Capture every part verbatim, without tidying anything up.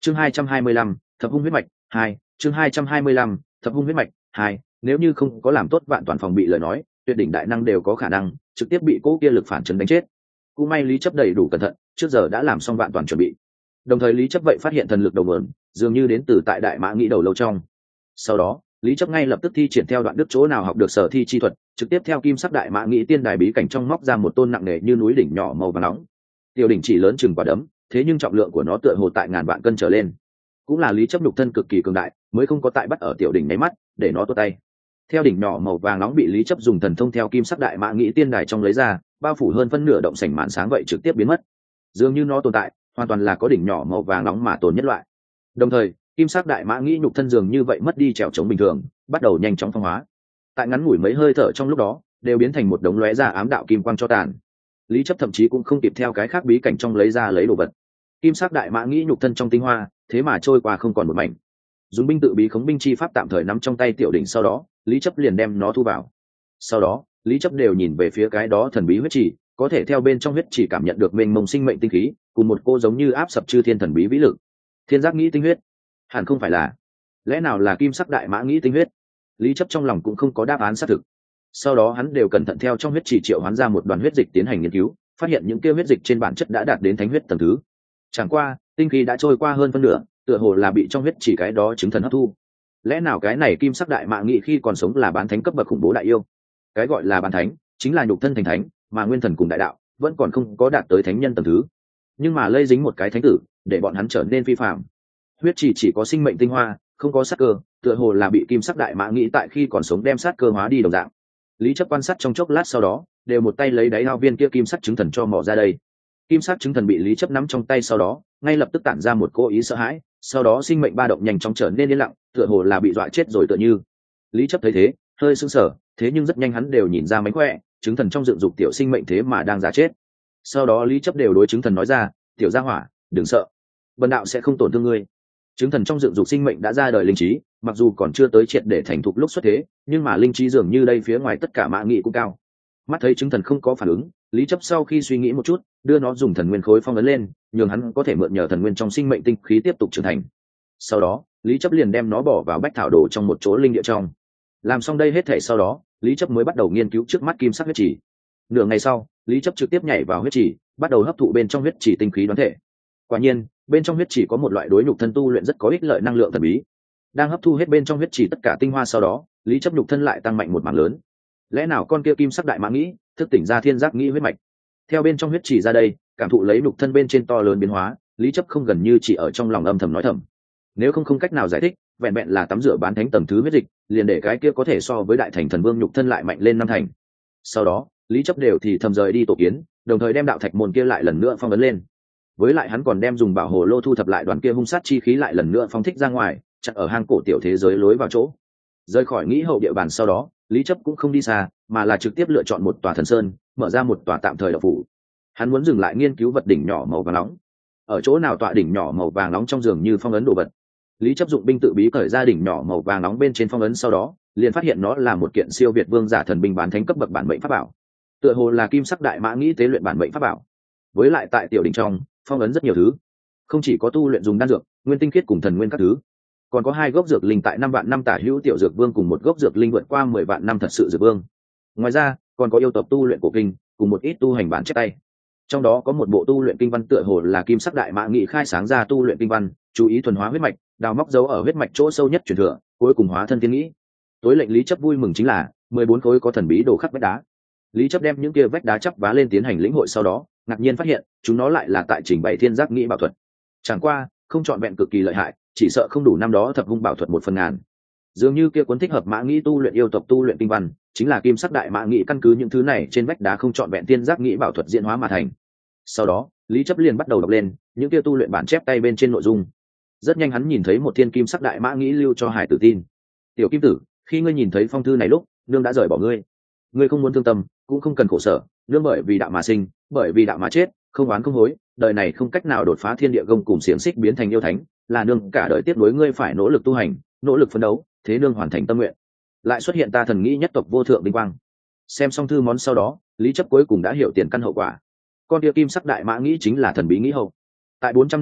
chương hai trăm hai mươi lăm thập hung huyết mạch hai chương hai trăm hai mươi lăm thập hung huyết mạch hai nếu như không có làm tốt vạn toàn phòng bị lời nói, tuyệt đỉnh đại năng đều có khả năng trực tiếp bị cỗ kia lực phản chấn đánh chết. Cũng may Lý Chấp đầy đủ cẩn thận, trước giờ đã làm xong vạn toàn chuẩn bị. Đồng thời Lý Chấp vậy phát hiện thần lực đầu nguồn dường như đến từ tại đại mã nghĩ đầu lâu trong. Sau đó Lý Chấp ngay lập tức thi triển theo đoạn đức chỗ nào học được sở thi chi thuật, trực tiếp theo kim sắc đại mã nghĩ tiên đài bí cảnh trong móc ra một tôn nặng nề như núi đỉnh nhỏ màu vàng nóng. Tiểu đỉnh chỉ lớn chừng quả đấm, thế nhưng trọng lượng của nó tựa hồ tại ngàn vạn cân trở lên. Cũng là Lý Chấp nhục thân cực kỳ cường đại, mới không có tại bắt ở tiểu đỉnh nháy mắt, để nó tuột tay. Theo đỉnh nhỏ màu vàng nóng bị Lý Chấp dùng thần thông theo kim sắc đại mã nghĩ tiên đài trong lấy ra, bao phủ hơn phân nửa động sảnh màn sáng vậy trực tiếp biến mất. Dường như nó tồn tại, hoàn toàn là có đỉnh nhỏ màu vàng nóng mà tồn nhất loại. Đồng thời, kim sắc đại mã nghĩ nhục thân dường như vậy mất đi trèo chống bình thường, bắt đầu nhanh chóng phong hóa. Tại ngắn ngủi mấy hơi thở trong lúc đó, đều biến thành một đống lóe ra ám đạo kim quang cho tàn. Lý Chấp thậm chí cũng không kịp theo cái khác bí cảnh trong lấy ra lấy đồ vật. Kim sắc đại mã nghĩ nhục thân trong tinh hoa, thế mà trôi qua không còn một mảnh. Dùng binh tự bí khống binh chi pháp tạm thời nắm trong tay tiểu đỉnh, sau đó Lý Chấp liền đem nó thu vào. Sau đó Lý Chấp đều nhìn về phía cái đó thần bí huyết chỉ, có thể theo bên trong huyết chỉ cảm nhận được mênh mông sinh mệnh tinh khí, cùng một cô giống như áp sập chư thiên thần bí vĩ lực. Thiên giác nghĩ tinh huyết, hẳn không phải là, lẽ nào là kim sắc đại mã nghĩ tinh huyết? Lý Chấp trong lòng cũng không có đáp án xác thực. Sau đó hắn đều cẩn thận theo trong huyết chỉ triệu hoán ra một đoàn huyết dịch tiến hành nghiên cứu, phát hiện những kia huyết dịch trên bản chất đã đạt đến thánh huyết tầng thứ. Chẳng qua tinh khí đã trôi qua hơn phân nửa, tựa hồ là bị trong huyết chỉ cái đó chứng thần hấp thu. Lẽ nào cái này kim sắc đại mã nghĩ khi còn sống là bán thánh cấp bậc khủng bố đại yêu? Cái gọi là bán thánh chính là nhục thân thành thánh, mà nguyên thần cùng đại đạo vẫn còn không có đạt tới thánh nhân tầng thứ, nhưng mà lây dính một cái thánh tử để bọn hắn trở nên phi phạm. Huyết chỉ chỉ có sinh mệnh tinh hoa, không có sát cơ, tựa hồ là bị kim sắc đại mã nghĩ tại khi còn sống đem sát cơ hóa đi đồng dạng. Lý Chấp quan sát trong chốc lát, sau đó đều một tay lấy đáy ao viên kia kim sắc chứng thần cho mò ra đây. Kim sắc chứng thần bị Lý Chấp nắm trong tay, sau đó ngay lập tức tản ra một cố ý sợ hãi, sau đó sinh mệnh ba động nhanh chóng trở nên yên lặng, tựa hồ là bị dọa chết rồi tựa như. Lý Chấp thấy thế hơi sững sờ, thế nhưng rất nhanh hắn đều nhìn ra mánh khỏe, chứng thần trong dựng dục tiểu sinh mệnh thế mà đang giả chết. Sau đó Lý Chấp đều đối chứng thần nói ra, tiểu gia hỏa, đừng sợ, bần đạo sẽ không tổn thương ngươi. Chứng thần trong dựng dục sinh mệnh đã ra đời linh trí, mặc dù còn chưa tới triệt để thành thục lúc xuất thế, nhưng mà linh trí dường như đây phía ngoài tất cả mã nghị cũng cao. Mắt thấy chứng thần không có phản ứng, Lý Chấp sau khi suy nghĩ một chút, đưa nó dùng thần nguyên khối phong ấn lên, nhường hắn có thể mượn nhờ thần nguyên trong sinh mệnh tinh khí tiếp tục trưởng thành. Sau đó Lý Chấp liền đem nó bỏ vào bách thảo đồ trong một chỗ linh địa trong. Làm xong đây hết thể sau đó, Lý Chấp mới bắt đầu nghiên cứu trước mắt kim sắc huyết chỉ. Nửa ngày sau, Lý Chấp trực tiếp nhảy vào huyết chỉ, bắt đầu hấp thụ bên trong huyết chỉ tinh khí đoán thể. Quả nhiên, bên trong huyết chỉ có một loại đối nhục thân tu luyện rất có ích lợi năng lượng thần bí. Đang hấp thu hết bên trong huyết chỉ tất cả tinh hoa sau đó, Lý Chấp nhục thân lại tăng mạnh một mảng lớn. Lẽ nào con kia kim sắc đại mã nghĩ thức tỉnh ra thiên giác nghĩ huyết mạch? Theo bên trong huyết chỉ ra đây, cảm thụ lấy nhục thân bên trên to lớn biến hóa, Lý Chấp không gần như chỉ ở trong lòng âm thầm nói thầm. Nếu không không cách nào giải thích, vẹn vẹn là tắm rửa bán thánh tầng thứ huyết dịch, liền để cái kia có thể so với đại thành thần vương nhục thân lại mạnh lên năm thành. Sau đó, Lý Chấp đều thì thầm rời đi tổ kiến, đồng thời đem đạo thạch môn kia lại lần nữa phong ấn lên. Với lại hắn còn đem dùng bảo hồ lô thu thập lại đoàn kia hung sát chi khí lại lần nữa phóng thích ra ngoài, chặn ở hang cổ tiểu thế giới lối vào chỗ. Rời khỏi nghĩ hậu địa bàn sau đó, Lý Chấp cũng không đi xa, mà là trực tiếp lựa chọn một tòa thần sơn, mở ra một tòa tạm thời đạo phủ. Hắn muốn dừng lại nghiên cứu vật đỉnh nhỏ màu vàng nóng. Ở chỗ nào tọa đỉnh nhỏ màu vàng nóng trong giường như phong ấn đồ vật. Lý Chấp dụng binh tự bí cởi ra đỉnh nhỏ màu vàng nóng bên trên phong ấn, sau đó liền phát hiện nó là một kiện siêu việt vương giả thần binh bán thánh cấp bậc bản mệnh pháp bảo, tựa hồ là kim sắc đại mã nghĩ tế luyện bản mệnh pháp bảo. Với lại tại tiểu đỉnh trong phong ấn rất nhiều thứ, không chỉ có tu luyện dùng đan dược, nguyên tinh khiết cùng thần nguyên các thứ, còn có hai gốc dược linh tại năm vạn năm tả hữu tiểu dược vương cùng một gốc dược linh vượt qua mười vạn năm thật sự dược vương. Ngoài ra còn có yêu tộc tu luyện cổ kinh cùng một ít tu hành bản chép tay. Trong đó có một bộ tu luyện kinh văn tựa hồ là kim sắc đại mã nghị khai sáng ra tu luyện kinh văn, chú ý thuần hóa huyết mạch, đào móc dấu ở huyết mạch chỗ sâu nhất truyền thừa, cuối cùng hóa thân tiên nghĩ. Tối lệnh Lý Chấp vui mừng chính là mười bốn khối có thần bí đồ khắc vách đá. Lý Chấp đem những kia vách đá chắp vá lên tiến hành lĩnh hội, sau đó ngạc nhiên phát hiện chúng nó lại là tại trình bày thiên giác nghĩ bảo thuật. Chẳng qua không trọn vẹn cực kỳ lợi hại, chỉ sợ không đủ năm đó thập hung bảo thuật một phần ngàn. Dường như kia cuốn thích hợp mã nghĩ tu luyện yêu tộc tu luyện kinh văn chính là kim sắc đại mã nghĩ căn cứ những thứ này trên vách đá không trọn vẹn thiên giác nghĩ bảo thuật diễn hóa mà thành. Sau đó Lý Chấp liền bắt đầu đọc lên những kia tu luyện bản chép tay bên trên nội dung. Rất nhanh hắn nhìn thấy một thiên kim sắc đại mã nghĩ lưu cho hải tử tin: tiểu kim tử, khi ngươi nhìn thấy phong thư này lúc, nương đã rời bỏ ngươi. Ngươi không muốn thương tâm, cũng không cần khổ sở, nương bởi vì đạo mà sinh, bởi vì đạo mà chết, không oán không hối, đời này không cách nào đột phá thiên địa gông cùng xiềng xích biến thành yêu thánh, là nương cả đời tiếp nối ngươi phải nỗ lực tu hành, nỗ lực phấn đấu, thế nương hoàn thành tâm nguyện. Lại xuất hiện ta thần nghĩ nhất tộc vô thượng vinh quang. Xem xong thư món sau đó, Lý Chấp cuối cùng đã hiểu tiền căn hậu quả. Con tia kim sắc đại mã nghĩ chính là thần bí nghĩ hậu. Tại bốn trăm năm trước,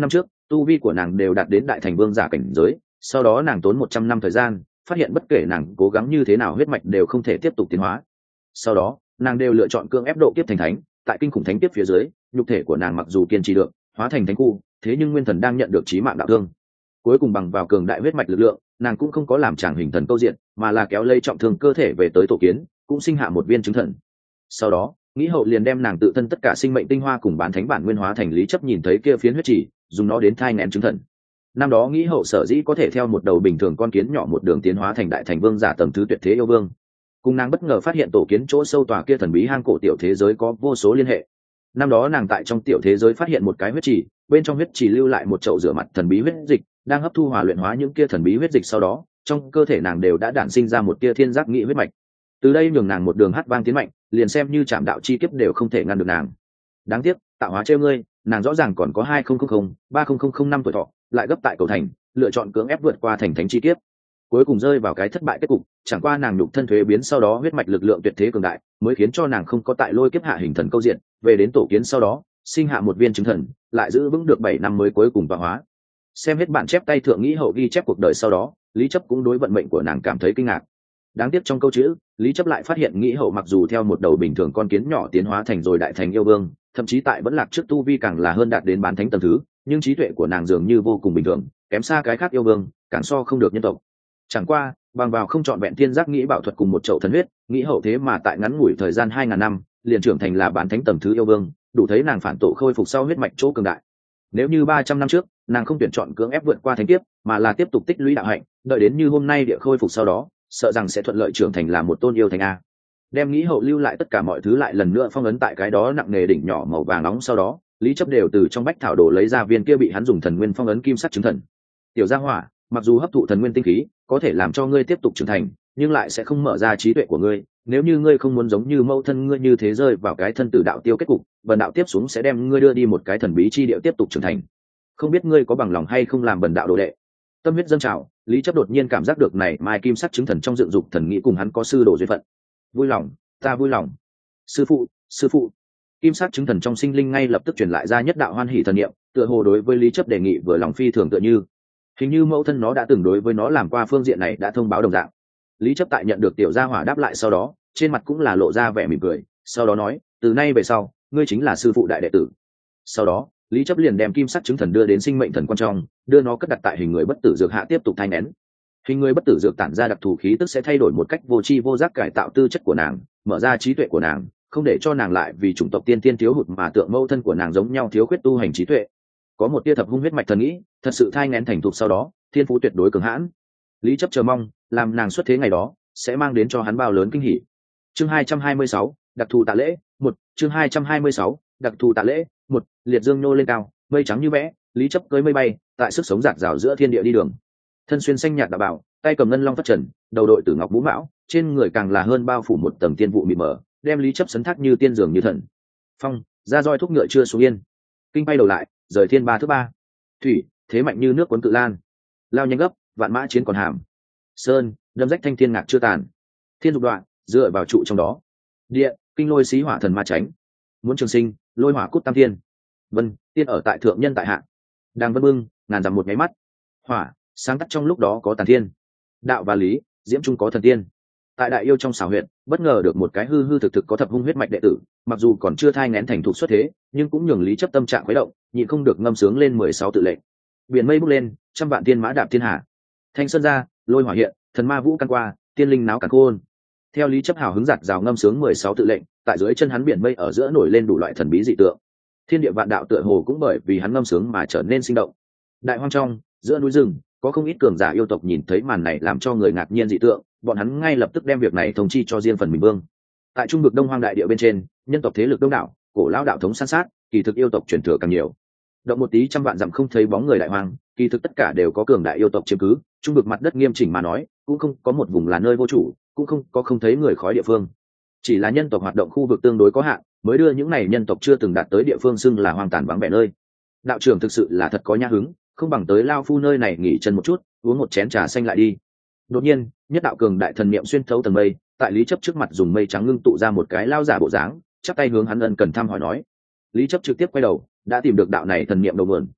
tu vi của nàng đều đạt đến đại thành vương giả cảnh giới. Sau đó nàng tốn một trăm năm thời gian, phát hiện bất kể nàng cố gắng như thế nào huyết mạch đều không thể tiếp tục tiến hóa. Sau đó nàng đều lựa chọn cưỡng ép độ kiếp thành thánh. Tại kinh khủng thánh kiếp phía dưới, nhục thể của nàng mặc dù kiên trì được hóa thành thánh khu, thế nhưng nguyên thần đang nhận được chí mạng đạo thương. Cuối cùng bằng vào cường đại huyết mạch lực lượng, nàng cũng không có làm chàng hình thần câu diện, mà là kéo lây trọng thương cơ thể về tới tổ kiến, cũng sinh hạ một viên chứng thần. Sau đó nghĩ hậu liền đem nàng tự thân tất cả sinh mệnh tinh hoa cùng bán thánh bản nguyên hóa thành Lý Chấp nhìn thấy kia phiến huyết chỉ, dùng nó đến thai nghén chứng thần. Năm đó nghĩ hậu sở dĩ có thể theo một đầu bình thường con kiến nhỏ một đường tiến hóa thành đại thành vương giả tầng thứ tuyệt thế yêu vương, cùng nàng bất ngờ phát hiện tổ kiến chỗ sâu tòa kia thần bí hang cổ tiểu thế giới có vô số liên hệ. Năm đó nàng tại trong tiểu thế giới phát hiện một cái huyết chỉ, bên trong huyết chỉ lưu lại một chậu rửa mặt thần bí huyết dịch, đang hấp thu hòa luyện hóa những kia thần bí huyết dịch, sau đó trong cơ thể nàng đều đã đản sinh ra một tia thiên giác nghị huyết mạch. Từ đây nhường nàng một đường hát vang tiến mạnh, liền xem như chạm đạo chi kiếp đều không thể ngăn được nàng. Đáng tiếc tạo hóa trêu ngươi, nàng rõ ràng còn có hai nghìn ba nghìn năm tuổi thọ, lại gấp tại cầu thành, lựa chọn cưỡng ép vượt qua thành thánh chi kiếp, cuối cùng rơi vào cái thất bại kết cục. Chẳng qua nàng nhục thân thuế biến sau đó huyết mạch lực lượng tuyệt thế cường đại, mới khiến cho nàng không có tại lôi kiếp hạ hình thần câu diện, về đến tổ kiến sau đó sinh hạ một viên chứng thần, lại giữ vững được bảy năm mới cuối cùng tọa hóa. Xem hết bản chép tay thượng nghĩ hậu ghi chép cuộc đời sau đó, Lý Chấp cũng đối vận mệnh của nàng cảm thấy kinh ngạc. Đáng tiếc trong câu chữ, Lý Chấp lại phát hiện nghĩ hậu mặc dù theo một đầu bình thường con kiến nhỏ tiến hóa thành rồi đại thành yêu vương, thậm chí tại vẫn lạc trước tu vi càng là hơn đạt đến bán thánh tầng thứ, nhưng trí tuệ của nàng dường như vô cùng bình thường, kém xa cái khác yêu vương, càng so không được nhân tộc. Chẳng qua bằng vào không chọn vẹn thiên giác nghĩ bảo thuật cùng một chậu thần huyết, nghĩ hậu thế mà tại ngắn ngủi thời gian hai ngàn năm liền trưởng thành là bán thánh tầng thứ yêu vương, đủ thấy nàng phản tổ khôi phục sau huyết mạch chỗ cường đại. Nếu như ba trăm năm trước nàng không tuyển chọn cưỡng ép vượt qua thánh kiếp, mà là tiếp tục tích lũy đạo hạnh, đợi đến như hôm nay địa khôi phục sau đó, sợ rằng sẽ thuận lợi trưởng thành là một tôn yêu thành a. Đem nghĩ hậu lưu lại tất cả mọi thứ lại lần nữa phong ấn tại cái đó nặng nề đỉnh nhỏ màu vàng nóng, sau đó Lý Chấp đều từ trong bách thảo đồ lấy ra viên kia bị hắn dùng thần nguyên phong ấn kim sắc chứng thần. Tiểu gia hỏa, mặc dù hấp thụ thần nguyên tinh khí có thể làm cho ngươi tiếp tục trưởng thành, nhưng lại sẽ không mở ra trí tuệ của ngươi. Nếu như ngươi không muốn giống như mẫu thân ngươi như thế rơi vào cái thân tử đạo tiêu kết cục, bần đạo tiếp xuống sẽ đem ngươi đưa đi một cái thần bí chi địa tiếp tục trưởng thành. Không biết ngươi có bằng lòng hay không làm bần đạo đồ đệ. Tâm huyết dâng trào, Lý Chấp đột nhiên cảm giác được này mai kim sắc chứng thần trong dựng dục thần nghĩ cùng hắn có sư đồ duyên phận. Vui lòng, ta vui lòng. Sư phụ, sư phụ. Kim sắc chứng thần trong sinh linh ngay lập tức truyền lại ra nhất đạo hoan hỷ thần niệm, tựa hồ đối với Lý Chấp đề nghị vừa lòng phi thường, tựa như hình như mẫu thân nó đã từng đối với nó làm qua phương diện này đã thông báo đồng dạng. Lý Chấp tại nhận được tiểu gia hỏa đáp lại sau đó, trên mặt cũng là lộ ra vẻ mỉm cười, sau đó nói, từ nay về sau ngươi chính là sư phụ đại đệ tử. Sau đó Lý Chấp liền đem kim sắc chứng thần đưa đến sinh mệnh thần quan trong, đưa nó cất đặt tại hình người bất tử dược hạ tiếp tục thai nén. Hình người bất tử dược tản ra đặc thù khí tức sẽ thay đổi một cách vô tri vô giác cải tạo tư chất của nàng, mở ra trí tuệ của nàng, không để cho nàng lại vì chủng tộc tiên tiên thiếu hụt mà tượng mẫu thân của nàng giống nhau thiếu khuyết tu hành trí tuệ. Có một tia thập hung huyết mạch thần nghĩ, thật sự thai nén thành thục sau đó, thiên phú tuyệt đối cường hãn. Lý Chấp chờ mong, làm nàng xuất thế ngày đó sẽ mang đến cho hắn bao lớn kinh hỉ. Chương hai trăm hai mươi sáu, đặc thù tạ lễ, một. Chương hai trăm hai mươi sáu, đặc thù tạ lễ, một. Liệt dương nô lên cao, mây trắng như vẽ, Lý Chấp cưỡi mây bay, tại sức sống rạc rào giữa thiên địa đi đường. Thân xuyên xanh nhạt đạo bảo, tay cầm ngân long phất trần, đầu đội tử ngọc mũ mão, trên người càng là hơn bao phủ một tầng tiên vụ mịt mờ, đem Lý Chấp sấn thác như tiên dường như thần. Phong, ra roi thúc ngựa chưa xuống yên. Kinh bay đầu lại, rời thiên ba thứ ba. Thủy, thế mạnh như nước cuốn cự lan. Lao nhanh gấp, vạn mã chiến còn hàm. Sơn, đâm rách thanh thiên ngạc chưa tàn. Thiên dục đoạn, dựa vào trụ trong đó. Địa, kinh lôi xí hỏa thần ma tránh. Muốn trường sinh, lôi hỏa cút tam thiên. Vân, tiên ở tại thượng nhân tại hạ. Đang vân bưng, ngàn dặm một nháy mắt. Hỏa, sáng tắt trong lúc đó có tàn thiên. Đạo và lý, diễm trung có thần tiên. Tại đại yêu trong xảo huyện, bất ngờ được một cái hư hư thực thực có thập hung huyết mạch đệ tử, mặc dù còn chưa thai nghén thành thục xuất thế, nhưng cũng nhường Lý Chấp tâm trạng khuấy động, nhịn không được ngâm sướng lên mười sáu tự lệnh. Biển mây bốc lên, trăm vạn tiên mã đạp thiên hà. Thanh sơn ra, lôi hỏa hiện, thần ma vũ căn qua, tiên linh náo càn khôn. Theo Lý Chấp hào hứng giặt rào ngâm sướng mười sáu tự lệnh, tại dưới chân hắn biển mây ở giữa nổi lên đủ loại thần bí dị tượng. Thiên địa vạn đạo tựa hồ cũng bởi vì hắn ngâm sướng mà trở nên sinh động. Đại hoang trong, giữa núi rừng, có không ít cường giả yêu tộc nhìn thấy màn này làm cho người ngạc nhiên dị tượng, bọn hắn ngay lập tức đem việc này thông chi cho riêng phần mình vương. Tại trung vực đông hoang đại địa bên trên, nhân tộc thế lực đông đảo, cổ lão đạo thống san sát, kỳ thực yêu tộc truyền thừa càng nhiều. Động một tí trăm vạn dặm không thấy bóng người đại hoang, kỳ thực tất cả đều có cường đại yêu tộc chiếm cứ. Trung vực mặt đất nghiêm chỉnh mà nói, cũng không có một vùng là nơi vô chủ, cũng không có không thấy người khói địa phương. Chỉ là nhân tộc hoạt động khu vực tương đối có hạn, mới đưa những này nhân tộc chưa từng đạt tới địa phương xưng là hoang tàn vắng vẻ nơi. Đạo trưởng thực sự là thật có nhã hứng, không bằng tới lao phu nơi này nghỉ chân một chút, uống một chén trà xanh lại đi. Đột nhiên, nhất đạo cường đại thần niệm xuyên thấu tầng mây, tại Lý Chấp trước mặt dùng mây trắng ngưng tụ ra một cái lao giả bộ dáng, chắp tay hướng hắn ân cần thăm hỏi nói. Lý Chấp trực tiếp quay đầu, đã tìm được đạo này thần niệm đầu nguồn.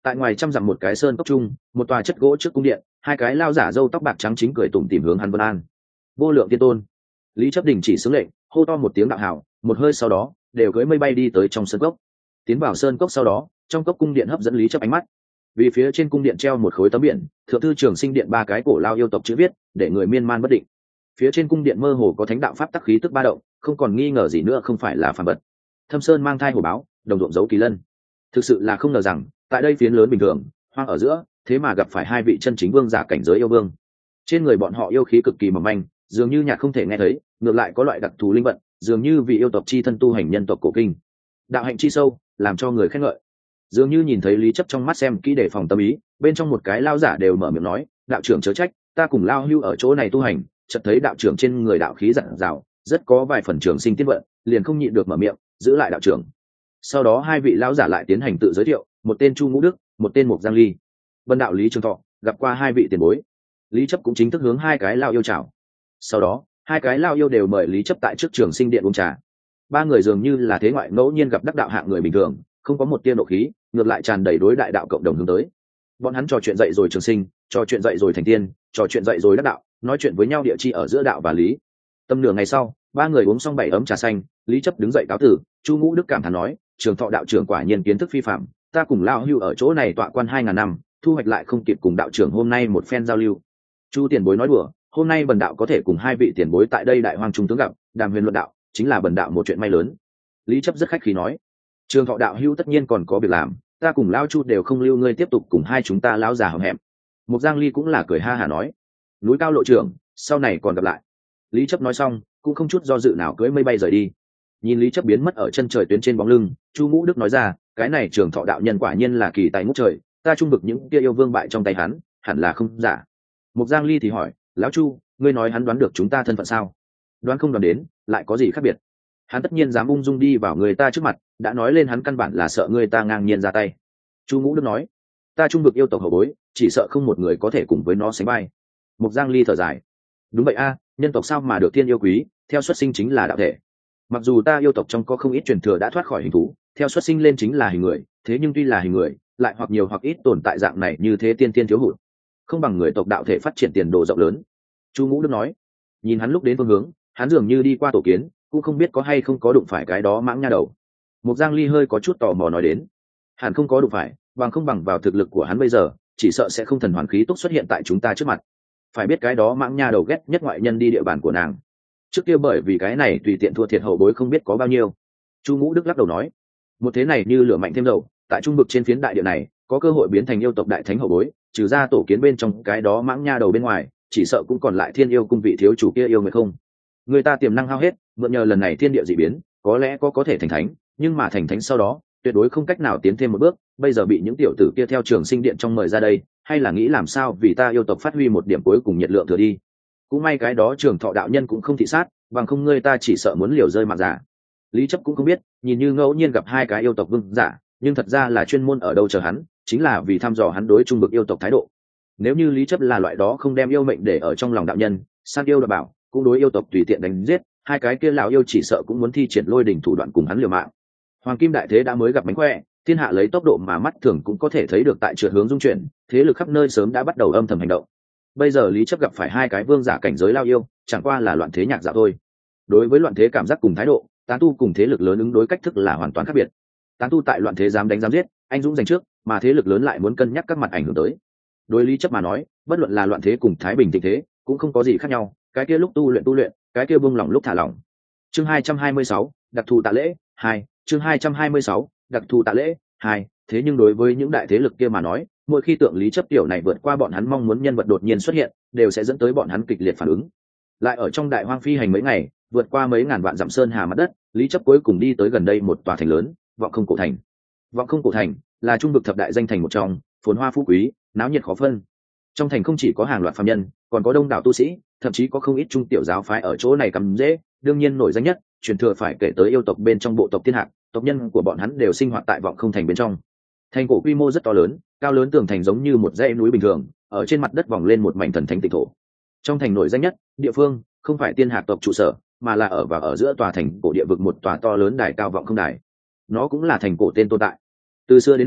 Tại ngoài trăm dặm một cái sơn cốc trung, một tòa chất gỗ trước cung điện, hai cái lao giả râu tóc bạc trắng chính cười tủm tỉm hướng hắn vân an. Vô lượng tiên tôn. Lý Chấp Đình chỉ xướng lệnh, hô to một tiếng đạo hảo, một hơi sau đó đều cưỡi mây bay đi tới trong sơn cốc. Tiến vào sơn cốc sau đó, trong cốc cung điện hấp dẫn Lý Chấp ánh mắt. Vì phía trên cung điện treo một khối tấm biển, thượng thư trường sinh điện ba cái cổ lao yêu tộc chữ viết, để người miên man bất định. Phía trên cung điện mơ hồ có thánh đạo pháp tắc khí tức ba động, không còn nghi ngờ gì nữa không phải là phàm vật. Thâm Sơn mang thai hổ báo, đồng ruộng dấu kỳ lân. Thực sự là không ngờ rằng, tại đây phiến lớn bình thường, hoang ở giữa, thế mà gặp phải hai vị chân chính vương giả cảnh giới yêu vương. Trên người bọn họ yêu khí cực kỳ mỏng manh, dường như nhạc không thể nghe thấy, ngược lại có loại đặc thù linh vận, dường như vì yêu tộc chi thân tu hành nhân tộc cổ kinh. Đạo hạnh chi sâu, làm cho người khen ngợi. Dường như nhìn thấy Lý Chấp trong mắt xem kỹ đề phòng tâm ý, bên trong một cái lao giả đều mở miệng nói, đạo trưởng chớ trách, ta cùng lao hưu ở chỗ này tu hành, chợt thấy đạo trưởng trên người đạo khí dặn dào, rất có vài phần trường sinh tiên vận, liền không nhịn được mở miệng, giữ lại đạo trưởng. Sau đó hai vị lão giả lại tiến hành tự giới thiệu, một tên Chu Ngũ Đức, một tên Mục Giang Ly. Vân đạo Lý Trường Thọ gặp qua hai vị tiền bối. Lý Chấp cũng chính thức hướng hai cái lao yêu chào. Sau đó hai cái lao yêu đều mời Lý Chấp tại trước trường sinh điện uống trà. Ba người dường như là thế ngoại ngẫu nhiên gặp đắc đạo hạng người bình thường, không có một tia nộ khí, ngược lại tràn đầy đối đại đạo cộng đồng hướng tới. Bọn hắn trò chuyện dậy rồi trường sinh, trò chuyện dậy rồi thành tiên, trò chuyện dậy rồi đắc đạo, nói chuyện với nhau địa chi ở giữa đạo và lý. Tầm nửa ngày sau, ba người uống xong bảy ấm trà xanh, Lý Chấp đứng dậy cáo tử. Chu Ngũ Đức cảm thán nói, Trường Thọ đạo trưởng quả nhiên kiến thức phi phạm, ta cùng lao hưu ở chỗ này tọa quan hai ngàn năm, thu hoạch lại không kịp cùng đạo trưởng hôm nay một phen giao lưu. Chu tiền bối nói đùa, hôm nay bần đạo có thể cùng hai vị tiền bối tại đây đại hoang trung tướng gặp, đàm huyền luận đạo, chính là bần đạo một chuyện may lớn. Lý Chấp rất khách khí nói, Trường Thọ đạo hưu tất nhiên còn có việc làm, ta cùng lao Chu đều không lưu ngươi tiếp tục cùng hai chúng ta lão già hậm hẹm. Mục Giang Ly cũng là cười ha hả nói, núi cao lộ trưởng, sau này còn gặp lại. Lý Chấp nói xong, cũng không chút do dự nào cưỡi mây bay rời đi. Nhìn Lý Chấp biến mất ở chân trời tuyến trên bóng lưng, Chu Ngũ Đức nói ra, cái này Trường Thọ đạo nhân quả nhiên là kỳ tài ngút trời, ta trung bực những kia yêu vương bại trong tay hắn, hẳn là không giả. Mục Giang Ly thì hỏi, lão Chu, ngươi nói hắn đoán được chúng ta thân phận sao? Đoán không đoán đến, lại có gì khác biệt? Hắn tất nhiên dám ung dung đi vào người ta trước mặt, đã nói lên hắn căn bản là sợ người ta ngang nhiên ra tay. Chu Ngũ Đức nói, ta trung bực yêu tộc hậu bối, chỉ sợ không một người có thể cùng với nó sánh vai. Mục Giang Ly thở dài, đúng vậy a, nhân tộc sao mà được thiên yêu quý, theo xuất sinh chính là đạo thể. Mặc dù ta yêu tộc trong có không ít truyền thừa đã thoát khỏi hình thú, theo xuất sinh lên chính là hình người, thế nhưng tuy là hình người, lại hoặc nhiều hoặc ít tồn tại dạng này như thế tiên tiên thiếu hụt, không bằng người tộc đạo thể phát triển tiền đồ rộng lớn. Chu Ngũ Đức nói, nhìn hắn lúc đến phương hướng, hắn dường như đi qua tổ kiến, cũng không biết có hay không có đụng phải cái đó mãng nha đầu. Mục Giang Ly hơi có chút tò mò nói đến, hẳn không có đụng phải, bằng không bằng vào thực lực của hắn bây giờ, chỉ sợ sẽ không thần hoàn khí túc xuất hiện tại chúng ta trước mặt. Phải biết cái đó mãng nha đầu ghét nhất ngoại nhân đi địa bàn của nàng, trước kia bởi vì cái này tùy tiện thua thiệt hậu bối không biết có bao nhiêu. Chu Ngũ Đức lắc đầu nói, một thế này như lửa mạnh thêm dầu, tại trung vực trên phiến đại địa này có cơ hội biến thành yêu tộc đại thánh hậu bối, trừ ra tổ kiến bên trong cái đó mãng nha đầu bên ngoài, chỉ sợ cũng còn lại thiên yêu cung vị thiếu chủ kia yêu người không. Người ta tiềm năng hao hết, mượn nhờ lần này thiên địa dị biến, có lẽ có có thể thành thánh, nhưng mà thành thánh sau đó tuyệt đối không cách nào tiến thêm một bước. Bây giờ bị những tiểu tử kia theo trường sinh điện trong mời ra đây, hay là nghĩ làm sao vì ta yêu tộc phát huy một điểm cuối cùng nhiệt lượng thừa đi. Cũng may cái đó Trường Thọ đạo nhân cũng không thị sát, bằng không ngươi ta chỉ sợ muốn liều rơi mạng giả. Lý Chấp cũng không biết, nhìn như ngẫu nhiên gặp hai cái yêu tộc vương giả, nhưng thật ra là chuyên môn ở đâu chờ hắn, chính là vì thăm dò hắn đối trung bực yêu tộc thái độ. Nếu như Lý Chấp là loại đó không đem yêu mệnh để ở trong lòng đạo nhân, san yêu đoạt bảo, cũng đối yêu tộc tùy tiện đánh giết, hai cái kia lão yêu chỉ sợ cũng muốn thi triển lôi đỉnh thủ đoạn cùng hắn liều mạng. Hoàng kim đại thế đã mới gặp mánh khỏe, thiên hạ lấy tốc độ mà mắt thường cũng có thể thấy được tại trượt hướng dung chuyển, thế lực khắp nơi sớm đã bắt đầu âm thầm hành động. Bây giờ Lý Chấp gặp phải hai cái vương giả cảnh giới lao yêu, chẳng qua là loạn thế nhạc dạo thôi. Đối với loạn thế cảm giác cùng thái độ, tán tu cùng thế lực lớn ứng đối cách thức là hoàn toàn khác biệt. Tán tu tại loạn thế dám đánh dám giết, anh dũng giành trước, mà thế lực lớn lại muốn cân nhắc các mặt ảnh hưởng tới. Đối Lý Chấp mà nói, bất luận là loạn thế cùng thái bình tình thế, cũng không có gì khác nhau, cái kia lúc tu luyện tu luyện, cái kia buông lỏng lúc thả lỏng. Chương hai trăm hai mươi sáu, đặc thù tạ lễ hai. Chương hai trăm hai mươi sáu, đặc thù tạ lễ hai. Thế nhưng đối với những đại thế lực kia mà nói, mỗi khi tượng Lý Chấp tiểu này vượt qua bọn hắn mong muốn nhân vật đột nhiên xuất hiện, đều sẽ dẫn tới bọn hắn kịch liệt phản ứng. Lại ở trong đại hoang phi hành mấy ngày, vượt qua mấy ngàn vạn dặm sơn hà mặt đất, Lý Chấp cuối cùng đi tới gần đây một tòa thành lớn, Vọng Không cổ thành. Vọng Không cổ thành là trung vực thập đại danh thành một trong, phồn hoa phú quý, náo nhiệt khó phân. Trong thành không chỉ có hàng loạt phàm nhân, còn có đông đảo tu sĩ, thậm chí có không ít trung tiểu giáo phái ở chỗ này cắm rễ. Đương nhiên nổi danh nhất, truyền thừa phải kể tới yêu tộc bên trong bộ tộc Thiên Hạc, tộc nhân của bọn hắn đều sinh hoạt tại Vọng Không thành bên trong. Thành cổ quy mô rất to lớn, cao lớn tường thành giống như một dãy núi bình thường, ở trên mặt đất vòng lên một mảnh thần thánh tịnh thổ. Trong thành nổi danh nhất, địa phương không phải Tiên Hạc tộc trụ sở, mà là ở và ở giữa tòa thành cổ địa vực một tòa to lớn đài cao Vọng Không đài. Nó cũng là thành cổ tên tồn tại. Từ xưa đến nay,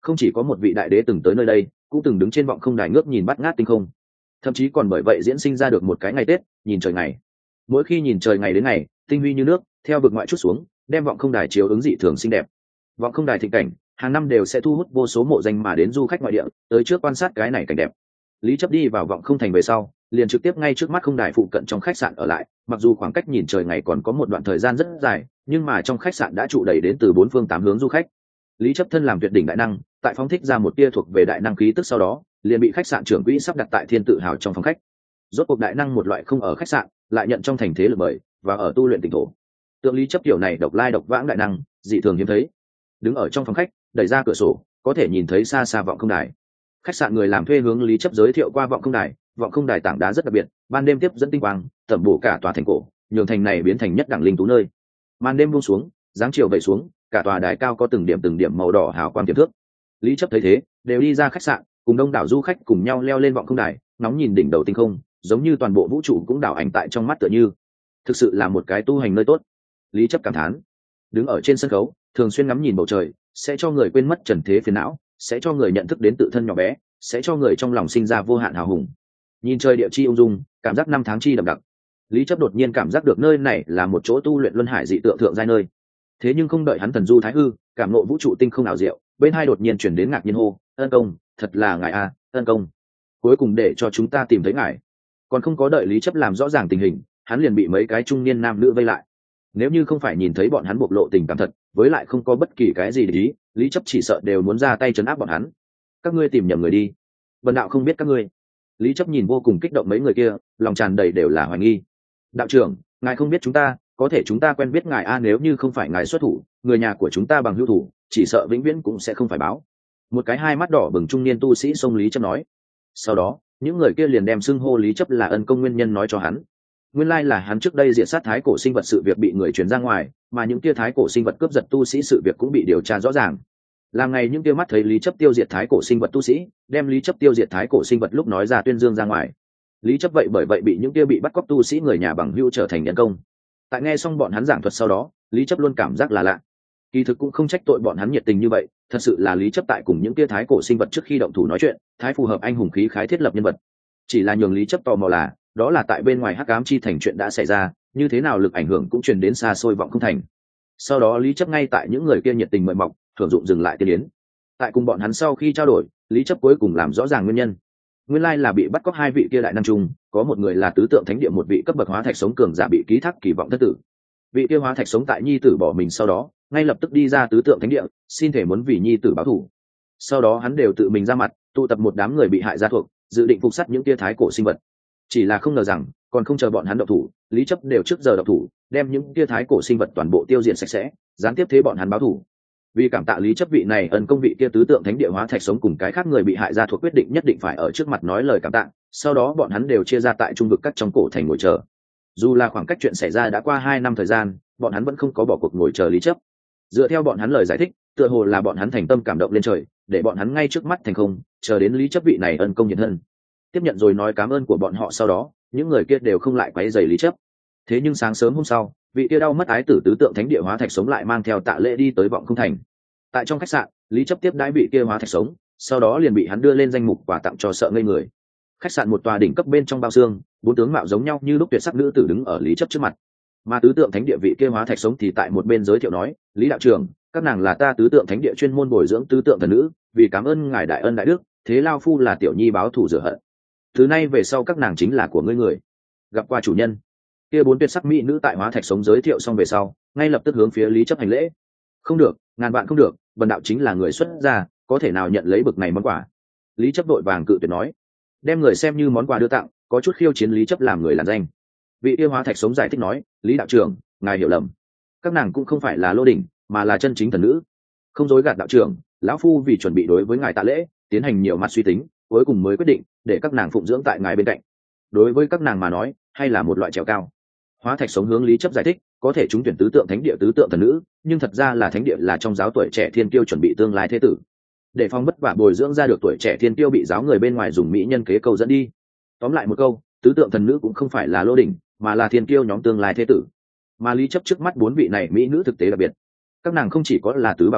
không chỉ có một vị đại đế từng tới nơi đây, cũng từng đứng trên vọng không đài ngước nhìn bắt ngát tinh không, thậm chí còn bởi vậy diễn sinh ra được một cái ngày tết nhìn trời ngày. Mỗi khi nhìn trời ngày đến ngày, tinh huy như nước theo vực ngoại chút xuống, đem vọng không đài chiếu ứng dị thường xinh đẹp. Vọng không đài thịnh cảnh hàng năm đều sẽ thu hút vô số mộ danh mà đến du khách ngoại địa tới trước quan sát cái này cảnh đẹp. Lý Chấp đi vào vọng không thành về sau, liền trực tiếp ngay trước mắt không đài phụ cận trong khách sạn ở lại. Mặc dù khoảng cách nhìn trời ngày còn có một đoạn thời gian rất dài, nhưng mà trong khách sạn đã trụ đầy đến từ bốn phương tám hướng du khách. Lý Chấp thân làm tuyệt đỉnh đại năng, tại phóng thích ra một tia thuộc về đại năng khí tức sau đó, liền bị khách sạn trưởng quỹ sắp đặt tại Thiên Tự Hào trong phòng khách. Rốt cuộc đại năng một loại không ở khách sạn, lại nhận trong thành thế lực mời và ở tu luyện tỉnh thổ. Tượng Lý Chấp kiểu này độc lai độc vãng đại năng, dị thường hiếm thấy. Đứng ở trong phòng khách, đẩy ra cửa sổ, có thể nhìn thấy xa xa vọng không đài. Khách sạn người làm thuê hướng Lý Chấp giới thiệu qua vọng không đài. Vọng không đài tảng đá rất đặc biệt, ban đêm tiếp dẫn tinh quang, tẩm bổ cả tòa thành cổ, nhường thành này biến thành nhất đẳng linh tú nơi. Màn đêm buông xuống, dáng chiều vẩy xuống, cả tòa đài cao có từng điểm từng điểm màu đỏ hào quang tiềm thước. Lý Chấp thấy thế, đều đi ra khách sạn, cùng đông đảo du khách cùng nhau leo lên vọng không đài, ngóng nhìn đỉnh đầu tinh không, giống như toàn bộ vũ trụ cũng đảo ảnh tại trong mắt tựa như. Thực sự là một cái tu hành nơi tốt. Lý Chấp cảm thán. Đứng ở trên sân khấu, thường xuyên ngắm nhìn bầu trời, sẽ cho người quên mất trần thế phiền não, sẽ cho người nhận thức đến tự thân nhỏ bé, sẽ cho người trong lòng sinh ra vô hạn hào hùng. Nhìn trời địa chi ung dung, cảm giác năm tháng chi đậm đặc. Lý Chấp đột nhiên cảm giác được nơi này là một chỗ tu luyện luân hải dị tượng thượng giai nơi. Thế nhưng không đợi hắn thần du thái hư, cảm ngộ vũ trụ tinh không ảo diệu, bên hai đột nhiên chuyển đến ngạc nhiên hô: "Ân công, thật là ngài a, Ân công, cuối cùng để cho chúng ta tìm thấy ngài." Còn không có đợi Lý Chấp làm rõ ràng tình hình, hắn liền bị mấy cái trung niên nam nữ vây lại. Nếu như không phải nhìn thấy bọn hắn bộc lộ tình cảm thật, với lại không có bất kỳ cái gì để ý, Lý Chấp chỉ sợ đều muốn ra tay trấn áp bọn hắn. "Các ngươi tìm nhầm người đi, bần đạo không biết các ngươi." Lý Chấp nhìn vô cùng kích động mấy người kia, lòng tràn đầy đều là hoài nghi. "Đạo trưởng, ngài không biết chúng ta, có thể chúng ta quen biết ngài a, nếu như không phải ngài xuất thủ, người nhà của chúng ta bằng hữu thủ, chỉ sợ vĩnh viễn cũng sẽ không phải báo." Một cái hai mắt đỏ bừng trung niên tu sĩ xông Lý Chấp nói. Sau đó, những người kia liền đem xưng hô Lý Chấp là ân công nguyên nhân nói cho hắn. Nguyên lai là hắn trước đây diệt sát thái cổ sinh vật sự việc bị người truyền ra ngoài, mà những kia thái cổ sinh vật cướp giật tu sĩ sự việc cũng bị điều tra rõ ràng. Làm ngày những kia mắt thấy Lý Chấp tiêu diệt thái cổ sinh vật tu sĩ, đem Lý Chấp tiêu diệt thái cổ sinh vật lúc nói ra tuyên dương ra ngoài. Lý Chấp vậy bởi vậy bị những kia bị bắt cóc tu sĩ người nhà bằng hữu trở thành nhân công. Tại nghe xong bọn hắn giảng thuật sau đó, Lý Chấp luôn cảm giác là lạ. Kỳ thực cũng không trách tội bọn hắn nhiệt tình như vậy, thật sự là Lý Chấp tại cùng những kia thái cổ sinh vật trước khi động thủ nói chuyện, thái phù hợp anh hùng khí khái thiết lập nhân vật. Chỉ là nhường Lý Chấp tò mò là, đó là tại bên ngoài Hắc Ám chi thành chuyện đã xảy ra, như thế nào lực ảnh hưởng cũng truyền đến xa xôi vọng không thành. Sau đó Lý Chấp ngay tại những người kia nhiệt tình mời mọc, thưởng dụng dừng lại tiên yến. Tại cùng bọn hắn sau khi trao đổi, Lý Chấp cuối cùng làm rõ ràng nguyên nhân. Nguyên lai là bị bắt cóc hai vị kia đại năng trung, có một người là tứ tượng thánh địa một vị cấp bậc hóa thạch sống cường giả bị ký thác kỳ vọng thất tử. Vị kia hóa thạch sống tại nhi tử bỏ mình sau đó, ngay lập tức đi ra tứ tượng thánh địa, xin thể muốn vì nhi tử báo thù. Sau đó hắn đều tự mình ra mặt, tụ tập một đám người bị hại gia thuộc, dự định phục sát những kia thái cổ sinh vật. Chỉ là không ngờ rằng, còn không chờ bọn hắn động thủ, Lý Chấp đều trước giờ động thủ, đem những kia thái cổ sinh vật toàn bộ tiêu diệt sạch sẽ, gián tiếp thế bọn hắn báo thù. Vì cảm tạ Lý Chấp vị này ân công vị kia tứ tượng thánh địa hóa thạch sống cùng cái khác người bị hại gia thuộc quyết định nhất định phải ở trước mặt nói lời cảm tạ, sau đó bọn hắn đều chia ra tại trung vực cắt trong cổ thành ngồi chờ. Dù là khoảng cách chuyện xảy ra đã qua hai năm thời gian, bọn hắn vẫn không có bỏ cuộc ngồi chờ Lý Chấp. Dựa theo bọn hắn lời giải thích, tựa hồ là bọn hắn thành tâm cảm động lên trời, để bọn hắn ngay trước mắt thành không, chờ đến Lý Chấp vị này ân công nhiệt hơn. Tiếp nhận rồi nói cảm ơn của bọn họ sau đó, những người kia đều không lại quấy rầy Lý Chấp. Thế nhưng sáng sớm hôm sau, vị kia đau mất ái tử tứ tượng thánh địa hóa thạch sống lại mang theo tạ lễ đi tới vọng không thành. Tại trong khách sạn, Lý Chấp tiếp đãi vị kia hóa thạch sống, sau đó liền bị hắn đưa lên danh mục quà tặng cho sợ ngây người. Khách sạn một tòa đỉnh cấp bên trong bao xương, bốn tướng mạo giống nhau như lúc tuyệt sắc nữ tử đứng ở Lý Chấp trước mặt. Mà tứ tượng thánh địa vị kia hóa thạch sống thì tại một bên giới thiệu nói: "Lý đạo trưởng, các nàng là ta tứ tượng thánh địa chuyên môn bồi dưỡng tứ tượng thần nữ, vì cảm ơn ngài đại ân đại đức, thế lao phu là tiểu nhi báo thù rửa hận. Từ nay về sau các nàng chính là của ngươi người." Gặp qua chủ nhân. Kia bốn tuyệt sắc mỹ nữ tại hóa thạch sống giới thiệu xong về sau, ngay lập tức hướng phía Lý Chấp hành lễ. "Không được, ngàn bạn không được, bần đạo chính là người xuất gia, có thể nào nhận lấy bực này món quà?" Lý Chấp đội vàng cự tuyệt nói. Đem người xem như món quà đưa tặng, có chút khiêu chiến Lý Chấp làm người làn danh. Vị yêu hóa thạch sống giải thích nói: "Lý đạo trưởng, ngài hiểu lầm, các nàng cũng không phải là lô đỉnh, mà là chân chính thần nữ. Không dối gạt đạo trưởng, lão phu vì chuẩn bị đối với ngài tạ lễ, tiến hành nhiều mặt suy tính, cuối cùng mới quyết định để các nàng phụng dưỡng tại ngài bên cạnh. Đối với các nàng mà nói, hay là một loại trèo cao." Hóa thạch sống hướng Lý Chấp giải thích: "Có thể chúng tuyển tứ tượng thánh địa tứ tượng thần nữ, nhưng thật ra là thánh địa là trong giáo tuổi trẻ thiên kiêu chuẩn bị tương lai thế tử, để phong bất vả bồi dưỡng ra được tuổi trẻ thiên kiêu bị giáo người bên ngoài dùng mỹ nhân kế câu dẫn đi. Tóm lại một câu, tứ tượng thần nữ cũng không phải là lô đỉnh, mà là thiên kiêu nhóm tương lai thế tử." Mà Lý Chấp trước mắt bốn vị này mỹ nữ thực tế đặc biệt, các nàng không chỉ có là tứ bào thai,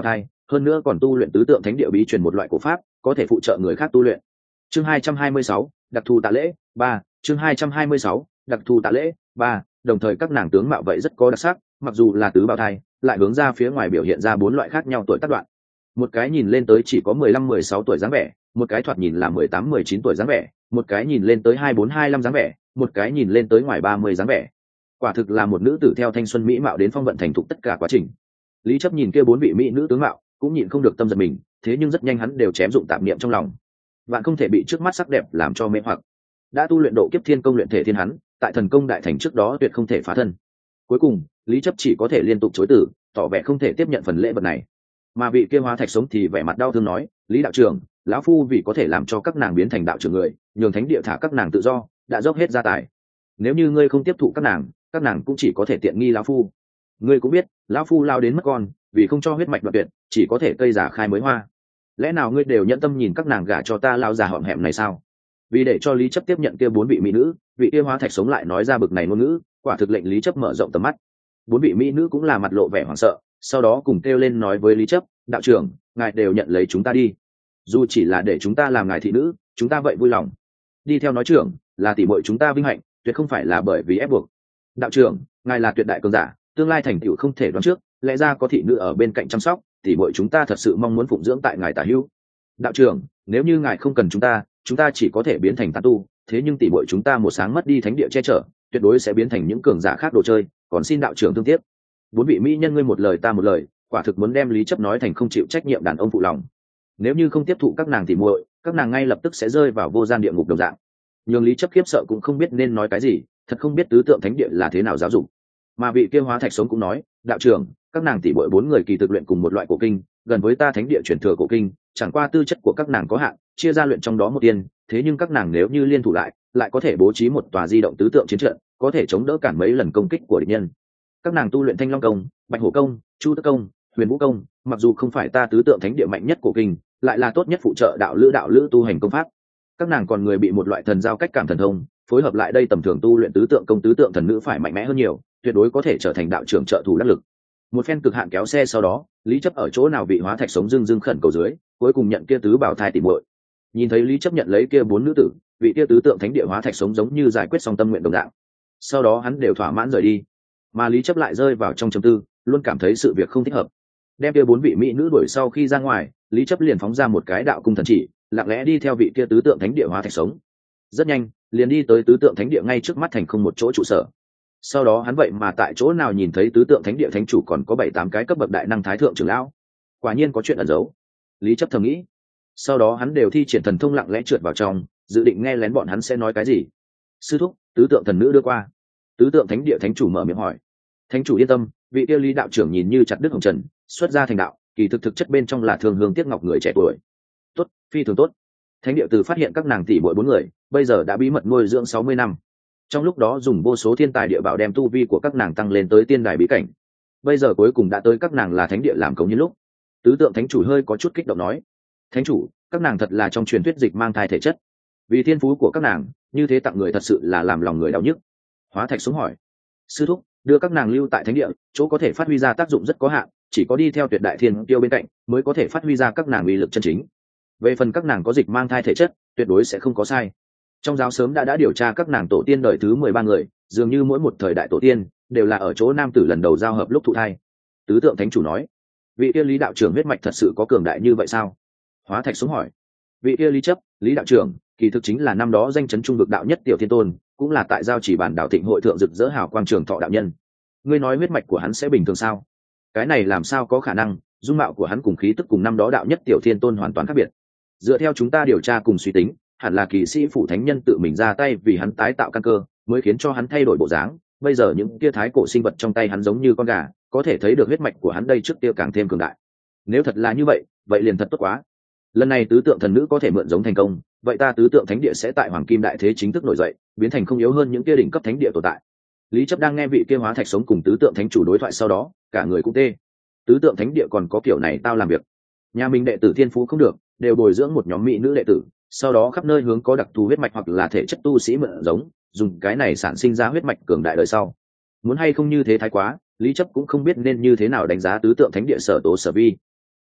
hơn nữa còn tu luyện tứ tượng thánh địa bí truyền một loại cổ pháp có thể phụ trợ người khác tu luyện. Chương hai trăm hai mươi sáu, đặc thù tạ lễ ba. Chương hai trăm hai mươi sáu, đặc thù tạ lễ ba. Đồng thời các nàng tướng mạo vậy rất có đặc sắc, mặc dù là tứ bào thai lại hướng ra phía ngoài biểu hiện ra bốn loại khác nhau tuổi tác đoạn. Một cái nhìn lên tới chỉ có mười lăm mười sáu tuổi dáng vẻ, một cái thoạt nhìn là mười tám mười chín tuổi dáng vẻ, một cái nhìn lên tới hai bốn hai lăm dáng vẻ, một cái nhìn lên tới ngoài ba mươi dáng vẻ. Quả thực là một nữ tử theo thanh xuân mỹ mạo đến phong vận thành thục tất cả quá trình. Lý Chấp nhìn kia bốn vị mỹ nữ tướng mạo cũng nhịn không được tâm giật mình, thế nhưng rất nhanh hắn đều chém dụng tạp niệm trong lòng. Vạn không thể bị trước mắt sắc đẹp làm cho mê hoặc. Đã tu luyện độ kiếp thiên công luyện thể thiên hắn, tại thần công đại thành trước đó tuyệt không thể phá thân. Cuối cùng, Lý Chấp chỉ có thể liên tục chối từ, tỏ vẻ không thể tiếp nhận phần lễ vật này. Mà vị kia hóa thạch sống thì vẻ mặt đau thương nói, Lý đạo trưởng, lão phu vì có thể làm cho các nàng biến thành đạo trưởng người, nhường thánh địa thả các nàng tự do, đã dốc hết gia tài. Nếu như ngươi không tiếp thụ các nàng, các nàng cũng chỉ có thể tiện nghi lão phu. Ngươi cũng biết, lão phu lao đến mất con, vì không cho huyết mạch đoạn tuyệt, chỉ có thể cây giả khai mới hoa. Lẽ nào ngươi đều nhẫn tâm nhìn các nàng gả cho ta lao già họm hẹm này sao? Vì để cho Lý Chấp tiếp nhận kia bốn vị mỹ nữ, vị kia hóa thạch sống lại nói ra bực này ngôn ngữ, quả thực lệnh Lý Chấp mở rộng tầm mắt. Bốn vị mỹ nữ cũng là mặt lộ vẻ hoảng sợ, sau đó cùng kêu lên nói với Lý Chấp, đạo trưởng, ngài đều nhận lấy chúng ta đi, dù chỉ là để chúng ta làm ngài thị nữ, chúng ta vậy vui lòng. Đi theo nói trưởng, là tỷ muội chúng ta vinh hạnh, tuyệt không phải là bởi vì ép buộc. Đạo trưởng, ngài là tuyệt đại cường giả, tương lai thành tựu không thể đoán trước, lẽ ra có thị nữ ở bên cạnh chăm sóc, tỷ muội chúng ta thật sự mong muốn phụng dưỡng tại ngài tả hữu. Đạo trưởng, nếu như ngài không cần chúng ta, chúng ta chỉ có thể biến thành tán tu, thế nhưng tỷ muội chúng ta một sáng mất đi thánh địa che chở, tuyệt đối sẽ biến thành những cường giả khác đồ chơi, còn xin đạo trưởng thương tiếc. Bốn vị mỹ nhân ngươi một lời ta một lời, quả thực muốn đem Lý Chấp nói thành không chịu trách nhiệm đàn ông phụ lòng. Nếu như không tiếp thụ các nàng tỷ muội, các nàng ngay lập tức sẽ rơi vào vô gian địa ngục đồng dạng. Nhưng Lý Chấp khiếp sợ cũng không biết nên nói cái gì, thật không biết tứ tượng thánh địa là thế nào giáo dục. Mà vị kia hóa thạch sống cũng nói, đạo trưởng, các nàng tỷ muội bốn người kỳ thực luyện cùng một loại cổ kinh, gần với ta thánh địa truyền thừa cổ kinh, chẳng qua tư chất của các nàng có hạn, chia ra luyện trong đó một tiên, thế nhưng các nàng nếu như liên thủ lại, lại có thể bố trí một tòa di động tứ tượng chiến trận, có thể chống đỡ cản mấy lần công kích của địch nhân. Các nàng tu luyện Thanh Long công, Bạch Hổ công, Chu Tức công, Huyền Vũ công, mặc dù không phải ta tứ tượng thánh địa mạnh nhất cổ kinh, lại là tốt nhất phụ trợ đạo lữ đạo lữ tu hành công pháp. Các nàng còn người bị một loại thần giao cách cảm thần thông, phối hợp lại đây tầm thường tu luyện tứ tượng công tứ tượng thần nữ phải mạnh mẽ hơn nhiều, tuyệt đối có thể trở thành đạo trưởng trợ thủ đắc lực. Một phen cực hạn kéo xe sau đó, Lý Chấp ở chỗ nào vị hóa thạch sống dưng dưng khẩn cầu dưới, cuối cùng nhận kia tứ bảo thai tỷ muội. Nhìn thấy Lý Chấp nhận lấy kia bốn nữ tử, vị kia tứ tượng thánh địa hóa thạch sống giống như giải quyết xong tâm nguyện đồng dạng. Sau đó hắn đều thỏa mãn rời đi, mà Lý Chấp lại rơi vào trong trầm tư, luôn cảm thấy sự việc không thích hợp. Đem kia bốn vị mỹ nữ đuổi sau khi ra ngoài, Lý Chấp liền phóng ra một cái đạo cung thần chỉ, lặng lẽ đi theo vị kia tứ tượng thánh địa hóa thạch sống. Rất nhanh, liền đi tới tứ tượng thánh địa ngay trước mắt thành không một chỗ trụ sở. Sau đó hắn vậy mà tại chỗ nào nhìn thấy tứ tượng thánh địa thánh chủ còn có bảy tám cái cấp bậc đại năng thái thượng trưởng lão. Quả nhiên có chuyện ẩn giấu. Lý Chấp thầm nghĩ. Sau đó hắn đều thi triển thần thông lặng lẽ trượt vào trong, dự định nghe lén bọn hắn sẽ nói cái gì. Sư thúc, tứ tượng thần nữ đưa qua. Tứ tượng thánh địa thánh chủ mở miệng hỏi. Thánh chủ yên tâm, vị yêu Lý đạo trưởng nhìn như chặt đứt hồng trần, xuất ra thành đạo, kỳ thực thực chất bên trong là thường hương tiếc ngọc người trẻ tuổi. Tốt, phi thường tốt. Thánh địa từ phát hiện các nàng tỷ muội bốn người, bây giờ đã bí mật nuôi dưỡng sáu mươi năm. Trong lúc đó dùng vô số thiên tài địa bảo đem tu vi của các nàng tăng lên tới tiên đài bí cảnh. Bây giờ cuối cùng đã tới các nàng là thánh địa làm cống như lúc. Tứ tượng thánh chủ hơi có chút kích động nói, thánh chủ, các nàng thật là trong truyền thuyết dịch mang thai thể chất. Vì thiên phú của các nàng, như thế tặng người thật sự là làm lòng người đau nhức. Hóa thạch xuống hỏi, sư thúc, đưa các nàng lưu tại thánh địa, chỗ có thể phát huy ra tác dụng rất có hạn, chỉ có đi theo tuyệt đại thiên tiêu bên cạnh mới có thể phát huy ra các nàng uy lực chân chính. Về phần các nàng có dịch mang thai thể chất, tuyệt đối sẽ không có sai. Trong giáo sớm đã đã điều tra các nàng tổ tiên đời thứ mười ba người, dường như mỗi một thời đại tổ tiên đều là ở chỗ nam tử lần đầu giao hợp lúc thụ thai. Tứ tượng thánh chủ nói, vị kia Lý đạo trưởng huyết mạch thật sự có cường đại như vậy sao? Hóa thạch xuống hỏi, vị kia Lý Chấp, Lý đạo trưởng kỳ thực chính là năm đó danh chấn trung vực đạo nhất tiểu thiên tôn, cũng là tại giao chỉ bản đạo thịnh hội thượng rực rỡ hào quang trường thọ đạo nhân. Ngươi nói huyết mạch của hắn sẽ bình thường sao? Cái này làm sao có khả năng, dung mạo của hắn cùng khí tức cùng năm đó đạo nhất tiểu thiên tôn hoàn toàn khác biệt. Dựa theo chúng ta điều tra cùng suy tính, hẳn là kỳ sĩ phủ thánh nhân tự mình ra tay vì hắn tái tạo căn cơ, mới khiến cho hắn thay đổi bộ dáng. Bây giờ những kia thái cổ sinh vật trong tay hắn giống như con gà, có thể thấy được huyết mạch của hắn đây trước kia càng thêm cường đại. Nếu thật là như vậy, vậy liền thật tốt quá. Lần này tứ tượng thần nữ có thể mượn giống thành công, vậy ta tứ tượng thánh địa sẽ tại hoàng kim đại thế chính thức nổi dậy, biến thành không yếu hơn những kia đỉnh cấp thánh địa tồn tại. Lý Chấp đang nghe vị kia hóa thạch sống cùng tứ tượng thánh chủ đối thoại sau đó, cả người cũng tê. Tứ tượng thánh địa còn có kiểu này tao làm việc. Nhà mình đệ tử thiên phú không được, đều bồi dưỡng một nhóm mỹ nữ đệ tử, sau đó khắp nơi hướng có đặc thù huyết mạch hoặc là thể chất tu sĩ mượn giống, dùng cái này sản sinh ra huyết mạch cường đại đời sau. Muốn hay không như thế thái quá, Lý Chấp cũng không biết nên như thế nào đánh giá tứ tượng thánh địa sở tố sở vi.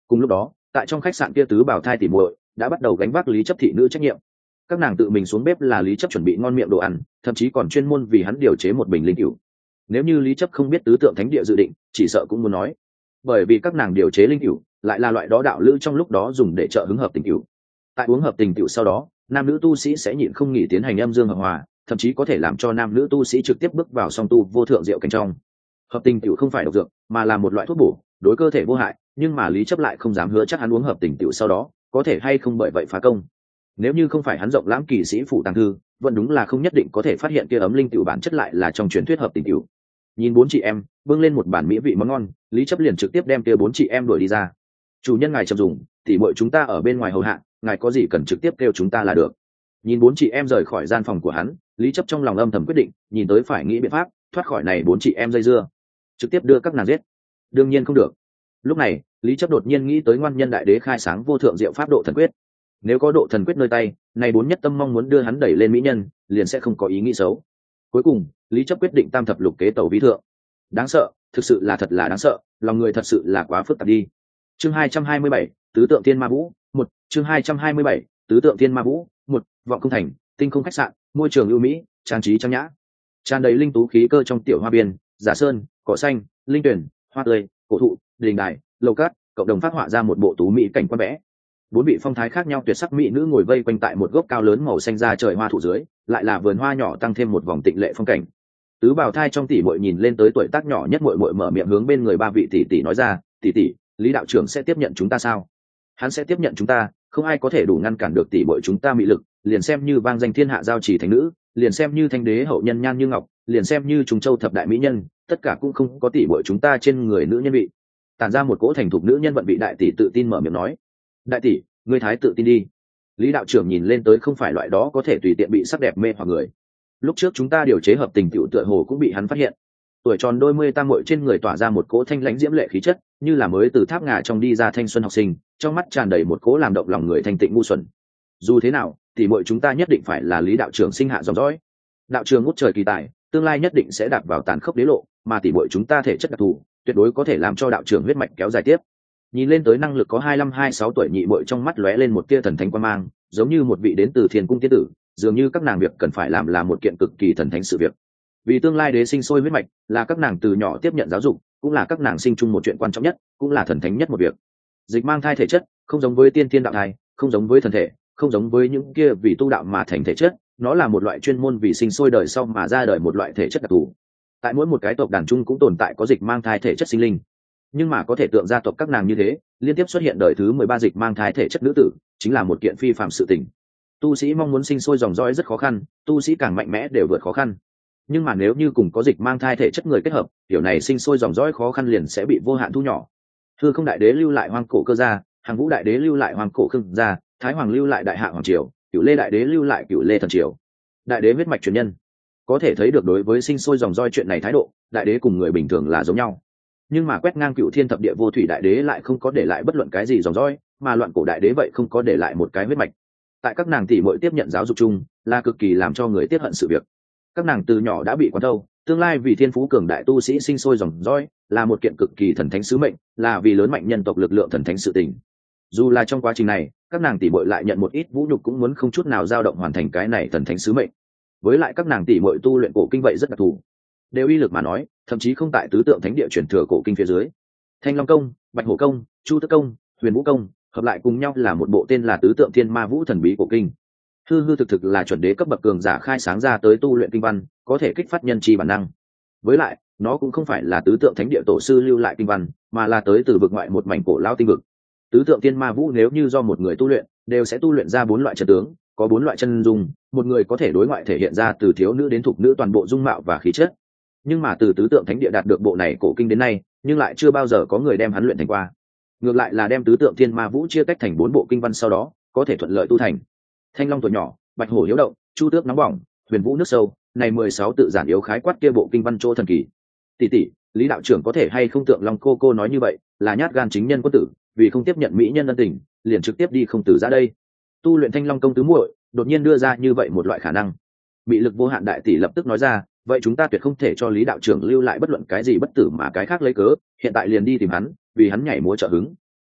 Cùng lúc đó tại trong khách sạn kia tứ bảo thai tỉ muội đã bắt đầu gánh vác lý chấp thị nữ trách nhiệm. Các nàng tự mình xuống bếp là lý chấp chuẩn bị ngon miệng đồ ăn, thậm chí còn chuyên môn vì hắn điều chế một bình linh cửu. Nếu như lý chấp không biết tứ tượng thánh địa dự định, chỉ sợ cũng muốn nói, bởi vì các nàng điều chế linh cửu lại là loại đó đạo lữ trong lúc đó dùng để trợ hứng hợp tình cửu. Tại uống hợp tình cửu sau đó, nam nữ tu sĩ sẽ nhịn không nghỉ tiến hành âm dương hợp hòa, thậm chí có thể làm cho nam nữ tu sĩ trực tiếp bước vào song tu vô thượng diệu cảnh trong. Hợp tình cửu không phải độc dược, mà là một loại thuốc bổ, đối cơ thể vô hại, nhưng mà lý chấp lại không dám hứa chắc hắn uống hợp tình cửu sau đó có thể hay không bởi vậy phá công. Nếu như không phải hắn rộng lãm kỳ sĩ phủ tàng thư, vẫn đúng là không nhất định có thể phát hiện kia ấm linh cửu bản chất lại là trong truyền thuyết hợp tình cửu. Nhìn bốn chị em bưng lên một bản mỹ vị món ngon, lý chấp liền trực tiếp đem kia bốn chị em đuổi đi ra. Chủ nhân ngài chậm dùng, tỉ muội chúng ta ở bên ngoài hầu hạ, ngài có gì cần trực tiếp kêu chúng ta là được. Nhìn bốn chị em rời khỏi gian phòng của hắn, lý chấp trong lòng âm thầm quyết định, nhìn tới phải nghĩ biện pháp thoát khỏi này bốn chị em dây dưa, trực tiếp đưa các nàng giết. Đương nhiên không được. Lúc này lý chấp đột nhiên nghĩ tới ngoan nhân đại đế khai sáng vô thượng diệu pháp độ thần quyết. Nếu có độ thần quyết nơi tay, này bốn nhất tâm mong muốn đưa hắn đẩy lên mỹ nhân liền sẽ không có ý nghĩ xấu. Cuối cùng lý chấp quyết định tam thập lục kế tẩu vi thượng. Đáng sợ, thực sự là thật là đáng sợ, lòng người thật sự là quá phức tạp đi. Chương hai trăm hai mươi bảy, tứ tượng thiên ma vũ một. Chương hai trăm hai mươi bảy, tứ tượng thiên ma vũ một. Vọng không thành, tinh không khách sạn, môi trường ưu mỹ, trang trí trang nhã, tràn đầy linh tú khí cơ trong tiểu hoa biên, giả sơn, cỏ xanh, linh tuyển, hoa tươi, cổ thụ, đình đài, lầu cát, cộng đồng phát họa ra một bộ tú mỹ cảnh quan vẽ. Bốn vị phong thái khác nhau tuyệt sắc mỹ nữ ngồi vây quanh tại một gốc cao lớn màu xanh da trời hoa thụ dưới, lại là vườn hoa nhỏ tăng thêm một vòng tịnh lệ phong cảnh. Tứ bảo thai trong tỷ muội nhìn lên tới tuổi tác nhỏ nhất muội muội mở miệng hướng bên người ba vị tỷ tỷ nói ra, tỷ tỷ, lý đạo trưởng sẽ tiếp nhận chúng ta sao? Hắn sẽ tiếp nhận chúng ta, không ai có thể đủ ngăn cản được tỷ muội chúng ta mỹ lực, liền xem như vang danh thiên hạ giao chỉ thánh nữ, liền xem như thanh đế hậu nhân nhan như ngọc, liền xem như trùng châu thập đại mỹ nhân, tất cả cũng không có tỷ muội chúng ta trên người nữ nhân vị. Tản ra một cỗ thành thục nữ nhân vận vị đại tỷ tự tin mở miệng nói, đại tỷ, ngươi thái tự tin đi. Lý đạo trưởng nhìn lên tới không phải loại đó có thể tùy tiện bị sắc đẹp mê hoặc người. Lúc trước chúng ta điều chế hợp tình tiểu tựa hồ cũng bị hắn phát hiện. Tuổi tròn đôi mươi tam muội trên người tỏa ra một cỗ thanh lãnh diễm lệ khí chất, như là mới từ tháp ngà trong đi ra thanh xuân học sinh, trong mắt tràn đầy một cỗ làm động lòng người thanh tịnh ngu xuẩn. Dù thế nào, tỷ muội chúng ta nhất định phải là Lý đạo trưởng sinh hạ dòng dõi. Đạo trưởng ngút trời kỳ tài, tương lai nhất định sẽ đạp vào tàn khốc đế lộ, mà tỷ muội chúng ta thể chất đặc thù, tuyệt đối có thể làm cho đạo trưởng huyết mạch kéo dài tiếp. Nhìn lên tới năng lực có hai lăm hai sáu tuổi nhị muội trong mắt lóe lên một tia thần thánh quan mang, giống như một vị đến từ thiên cung tiên tử, dường như các nàng việc cần phải làm là một kiện cực kỳ thần thánh sự việc. Vì tương lai đế sinh sôi huyết mạch, là các nàng từ nhỏ tiếp nhận giáo dục, cũng là các nàng sinh chung một chuyện quan trọng nhất, cũng là thần thánh nhất một việc. Dịch mang thai thể chất, không giống với tiên tiên đạo thai, không giống với thần thể, không giống với những kia vì tu đạo mà thành thể chất, nó là một loại chuyên môn vì sinh sôi đời sau mà ra đời một loại thể chất đặc thù. Tại mỗi một cái tộc đàn chung cũng tồn tại có dịch mang thai thể chất sinh linh, nhưng mà có thể tượng gia tộc các nàng như thế liên tiếp xuất hiện đời thứ mười ba dịch mang thai thể chất nữ tử, chính là một kiện phi phàm sự tình. Tu sĩ mong muốn sinh sôi dòng dõi rất khó khăn, tu sĩ càng mạnh mẽ đều vượt khó khăn, nhưng mà nếu như cùng có dịch mang thai thể chất người kết hợp, kiểu này sinh sôi dòng dõi khó khăn liền sẽ bị vô hạn thu nhỏ. Hư Không đại đế lưu lại hoang cổ cơ gia, Hàng Vũ đại đế lưu lại hoang cổ khương gia, Thái Hoàng lưu lại đại hạ hoàng triều, Cửu Lê đại đế lưu lại Cửu Lê thần triều. Đại đế huyết mạch truyền nhân, có thể thấy được đối với sinh sôi dòng dõi chuyện này thái độ, đại đế cùng người bình thường là giống nhau. Nhưng mà quét ngang cựu thiên thập địa vô thủy đại đế lại không có để lại bất luận cái gì dòng dõi, mà loạn cổ đại đế vậy không có để lại một cái huyết mạch. Tại các nàng tỷ muội tiếp nhận giáo dục chung, là cực kỳ làm cho người tiếc hận sự việc. Các nàng từ nhỏ đã bị quán thâu, tương lai vì thiên phú cường đại tu sĩ sinh sôi dòng dõi, là một kiện cực kỳ thần thánh sứ mệnh, là vì lớn mạnh nhân tộc lực lượng thần thánh sự tình. Dù là trong quá trình này, các nàng tỷ muội lại nhận một ít vũ nhục cũng muốn không chút nào dao động hoàn thành cái này thần thánh sứ mệnh. Với lại các nàng tỷ muội tu luyện cổ kinh vậy rất đặc thù, đều uy lực mà nói, thậm chí không tại tứ tượng thánh địa truyền thừa cổ kinh phía dưới. Thanh Long công, Bạch Hổ công, Chu Tước công, Huyền Vũ công hợp lại cùng nhau là một bộ tên là tứ tượng thiên ma vũ thần bí cổ kinh. Hư hư thực thực là chuẩn đế cấp bậc cường giả khai sáng ra tới tu luyện kinh văn, có thể kích phát nhân chi bản năng. Với lại, nó cũng không phải là tứ tượng thánh địa tổ sư lưu lại kinh văn, mà là tới từ vực ngoại một mảnh cổ lao tinh vực. Tứ tượng thiên ma vũ nếu như do một người tu luyện, đều sẽ tu luyện ra bốn loại chân tướng, có bốn loại chân dung, một người có thể đối ngoại thể hiện ra từ thiếu nữ đến thục nữ toàn bộ dung mạo và khí chất. Nhưng mà từ tứ tượng thánh địa đạt được bộ này cổ kinh đến nay, nhưng lại chưa bao giờ có người đem hắn luyện thành qua. Ngược lại là đem tứ tượng thiên ma vũ chia tách thành bốn bộ kinh văn sau đó, có thể thuận lợi tu thành. Thanh Long tuổi nhỏ, Bạch Hổ hiếu động, Chu Tước nóng bỏng, Huyền Vũ nước sâu, này mười sáu tự giản yếu khái quát kia bộ kinh văn chỗ thần kỳ. Tỷ tỷ, Lý đạo trưởng có thể hay không tượng Long cô cô nói như vậy, là nhát gan chính nhân quân tử, vì không tiếp nhận mỹ nhân ân tình, liền trực tiếp đi không từ ra đây. Tu luyện Thanh Long công tứ muội, đột nhiên đưa ra như vậy một loại khả năng. Bị lực vô hạn đại tỷ lập tức nói ra, vậy chúng ta tuyệt không thể cho Lý đạo trưởng lưu lại bất luận cái gì bất tử mà cái khác lấy cớ, hiện tại liền đi tìm hắn, vì hắn nhảy múa trợ hứng.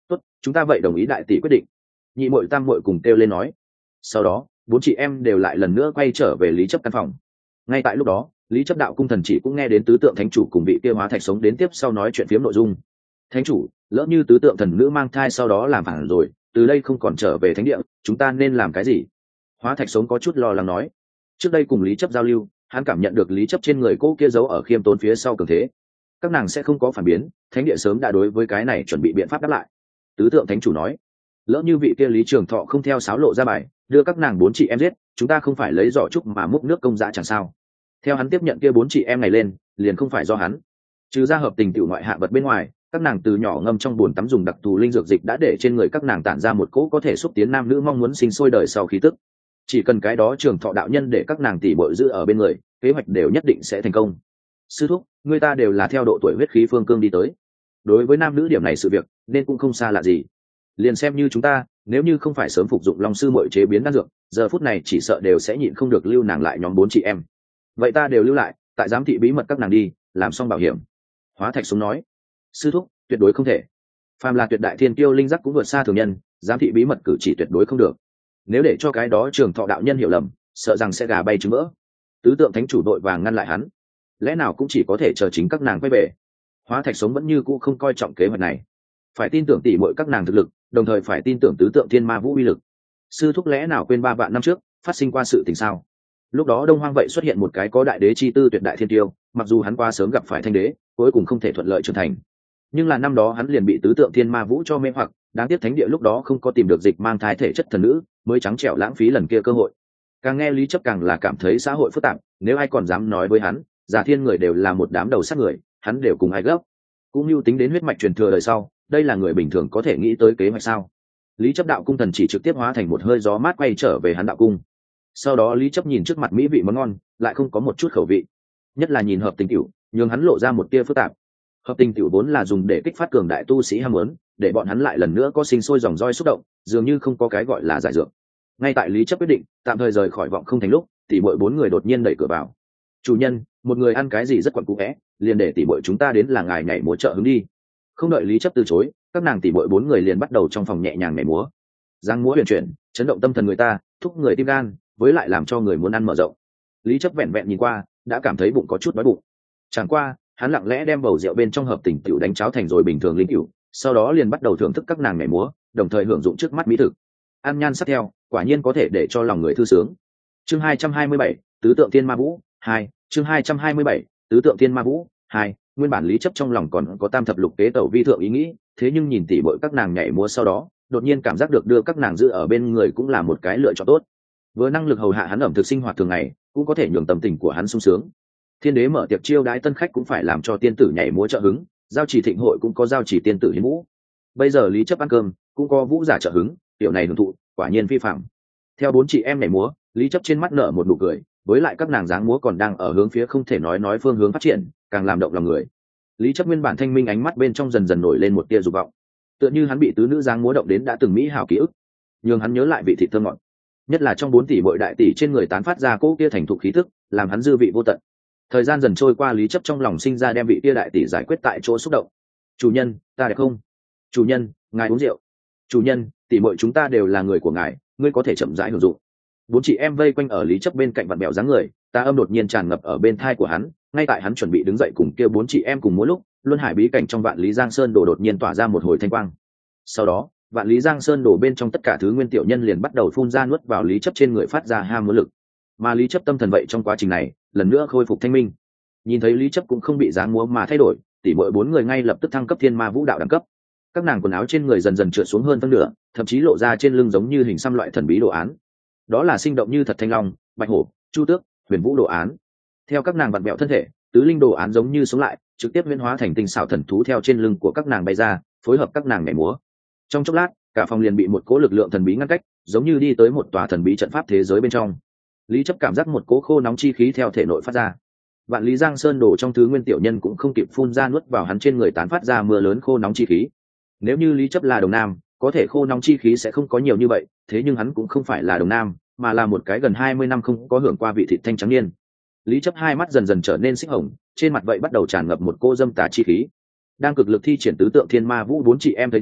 tốt, chúng ta vậy đồng ý đại tỷ quyết định. Nhị muội tam muội cùng kêu lên nói. Sau đó bốn chị em đều lại lần nữa quay trở về lý chấp căn phòng. Ngay tại lúc đó, lý chấp đạo cung thần chỉ cũng nghe đến tứ tượng thánh chủ cùng vị kia hóa thạch sống đến tiếp sau nói chuyện phiếm nội dung. Thánh chủ, lỡ như tứ tượng thần nữ mang thai sau đó làm phản rồi, từ đây không còn trở về thánh địa, chúng ta nên làm cái gì? Hóa thạch sống có chút lo lắng nói. Trước đây cùng lý chấp giao lưu, hắn cảm nhận được lý chấp trên người cô kia giấu ở khiêm tốn phía sau cường thế, các nàng sẽ không có phản biến, thánh địa sớm đã đối với cái này chuẩn bị biện pháp đáp lại. Tứ tượng thánh chủ nói, lỡ như vị kia lý trường thọ không theo sáo lộ ra bài, đưa các nàng bốn chị em giết, chúng ta không phải lấy giỏ trúc mà múc nước công dã chẳng sao? Theo hắn tiếp nhận kia bốn chị em này lên, liền không phải do hắn. Trừ ra hợp tình tiểu ngoại hạ vật bên ngoài, các nàng từ nhỏ ngâm trong bồn tắm dùng đặc thù linh dược dịch đã để trên người các nàng tản ra một cỗ có thể xúc tiến nam nữ mong muốn sinh sôi đời sau khí tức. Chỉ cần cái đó trường thọ đạo nhân để các nàng tỉ bội giữ ở bên người, kế hoạch đều nhất định sẽ thành công. Sư thúc, người ta đều là theo độ tuổi huyết khí phương cương đi tới, đối với nam nữ điểm này sự việc nên cũng không xa lạ gì. Liền xem như chúng ta, nếu như không phải sớm phục dụng long sư muội chế biến đan dược, giờ phút này chỉ sợ đều sẽ nhịn không được lưu nàng lại nhóm bốn chị em. Vậy ta đều lưu lại, tại giám thị bí mật các nàng đi, làm xong bảo hiểm. Hóa thạch xuống nói, sư thúc, tuyệt đối không thể. Phàm là tuyệt đại thiên kiêu linh giác cũng vượt xa thường nhân, giám thị bí mật cử chỉ tuyệt đối không được. Nếu để cho cái đó trường thọ đạo nhân hiểu lầm, sợ rằng sẽ gà bay trứng mỡ. Tứ tượng thánh chủ đội vàng ngăn lại hắn, lẽ nào cũng chỉ có thể chờ chính các nàng quay về. Hóa thạch sống vẫn như cũ không coi trọng kế hoạch này, phải tin tưởng tỉ mọi các nàng thực lực, đồng thời phải tin tưởng tứ tượng thiên ma vũ uy lực. Sư thúc lẽ nào quên ba vạn năm trước phát sinh qua sự tình sao? Lúc đó đông hoang vậy xuất hiện một cái có đại đế chi tư tuyệt đại thiên tiêu, mặc dù hắn qua sớm gặp phải thanh đế, cuối cùng không thể thuận lợi trưởng thành, nhưng là năm đó hắn liền bị tứ tượng thiên ma vũ cho mê hoặc, đáng tiếc thánh địa lúc đó không có tìm được dịch mang thai thể chất thần nữ, mới trắng trẻo lãng phí lần kia cơ hội. Càng nghe lý chấp càng là cảm thấy xã hội phức tạp, nếu ai còn dám nói với hắn giả thiên người đều là một đám đầu sát người, hắn đều cùng ai gấp. Cũng như tính đến huyết mạch truyền thừa đời sau, đây là người bình thường có thể nghĩ tới kế hoạch sao? Lý chấp đạo cung thần chỉ trực tiếp hóa thành một hơi gió mát quay trở về hắn đạo cung. Sau đó lý chấp nhìn trước mặt mỹ vị món ngon, lại không có một chút khẩu vị, nhất là nhìn hợp tình tiểu, nhường hắn lộ ra một tia phức tạp. Hợp tình tiểu vốn là dùng để kích phát cường đại tu sĩ ham muốn, để bọn hắn lại lần nữa có sinh sôi dòng roi xúc động, dường như không có cái gọi là giải dược. Ngay tại lý chấp quyết định tạm thời rời khỏi vọng không thành lúc, tỷ muội bốn người đột nhiên đẩy cửa vào. Chủ nhân, một người ăn cái gì rất quặn cũ vẽ, liền để tỷ muội chúng ta đến là ngài nhảy múa trợ hứng đi. Không đợi lý chấp từ chối, các nàng tỷ muội bốn người liền bắt đầu trong phòng nhẹ nhàng nhảy múa. Giang múa huyền chuyển, chấn động tâm thần người ta, thúc người tim gan, với lại làm cho người muốn ăn mở rộng. Lý chấp vẹn vẹn nhìn qua, đã cảm thấy bụng có chút đói bụng. Chẳng qua, hắn lặng lẽ đem bầu rượu bên trong hợp tình tiểu đánh cháo thành rồi bình thường linh cửu, sau đó liền bắt đầu thưởng thức các nàng nhảy múa, đồng thời hưởng dụng trước mắt mỹ thực. Ăn nhan sắc theo, quả nhiên có thể để cho lòng người thư sướng. Chương hai trăm hai mươi bảy, tứ tượng thiên ma vũ hai. Chương hai trăm hai mươi bảy, tứ tượng thiên ma vũ hai. Nguyên bản lý chấp trong lòng còn có tam thập lục kế tẩu vi thượng ý nghĩ, thế nhưng nhìn tỉ bội các nàng nhảy múa sau đó, đột nhiên cảm giác được đưa các nàng giữ ở bên người cũng là một cái lựa chọn tốt. Vừa năng lực hầu hạ hắn ẩm thực sinh hoạt thường ngày, cũng có thể nhường tâm tình của hắn sung sướng. Thiên đế mở tiệc chiêu đãi tân khách cũng phải làm cho tiên tử nhảy múa trợ hứng, giao chỉ thịnh hội cũng có giao chỉ tiên tử hiến vũ. Bây giờ lý chấp ăn cơm cũng có vũ giả trợ hứng, tiểu này hưởng thụ quả nhiên vi phạm. Theo bốn chị em nhảy múa, lý chấp trên mắt nở một nụ cười, với lại các nàng dáng múa còn đang ở hướng phía không thể nói nói phương hướng phát triển, càng làm động lòng người. Lý chấp nguyên bản thanh minh ánh mắt bên trong dần dần nổi lên một tia dục vọng, tựa như hắn bị tứ nữ dáng múa động đến đã từng mỹ hảo ký ức, nhưng hắn nhớ lại vị thịt thơm ngọt, nhất là trong bốn tỷ bội đại tỷ trên người tán phát ra cỗ kia thành thục khí tức, làm hắn dư vị vô tận. Thời gian dần trôi qua, lý chấp trong lòng sinh ra đem vị kia đại tỷ giải quyết tại chỗ xúc động. Chủ nhân, ta đẹp không? Chủ nhân, ngài uống rượu. Chủ nhân, tỷ muội chúng ta đều là người của ngài, ngươi có thể chậm rãi hưởng dụng. Bốn chị em vây quanh ở lý chấp bên cạnh vặn bẹo dáng người, ta âm đột nhiên tràn ngập ở bên thai của hắn. Ngay tại hắn chuẩn bị đứng dậy cùng kia bốn chị em cùng múa lúc, luân hải bí cảnh trong vạn lý giang sơn đồ đột nhiên tỏa ra một hồi thanh quang. Sau đó, vạn lý giang sơn đồ bên trong tất cả thứ nguyên tiểu nhân liền bắt đầu phun ra nuốt vào lý chấp trên người, phát ra ham muốn lực. Mà lý chấp tâm thần vậy trong quá trình này lần nữa khôi phục thanh minh. Nhìn thấy lý chấp cũng không bị dáng múa mà thay đổi, tỷ muội bốn người ngay lập tức thăng cấp thiên ma vũ đạo đẳng cấp. Các nàng quần áo trên người dần dần trượt xuống hơn phân nửa, thậm chí lộ ra trên lưng giống như hình xăm loại thần bí đồ án. Đó là sinh động như thật thanh long, bạch hổ, chu tước, huyền vũ đồ án. Theo các nàng vặn vẹo thân thể, tứ linh đồ án giống như sống lại, trực tiếp huyễn hóa thành tinh xảo thần thú theo trên lưng của các nàng bay ra, phối hợp các nàng nhảy múa. Trong chốc lát, cả phòng liền bị một cỗ lực lượng thần bí ngăn cách, giống như đi tới một tòa thần bí trận pháp thế giới bên trong. Lý chấp cảm giác một cỗ khô nóng chi khí theo thể nội phát ra. Vạn lý giang sơn đổ trong thứ nguyên tiểu nhân cũng không kịp phun ra nuốt vào hắn trên người, tán phát ra mưa lớn khô nóng chi khí. Nếu như lý chấp là đồng nam, có thể khô nóng chi khí sẽ không có nhiều như vậy, thế nhưng hắn cũng không phải là đồng nam, mà là một cái gần hai mươi năm không có hưởng qua vị thịt thanh trắng niên. Lý chấp hai mắt dần dần trở nên xích hồng, trên mặt vậy bắt đầu tràn ngập một cô dâm tà chi khí. Đang cực lực thi triển tứ tượng thiên ma vũ, bốn chị em thấy thế,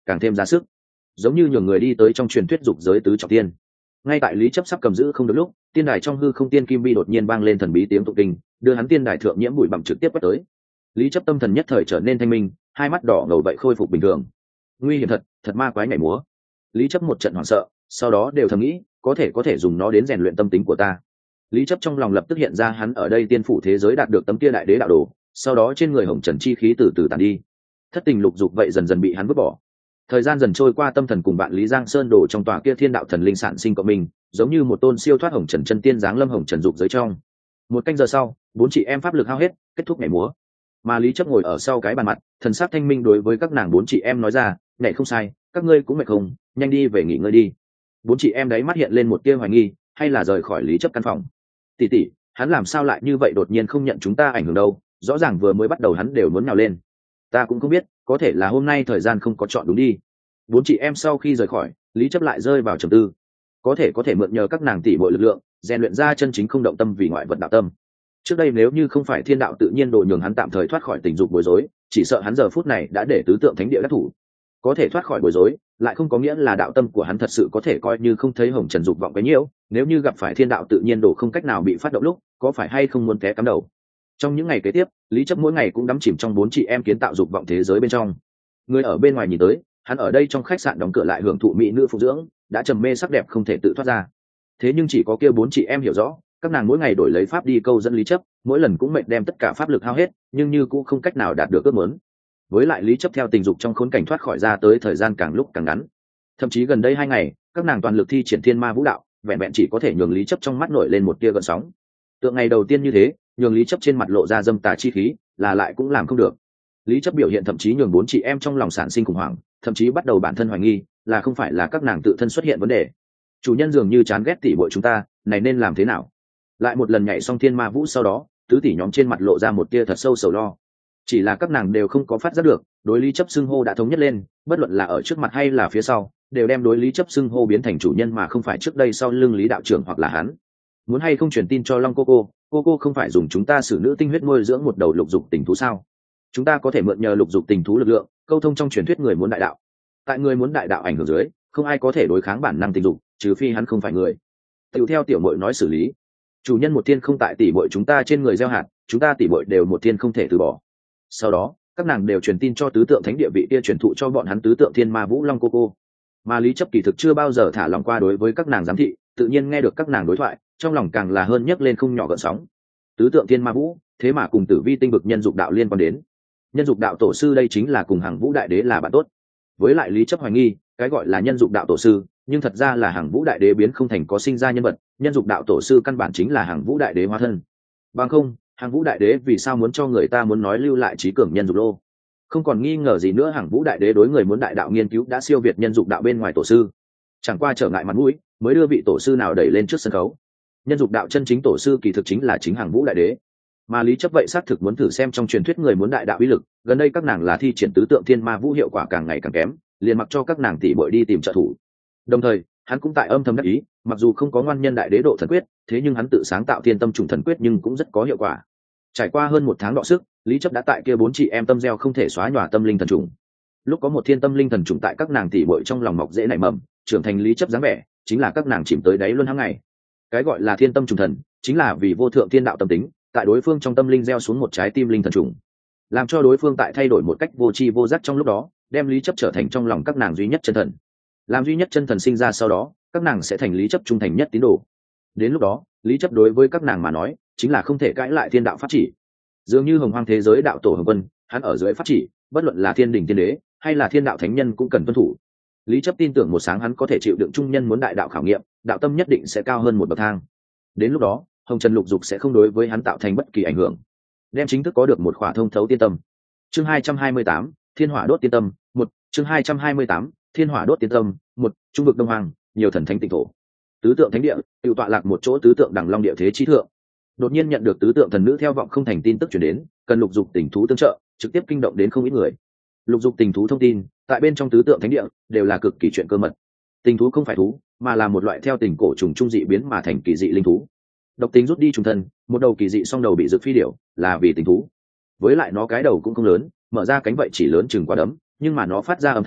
càng thêm ra sức, giống như nhường người đi tới trong truyền thuyết dục giới tứ trọng tiên. Ngay tại lý chấp sắp cầm giữ không được lúc, tiên đài trong hư không tiên kim bi đột nhiên vang lên thần bí tiếng tụng kinh, đưa hắn tiên đài thượng nhiễm bụi bặm trực tiếp quét tới. Lý chấp tâm thần nhất thời trở nên thanh minh, hai mắt đỏ ngầu vậy khôi phục bình thường. Nguy hiểm thật, thật ma quái nhảy múa. Lý chấp một trận hoảng sợ, sau đó đều thầm nghĩ, có thể có thể dùng nó đến rèn luyện tâm tính của ta. Lý chấp trong lòng lập tức hiện ra hắn ở đây tiên phủ thế giới đạt được tấm kia đại đế đạo đồ, sau đó trên người hồng trần chi khí từ từ tàn đi, thất tình lục dục vậy dần dần bị hắn vứt bỏ. Thời gian dần trôi qua, tâm thần cùng bạn Lý Giang Sơn đổ trong tòa kia thiên đạo thần linh sản sinh cộng mình, giống như một tôn siêu thoát hồng trần chân tiên giáng lâm hồng trần dục giới trong. Một canh giờ sau, bốn chị em pháp lực hao hết, kết thúc nhảy múa. Mà Lý chấp ngồi ở sau cái bàn mặt, thần sắc thanh minh đối với các nàng bốn chị em nói ra, nhảy không sai, các ngươi cũng mệt không, nhanh đi về nghỉ ngơi đi. Bốn chị em đấy mắt hiện lên một tia hoài nghi, hay là rời khỏi Lý chấp căn phòng. Tỷ tỷ, hắn làm sao lại như vậy đột nhiên không nhận chúng ta ảnh hưởng đâu, rõ ràng vừa mới bắt đầu hắn đều muốn nhào lên. Ta cũng không biết, có thể là hôm nay thời gian không có chọn đúng đi. Bốn chị em sau khi rời khỏi, Lý chấp lại rơi vào trầm tư. Có thể có thể mượn nhờ các nàng tỷ muội lực lượng, rèn luyện ra chân chính không động tâm vì ngoại vật đạo tâm. Trước đây nếu như không phải thiên đạo tự nhiên độ nhường hắn tạm thời thoát khỏi tình dục bối rối, chỉ sợ hắn giờ phút này đã để tứ tượng thánh địa đắc thủ. Có thể thoát khỏi bối rối, lại không có nghĩa là đạo tâm của hắn thật sự có thể coi như không thấy hồng trần dục vọng cái nhiễu. Nếu như gặp phải thiên đạo tự nhiên độ không cách nào bị phát động lúc, có phải hay không muốn té cắm đầu. Trong những ngày kế tiếp, Lý chấp mỗi ngày cũng đắm chìm trong bốn chị em kiến tạo dục vọng thế giới bên trong. Người ở bên ngoài nhìn tới, hắn ở đây trong khách sạn đóng cửa lại hưởng thụ mỹ nữ phục dưỡng, đã trầm mê sắc đẹp không thể tự thoát ra. Thế nhưng chỉ có kia bốn chị em hiểu rõ, các nàng mỗi ngày đổi lấy pháp đi câu dẫn Lý chấp, mỗi lần cũng mệt đem tất cả pháp lực hao hết, nhưng như cũng không cách nào đạt được ước muốn. Với lại Lý chấp theo tình dục trong khốn cảnh thoát khỏi ra tới thời gian càng lúc càng ngắn. Thậm chí gần đây hai ngày, các nàng toàn lực thi triển thiên ma vũ đạo, vẹn vẹn chỉ có thể nhường Lý chấp trong mắt nổi lên một tia gợn sóng. Tượng ngày đầu tiên như thế, nhường Lý chấp trên mặt lộ ra dâm tà chi khí, là lại cũng làm không được. Lý chấp biểu hiện thậm chí nhường bốn chị em trong lòng sản sinh khủng hoảng, thậm chí bắt đầu bản thân hoài nghi, là không phải là các nàng tự thân xuất hiện vấn đề. Chủ nhân dường như chán ghét tỷ muội chúng ta, này nên làm thế nào? Lại một lần nhảy xong thiên ma vũ sau đó, tứ tỷ nhóm trên mặt lộ ra một tia thật sâu sầu lo. Chỉ là các nàng đều không có phát giác được, đối Lý chấp xưng hô đã thống nhất lên, bất luận là ở trước mặt hay là phía sau, đều đem đối Lý chấp xưng hô biến thành chủ nhân mà không phải trước đây sau lưng Lý đạo trưởng hoặc là hắn. Muốn hay không truyền tin cho Long cô cô, cô cô không phải dùng chúng ta xử nữ tinh huyết nuôi dưỡng một đầu lục dục tình thú sao? Chúng ta có thể mượn nhờ lục dục tình thú lực lượng, câu thông trong truyền thuyết người muốn đại đạo. Tại người muốn đại đạo ảnh hưởng dưới, không ai có thể đối kháng bản năng tình dục, trừ phi hắn không phải người. Tiểu theo tiểu muội nói xử lý. Chủ nhân một thiên không tại tỷ muội chúng ta trên người gieo hạt, chúng ta tỷ muội đều một thiên không thể từ bỏ. Sau đó, các nàng đều truyền tin cho tứ tượng thánh địa vị kia truyền thụ cho bọn hắn tứ tượng thiên ma vũ long cô cô. Mà Lý chấp kỳ thực chưa bao giờ thả lòng qua đối với các nàng giám thị, tự nhiên nghe được các nàng đối thoại, trong lòng càng là hơn nhấc lên không nhỏ gợn sóng. Tứ tượng thiên ma vũ, thế mà cùng tử vi tinh vực nhân dục đạo liên quan đến. Nhân dục đạo tổ sư đây chính là cùng Hằng Vũ đại đế là bạn tốt. Với lại Lý chấp hoài nghi, cái gọi là nhân dục đạo tổ sư, nhưng thật ra là Hằng Vũ đại đế biến không thành có sinh ra nhân vật, nhân dục đạo tổ sư căn bản chính là Hằng Vũ đại đế hóa thân. Bằng không, Hằng Vũ đại đế vì sao muốn cho người ta muốn nói lưu lại trí cường nhân dục lô? Không còn nghi ngờ gì nữa, Hằng Vũ đại đế đối người muốn đại đạo nghiên cứu đã siêu việt nhân dục đạo bên ngoài tổ sư. Chẳng qua trở ngại mặt mũi, mới đưa vị tổ sư nào đẩy lên trước sân khấu. Nhân dục đạo chân chính tổ sư kỳ thực chính là chính Hằng Vũ đại đế. Mà Lý chấp vậy xác thực muốn thử xem trong truyền thuyết người muốn đại đạo uy lực, gần đây các nàng là thi triển tứ tượng thiên ma vũ hiệu quả càng ngày càng kém, liền mặc cho các nàng tỷ muội đi tìm trợ thủ. Đồng thời, hắn cũng tại âm thầm đắc ý, mặc dù không có ngoan nhân đại đế độ thần quyết, thế nhưng hắn tự sáng tạo thiên tâm trùng thần quyết nhưng cũng rất có hiệu quả. Trải qua hơn một tháng đọ sức, Lý chấp đã tại kia bốn chị em tâm gieo không thể xóa nhòa tâm linh thần trùng. Lúc có một thiên tâm linh thần trùng tại các nàng tỷ muội trong lòng mọc dễ nảy mầm, trưởng thành Lý chấp dáng vẻ, chính là các nàng chìm tới đáy luôn hàng ngày. Cái gọi là thiên tâm trùng thần, chính là vì vô thượng thiên đạo tâm tính, tại đối phương trong tâm linh gieo xuống một trái tim linh thần trùng, làm cho đối phương tại thay đổi một cách vô tri vô giác trong lúc đó, đem Lý chấp trở thành trong lòng các nàng duy nhất chân thần. Làm duy nhất chân thần sinh ra sau đó, các nàng sẽ thành Lý chấp trung thành nhất tín đồ. Đến lúc đó, Lý chấp đối với các nàng mà nói, chính là không thể cãi lại thiên đạo pháp chỉ. Dường như hồng hoang thế giới đạo tổ Hồng Quân, hắn ở dưới pháp chỉ, bất luận là thiên đình tiên đế hay là thiên đạo thánh nhân cũng cần tuân thủ. Lý chấp tin tưởng một sáng hắn có thể chịu đựng trung nhân muốn đại đạo khảo nghiệm, đạo tâm nhất định sẽ cao hơn một bậc thang. Đến lúc đó, hồng trần lục dục sẽ không đối với hắn tạo thành bất kỳ ảnh hưởng, đem chính thức có được một khỏa thông thấu tiên tâm. Chương hai trăm hai mươi tám, thiên hỏa đốt tiên tâm một. Chương hai trăm hai mươi tám, thiên hỏa đốt tiên tâm một. Trung vực đông hoàng, nhiều thần thánh tịnh thổ, tứ tượng thánh địa tự tọa lạc một chỗ tứ tượng đằng long địa thế trí thượng. Đột nhiên nhận được tứ tượng thần nữ theo vọng không thành tin tức chuyển đến, cần lục dục tình thú tương trợ, trực tiếp kinh động đến không ít người. Lục dục tình thú thông tin tại bên trong tứ tượng thánh địa đều là cực kỳ chuyện cơ mật. Tình thú không phải thú, mà là một loại theo tình cổ trùng trung dị biến mà thành kỳ dị linh thú. Độc tính rút đi trùng thân, một đầu kỳ dị song đầu bị rực phi điểu, là vì tình thú. Với lại nó cái đầu cũng không lớn, mở ra cánh vậy chỉ lớn chừng quả đấm, nhưng mà nó phát ra âm thanh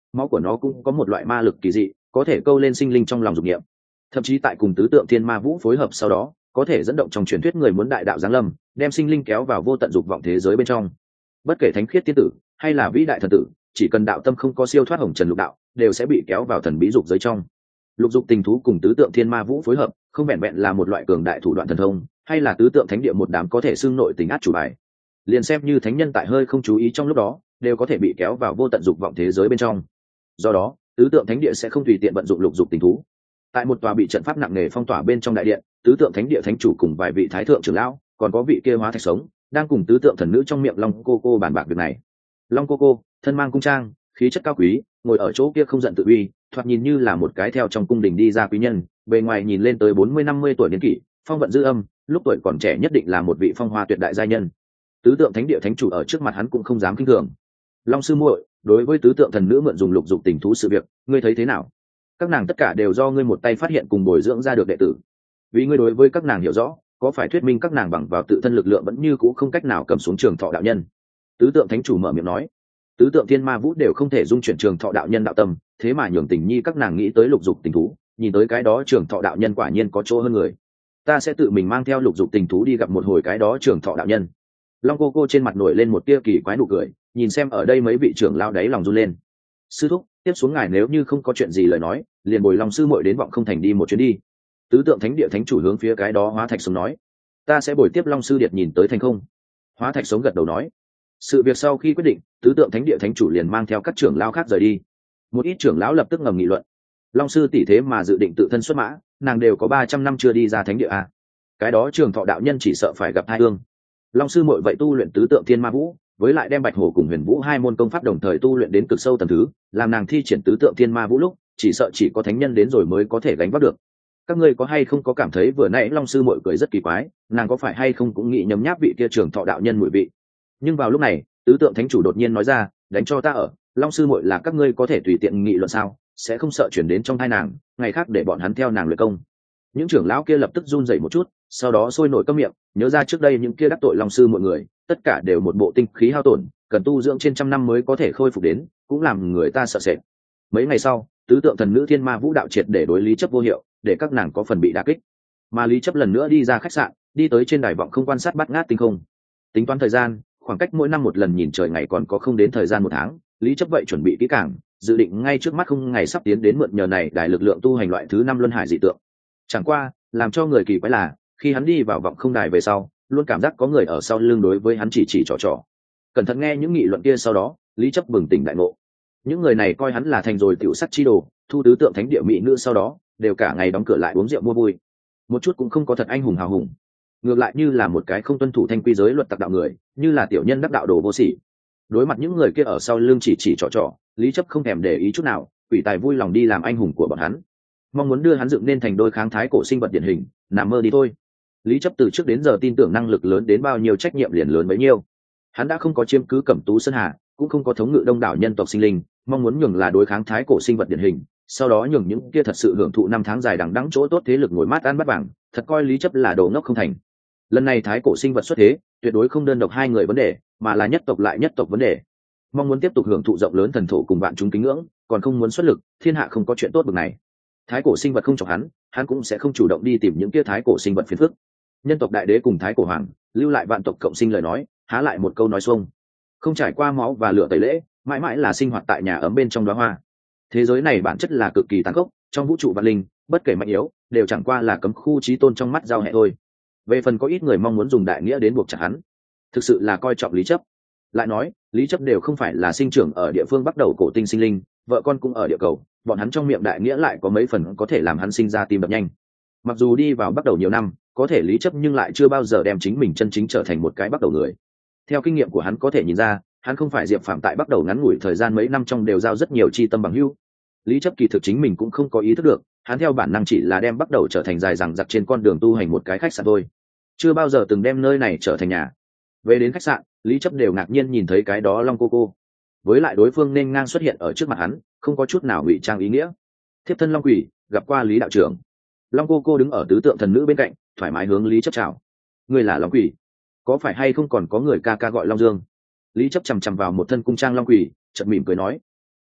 máu của nó cũng có một loại ma lực kỳ dị, có thể câu lên sinh linh trong lòng dục niệm. Thậm chí tại cùng tứ tượng thiên ma vũ phối hợp sau đó, có thể dẫn động trong truyền thuyết người muốn đại đạo giáng lâm, đem sinh linh kéo vào vô tận dục vọng thế giới bên trong. Bất kể thánh khiết tiên tử hay là vĩ đại thần tử, chỉ cần đạo tâm không có siêu thoát hồng trần lục đạo, đều sẽ bị kéo vào thần bí dục giới trong. Lục dục tình thú cùng tứ tượng thiên ma vũ phối hợp, không vẹn vẹn là một loại cường đại thủ đoạn thần thông, hay là tứ tượng thánh địa một đám có thể xưng nội tình át chủ bài. Liền xem như thánh nhân tại hơi không chú ý trong lúc đó, đều có thể bị kéo vào vô tận dục vọng thế giới bên trong. Do đó, tứ tượng thánh địa sẽ không tùy tiện vận dụng lục dục tình thú. Tại một tòa bị trận pháp nặng nề phong tỏa bên trong đại điện, tứ tượng thánh địa thánh chủ cùng vài vị thái thượng trưởng lão, còn có vị kia hóa thạch sống, đang cùng tứ tượng thần nữ trong miệng long cô cô bàn bạc việc này. Long cô cô thân mang cung trang, khí chất cao quý, ngồi ở chỗ kia không giận tự uy, thoạt nhìn như là một cái theo trong cung đình đi ra quý nhân, bề ngoài nhìn lên tới bốn mươi năm mươi tuổi niên kỷ, phong vận dư âm, lúc tuổi còn trẻ nhất định là một vị phong hoa tuyệt đại giai nhân. Tứ tượng thánh địa thánh chủ ở trước mặt hắn cũng không dám kinh thường. Long sư muội, đối với tứ tượng thần nữ mượn dùng lục dục tình thú sự việc, ngươi thấy thế nào? Các nàng tất cả đều do ngươi một tay phát hiện cùng bồi dưỡng ra được đệ tử. Vì ngươi đối với các nàng hiểu rõ, có phải thuyết minh các nàng bằng vào tự thân lực lượng vẫn như cũ không cách nào cầm xuống trường thọ đạo nhân? Tứ tượng thánh chủ mở miệng nói. Tứ tượng thiên ma vũ đều không thể dung chuyển trường thọ đạo nhân đạo tâm, thế mà nhường tình nhi các nàng nghĩ tới lục dục tình thú, nhìn tới cái đó trường thọ đạo nhân quả nhiên có chỗ hơn người. Ta sẽ tự mình mang theo lục dục tình thú đi gặp một hồi cái đó trường thọ đạo nhân. Long cô cô trên mặt nổi lên một tia kỳ quái nụ cười, nhìn xem ở đây mấy vị trưởng lao đáy lòng run lên. Sư thúc, tiếp xuống ngài nếu như không có chuyện gì lời nói, liền bồi Long sư muội đến vọng không thành đi một chuyến đi. Tứ tượng thánh địa thánh chủ hướng phía cái đó hóa thạch sống nói. Ta sẽ bồi tiếp Long sư điệt nhìn tới thành không. Hóa thạch sống gật đầu nói. Sự việc sau khi quyết định, tứ tượng thánh địa thánh chủ liền mang theo các trưởng lao khác rời đi. Một ít trưởng lão lập tức ngầm nghị luận. Long sư tỷ thế mà dự định tự thân xuất mã, nàng đều có ba trăm năm chưa đi ra thánh địa à. Cái đó trường thọ đạo nhân chỉ sợ phải gặp hai ương. Long sư muội vậy tu luyện tứ tượng thiên ma vũ, với lại đem bạch hổ cùng huyền vũ hai môn công pháp đồng thời tu luyện đến cực sâu tầng thứ, làm nàng thi triển tứ tượng thiên ma vũ lúc, chỉ sợ chỉ có thánh nhân đến rồi mới có thể gánh vác được. Các ngươi có hay không có cảm thấy vừa nãy Long sư muội cười rất kỳ quái, nàng có phải hay không cũng nghĩ nhấm nháp vị kia trường thọ đạo nhân mùi vị? Nhưng vào lúc này, tứ tượng thánh chủ đột nhiên nói ra, đánh cho ta ở, Long sư muội là các ngươi có thể tùy tiện nghị luận sao, sẽ không sợ chuyển đến trong thai nàng, ngày khác để bọn hắn theo nàng luyện công. Những trưởng lão kia lập tức run rẩy một chút, sau đó sôi nổi câm miệng, nhớ ra trước đây những kia đắc tội Long sư mọi người, tất cả đều một bộ tinh khí hao tổn, cần tu dưỡng trên trăm năm mới có thể khôi phục đến, cũng làm người ta sợ sệt. Mấy ngày sau, tứ tượng thần nữ thiên ma vũ đạo triệt để đối lý chấp vô hiệu, để các nàng có phần bị đả kích. Mà lý chấp lần nữa đi ra khách sạn, đi tới trên đài vọng không quan sát bát ngát tinh không. Tính toán thời gian, khoảng cách mỗi năm một lần nhìn trời ngày còn có không đến thời gian một tháng, lý chấp vậy chuẩn bị kỹ càng, dự định ngay trước mắt không ngày sắp tiến đến mượn nhờ này đài lực lượng tu hành loại thứ năm luân hải dị tượng. Chẳng qua, làm cho người kỳ quái là, khi hắn đi vào vọng không đài về sau, luôn cảm giác có người ở sau lưng đối với hắn chỉ chỉ trò trò. Cẩn thận nghe những nghị luận kia sau đó, lý chấp bừng tỉnh đại ngộ. Những người này coi hắn là thành rồi tiểu sắt chi đồ, thu tứ tượng thánh địa mỹ nữ sau đó, đều cả ngày đóng cửa lại uống rượu mua vui. Một chút cũng không có thật anh hùng hào hùng. Ngược lại như là một cái không tuân thủ thanh quy giới luật tặc đạo người, như là tiểu nhân đắc đạo đồ vô sỉ. Đối mặt những người kia ở sau lưng chỉ chỉ trò trò, lý chấp không thèm để ý chút nào, quỷ tài vui lòng đi làm anh hùng của bọn hắn, mong muốn đưa hắn dựng nên thành đôi kháng thái cổ sinh vật điển hình, nằm mơ đi thôi. Lý chấp từ trước đến giờ tin tưởng năng lực lớn đến bao nhiêu trách nhiệm liền lớn bấy nhiêu. Hắn đã không có chiếm cứ Cẩm Tú Sơn Hà, cũng không có thống ngự đông đảo nhân tộc sinh linh, mong muốn nhường là đối kháng thái cổ sinh vật điển hình, sau đó nhường những kia thật sự hưởng thụ năm tháng dài đằng đẵng chỗ tốt thế lực ngồi mát ăn bát vàng, thật coi lý chấp là đồ ngốc không thành. Lần này thái cổ sinh vật xuất thế, tuyệt đối không đơn độc hai người vấn đề, mà là nhất tộc lại nhất tộc vấn đề. Mong muốn tiếp tục hưởng thụ rộng lớn thần thổ cùng vạn chúng kính ngưỡng, còn không muốn xuất lực, thiên hạ không có chuyện tốt bực này. Thái cổ sinh vật không chọc hắn, hắn cũng sẽ không chủ động đi tìm những kia thái cổ sinh vật phiền phức. Nhân tộc đại đế cùng thái cổ hoàng lưu lại vạn tộc cộng sinh lời nói, há lại một câu nói xuông. Không trải qua máu và lửa tẩy lễ, mãi mãi là sinh hoạt tại nhà ấm bên trong đóa hoa. Thế giới này bản chất là cực kỳ tàn khốc, trong vũ trụ vạn linh, bất kể mạnh yếu, đều chẳng qua là cấm khu chí tôn trong mắt giao hệ thôi. Về phần có ít người mong muốn dùng đại nghĩa đến buộc chặt hắn, thực sự là coi trọng lý chấp. Lại nói, lý chấp đều không phải là sinh trưởng ở địa phương bắt đầu cổ tinh sinh linh, vợ con cũng ở địa cầu, bọn hắn trong miệng đại nghĩa lại có mấy phần có thể làm hắn sinh ra tim đập nhanh. Mặc dù đi vào bắt đầu nhiều năm, có thể lý chấp nhưng lại chưa bao giờ đem chính mình chân chính trở thành một cái bắt đầu người. Theo kinh nghiệm của hắn có thể nhìn ra, hắn không phải Diệp Phạm tại bắt đầu ngắn ngủi thời gian mấy năm trong đều giao rất nhiều chi tâm bằng hữu. Lý chấp kỳ thực chính mình cũng không có ý thức được, hắn theo bản năng chỉ là đem bắt đầu trở thành dài dằng dặc trên con đường tu hành một cái khách sạn thôi, chưa bao giờ từng đem nơi này trở thành nhà. Về đến khách sạn, lý chấp đều ngạc nhiên nhìn thấy cái đó Long cô cô, với lại đối phương nên ngang xuất hiện ở trước mặt hắn, không có chút nào ngụy trang ý nghĩa. Thiếp thân Long Quỷ gặp qua Lý đạo trưởng. Long cô cô đứng ở tứ tượng thần nữ bên cạnh, thoải mái hướng lý chấp chào. Ngươi là Long Quỷ, có phải hay không còn có người ca ca gọi Long Dương? Lý chấp chằm chằm vào một thân cung trang Long Quỷ, chợt mỉm cười nói.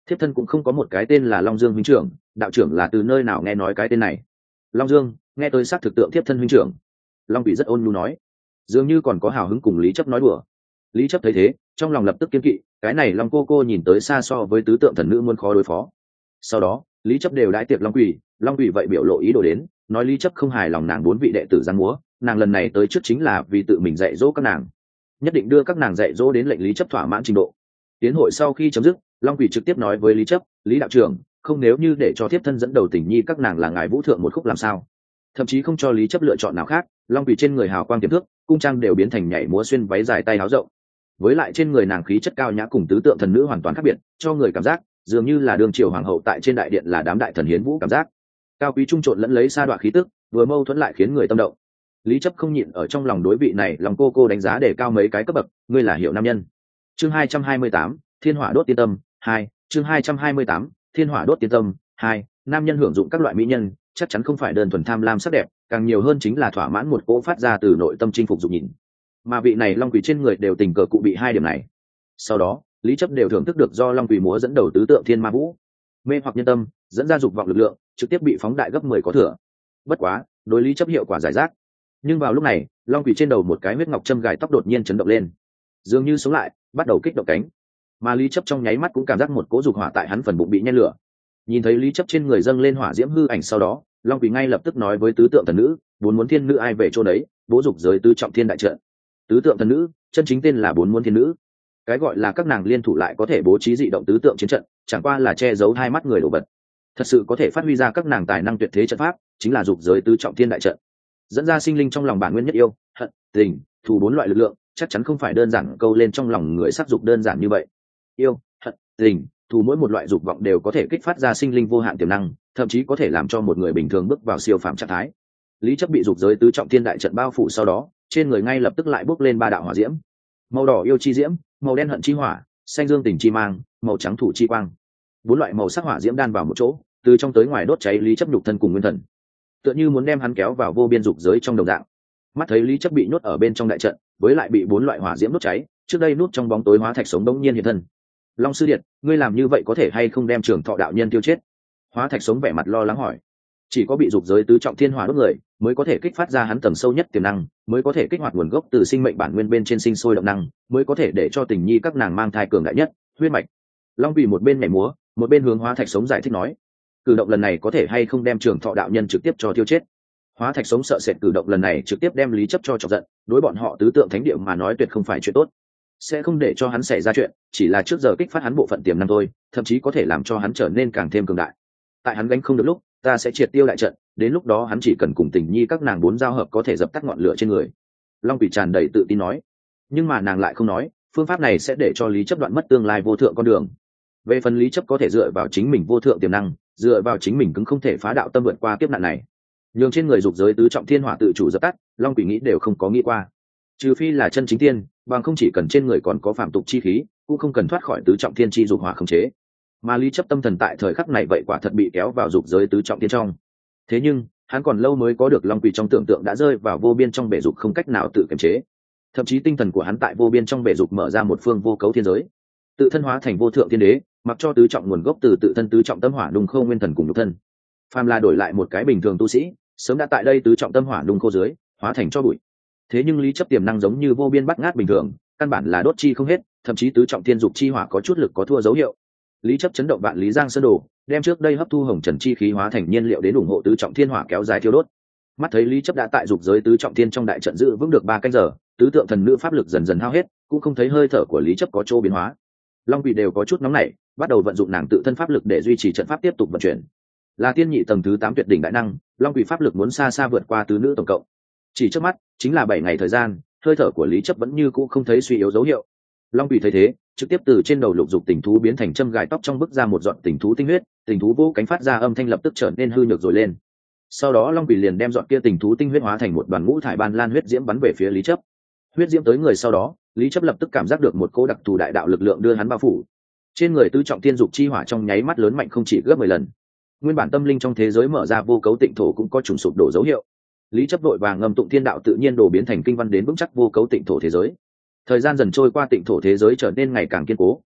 Thiếp thân cũng không có một cái tên là Long Dương huynh trưởng, đạo trưởng là từ nơi nào nghe nói cái tên này? Long Dương, nghe tới xác thực tượng thiếp thân huynh trưởng. Long Quỷ rất ôn nhu nói, dường như còn có hào hứng cùng Lý Chấp nói đùa. Lý Chấp thấy thế, trong lòng lập tức kiên kỵ, cái này Long cô cô nhìn tới xa so với tứ tượng thần nữ muốn khó đối phó. Sau đó, Lý Chấp đều đãi tiệc Long Quỷ, Long Quỷ vậy biểu lộ ý đồ đến, nói Lý Chấp không hài lòng nàng bốn vị đệ tử giang múa, nàng lần này tới trước chính là vì tự mình dạy dỗ các nàng, nhất định đưa các nàng dạy dỗ đến lệnh Lý Chấp thỏa mãn trình độ. Tiến hội sau khi chấm dứt, Long Quỷ trực tiếp nói với Lý Chấp, Lý đạo trưởng, không nếu như để cho thiếp thân dẫn đầu tình nhi các nàng là ngài vũ thượng một khúc làm sao? Thậm chí không cho Lý Chấp lựa chọn nào khác, Long Quỷ trên người hào quang tiềm thước, cung trang đều biến thành nhảy múa xuyên váy dài tay áo rộng. Với lại trên người nàng khí chất cao nhã cùng tứ tượng thần nữ hoàn toàn khác biệt, cho người cảm giác dường như là đường triều hoàng hậu tại trên đại điện là đám đại thần hiến vũ cảm giác. Cao quý trung trộn lẫn lấy sa đoạn khí tức, vừa mâu thuẫn lại khiến người tâm động. Lý Chấp không nhịn ở trong lòng đối vị này, lòng cô cô đánh giá để cao mấy cái cấp bậc, ngươi là hiệu nam nhân. Chương hai trăm hai mươi tám, Thiên Hỏa đốt tiên tâm hai, chương hai trăm hai mươi tám, Thiên Hỏa đốt tiên tâm hai, nam nhân hưởng dụng các loại mỹ nhân, chắc chắn không phải đơn thuần tham lam sắc đẹp, càng nhiều hơn chính là thỏa mãn một cỗ phát ra từ nội tâm chinh phục dục nhìn. Mà vị này Long Quỷ trên người đều tình cờ cụ bị hai điểm này. Sau đó, Lý Chấp đều thưởng thức được do Long Quỷ múa dẫn đầu tứ tượng thiên ma vũ, mê hoặc nhân tâm, dẫn ra dục vọng lực lượng, trực tiếp bị phóng đại gấp mười có thừa. Bất quá, đối Lý Chấp hiệu quả giải rác. Nhưng vào lúc này, Long Quỷ trên đầu một cái huyết ngọc châm gài tóc đột nhiên chấn động lên, dường như sống lại, bắt đầu kích động cánh. Mà Lý Chấp trong nháy mắt cũng cảm giác một cỗ dục hỏa tại hắn phần bụng bị nhen lửa. Nhìn thấy Lý Chấp trên người dâng lên hỏa diễm hư ảnh sau đó, Long Quỷ ngay lập tức nói với tứ tượng thần nữ, bốn muốn thiên nữ ai về chỗ đấy, bố dục giới tứ trọng thiên đại trận. Tứ tượng thần nữ, chân chính tên là bốn muốn thiên nữ. Cái gọi là các nàng liên thủ lại có thể bố trí dị động tứ tượng chiến trận, chẳng qua là che giấu hai mắt người đổ vật. Thật sự có thể phát huy ra các nàng tài năng tuyệt thế trận pháp, chính là dục giới tứ trọng thiên đại trận. Dẫn ra sinh linh trong lòng bản nguyên nhất yêu, hận, tình, thù bốn loại lực lượng, chắc chắn không phải đơn giản câu lên trong lòng người sắc dục đơn giản như vậy. Yêu, hận, tình, thù mỗi một loại dục vọng đều có thể kích phát ra sinh linh vô hạn tiềm năng, thậm chí có thể làm cho một người bình thường bước vào siêu phàm trạng thái. Lý Chấp bị dục giới tứ trọng thiên đại trận bao phủ sau đó, trên người ngay lập tức lại bốc lên ba đạo hỏa diễm. Màu đỏ yêu chi diễm, màu đen hận chi hỏa, xanh dương tình chi mang, màu trắng thủ chi quang. Bốn loại màu sắc hỏa diễm đan vào một chỗ, từ trong tới ngoài đốt cháy Lý Chấp nhục thân cùng nguyên thần, tựa như muốn đem hắn kéo vào vô biên dục giới trong đồng dạng. Mắt thấy Lý Chấp bị nhốt ở bên trong đại trận, với lại bị bốn loại hỏa diễm đốt cháy, trước đây nút trong bóng tối hóa thạch sống đống nhiên hiện thân. Long sư điện, ngươi làm như vậy có thể hay không đem Trường Thọ đạo nhân tiêu chết? Hóa thạch sống vẻ mặt lo lắng hỏi. Chỉ có bị dục giới tứ trọng thiên hỏa đốt người, mới có thể kích phát ra hắn tầng sâu nhất tiềm năng, mới có thể kích hoạt nguồn gốc từ sinh mệnh bản nguyên bên trên sinh sôi động năng, mới có thể để cho tình nhi các nàng mang thai cường đại nhất, huyết mạch. Long Quỷ một bên nhảy múa, một bên hướng hóa thạch sống giải thích nói, cử động lần này có thể hay không đem Trường Thọ đạo nhân trực tiếp cho tiêu chết? Hóa thạch sống sợ sệt cử động lần này trực tiếp đem Lý Chấp cho chọc giận, đối bọn họ tứ tượng thánh địa mà nói tuyệt không phải chuyện tốt, sẽ không để cho hắn xảy ra chuyện, chỉ là trước giờ kích phát hắn bộ phận tiềm năng thôi, thậm chí có thể làm cho hắn trở nên càng thêm cường đại. Tại hắn gánh không được lúc, ta sẽ triệt tiêu đại trận, đến lúc đó hắn chỉ cần cùng tình nhi các nàng bốn giao hợp có thể dập tắt ngọn lửa trên người. Long Quỷ tràn đầy tự tin nói, nhưng mà nàng lại không nói, phương pháp này sẽ để cho Lý Chấp đoạn mất tương lai vô thượng con đường. Về phần Lý Chấp có thể dựa vào chính mình vô thượng tiềm năng, dựa vào chính mình cứng không thể phá đạo tâm vượt qua kiếp nạn này, nhường trên người dục giới tứ trọng thiên hỏa tự chủ dập tắt, Long Quỷ nghĩ đều không có nghĩ qua. Trừ phi là chân chính tiên, bằng không chỉ cần trên người còn có phạm tục chi khí, cũng không cần thoát khỏi tứ trọng thiên chi dục hỏa khống chế. Mà Lý Chấp tâm thần tại thời khắc này vậy quả thật bị kéo vào dục giới tứ trọng thiên trong. Thế nhưng hắn còn lâu mới có được Long Quỷ trong tưởng tượng đã rơi vào vô biên trong bể dục không cách nào tự kiềm chế, thậm chí tinh thần của hắn tại vô biên trong bể dục mở ra một phương vô cấu thiên giới, tự thân hóa thành vô thượng thiên đế, mặc cho tứ trọng nguồn gốc từ tự thân tứ trọng tâm hỏa đùng khô nguyên thần cùng nhục thân. Phàm là đổi lại một cái bình thường tu sĩ, sớm đã tại đây tứ trọng tâm hỏa đùng khô dưới hóa thành cho bụi. Thế nhưng Lý Chấp tiềm năng giống như vô biên bắt ngát bình thường, căn bản là đốt chi không hết, thậm chí tứ trọng thiên dục chi hỏa có chút lực có thua dấu hiệu. Lý Chấp chấn động vạn lý giang sơn đồ, đem trước đây hấp thu hồng trần chi khí hóa thành nhiên liệu đến ủng hộ tứ trọng thiên hỏa kéo dài thiêu đốt. Mắt thấy Lý Chấp đã tại dục giới tứ trọng thiên trong đại trận giữ vững được ba canh giờ, tứ tượng thần nữ pháp lực dần dần hao hết, cũng không thấy hơi thở của Lý Chấp có chỗ biến hóa. Long Quỷ đều có chút nóng nảy, bắt đầu vận dụng nàng tự thân pháp lực để duy trì trận pháp tiếp tục vận chuyển. Là tiên nhị tầng thứ tám tuyệt đỉnh đại năng, Long Quỷ pháp lực muốn xa xa vượt qua tứ nữ tổng cộng. Chỉ trước mắt, chính là bảy ngày thời gian, hơi thở của Lý Chấp vẫn như cũ không thấy suy yếu dấu hiệu. Long Quỷ thấy thế, trực tiếp từ trên đầu lục dục tình thú biến thành châm gài tóc trong bức ra một giọt tình thú tinh huyết, tình thú vỗ cánh phát ra âm thanh lập tức trở nên hư nhược rồi lên. Sau đó Long Quỷ liền đem giọt kia tình thú tinh huyết hóa thành một đoàn ngũ thải ban lan huyết diễm bắn về phía Lý Chấp. Huyết diễm tới người sau đó, Lý Chấp lập tức cảm giác được một cỗ đặc thù đại đạo lực lượng đưa hắn bao phủ. Trên người tứ trọng thiên dục chi hỏa trong nháy mắt lớn mạnh không chỉ gấp mười lần. Nguyên bản tâm linh trong thế giới mở ra vô cấu tịnh thổ cũng có trùng sụp đổ dấu hiệu. Lý Chấp vội vàng ngâm tụng thiên đạo tự nhiên đổ biến thành kinh văn đến vững chắc vô cấu tịnh thổ thế giới. Thời gian dần trôi qua, tịnh thổ thế giới trở nên ngày càng kiên cố,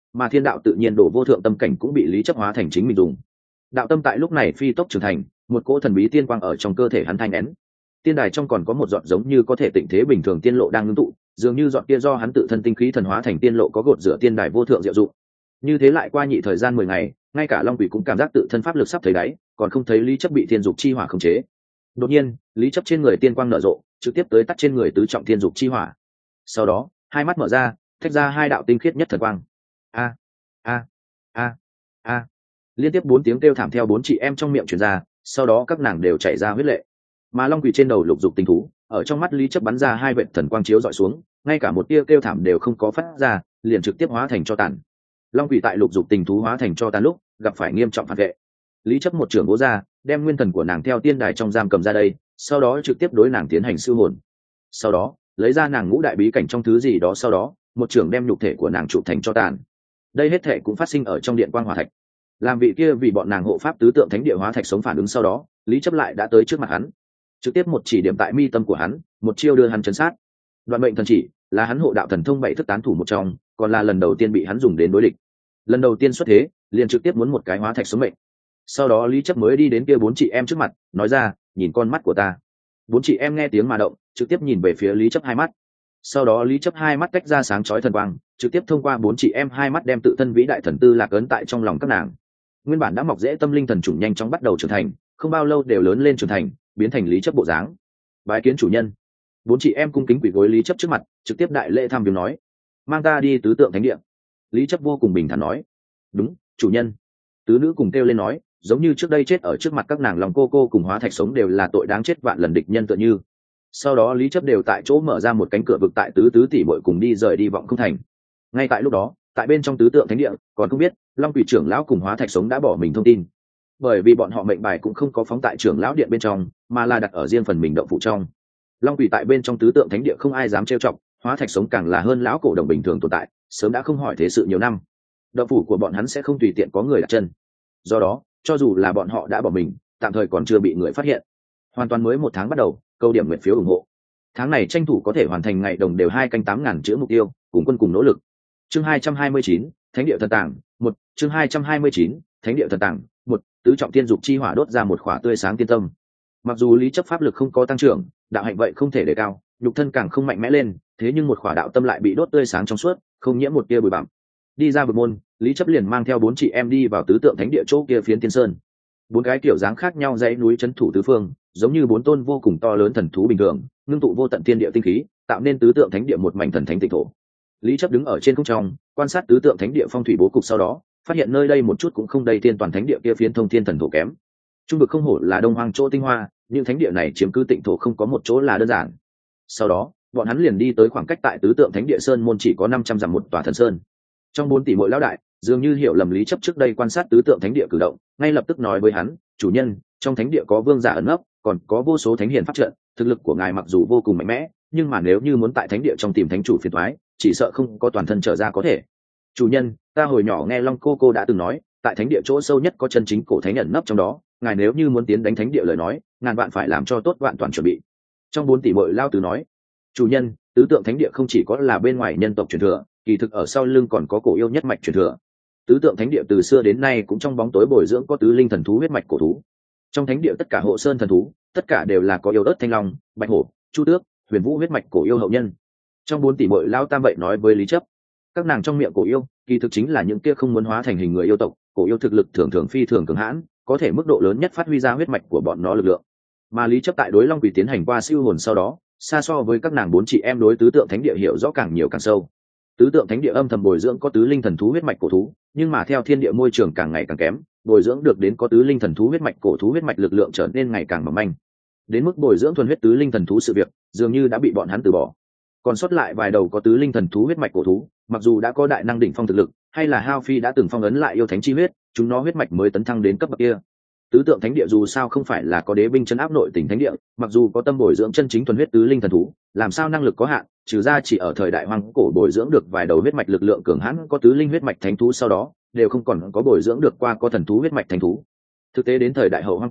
mà thiên đạo tự nhiên đổ vô thượng tâm cảnh cũng bị lý chấp hóa thành chính mình dùng. Đạo tâm tại lúc này phi tốc trưởng thành, một cỗ thần bí tiên quang ở trong cơ thể hắn thanh nén. Tiên đài trong còn có một giọt giống như có thể tịnh thế bình thường tiên lộ đang ngưng tụ, dường như giọt kia do hắn tự thân tinh khí thần hóa thành tiên lộ có gột rửa tiên đài vô thượng diệu dụng. Như thế lại qua nhị thời gian mười ngày, ngay cả Long Quỷ cũng cảm giác tự thân pháp lực sắp thấy đáy, còn không thấy lý chấp bị thiên dục chi hỏa khống chế. Đột nhiên, lý chấp trên người tiên quang nở rộ, trực tiếp tới tắt trên người tứ trọng thiên dục chi hỏa. Sau đó, hai mắt mở ra, thách ra hai đạo tinh khiết nhất thần quang. A a a a. Liên tiếp bốn tiếng kêu thảm theo bốn chị em trong miệng truyền ra, sau đó các nàng đều chảy ra huyết lệ. Mà Long Quỷ trên đầu lục dục tinh thú, ở trong mắt lý chấp bắn ra hai vệt thần quang chiếu dọi xuống, ngay cả một tia kêu thảm đều không có phát ra, liền trực tiếp hóa thành cho tàn. Long Quỷ tại lục dục tình thú hóa thành cho tàn lúc gặp phải nghiêm trọng phản vệ. Lý chấp một trưởng vỗ ra, đem nguyên thần của nàng theo tiên đài trong giam cầm ra đây, sau đó trực tiếp đối nàng tiến hành siêu hồn. Sau đó lấy ra nàng ngũ đại bí cảnh trong thứ gì đó, sau đó một trưởng đem nhục thể của nàng trụ thành cho tàn. Đây hết thể cũng phát sinh ở trong điện quang hỏa thạch. Làm vị kia vì bọn nàng hộ pháp tứ tượng thánh địa hóa thạch sống phản ứng sau đó, lý chấp lại đã tới trước mặt hắn, trực tiếp một chỉ điểm tại mi tâm của hắn, một chiêu đưa hắn chấn sát. Đoạn mệnh thần chỉ là hắn hộ đạo thần thông bảy thức tán thủ một trong, còn là lần đầu tiên bị hắn dùng đến đối địch. Lần đầu tiên xuất thế liền trực tiếp muốn một cái hóa thạch sống mệnh. Sau đó lý chấp mới đi đến kia bốn chị em trước mặt, nói ra, nhìn con mắt của ta. Bốn chị em nghe tiếng mà động, trực tiếp nhìn về phía lý chấp hai mắt. Sau đó lý chấp hai mắt tách ra sáng chói thần quang, trực tiếp thông qua bốn chị em hai mắt đem tự thân vĩ đại thần tư lạc ấn tại trong lòng các nàng. Nguyên bản đã mọc rễ tâm linh thần trùng nhanh chóng bắt đầu trưởng thành, không bao lâu đều lớn lên trưởng thành, biến thành lý chấp bộ dáng. Bái kiến chủ nhân. Bốn chị em cung kính quỳ gối lý chấp trước mặt, trực tiếp đại lễ tham viếng nói, mang ta đi tứ tượng thánh địa. Lý chấp vô cùng bình thản nói, đúng, chủ nhân. Tứ nữ cùng kêu lên nói, giống như trước đây chết ở trước mặt các nàng lòng cô cô cùng hóa thạch sống đều là tội đáng chết vạn lần địch nhân tựa như. Sau đó lý chấp đều tại chỗ mở ra một cánh cửa vực tại tứ tứ tỷ muội cùng đi rời đi vọng không thành. Ngay tại lúc đó, tại bên trong tứ tượng thánh địa còn không biết Long Quỷ trưởng lão cùng hóa thạch sống đã bỏ mình thông tin, bởi vì bọn họ mệnh bài cũng không có phóng tại trưởng lão điện bên trong, mà là đặt ở riêng phần mình động phủ trong. Long Quỷ tại bên trong tứ tượng thánh địa không ai dám trêu chọc, hóa thạch sống càng là hơn lão cổ đồng bình thường tồn tại, sớm đã không hỏi thế sự nhiều năm. Động phủ của bọn hắn sẽ không tùy tiện có người đặt chân, do đó cho dù là bọn họ đã bỏ mình, tạm thời còn chưa bị người phát hiện. Hoàn toàn mới một tháng bắt đầu, câu điểm nguyện phiếu ủng hộ. Tháng này tranh thủ có thể hoàn thành ngày đồng đều hai canh tám ngàn chữ mục tiêu, cùng quân cùng nỗ lực. Chương hai trăm hai mươi chín, Thánh địa thần tàng, một. Chương hai trăm hai mươi chín, Thánh địa thần tàng, một. Tứ trọng tiên dục chi hỏa đốt ra một khỏa tươi sáng tiên tâm. Mặc dù lý chấp pháp lực không có tăng trưởng, đạo hạnh vậy không thể đề cao, nhục thân càng không mạnh mẽ lên, thế nhưng một khỏa đạo tâm lại bị đốt tươi sáng trong suốt, không nhiễm một tia bụi bặm. Đi ra vực môn, lý chấp liền mang theo bốn chị em đi vào tứ tượng thánh địa chỗ kia phiến tiên sơn. Bốn cái kiểu dáng khác nhau dãy núi trấn thủ tứ phương, giống như bốn tôn vô cùng to lớn thần thú bình thường, ngưng tụ vô tận thiên địa tinh khí, tạo nên tứ tượng thánh địa một mảnh thần thánh tịnh thổ. Lý chấp đứng ở trên không trong, quan sát tứ tượng thánh địa phong thủy bố cục, sau đó phát hiện nơi đây một chút cũng không đầy thiên toàn thánh địa kia phiến thông thiên thần thổ kém. Trung vực không hổ là đông hoang chỗ tinh hoa, nhưng thánh địa này chiếm cứ tịnh thổ không có một chỗ là đơn giản. Sau đó bọn hắn liền đi tới khoảng cách tại tứ tượng thánh địa sơn môn chỉ có năm trăm dặm một tòa thần sơn. Trong bốn tỷ muội lão đại dường như hiểu lầm lý chấp trước đây quan sát tứ tượng thánh địa cử động, ngay lập tức nói với hắn, chủ nhân, trong thánh địa có vương giả ẩn nấp, còn có vô số thánh hiền pháp trận, thực lực của ngài mặc dù vô cùng mạnh mẽ, nhưng mà nếu như muốn tại thánh địa trong tìm thánh chủ phiền toái, chỉ sợ không có toàn thân trở ra có thể. Chủ nhân, ta hồi nhỏ nghe Long cô cô đã từng nói, tại thánh địa chỗ sâu nhất có chân chính cổ thánh ẩn nấp trong đó, ngài nếu như muốn tiến đánh thánh địa lời nói, ngàn vạn phải làm cho tốt vạn toàn chuẩn bị. Trong bốn tỷ muội lao tứ nói, chủ nhân, tứ tượng thánh địa không chỉ có là bên ngoài nhân tộc truyền thừa, kỳ thực ở sau lưng còn có cổ yêu nhất mạch truyền thừa. Tứ tượng thánh địa từ xưa đến nay cũng trong bóng tối bồi dưỡng có tứ linh thần thú huyết mạch cổ thú. Trong thánh địa tất cả hộ sơn thần thú, tất cả đều là có yêu ớt thanh long, bạch hổ, chu tước, huyền vũ huyết mạch cổ yêu hậu nhân. Trong bốn tỷ muội lao tam vậy nói với lý chấp, các nàng trong miệng cổ yêu kỳ thực chính là những kia không muốn hóa thành hình người yêu tộc. Cổ yêu thực lực thường thường phi thường cường hãn, có thể mức độ lớn nhất phát huy ra huyết mạch của bọn nó lực lượng. Mà lý chấp tại đối Long Quỷ tiến hành qua siêu hồn sau đó, xa so với các nàng bốn chị em đối tứ tượng thánh địa hiểu rõ càng nhiều càng sâu. Tứ tượng thánh địa âm thầm bồi dưỡng có tứ linh thần thú huyết mạch cổ thú, nhưng mà theo thiên địa môi trường càng ngày càng kém, bồi dưỡng được đến có tứ linh thần thú huyết mạch cổ thú huyết mạch lực lượng trở nên ngày càng mỏng manh. Đến mức bồi dưỡng thuần huyết tứ linh thần thú sự việc, dường như đã bị bọn hắn từ bỏ. Còn sót lại vài đầu có tứ linh thần thú huyết mạch cổ thú, mặc dù đã có đại năng đỉnh phong thực lực, hay là hao phi đã từng phong ấn lại yêu thánh chi huyết, chúng nó huyết mạch mới tấn thăng đến cấp bậc kia. Tứ tượng thánh địa dù sao không phải là có đế binh chấn áp nội tỉnh thánh địa, mặc dù có tâm bồi dưỡng chân chính thuần huyết tứ linh thần thú, làm sao năng lực có hạn, trừ ra chỉ ở thời đại hoang cổ bồi dưỡng được vài đầu huyết mạch lực lượng cường hãn có tứ linh huyết mạch thánh thú, sau đó đều không còn có bồi dưỡng được qua có thần thú huyết mạch thánh thú. Thực tế đến thời đại hậu hoang cổ,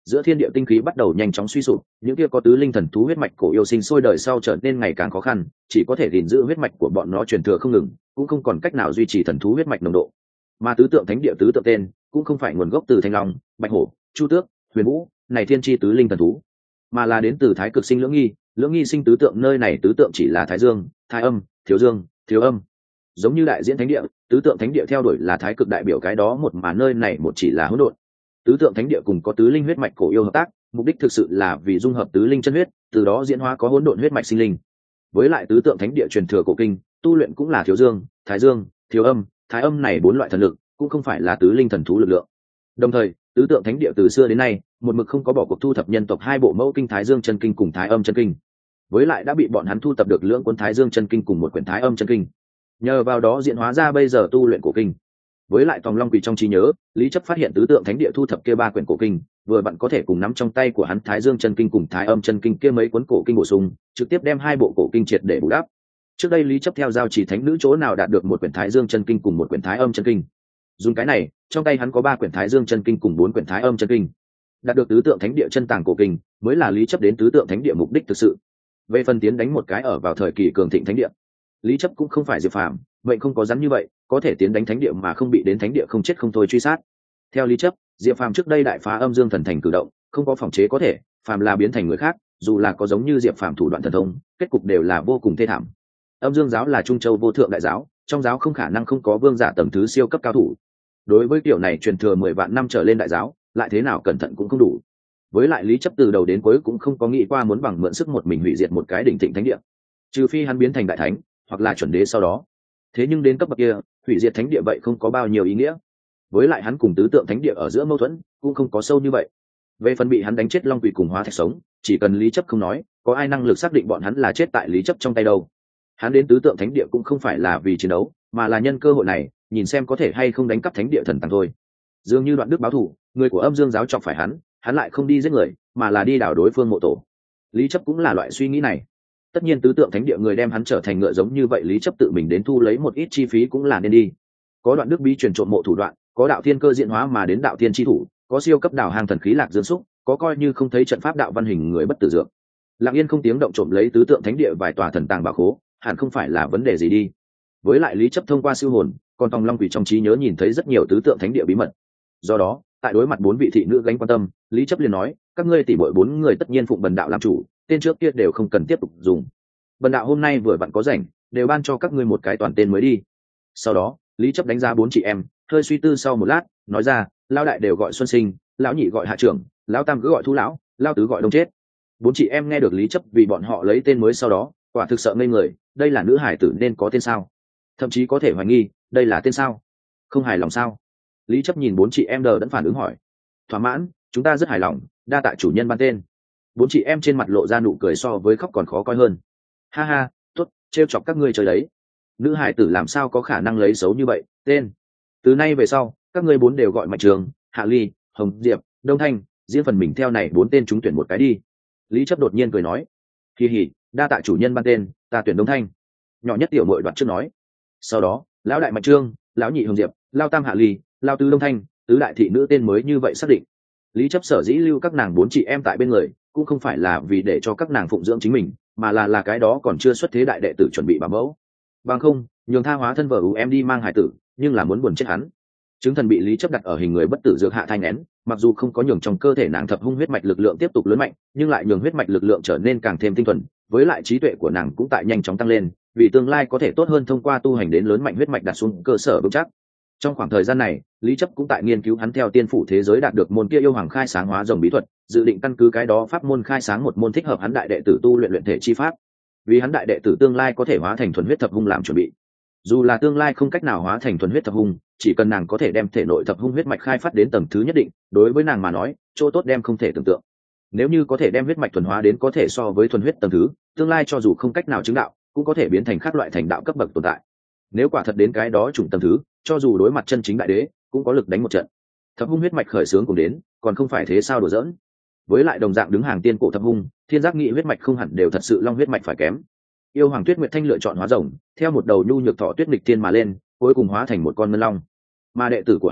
giữa thiên địa tinh khí bắt đầu nhanh chóng suy sụp, những kia có tứ linh thần thú huyết mạch cổ yêu sinh sôi đời sau trở nên ngày càng khó khăn, chỉ có thể gìn giữ huyết mạch của bọn nó truyền thừa không ngừng, cũng không còn cách nào duy trì thần thú huyết mạch nồng độ. Mà tứ tượng thánh địa tứ tượng tên cũng không phải nguồn gốc từ thanh long, bạch hổ, chu tước, huyền vũ này thiên chi tứ linh thần thú, mà là đến từ thái cực sinh lưỡng nghi. Lưỡng nghi sinh tứ tượng, nơi này tứ tượng chỉ là thái dương, thái âm, thiếu dương, thiếu âm. Giống như đại diễn thánh địa, tứ tượng thánh địa theo đuổi là thái cực đại biểu cái đó một, mà nơi này một chỉ là hỗn độn. Tứ tượng thánh địa cùng có tứ linh huyết mạch cổ yêu hợp tác, mục đích thực sự là vì dung hợp tứ linh chân huyết, từ đó diễn hóa có hỗn độn huyết mạch sinh linh. Với lại tứ tượng thánh địa truyền thừa cổ kinh, tu luyện cũng là thiếu dương, thái dương, thiếu âm, thái âm này bốn loại thần lực, cũng không phải là tứ linh thần thú lực lượng. Đồng thời, tứ tượng thánh địa từ xưa đến nay một mực không có bỏ cuộc thu thập nhân tộc hai bộ mẫu kinh thái dương chân kinh cùng thái âm chân kinh. Với lại đã bị bọn hắn thu tập được lưỡng cuốn thái dương chân kinh cùng một quyển thái âm chân kinh, nhờ vào đó diễn hóa ra bây giờ tu luyện cổ kinh. Với lại tòng long quỷ trong trí nhớ, lý chấp phát hiện tứ tượng thánh địa thu thập kia ba quyển cổ kinh, vừa bạn có thể cùng nắm trong tay của hắn thái dương chân kinh cùng thái âm chân kinh kia mấy cuốn cổ kinh bổ sung, trực tiếp đem hai bộ cổ kinh triệt để bù đắp. Trước đây lý chấp theo giao chỉ thánh nữ chỗ nào đạt được một quyển thái dương chân kinh cùng một quyển thái âm chân kinh, dùng cái này, trong tay hắn có ba quyển thái dương chân kinh cùng bốn quyển thái âm chân kinh, đạt được tứ tượng thánh địa chân tàng cổ kinh, mới là lý chấp đến tứ tượng thánh địa mục đích thực sự. Về phần tiến đánh một cái ở vào thời kỳ cường thịnh thánh địa, lý chấp cũng không phải diệp phàm, vậy không có rắn như vậy, có thể tiến đánh thánh địa mà không bị đến thánh địa không chết không thôi truy sát. Theo lý chấp, diệp phàm trước đây đại phá âm dương thần thành cử động, không có phòng chế có thể, phàm là biến thành người khác, dù là có giống như diệp phàm thủ đoạn thần thông, kết cục đều là vô cùng thê thảm. Âm dương giáo là trung châu vô thượng đại giáo, trong giáo không khả năng không có vương giả tầng thứ siêu cấp cao thủ. Đối với kiểu này truyền thừa mười vạn năm trở lên đại giáo, lại thế nào cẩn thận cũng không đủ. Với lại lý chấp từ đầu đến cuối cũng không có nghĩ qua muốn bằng mượn sức một mình hủy diệt một cái đỉnh thịnh thánh địa, trừ phi hắn biến thành đại thánh hoặc là chuẩn đế sau đó. Thế nhưng đến cấp bậc kia, hủy diệt thánh địa vậy không có bao nhiêu ý nghĩa. Với lại hắn cùng tứ tượng thánh địa ở giữa mâu thuẫn cũng không có sâu như vậy. Về phần bị hắn đánh chết long quỷ cùng hóa thạch sống, chỉ cần lý chấp không nói, có ai năng lực xác định bọn hắn là chết tại lý chấp trong tay đâu. Hắn đến tứ tượng thánh địa cũng không phải là vì chiến đấu, mà là nhân cơ hội này nhìn xem có thể hay không đánh cắp thánh địa thần tàng thôi. Dường như Đoạn Đức báo thù, người của âm dương giáo chọc phải hắn, hắn lại không đi giết người, mà là đi đảo đối phương mộ tổ. Lý chấp cũng là loại suy nghĩ này. Tất nhiên tứ tượng thánh địa người đem hắn trở thành ngựa giống như vậy, lý chấp tự mình đến thu lấy một ít chi phí cũng là nên đi. Có Đoạn Đức bí truyền trộm mộ thủ đoạn, có đạo thiên cơ diễn hóa mà đến đạo thiên chi thủ, có siêu cấp đảo hàng thần khí lạc dương xúc, có coi như không thấy trận pháp đạo văn hình người bất tử dược. Lặng yên không tiếng động trộm lấy tứ tượng thánh địa vài tòa thần tàng bảo khố, hẳn không phải là vấn đề gì đi. Với lại lý chấp thông qua siêu hồn, còn tòng long quỷ trong trí nhớ nhìn thấy rất nhiều tứ tượng thánh địa bí mật. Do đó, tại đối mặt bốn vị thị nữ gánh quan tâm, lý chấp liền nói, các ngươi tỷ muội bốn người tất nhiên phụng bần đạo làm chủ, tên trước kia đều không cần tiếp tục dùng. Bần đạo hôm nay vừa vặn có rảnh, đều ban cho các ngươi một cái toàn tên mới đi. Sau đó, lý chấp đánh giá bốn chị em, hơi suy tư sau một lát, nói ra, lão đại đều gọi Xuân Sinh, lão nhị gọi Hạ Trưởng, lão tam cứ gọi Thu lão, lão tứ gọi Đông Chết. Bốn chị em nghe được lý chấp vì bọn họ lấy tên mới sau đó, quả thực sợ ngây người, đây là nữ hải tử nên có tên sao? Thậm chí có thể hoài nghi, đây là tên sao? Không hài lòng sao? Lý chấp nhìn bốn chị em đờ đẫn phản ứng hỏi. Thỏa mãn, chúng ta rất hài lòng, đa tạ chủ nhân ban tên. Bốn chị em trên mặt lộ ra nụ cười so với khóc còn khó coi hơn. Ha ha, tốt, trêu chọc các ngươi chơi đấy. Nữ hải tử làm sao có khả năng lấy xấu như vậy, tên. Từ nay về sau, các ngươi bốn đều gọi Mạnh Trường, Hạ Ly, Hồng Diệp, Đông Thanh, riêng phần mình theo này bốn tên chúng tuyển một cái đi. Lý chấp đột nhiên cười nói. Kỳ hỉ, đa tạ chủ nhân ban tên, ta tuyển Đông Thanh. Nhỏ nhất tiểu muội đoạt trước nói. Sau đó, lão đại Mạnh Trương, lão nhị Hồng Diệp, lao tam Hạ Ly, lao tứ Đông Thanh, tứ đại thị nữ tên mới như vậy xác định. Lý chấp sở dĩ lưu các nàng bốn chị em tại bên người, cũng không phải là vì để cho các nàng phụng dưỡng chính mình, mà là là cái đó còn chưa xuất thế đại đệ tử chuẩn bị bảo mẫu. Bằng không, nhường tha hóa thân vợ u em đi mang hải tử, nhưng là muốn buồn chết hắn. Chứng thần bị lý chấp đặt ở hình người bất tử dược hạ thai nén, mặc dù không có nhường trong cơ thể nàng thập hung huyết mạch lực lượng tiếp tục lớn mạnh, nhưng lại nhường huyết mạch lực lượng trở nên càng thêm tinh thuần, với lại trí tuệ của nàng cũng tại nhanh chóng tăng lên, vì tương lai có thể tốt hơn thông qua tu hành đến lớn mạnh huyết mạch đặt xuống cơ sở vững chắc. Trong khoảng thời gian này, lý chấp cũng tại nghiên cứu hắn theo tiên phủ thế giới đạt được môn kia yêu hoàng khai sáng hóa rồng bí thuật, dự định căn cứ cái đó pháp môn khai sáng một môn thích hợp hắn đại đệ tử tu luyện luyện thể chi pháp, vì hắn đại đệ tử tương lai có thể hóa thành thuần huyết thập hung làm chuẩn bị. Dù là tương lai không cách nào hóa thành thuần huyết thập hung, chỉ cần nàng có thể đem thể nội thập hung huyết mạch khai phát đến tầng thứ nhất định, đối với nàng mà nói, chỗ tốt đem không thể tưởng tượng. Nếu như có thể đem huyết mạch thuần hóa đến có thể so với thuần huyết tầng thứ, tương lai cho dù không cách nào chứng đạo, cũng có thể biến thành khác loại thành đạo cấp bậc tồn tại. Nếu quả thật đến cái đó chủng tầng thứ, cho dù đối mặt chân chính đại đế, cũng có lực đánh một trận. Thập hung huyết mạch khởi sướng cùng đến, còn không phải thế sao đùa giỡn. Với lại đồng dạng đứng hàng tiên cổ thập hung, thiên giác nghị huyết mạch không hẳn đều thật sự long huyết mạch phải kém. Yêu hoàng Tuyết Nguyệt Thanh lựa chọn hóa rồng, theo một đầu nhu nhược thọ tuyết nghịch thiên mà lên, cuối cùng hóa thành một con ngân long. Mà đệ tử của hắn,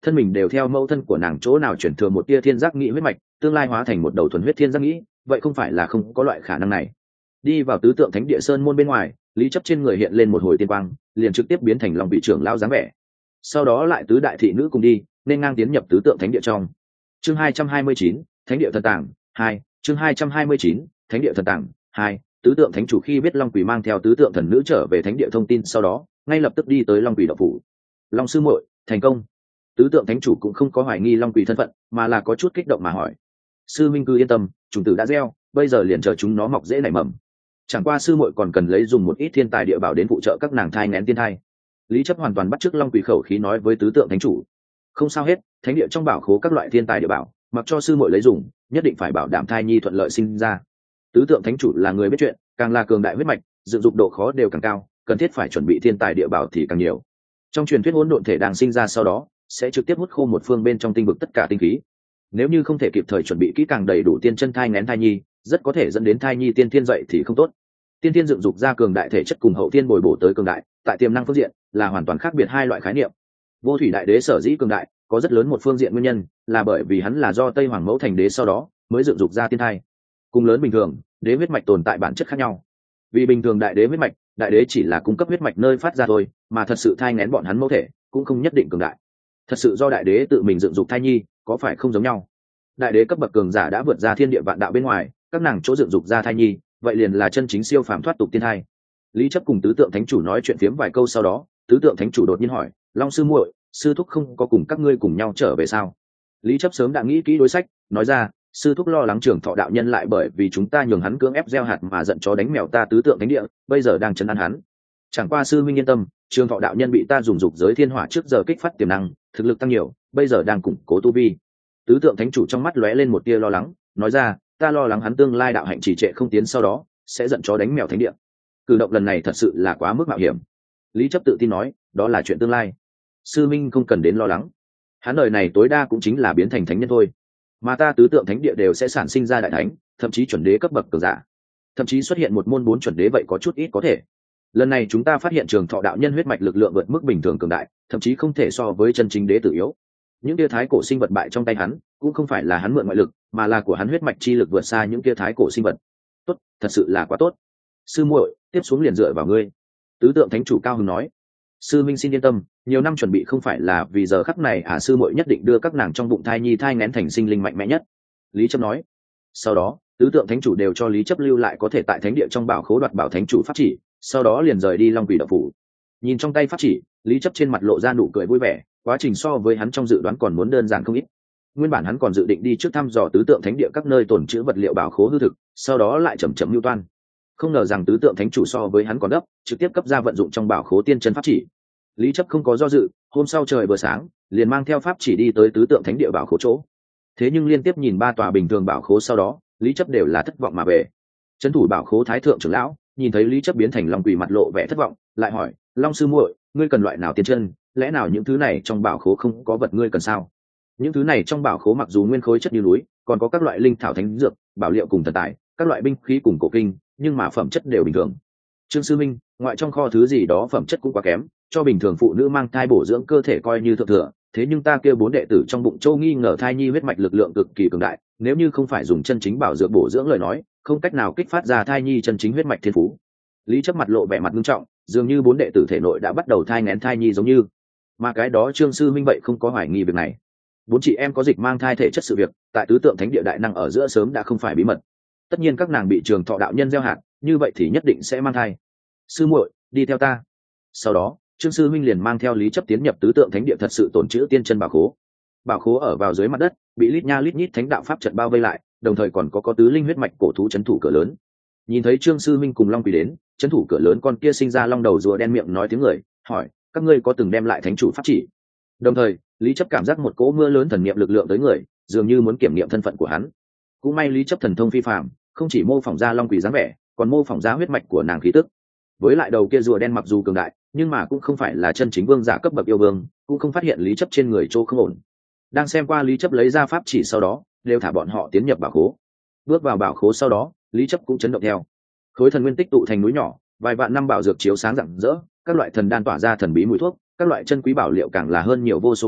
thân mình đều theo mẫu thân của nàng chỗ nào chuyển thừa một tia thiên giác nghĩ huyết mạch, tương lai hóa thành một đầu thuần huyết thiên giác nghĩ, vậy không phải là không có loại khả năng này. Đi vào tứ tượng thánh địa sơn môn bên ngoài, lý chấp trên người hiện lên một hồi tiên quang, liền trực tiếp biến thành lòng vị trưởng lao dáng vẻ. Sau đó lại tứ đại thị nữ cùng đi, nên ngang tiến nhập tứ tượng thánh địa trong. Chương hai trăm hai mươi chín, thánh địa thần tàng hai. Chương hai trăm hai mươi chín, thánh địa thần tàng hai. Tứ tượng thánh chủ khi biết long quỷ mang theo tứ tượng thần nữ trở về thánh địa thông tin sau đó, ngay lập tức đi tới long quỷ đạo phủ. Long sư muội, thành công. Tứ tượng thánh chủ cũng không có hoài nghi long quỷ thân phận, mà là có chút kích động mà hỏi. Sư minh cứ yên tâm, chủng tử đã gieo, bây giờ liền chờ chúng nó mọc dễ nảy mầm. Chẳng qua sư muội còn cần lấy dùng một ít thiên tài địa bảo đến phụ trợ các nàng thai nghén tiên thai. Lý chấp hoàn toàn bắt chước long quỷ khẩu khí nói với tứ tượng thánh chủ. Không sao hết, thánh địa trong bảo khố các loại thiên tài địa bảo, mặc cho sư muội lấy dùng, nhất định phải bảo đảm thai nhi thuận lợi sinh ra. Tứ tượng thánh chủ là người biết chuyện, càng là cường đại huyết mạch, dựng dục độ khó đều càng cao, cần thiết phải chuẩn bị thiên tài địa bảo thì càng nhiều. Trong truyền thuyết hỗn độn thể đang sinh ra sau đó, sẽ trực tiếp hút khô một phương bên trong tinh vực tất cả tinh khí. Nếu như không thể kịp thời chuẩn bị kỹ càng đầy đủ tiên chân thai nghén thai nhi, rất có thể dẫn đến thai nhi tiên thiên dậy thì không tốt. Tiên thiên dựng dục ra cường đại thể chất cùng hậu thiên bồi bổ tới cường đại, tại tiềm năng phương diện là hoàn toàn khác biệt hai loại khái niệm. Vô thủy đại đế sở dĩ cường đại, có rất lớn một phương diện nguyên nhân là bởi vì hắn là do Tây Hoàng mẫu thành đế sau đó mới dựng dục ra tiên thai. Cùng lớn bình thường, đế huyết mạch tồn tại bản chất khác nhau. Vì bình thường đại đế huyết mạch, đại đế chỉ là cung cấp huyết mạch nơi phát ra thôi, mà thật sự thai nghén bọn hắn mẫu thể cũng không nhất định cường đại. Thật sự do đại đế tự mình dựng dục thai nhi, có phải không giống nhau? Đại đế cấp bậc cường giả đã vượt ra thiên địa vạn đạo bên ngoài, các nàng chỗ dựng dục ra thai nhi, vậy liền là chân chính siêu phàm thoát tục tiên thai. Lý chấp cùng tứ tượng thánh chủ nói chuyện phiếm vài câu sau đó, tứ tượng thánh chủ đột nhiên hỏi, long sư muội, sư thúc không có cùng các ngươi cùng nhau trở về sao? Lý chấp sớm đã nghĩ kỹ đối sách, nói ra, sư thúc lo lắng trưởng thọ đạo nhân lại bởi vì chúng ta nhường hắn cưỡng ép gieo hạt mà giận chó đánh mèo ta tứ tượng thánh địa, bây giờ đang chấn an hắn. Chẳng qua sư huynh yên tâm, trường thọ đạo nhân bị ta dùng dục giới thiên hỏa trước giờ kích phát tiềm năng, thực lực tăng nhiều, bây giờ đang củng cố tu vi. Tứ tượng thánh chủ trong mắt lóe lên một tia lo lắng, nói ra, ta lo lắng hắn tương lai đạo hạnh trì trệ không tiến sau đó sẽ giận chó đánh mèo thánh địa. Cử động lần này thật sự là quá mức mạo hiểm. Lý chấp tự tin nói, đó là chuyện tương lai, sư minh không cần đến lo lắng, hắn đời này tối đa cũng chính là biến thành thánh nhân thôi, mà ta tứ tượng thánh địa đều sẽ sản sinh ra đại thánh, thậm chí chuẩn đế cấp bậc cường giả, thậm chí xuất hiện một môn bốn chuẩn đế, vậy có chút ít có thể. Lần này chúng ta phát hiện trường thọ đạo nhân huyết mạch lực lượng vượt mức bình thường cường đại, thậm chí không thể so với chân chính đế tử yếu. Những tia thái cổ sinh vật bại trong tay hắn cũng không phải là hắn mượn ngoại lực, mà là của hắn huyết mạch chi lực vượt xa những tia thái cổ sinh vật. Tốt, thật sự là quá tốt. Sư muội, tiếp xuống liền dựa vào ngươi. Tứ tượng thánh chủ cao hứng nói. Sư minh xin yên tâm, nhiều năm chuẩn bị không phải là vì giờ khắc này à, sư muội nhất định đưa các nàng trong bụng thai nhi thai nghén thành sinh linh mạnh mẽ nhất. Lý chấp nói. Sau đó tứ tượng thánh chủ đều cho Lý chấp lưu lại có thể tại thánh địa trong bảo khố đoạt bảo thánh chủ pháp chỉ, sau đó liền rời đi long quỷ đạo phủ. Nhìn trong tay pháp chỉ, Lý chấp trên mặt lộ ra nụ cười vui vẻ, quá trình so với hắn trong dự đoán còn muốn đơn giản không ít. Nguyên bản hắn còn dự định đi trước thăm dò tứ tượng thánh địa các nơi tồn trữ vật liệu bảo khố hư thực, sau đó lại chậm chậm lưu toan. Không ngờ rằng tứ tượng thánh chủ so với hắn còn gấp, trực tiếp cấp ra vận dụng trong bảo khố tiên chân pháp chỉ. Lý chấp không có do dự, hôm sau trời vừa sáng liền mang theo pháp chỉ đi tới tứ tượng thánh địa bảo khố chỗ. Thế nhưng liên tiếp nhìn ba tòa bình thường bảo khố sau đó, Lý chấp đều là thất vọng mà về. Trấn thủ bảo khố thái thượng trưởng lão nhìn thấy Lý chấp biến thành long quỷ, mặt lộ vẻ thất vọng, lại hỏi, long sư muội, ngươi cần loại nào tiên chân, lẽ nào những thứ này trong bảo khố không có vật ngươi cần sao? Những thứ này trong bảo khố mặc dù nguyên khối chất như núi, còn có các loại linh thảo thánh dược, bảo liệu cùng thần tài, các loại binh khí cùng cổ kinh, nhưng mà phẩm chất đều bình thường. Trương sư minh, ngoại trong kho thứ gì đó phẩm chất cũng quá kém, cho bình thường phụ nữ mang thai bổ dưỡng cơ thể coi như thượng thừa, thế nhưng ta kêu bốn đệ tử trong bụng châu nghi ngờ thai nhi huyết mạch lực lượng cực kỳ cường đại, nếu như không phải dùng chân chính bảo dược bổ dưỡng lời nói, không cách nào kích phát ra thai nhi chân chính huyết mạch thiên phú. Lý chấp mặt lộ vẻ mặt nghiêm trọng, dường như bốn đệ tử thể nội đã bắt đầu thai nghén thai nhi giống như, mà cái đó Trương sư minh vậy không có hoài nghi việc này. Bốn chị em có dịch mang thai thể chất sự việc, tại tứ tượng thánh địa đại năng ở giữa sớm đã không phải bí mật. Tất nhiên các nàng bị trường thọ đạo nhân gieo hạt, như vậy thì nhất định sẽ mang thai. Sư muội, đi theo ta. Sau đó Trương sư minh liền mang theo Lý chấp tiến nhập tứ tượng thánh địa thật sự tổn trữ tiên chân bảo khố. Bảo khố ở vào dưới mặt đất, bị lít nha lít nhít thánh đạo pháp trận bao vây lại, đồng thời còn có có tứ linh huyết mạch cổ thú trấn thủ cửa lớn. Nhìn thấy Trương sư minh cùng long quỷ đến, trấn thủ cửa lớn con kia sinh ra long đầu rùa đen miệng nói tiếng người, hỏi, các ngươi có từng đem lại thánh chủ pháp chỉ? Đồng thời Lý chấp cảm giác một cỗ mưa lớn thần niệm lực lượng tới người, dường như muốn kiểm nghiệm thân phận của hắn. Cũng may Lý chấp thần thông phi phàm, không chỉ mô phỏng ra long quỷ dáng vẻ, còn mô phỏng ra huyết mạch của nàng khí tức. Với lại đầu kia rùa đen mặc dù cường đại, nhưng mà cũng không phải là chân chính vương giả cấp bậc yêu vương, cũng không phát hiện Lý chấp trên người chỗ không ổn. Đang xem qua Lý chấp lấy ra pháp chỉ sau đó, đều thả bọn họ tiến nhập bảo khố. Bước vào bảo khố sau đó, Lý chấp cũng chấn động theo. Khối thần nguyên tích tụ thành núi nhỏ, vài vạn năm bảo dược chiếu sáng rạng rỡ, các loại thần đan tỏa ra thần bí mùi thuốc, các loại chân quý bảo liệu càng là hơn nhiều vô số kể,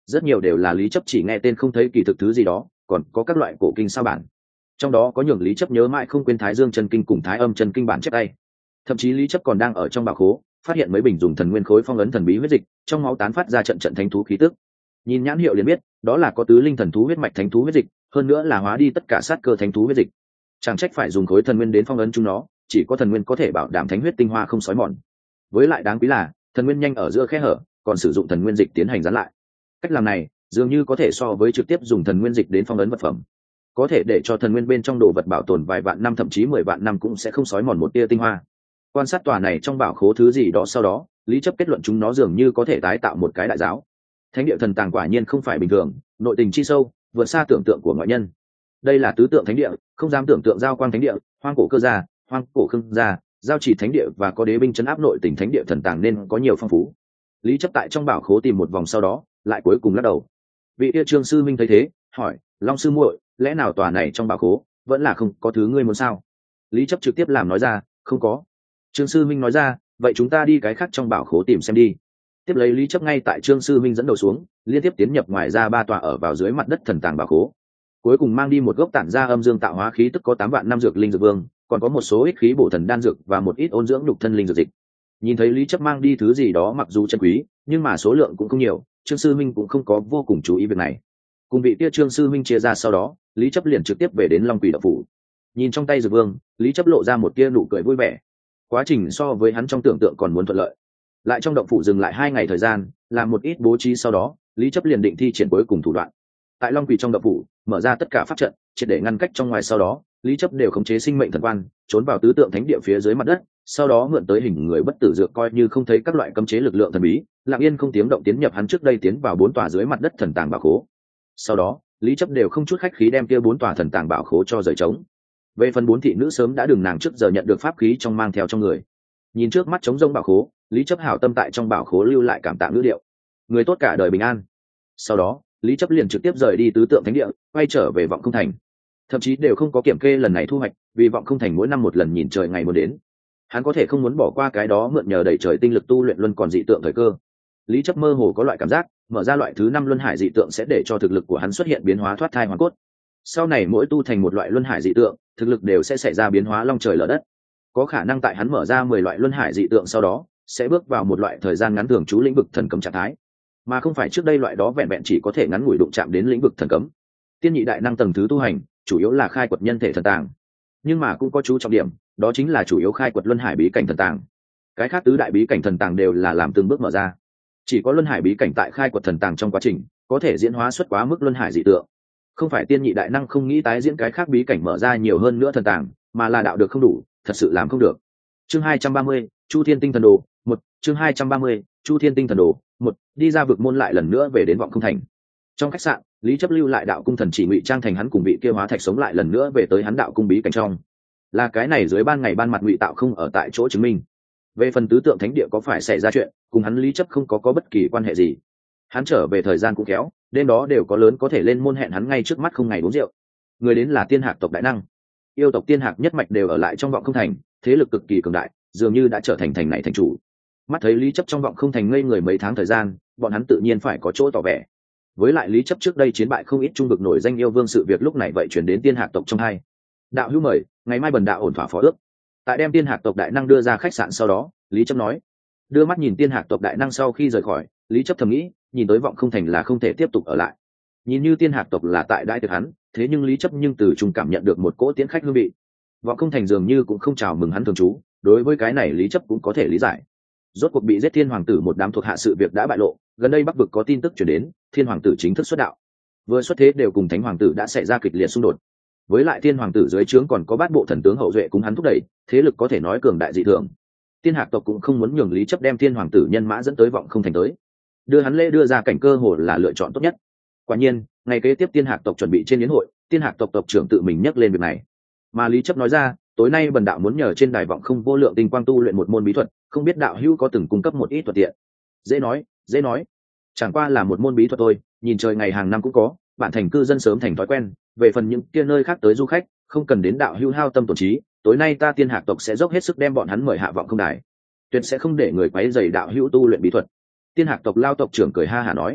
rất nhiều đều là lý chấp chỉ nghe tên không thấy kỳ thực thứ gì đó, còn có các loại cổ kinh sao bản, trong đó có nhường lý chấp nhớ mãi không quên Thái Dương chân kinh cùng Thái Âm chân kinh bản chép tay. Thậm chí lý chấp còn đang ở trong bảo khố phát hiện mấy bình dùng thần nguyên khối phong ấn thần bí huyết dịch, trong máu tán phát ra trận trận thánh thú khí tức. Nhìn nhãn hiệu liền biết đó là có tứ linh thần thú huyết mạch thánh thú huyết dịch, hơn nữa là hóa đi tất cả sát cơ thánh thú huyết dịch. Chẳng trách phải dùng khối thần nguyên đến phong ấn chúng nó, chỉ có thần nguyên có thể bảo đảm thánh huyết tinh hoa không xói mòn. Với lại đáng quý là thần nguyên nhanh ở giữa khe hở, còn sử dụng thần nguyên dịch tiến hành dán lại. Cách làm này dường như có thể so với trực tiếp dùng thần nguyên dịch đến phong ấn vật phẩm, có thể để cho thần nguyên bên trong đồ vật bảo tồn vài vạn năm thậm chí mười vạn năm cũng sẽ không xói mòn một tia tinh hoa. Quan sát tòa này trong bảo khố thứ gì đó sau đó, lý chấp kết luận chúng nó dường như có thể tái tạo một cái đại giáo. Thánh địa thần tàng quả nhiên không phải bình thường, nội tình chi sâu vượt xa tưởng tượng của ngoại nhân. Đây là tứ tượng thánh địa, không dám tưởng tượng giao quang thánh địa, hoang cổ cơ gia, hoang cổ khương gia, giao chỉ thánh địa và có đế binh chấn áp nội tình thánh địa thần tàng nên có nhiều phong phú. Lý chấp tại trong bảo khố tìm một vòng sau đó lại cuối cùng lắc đầu. Vị kia Trương sư minh thấy thế hỏi, Long sư muội, lẽ nào tòa này trong bảo khố vẫn là không có thứ ngươi muốn sao? Lý chấp trực tiếp làm nói ra, không có. Trương sư minh nói ra, vậy chúng ta đi cái khác trong bảo khố tìm xem đi. Tiếp lấy lý chấp ngay tại Trương sư minh dẫn đầu xuống, liên tiếp tiến nhập ngoài ra ba tòa ở vào dưới mặt đất thần tàng bảo khố, cuối cùng mang đi một gốc tản ra âm dương tạo hóa khí tức có tám vạn năm dược linh dược vương, còn có một số ít khí bổ thần đan dược và một ít ôn dưỡng nhục thân linh dược dịch. Nhìn thấy lý chấp mang đi thứ gì đó mặc dù chân quý, nhưng mà số lượng cũng không nhiều, Trương sư minh cũng không có vô cùng chú ý việc này. Cùng vị kia Trương sư minh chia ra sau đó, lý chấp liền trực tiếp về đến Long Quỷ Động phủ. Nhìn trong tay dược vương, lý chấp lộ ra một tia nụ cười vui vẻ. Quá trình so với hắn trong tưởng tượng còn muốn thuận lợi. Lại trong động phủ dừng lại hai ngày thời gian, làm một ít bố trí sau đó, lý chấp liền định thi triển cuối cùng thủ đoạn. Tại Long Quỷ trong động phủ, mở ra tất cả pháp trận, triệt để ngăn cách trong ngoài, sau đó lý chấp đều khống chế sinh mệnh thần quan, trốn vào tứ tượng thánh địa phía dưới mặt đất, sau đó mượn tới hình người bất tử dược coi như không thấy các loại cấm chế lực lượng thần bí, lặng yên không tiếng động tiến nhập hắn trước đây tiến vào bốn tòa dưới mặt đất thần tàng bảo khố. Sau đó lý chấp đều không chút khách khí đem kia bốn tòa thần tàng bảo khố cho rời trống. Về phần bốn thị nữ sớm đã đường nàng trước giờ nhận được pháp khí trong mang theo trong người. Nhìn trước mắt trống rông bảo khố, lý chấp hảo tâm tại trong bảo khố lưu lại cảm tạ ngữ điệu, người tốt cả đời bình an. Sau đó lý chấp liền trực tiếp rời đi tứ tượng thánh địa, quay trở về Vọng Không Thành, thậm chí đều không có kiểm kê lần này thu hoạch, vì Vọng Không Thành mỗi năm một lần nhìn trời ngày muốn đến, hắn có thể không muốn bỏ qua cái đó mượn nhờ đẩy trời tinh lực tu luyện luân còn dị tượng thời cơ. Lý chấp mơ hồ có loại cảm giác mở ra loại thứ năm luân hải dị tượng sẽ để cho thực lực của hắn xuất hiện biến hóa thoát thai hoàn cốt. Sau này mỗi tu thành một loại luân hải dị tượng, thực lực đều sẽ xảy ra biến hóa long trời lở đất. Có khả năng tại hắn mở ra mười loại luân hải dị tượng sau đó sẽ bước vào một loại thời gian ngắn thường trú lĩnh vực thần cấm trạng thái, mà không phải trước đây loại đó vẹn vẹn chỉ có thể ngắn ngủi đụng chạm đến lĩnh vực thần cấm. Tiên nhị đại năng tầng thứ tu hành chủ yếu là khai quật nhân thể thần tàng, nhưng mà cũng có chú trọng điểm, đó chính là chủ yếu khai quật luân hải bí cảnh thần tàng. Cái khác tứ đại bí cảnh thần tàng đều là làm từng bước mở ra, chỉ có luân hải bí cảnh tại khai quật thần tàng trong quá trình có thể diễn hóa xuất quá mức luân hải dị tượng. Không phải tiên nhị đại năng không nghĩ tái diễn cái khác bí cảnh mở ra nhiều hơn nữa thần tàng, mà là đạo được không đủ, thật sự làm không được. Chương hai trăm ba mươi, Chu Thiên Tinh Thần Đồ một. Chương hai trăm ba mươi, Chu Thiên Tinh Thần Đồ một. Đi ra vực môn lại lần nữa về đến Vọng Không Thành. Trong khách sạn, lý chấp lưu lại đạo cung thần chỉ ngụy trang thành hắn cùng vị kia hóa thạch sống lại lần nữa về tới hắn đạo cung bí cảnh trong. Là cái này dưới ban ngày ban mặt ngụy tạo không ở tại chỗ chứng minh. Về phần tứ tượng thánh địa có phải xảy ra chuyện, cùng hắn lý chấp không có có bất kỳ quan hệ gì. Hắn trở về thời gian cũng kéo, đêm đó đều có lớn có thể lên môn hẹn hắn ngay trước mắt không ngày uống rượu. Người đến là Tiên Hạc tộc đại năng, yêu tộc Tiên Hạc nhất mạch đều ở lại trong Vọng Không Thành, thế lực cực kỳ cường đại, dường như đã trở thành thành này thành chủ. Mắt thấy lý chấp trong Vọng Không Thành ngây người mấy tháng thời gian, bọn hắn tự nhiên phải có chỗ tỏ vẻ. Với lại lý chấp trước đây chiến bại không ít trung vực nổi danh yêu vương, sự việc lúc này vậy chuyển đến Tiên Hạc tộc trong hai. Đạo hữu mời, ngày mai bần đạo ổn thỏa phó ước. Tại đem Tiên Hạc tộc đại năng đưa ra khách sạn sau đó, lý chấp nói. Đưa mắt nhìn Tiên Hạc tộc đại năng sau khi rời khỏi, lý chấp thầm nghĩ, nhìn tới Vọng Không Thành là không thể tiếp tục ở lại. Nhìn như Tiên Hạc tộc là tại đại tiệc hắn, thế nhưng lý chấp nhưng từ trung cảm nhận được một cỗ tiễn khách hương vị. Vọng Không Thành dường như cũng không chào mừng hắn thường trú, đối với cái này lý chấp cũng có thể lý giải. Rốt cuộc bị giết Thiên hoàng tử một đám thuộc hạ sự việc đã bại lộ, gần đây Bắc vực có tin tức truyền đến, Thiên hoàng tử chính thức xuất đạo. Vừa xuất thế đều cùng Thánh hoàng tử đã xảy ra kịch liệt xung đột. Với lại Thiên hoàng tử dưới trướng còn có bát bộ thần tướng hậu duệ cùng hắn thúc đẩy, thế lực có thể nói cường đại dị thường. Tiên Hạc tộc cũng không muốn nhường lý chấp đem Thiên hoàng tử nhân mã dẫn tới Vọng Không Thành tới. Đưa hắn lễ đưa ra cảnh cơ hồ là lựa chọn tốt nhất. Quả nhiên, ngày kế tiếp Tiên Hạc tộc chuẩn bị trên yến hội, Tiên Hạc tộc tộc trưởng tự mình nhắc lên việc này. Mà lý chấp nói ra, tối nay bần đạo muốn nhờ trên đài Vọng Không vô lượng tinh quang tu luyện một môn bí thuật, không biết đạo hữu có từng cung cấp một ít thuận tiện. Dễ nói, dễ nói. Chẳng qua là một môn bí thuật thôi, nhìn trời ngày hàng năm cũng có, bản thành cư dân sớm thành thói quen, về phần những kia nơi khác tới du khách, không cần đến đạo hữu hao tâm tổn trí, tối nay ta Tiên Hạc tộc sẽ dốc hết sức đem bọn hắn mời hạ Vọng Không đài, tuyệt sẽ không để người quấy rầy đạo hữu tu luyện bí thuật. Tiên Hạc tộc lao tộc trưởng cười ha hả nói.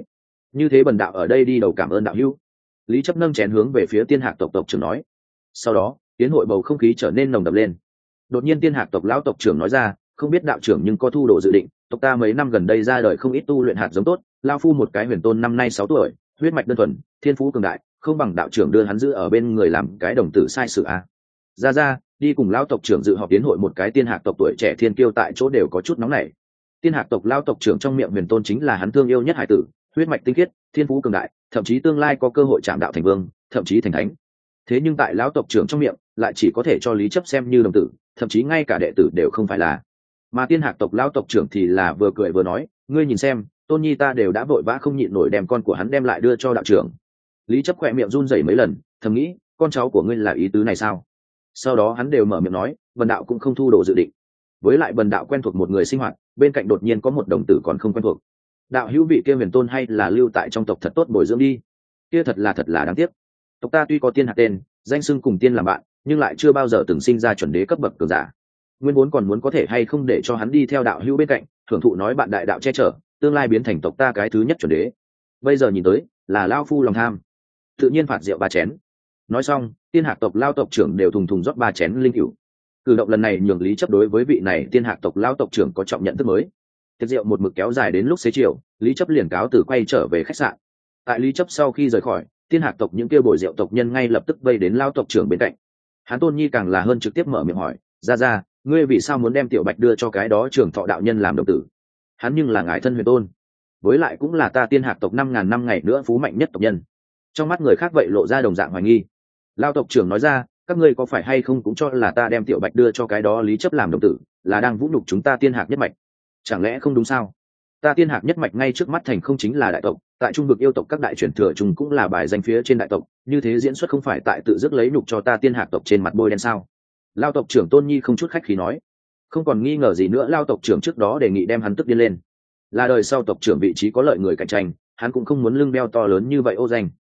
như thế bần đạo ở đây đi đầu cảm ơn đạo hữu. Lý chấp nâng chén hướng về phía tiên hạc tộc tộc trưởng nói. Sau đó tiến hội bầu không khí trở nên nồng đậm lên. Đột nhiên tiên hạc tộc lão tộc trưởng nói ra, không biết đạo trưởng nhưng có thu đồ dự định, tộc ta mấy năm gần đây ra đời không ít tu luyện hạt giống tốt, lao phu một cái huyền tôn năm nay sáu tuổi, huyết mạch đơn thuần, thiên phú cường đại, không bằng đạo trưởng đưa hắn giữ ở bên người làm cái đồng tử sai sự à. Ra ra đi cùng lão tộc trưởng dự họp tiến hội. Một cái tiên hạc tộc tuổi trẻ thiên kiêu tại chỗ đều có chút nóng nảy. Tiên hạc tộc lão tộc trưởng trong miệng huyền tôn chính là hắn thương yêu nhất hải tử, huyết mạch tinh khiết, thiên phú cường đại, thậm chí tương lai có cơ hội chạm đạo thành vương, thậm chí thành thánh. Thế nhưng tại lão tộc trưởng trong miệng lại chỉ có thể cho Lý chấp xem như đồng tử, thậm chí ngay cả đệ tử đều không phải là. Mà tiên hạc tộc lão tộc trưởng thì là vừa cười vừa nói, ngươi nhìn xem, tôn nhi ta đều đã vội vã không nhịn nổi đem con của hắn đem lại đưa cho đạo trưởng. Lý chấp khỏe miệng run rẩy mấy lần, thầm nghĩ, con cháu của ngươi là ý tứ này sao? Sau đó hắn đều mở miệng nói, bần đạo cũng không thu đồ dự định. Với lại bần đạo quen thuộc một người sinh hoạt, bên cạnh đột nhiên có một đồng tử còn không quen thuộc. Đạo hữu vị kia huyền tôn hay là lưu tại trong tộc thật tốt bồi dưỡng đi. Kia thật là thật là đáng tiếc. Tộc ta tuy có tiên hạc tên, danh xưng cùng tiên làm bạn, nhưng lại chưa bao giờ từng sinh ra chuẩn đế cấp bậc cường giả. Nguyên vốn còn muốn có thể hay không để cho hắn đi theo đạo hữu bên cạnh, thưởng thụ nói bạn đại đạo che chở, tương lai biến thành tộc ta cái thứ nhất chuẩn đế. Bây giờ nhìn tới, là lao phu lòng tham. Tự nhiên phạt rượu ba chén. Nói xong, tiên hạc tộc lao tộc trưởng đều thùng thùng rót ba chén linh cửu. Cử động lần này nhường Lý chấp đối với vị này tiên hạc tộc lao tộc trưởng có trọng nhận thức mới. Tiệc rượu một mực kéo dài đến lúc xế chiều, Lý chấp liền cáo từ quay trở về khách sạn. Tại Lý chấp sau khi rời khỏi, tiên hạc tộc những kia bồi rượu tộc nhân ngay lập tức vây đến lao tộc trưởng bên cạnh. Hắn tôn nhi càng là hơn trực tiếp mở miệng hỏi, ra ra, ngươi vì sao muốn đem tiểu bạch đưa cho cái đó trưởng thọ đạo nhân làm đồng tử? Hắn nhưng là ngài thân huyền tôn, với lại cũng là ta tiên hạc tộc năm ngàn năm ngày nữa phú mạnh nhất tộc nhân. Trong mắt người khác vậy lộ ra đồng dạng hoài nghi. Lao tộc trưởng nói ra, các ngươi có phải hay không cũng cho là ta đem tiểu bạch đưa cho cái đó Lý chấp làm đồng tử là đang vũ nhục chúng ta tiên hạc nhất mạch? Chẳng lẽ không đúng sao? Ta tiên hạc nhất mạch ngay trước mắt thành không chính là đại tộc, tại trung vực yêu tộc các đại truyền thừa chúng cũng là bài danh phía trên đại tộc, như thế diễn xuất không phải tại tự dứt lấy nhục cho ta tiên hạc tộc trên mặt bôi đen sao? Lao tộc trưởng tôn nhi không chút khách khí nói. Không còn nghi ngờ gì nữa, lao tộc trưởng trước đó đề nghị đem hắn tức điên lên. Là đời sau tộc trưởng vị trí có lợi người cạnh tranh, hắn cũng không muốn lưng beo to lớn như vậy ô danh.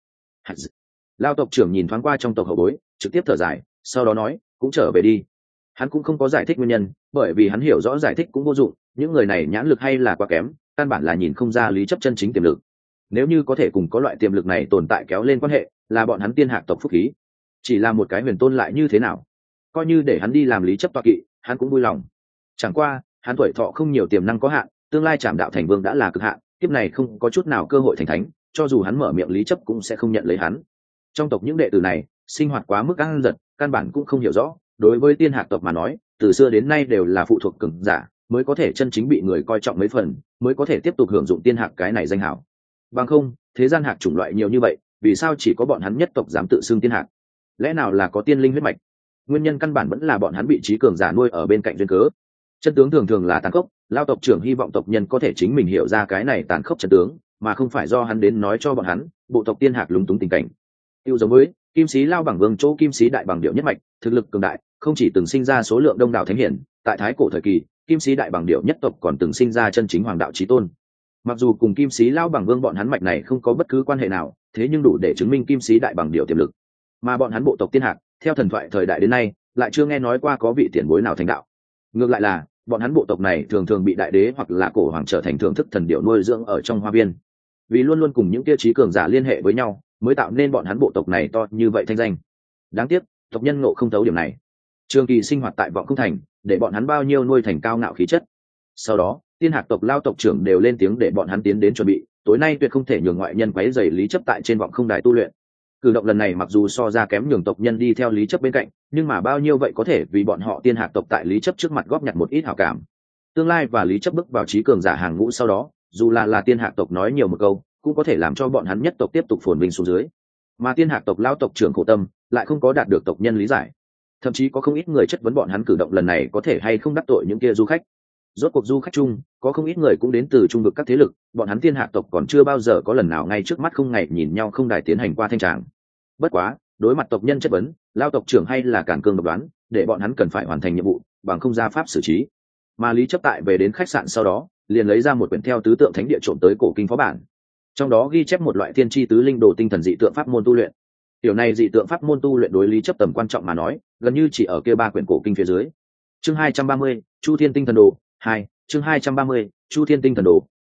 Lao tộc trưởng nhìn thoáng qua trong tộc hậu bối, trực tiếp thở dài, sau đó nói, cũng trở về đi. Hắn cũng không có giải thích nguyên nhân, bởi vì hắn hiểu rõ giải thích cũng vô dụng, những người này nhãn lực hay là quá kém, căn bản là nhìn không ra Lý chấp chân chính tiềm lực. Nếu như có thể cùng có loại tiềm lực này tồn tại kéo lên quan hệ, là bọn hắn tiên hạc tộc phúc khí. Chỉ là một cái huyền tôn lại như thế nào? Coi như để hắn đi làm Lý chấp toa kỵ, hắn cũng vui lòng. Chẳng qua, hắn tuổi thọ không nhiều, tiềm năng có hạn, tương lai chạm đạo thành vương đã là cực hạn, kiếp này không có chút nào cơ hội thành thánh, cho dù hắn mở miệng Lý chấp cũng sẽ không nhận lấy hắn. Trong tộc những đệ tử này, sinh hoạt quá mức ăn giật, căn bản cũng không hiểu rõ, đối với tiên hạc tộc mà nói, từ xưa đến nay đều là phụ thuộc cường giả mới có thể chân chính bị người coi trọng mấy phần, mới có thể tiếp tục hưởng dụng tiên hạc cái này danh hảo. Bằng không, thế gian hạc chủng loại nhiều như vậy, vì sao chỉ có bọn hắn nhất tộc dám tự xưng tiên hạc? Lẽ nào là có tiên linh huyết mạch? Nguyên nhân căn bản vẫn là bọn hắn bị trí cường giả nuôi ở bên cạnh duyên cớ. Chân tướng thường thường là tàn khốc, lao tộc trưởng hy vọng tộc nhân có thể chính mình hiểu ra cái này tàn khốc chân tướng, mà không phải do hắn đến nói cho bọn hắn, bộ tộc tiên hạc lúng túng tình cảnh. Tiêu giống với kim sĩ lao bằng vương chỗ kim sĩ đại bằng điệu nhất mạch, thực lực cường đại, không chỉ từng sinh ra số lượng đông đảo thánh hiển, tại thái cổ thời kỳ, kim sĩ đại bằng điệu nhất tộc còn từng sinh ra chân chính hoàng đạo chí tôn. Mặc dù cùng kim sĩ lao bằng vương bọn hắn mạch này không có bất cứ quan hệ nào, thế nhưng đủ để chứng minh kim sĩ đại bằng điệu tiềm lực. Mà bọn hắn bộ tộc tiên hạc, theo thần thoại thời đại đến nay, lại chưa nghe nói qua có vị tiền bối nào thành đạo. Ngược lại là, bọn hắn bộ tộc này thường thường bị đại đế hoặc là cổ hoàng trở thành thưởng thức thần điệu nuôi dưỡng ở trong hoa viên. Vì luôn luôn cùng những kia trí cường giả liên hệ với nhau, mới tạo nên bọn hắn bộ tộc này to như vậy thanh danh. Đáng tiếc, tộc nhân ngộ không thấu điểm này. Trường kỳ sinh hoạt tại vọng không thành, để bọn hắn bao nhiêu nuôi thành cao ngạo khí chất. Sau đó, tiên hạc tộc lao tộc trưởng đều lên tiếng để bọn hắn tiến đến chuẩn bị, tối nay tuyệt không thể nhường ngoại nhân quấy rầy Lý chấp tại trên vọng không đài tu luyện. Cử động lần này mặc dù so ra kém nhường tộc nhân đi theo Lý chấp bên cạnh, nhưng mà bao nhiêu vậy có thể vì bọn họ tiên hạc tộc tại Lý chấp trước mặt góp nhặt một ít hảo cảm. Tương lai và Lý chấp bước vào trí cường giả hàng ngũ sau đó, dù là là tiên hạc tộc nói nhiều một câu, cũng có thể làm cho bọn hắn nhất tộc tiếp tục phồn vinh xuống dưới. Mà tiên hạc tộc lao tộc trưởng khổ tâm lại không có đạt được tộc nhân lý giải, thậm chí có không ít người chất vấn bọn hắn cử động lần này có thể hay không đắc tội những kia du khách. Rốt cuộc du khách chung có không ít người cũng đến từ trung vực các thế lực, bọn hắn tiên hạc tộc còn chưa bao giờ có lần nào ngay trước mắt không ngày nhìn nhau không đài tiến hành qua thanh tràng. Bất quá, đối mặt tộc nhân chất vấn, lao tộc trưởng hay là cản cương độc đoán, để bọn hắn cần phải hoàn thành nhiệm vụ, bằng không ra pháp xử trí. Mà Lý chấp tại về đến khách sạn sau đó, liền lấy ra một quyển theo tứ tượng thánh địa trộm tới cổ kinh phó bản, trong đó ghi chép một loại thiên tri tứ linh đồ tinh thần dị tượng pháp môn tu luyện. Điều này dị tượng pháp môn tu luyện đối Lý chấp tầm quan trọng mà nói, gần như chỉ ở kia ba quyển cổ kinh phía dưới. Chương hai trăm ba mươi, Chu Thiên Tinh Thần Đồ hai, chương hai trăm ba mươi, Chu Thiên Tinh Thần Đồ hai.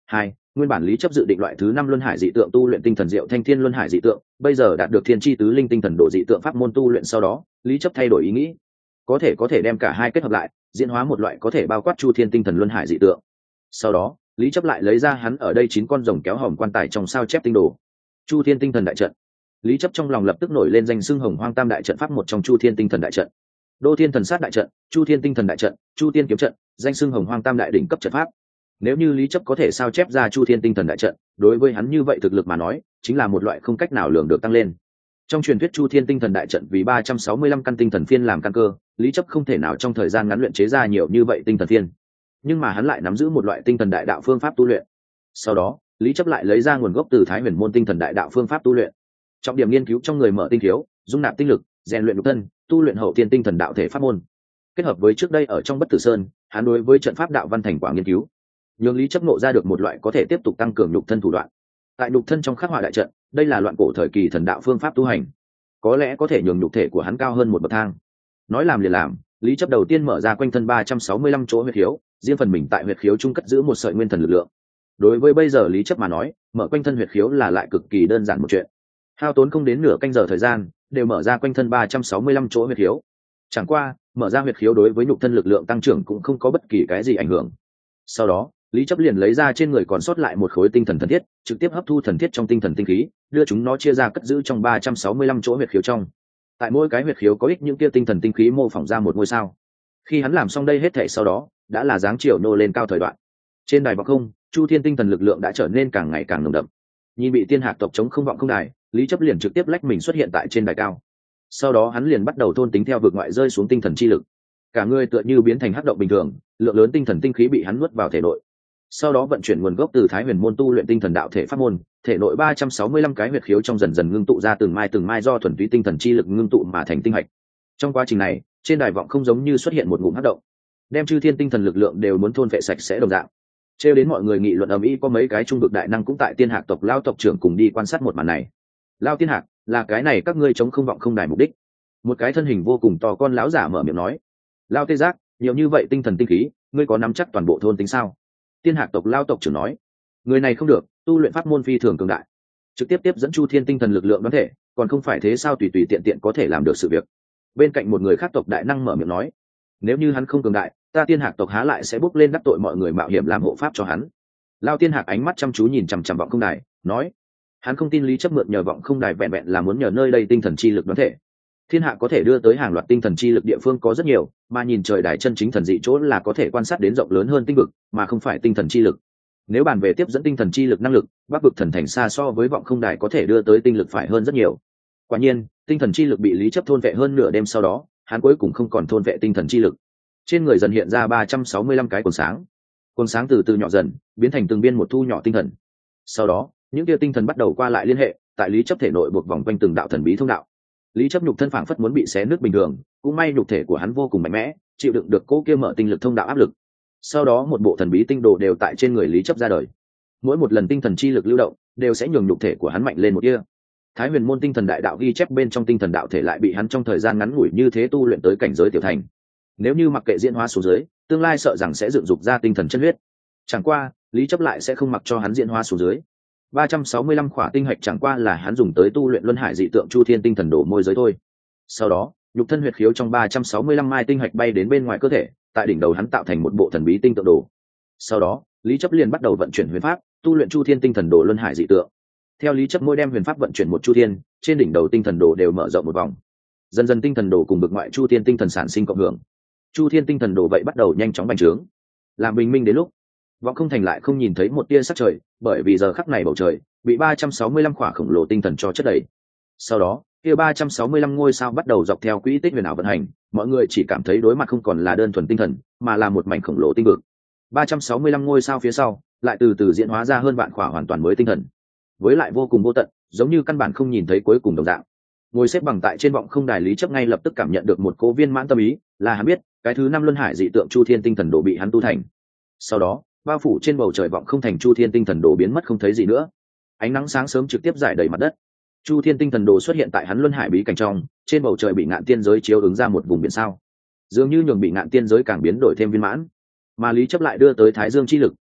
Nguyên bản lý chấp dự định loại thứ năm luân hải dị tượng tu luyện tinh thần diệu thanh thiên luân hải dị tượng, bây giờ đạt được thiên chi tứ linh tinh thần độ dị tượng pháp môn tu luyện sau đó, lý chấp thay đổi ý nghĩ, có thể có thể đem cả hai kết hợp lại, diễn hóa một loại có thể bao quát chu thiên tinh thần luân hải dị tượng. Sau đó, lý chấp lại lấy ra hắn ở đây chín con rồng kéo hòm quan tài trong sao chép tinh đồ. Chu thiên tinh thần đại trận. Lý chấp trong lòng lập tức nổi lên danh xưng hồng hoang tam đại trận pháp một trong chu thiên tinh thần đại trận. Đô thiên thần sát đại trận, chu thiên tinh thần đại trận, chu thiên kiếm trận, danh xưng hồng hoang tam đại đỉnh cấp trận pháp. Nếu như lý chấp có thể sao chép ra chu thiên tinh thần đại trận, đối với hắn như vậy thực lực mà nói chính là một loại không cách nào lường được tăng lên. Trong truyền thuyết chu thiên tinh thần đại trận vì ba trăm sáu mươi lăm căn tinh thần phiên làm căn cơ, lý chấp không thể nào trong thời gian ngắn luyện chế ra nhiều như vậy tinh thần phiên, nhưng mà hắn lại nắm giữ một loại tinh thần đại đạo phương pháp tu luyện. Sau đó lý chấp lại lấy ra nguồn gốc từ thái huyền môn tinh thần đại đạo phương pháp tu luyện, trọng điểm nghiên cứu trong người mở tinh thiếu, dung nạp tinh lực, rèn luyện nhục thân, tu luyện hậu thiên tinh thần đạo thể pháp môn. Kết hợp với trước đây ở trong bất tử sơn, hắn đối với trận pháp đạo văn thành quả nghiên cứu, nhường lý chấp ngộ ra được một loại có thể tiếp tục tăng cường nhục thân thủ đoạn. Tại nhục thân trong khắc họa đại trận, đây là loạn cổ thời kỳ thần đạo phương pháp tu hành, có lẽ có thể nhường nhục thể của hắn cao hơn một bậc thang. Nói làm liền làm, lý chấp đầu tiên mở ra quanh thân ba trăm sáu mươi lăm chỗ huyệt khiếu, riêng phần mình tại huyệt khiếu trung cất giữ một sợi nguyên thần lực lượng. Đối với bây giờ lý chấp mà nói, mở quanh thân huyệt khiếu là lại cực kỳ đơn giản một chuyện, hao tốn không đến nửa canh giờ thời gian đều mở ra quanh thân ba trăm sáu mươi lăm chỗ huyệt khiếu. Chẳng qua mở ra huyệt khiếu đối với nhục thân lực lượng tăng trưởng cũng không có bất kỳ cái gì ảnh hưởng. Sau đó lý chấp liền lấy ra trên người còn sót lại một khối tinh thần thần thiết, trực tiếp hấp thu thần thiết trong tinh thần tinh khí, đưa chúng nó chia ra cất giữ trong ba trăm sáu mươi lăm chỗ huyệt khiếu trong. Tại mỗi cái huyệt khiếu có ích những kia tinh thần tinh khí mô phỏng ra một ngôi sao. Khi hắn làm xong đây hết thảy sau đó, đã là dáng chiều nô lên cao thời đoạn. Trên đài vọng không, chu thiên tinh thần lực lượng đã trở nên càng ngày càng nồng đậm. Nhìn bị tiên hạc tộc chống không vọng không đài, lý chấp liền trực tiếp lách mình xuất hiện tại trên đài cao. Sau đó hắn liền bắt đầu thôn tính theo vực ngoại rơi xuống tinh thần chi lực, cả người tựa như biến thành hắc động bình thường, lượng lớn tinh thần tinh khí bị hắn nuốt vào thể nội. Sau đó vận chuyển nguồn gốc từ thái huyền môn tu luyện tinh thần đạo thể pháp môn, thể nội ba trăm sáu mươi lăm cái huyệt khiếu trong dần dần ngưng tụ ra từng mai từng mai do thuần túy tinh thần chi lực ngưng tụ mà thành tinh hạch. Trong quá trình này, trên đài vọng không giống như xuất hiện một ngụm hắc động, đem chư thiên tinh thần lực lượng đều muốn thôn phệ sạch sẽ đồng dạng. Trêu đến mọi người nghị luận ầm ĩ, có mấy cái trung vực đại năng cũng tại tiên hạc tộc lao tộc trưởng cùng đi quan sát một màn này. Lao tiên hạc, là cái này các ngươi chống không vọng không đài mục đích? Một cái thân hình vô cùng to con lão giả mở miệng nói. Lao tê giác, nhiều như vậy tinh thần tinh khí, ngươi có nắm chắc toàn bộ thôn tính sao? Tiên hạc tộc lao tộc trưởng nói. Người này không được, tu luyện pháp môn phi thường cường đại, trực tiếp tiếp dẫn chu thiên tinh thần lực lượng đoán thể, còn không phải thế sao tùy tùy tiện tiện có thể làm được sự việc. Bên cạnh một người khác tộc đại năng mở miệng nói. Nếu như hắn không cường đại, ta tiên hạc tộc há lại sẽ bước lên đắc tội mọi người mạo hiểm làm hộ pháp cho hắn. Lao tiên hạc ánh mắt chăm chú nhìn chằm chằm vọng không đài, nói. Hắn không tin lý chấp mượn nhờ vọng không đài vẹn vẹn là muốn nhờ nơi đây tinh thần chi lực đoán thể. Thiên hạ có thể đưa tới hàng loạt tinh thần chi lực địa phương có rất nhiều, mà nhìn trời đài chân chính thần dị chỗ là có thể quan sát đến rộng lớn hơn tinh vực, mà không phải tinh thần chi lực. Nếu bàn về tiếp dẫn tinh thần chi lực năng lực, bắc vực thần thành xa so với vọng không đài có thể đưa tới tinh lực phải hơn rất nhiều. Quả nhiên, tinh thần chi lực bị lý chấp thôn vệ hơn nửa đêm sau đó, hắn cuối cùng không còn thôn vệ tinh thần chi lực. Trên người dần hiện ra ba trăm sáu mươi lăm cái quần sáng, quần sáng từ từ nhỏ dần, biến thành từng viên một thu nhỏ tinh thần. Sau đó, những kia tinh thần bắt đầu qua lại liên hệ, tại lý chấp thể nội buộc vòng quanh từng đạo thần bí thông đạo. Lý chấp nhục thân phảng phất muốn bị xé nứt bình thường, cũng may nhục thể của hắn vô cùng mạnh mẽ, chịu đựng được cố kia mở tinh lực thông đạo áp lực. Sau đó một bộ thần bí tinh đồ đều tại trên người lý chấp ra đời. Mỗi một lần tinh thần chi lực lưu động, đều sẽ nhường nhục thể của hắn mạnh lên một tia. Thái huyền môn tinh thần đại đạo ghi chép bên trong tinh thần đạo thể lại bị hắn trong thời gian ngắn ngủi như thế tu luyện tới cảnh giới tiểu thành. Nếu như mặc kệ diễn hóa xuống dưới, tương lai sợ rằng sẽ dựng dục ra tinh thần chân huyết. Chẳng qua, lý chấp lại sẽ không mặc cho hắn diễn hóa xuống dưới. ba trăm sáu mươi lăm khỏa tinh hạch chẳng qua là hắn dùng tới tu luyện luân hải dị tượng chu thiên tinh thần đổ môi giới thôi. Sau đó, nhục thân huyệt khiếu trong ba trăm sáu mươi lăm mai tinh hạch bay đến bên ngoài cơ thể, tại đỉnh đầu hắn tạo thành một bộ thần bí tinh tượng đồ. Sau đó, lý chấp liền bắt đầu vận chuyển huyền pháp, tu luyện chu thiên tinh thần đồ luân hải dị tượng. Theo lý chấp mỗi đem huyền pháp vận chuyển một chu thiên, trên đỉnh đầu tinh thần đồ đều mở rộng một vòng. Dần dần tinh thần đồ cùng bực ngoại chu thiên tinh thần sản sinh cộng hưởng. Chu thiên tinh thần đồ vậy bắt đầu nhanh chóng bành trướng. Làm bình minh đến lúc, vọng không thành lại không nhìn thấy một tia sắc trời, bởi vì giờ khắc này bầu trời bị ba trăm sáu mươi lăm khỏa khổng lồ tinh thần cho chất đầy. Sau đó, kia ba trăm sáu mươi lăm ngôi sao bắt đầu dọc theo quỹ tích huyền ảo vận hành, mọi người chỉ cảm thấy đối mặt không còn là đơn thuần tinh thần, mà là một mảnh khổng lồ tinh vực. ba trăm sáu mươi lăm ngôi sao phía sau, lại từ từ diễn hóa ra hơn vạn khỏa hoàn toàn mới tinh thần, với lại vô cùng vô tận, giống như căn bản không nhìn thấy cuối cùng đồng dạng. Ngồi xếp bằng tại trên vọng không đài lý chấp ngay lập tức cảm nhận được một cố viên mãn tâm ý, là hắn biết, cái thứ năm luân hải dị tượng chu thiên tinh thần đồ bị hắn tu thành. Sau đó, bao phủ trên bầu trời vọng không thành chu thiên tinh thần đồ biến mất không thấy gì nữa. Ánh nắng sáng sớm trực tiếp rải đầy mặt đất. Chu thiên tinh thần đồ xuất hiện tại hắn luân hải bí cảnh trong, trên bầu trời bị ngạn tiên giới chiếu ứng ra một vùng biển sao, dường như nhường bị ngạn tiên giới càng biến đổi thêm viên mãn. Mà lý chấp lại đưa tới thái dương chi lực,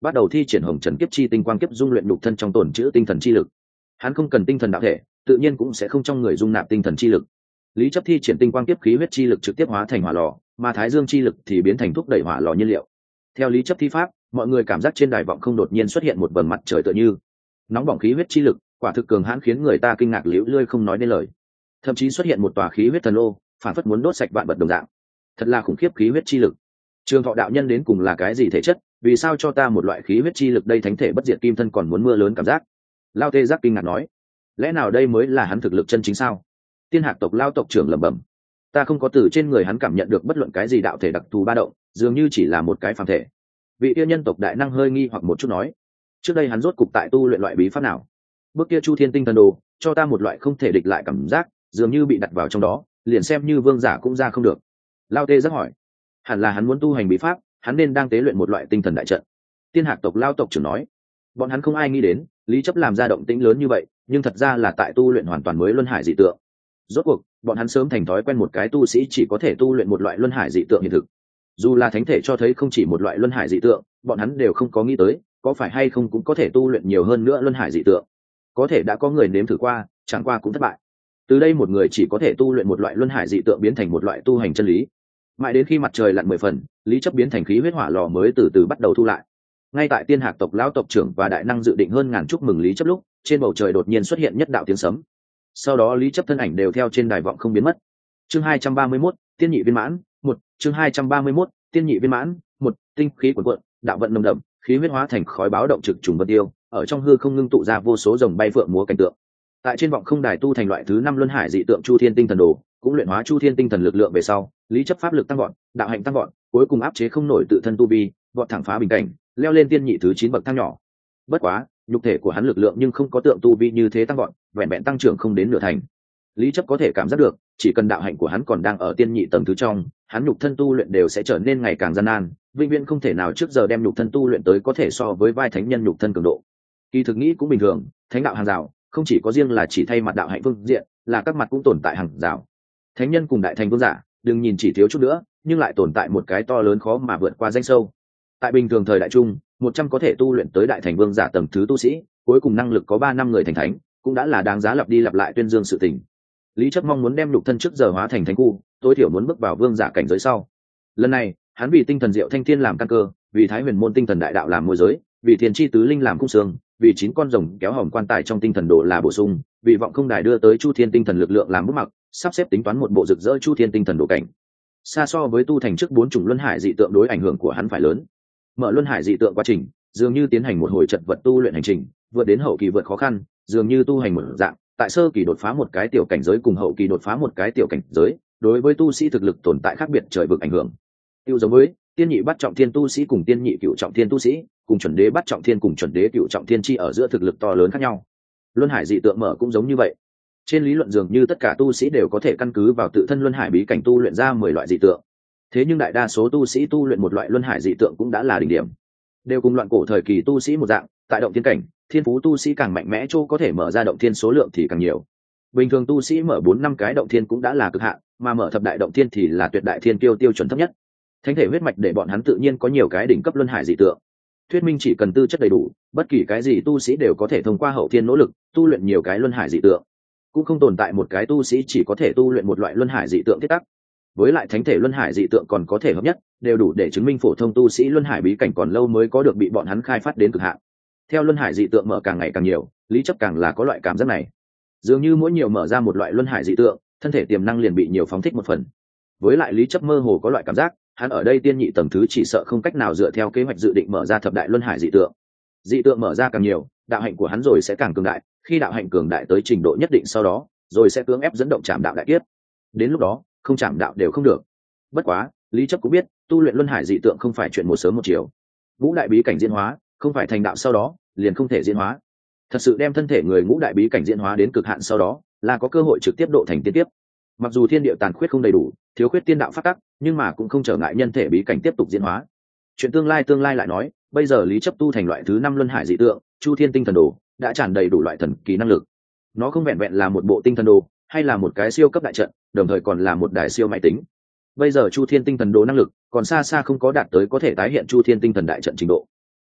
bắt đầu thi triển hồng trần kiếp chi tinh quang kiếp dung luyện nhục thân trong tổn chữ tinh thần chi lực. Hắn không cần tinh thần đạo thể, tự nhiên cũng sẽ không trong người dung nạp tinh thần chi lực. Lý chấp thi triển tinh quang kiếp khí huyết chi lực trực tiếp hóa thành hỏa lò, mà thái dương chi lực thì biến thành thúc đẩy hỏa lò nhiên liệu. Theo lý chấp thi pháp, mọi người cảm giác trên đài vọng không đột nhiên xuất hiện một vầng mặt trời tựa như nóng bỏng khí huyết chi lực, quả thực cường hãn khiến người ta kinh ngạc liễu lươi không nói nên lời. Thậm chí xuất hiện một tòa khí huyết thần lô, phản phất muốn đốt sạch vạn vật đồng dạng. Thật là khủng khiếp khí huyết chi lực. Trường Thọ đạo nhân đến cùng là cái gì thể chất, vì sao cho ta một loại khí huyết chi lực đây, thánh thể bất diệt kim thân còn muốn mưa lớn cảm giác. Lao Tê Giác kinh ngạc nói, lẽ nào đây mới là hắn thực lực chân chính sao? Tiên Hạc tộc Lao tộc trưởng lẩm bẩm, ta không có từ trên người hắn cảm nhận được bất luận cái gì đạo thể đặc thù ba động, dường như chỉ là một cái phàm thể. Vị yêu nhân tộc đại năng hơi nghi hoặc một chút nói, trước đây hắn rốt cục tại tu luyện loại bí pháp nào? Bước kia Chu Thiên Tinh Thần Đồ cho ta một loại không thể địch lại cảm giác, dường như bị đặt vào trong đó, liền xem như vương giả cũng ra không được. Lao Tê Giác hỏi, hẳn là hắn muốn tu hành bí pháp, hắn nên đang tế luyện một loại tinh thần đại trận. Tiên Hạc tộc Lao tộc trưởng nói, bọn hắn không ai nghĩ đến Lý chấp làm ra động tĩnh lớn như vậy, nhưng thật ra là tại tu luyện hoàn toàn mới luân hải dị tượng. Rốt cuộc bọn hắn sớm thành thói quen một cái tu sĩ chỉ có thể tu luyện một loại luân hải dị tượng hiện thực, dù là thánh thể cho thấy không chỉ một loại luân hải dị tượng, bọn hắn đều không có nghĩ tới có phải hay không cũng có thể tu luyện nhiều hơn nữa luân hải dị tượng. Có thể đã có người nếm thử qua, chẳng qua cũng thất bại. Từ đây một người chỉ có thể tu luyện một loại luân hải dị tượng biến thành một loại tu hành chân lý. Mãi đến khi mặt trời lặn mười phần, Lý chấp biến thành khí huyết hỏa lò mới từ từ bắt đầu thu lại. Ngay tại Tiên Hạc tộc lão tộc trưởng và đại năng dự định hơn ngàn chúc mừng Lý chấp lúc, trên bầu trời đột nhiên xuất hiện nhất đạo tiếng sấm. Sau đó Lý chấp thân ảnh đều theo trên đài vọng không biến mất. Chương hai trăm ba mươi mốt, tiên nhị viên mãn, một. Chương hai trăm ba mươi mốt, tiên nhị viên mãn, một. Tinh khí cuồn cuộn, đạo vận nồng đậm, khí huyết hóa thành khói báo động trực trùng vân tiêu, ở trong hư không ngưng tụ ra vô số rồng bay phượng múa cảnh tượng. Tại trên vọng không đài tu thành loại thứ năm luân hải dị tượng Chu Thiên Tinh Thần Đồ, cũng luyện hóa Chu Thiên Tinh Thần lực lượng về sau, Lý chấp pháp lực tăng vọt, đạo hạnh tăng vọt, cuối cùng áp chế không nổi tự thân tu vi, vọt thẳng phá bình cảnh, leo lên tiên nhị thứ chín bậc thang nhỏ. Bất quá, nhục thể của hắn lực lượng nhưng không có tượng tu vi như thế tăng vọt, vẹn vẹn tăng trưởng không đến nửa thành. Lý chấp có thể cảm giác được, chỉ cần đạo hạnh của hắn còn đang ở tiên nhị tầng thứ trong, hắn nhục thân tu luyện đều sẽ trở nên ngày càng gian nan, vĩnh viễn không thể nào trước giờ đem nhục thân tu luyện tới có thể so với vai thánh nhân nhục thân cường độ. Kỳ thực nghĩ cũng bình thường, thánh đạo hàng rào không chỉ có riêng là chỉ thay mặt đạo hạnh phương diện, là các mặt cũng tồn tại hàng rào. Thánh nhân cùng đại thành vương giả, đừng nhìn chỉ thiếu chút nữa, nhưng lại tồn tại một cái to lớn khó mà vượt qua danh sâu. Tại bình thường thời đại trung, một trăm có thể tu luyện tới đại thành vương giả tầng thứ tu sĩ, cuối cùng năng lực có ba năm người thành thánh, cũng đã là đáng giá lặp đi lặp lại tuyên dương sự tình. Lý chấp mong muốn đem nhục thân trước giờ hóa thành thánh khu, tối thiểu muốn bước vào vương giả cảnh giới sau. Lần này, hắn vì tinh thần diệu thanh thiên làm căn cơ, vì thái huyền môn tinh thần đại đạo làm môi giới, vì thiên chi tứ linh làm cung xương, vì chín con rồng kéo hòm quan tài trong tinh thần đồ là bổ sung, vì vọng không đài đưa tới Chu Thiên tinh thần lực lượng làm bút mặc, sắp xếp tính toán một bộ rực rỡ Chu Thiên tinh thần đồ cảnh. Xa so với tu thành trước bốn chủng luân hải dị tượng đối ảnh hưởng của hắn phải lớn. Mở luân hải dị tượng quá trình, dường như tiến hành một hồi chật vật tu luyện hành trình, vượt đến hậu kỳ vượt khó khăn, dường như tu hành một dạng, tại sơ kỳ đột phá một cái tiểu cảnh giới cùng hậu kỳ đột phá một cái tiểu cảnh giới, đối với tu sĩ thực lực tồn tại khác biệt trời vực ảnh hưởng. Tiêu giống với tiên nhị bắt trọng thiên tu sĩ cùng tiên nhị cựu trọng thiên tu sĩ, cùng chuẩn đế bắt trọng thiên cùng chuẩn đế cựu trọng thiên chi ở giữa thực lực to lớn khác nhau. Luân hải dị tượng mở cũng giống như vậy. Trên lý luận dường như tất cả tu sĩ đều có thể căn cứ vào tự thân luân hải bí cảnh tu luyện ra mười loại dị tượng. Thế nhưng đại đa số tu sĩ tu luyện một loại luân hải dị tượng cũng đã là đỉnh điểm. Đều cùng loạn cổ thời kỳ tu sĩ một dạng, tại động thiên cảnh, thiên phú tu sĩ càng mạnh mẽ chỗ có thể mở ra động thiên số lượng thì càng nhiều. Bình thường tu sĩ mở bốn năm cái động thiên cũng đã là cực hạn, mà mở thập đại động thiên thì là tuyệt đại thiên kiêu tiêu chuẩn thấp nhất. Thánh thể huyết mạch để bọn hắn tự nhiên có nhiều cái đỉnh cấp luân hải dị tượng. Thuyết minh chỉ cần tư chất đầy đủ, bất kỳ cái gì tu sĩ đều có thể thông qua hậu thiên nỗ lực tu luyện nhiều cái luân hải dị tượng. Cũng không tồn tại một cái tu sĩ chỉ có thể tu luyện một loại luân hải dị tượng thiết tắc. Với lại thánh thể luân hải dị tượng còn có thể hợp nhất, đều đủ để chứng minh phổ thông tu sĩ luân hải bí cảnh còn lâu mới có được bị bọn hắn khai phát đến cực hạn. Theo luân hải dị tượng mở càng ngày càng nhiều, Lý chấp càng là có loại cảm giác này. Dường như mỗi nhiều mở ra một loại luân hải dị tượng, thân thể tiềm năng liền bị nhiều phóng thích một phần. Với lại Lý chấp mơ hồ có loại cảm giác, hắn ở đây tiên nhị tầng thứ chỉ sợ không cách nào dựa theo kế hoạch dự định mở ra thập đại luân hải dị tượng. Dị tượng mở ra càng nhiều, đạo hạnh của hắn rồi sẽ càng cường đại, khi đạo hạnh cường đại tới trình độ nhất định sau đó, rồi sẽ cưỡng ép dẫn động trảm đạo đại kiếp. Đến lúc đó, không trảm đạo đều không được. Bất quá, Lý chấp cũng biết, tu luyện luân hải dị tượng không phải chuyện một sớm một chiều. Ngũ đại bí cảnh diễn hóa, không phải thành đạo sau đó liền không thể diễn hóa. Thật sự đem thân thể người ngũ đại bí cảnh diễn hóa đến cực hạn sau đó, là có cơ hội trực tiếp độ thành tiên tiếp. Mặc dù thiên địa tàn khuyết không đầy đủ, thiếu khuyết tiên đạo phát tắc, nhưng mà cũng không trở ngại nhân thể bí cảnh tiếp tục diễn hóa. Chuyện tương lai tương lai lại nói, bây giờ Lý chấp tu thành loại thứ năm luân hải dị tượng Chu Thiên tinh thần đồ đã tràn đầy đủ loại thần kỳ năng lực. Nó không vẹn vẹn là một bộ tinh thần đồ, hay là một cái siêu cấp đại trận, đồng thời còn là một đài siêu máy tính. Bây giờ Chu Thiên tinh thần đồ năng lực còn xa xa không có đạt tới có thể tái hiện Chu Thiên tinh thần đại trận trình độ.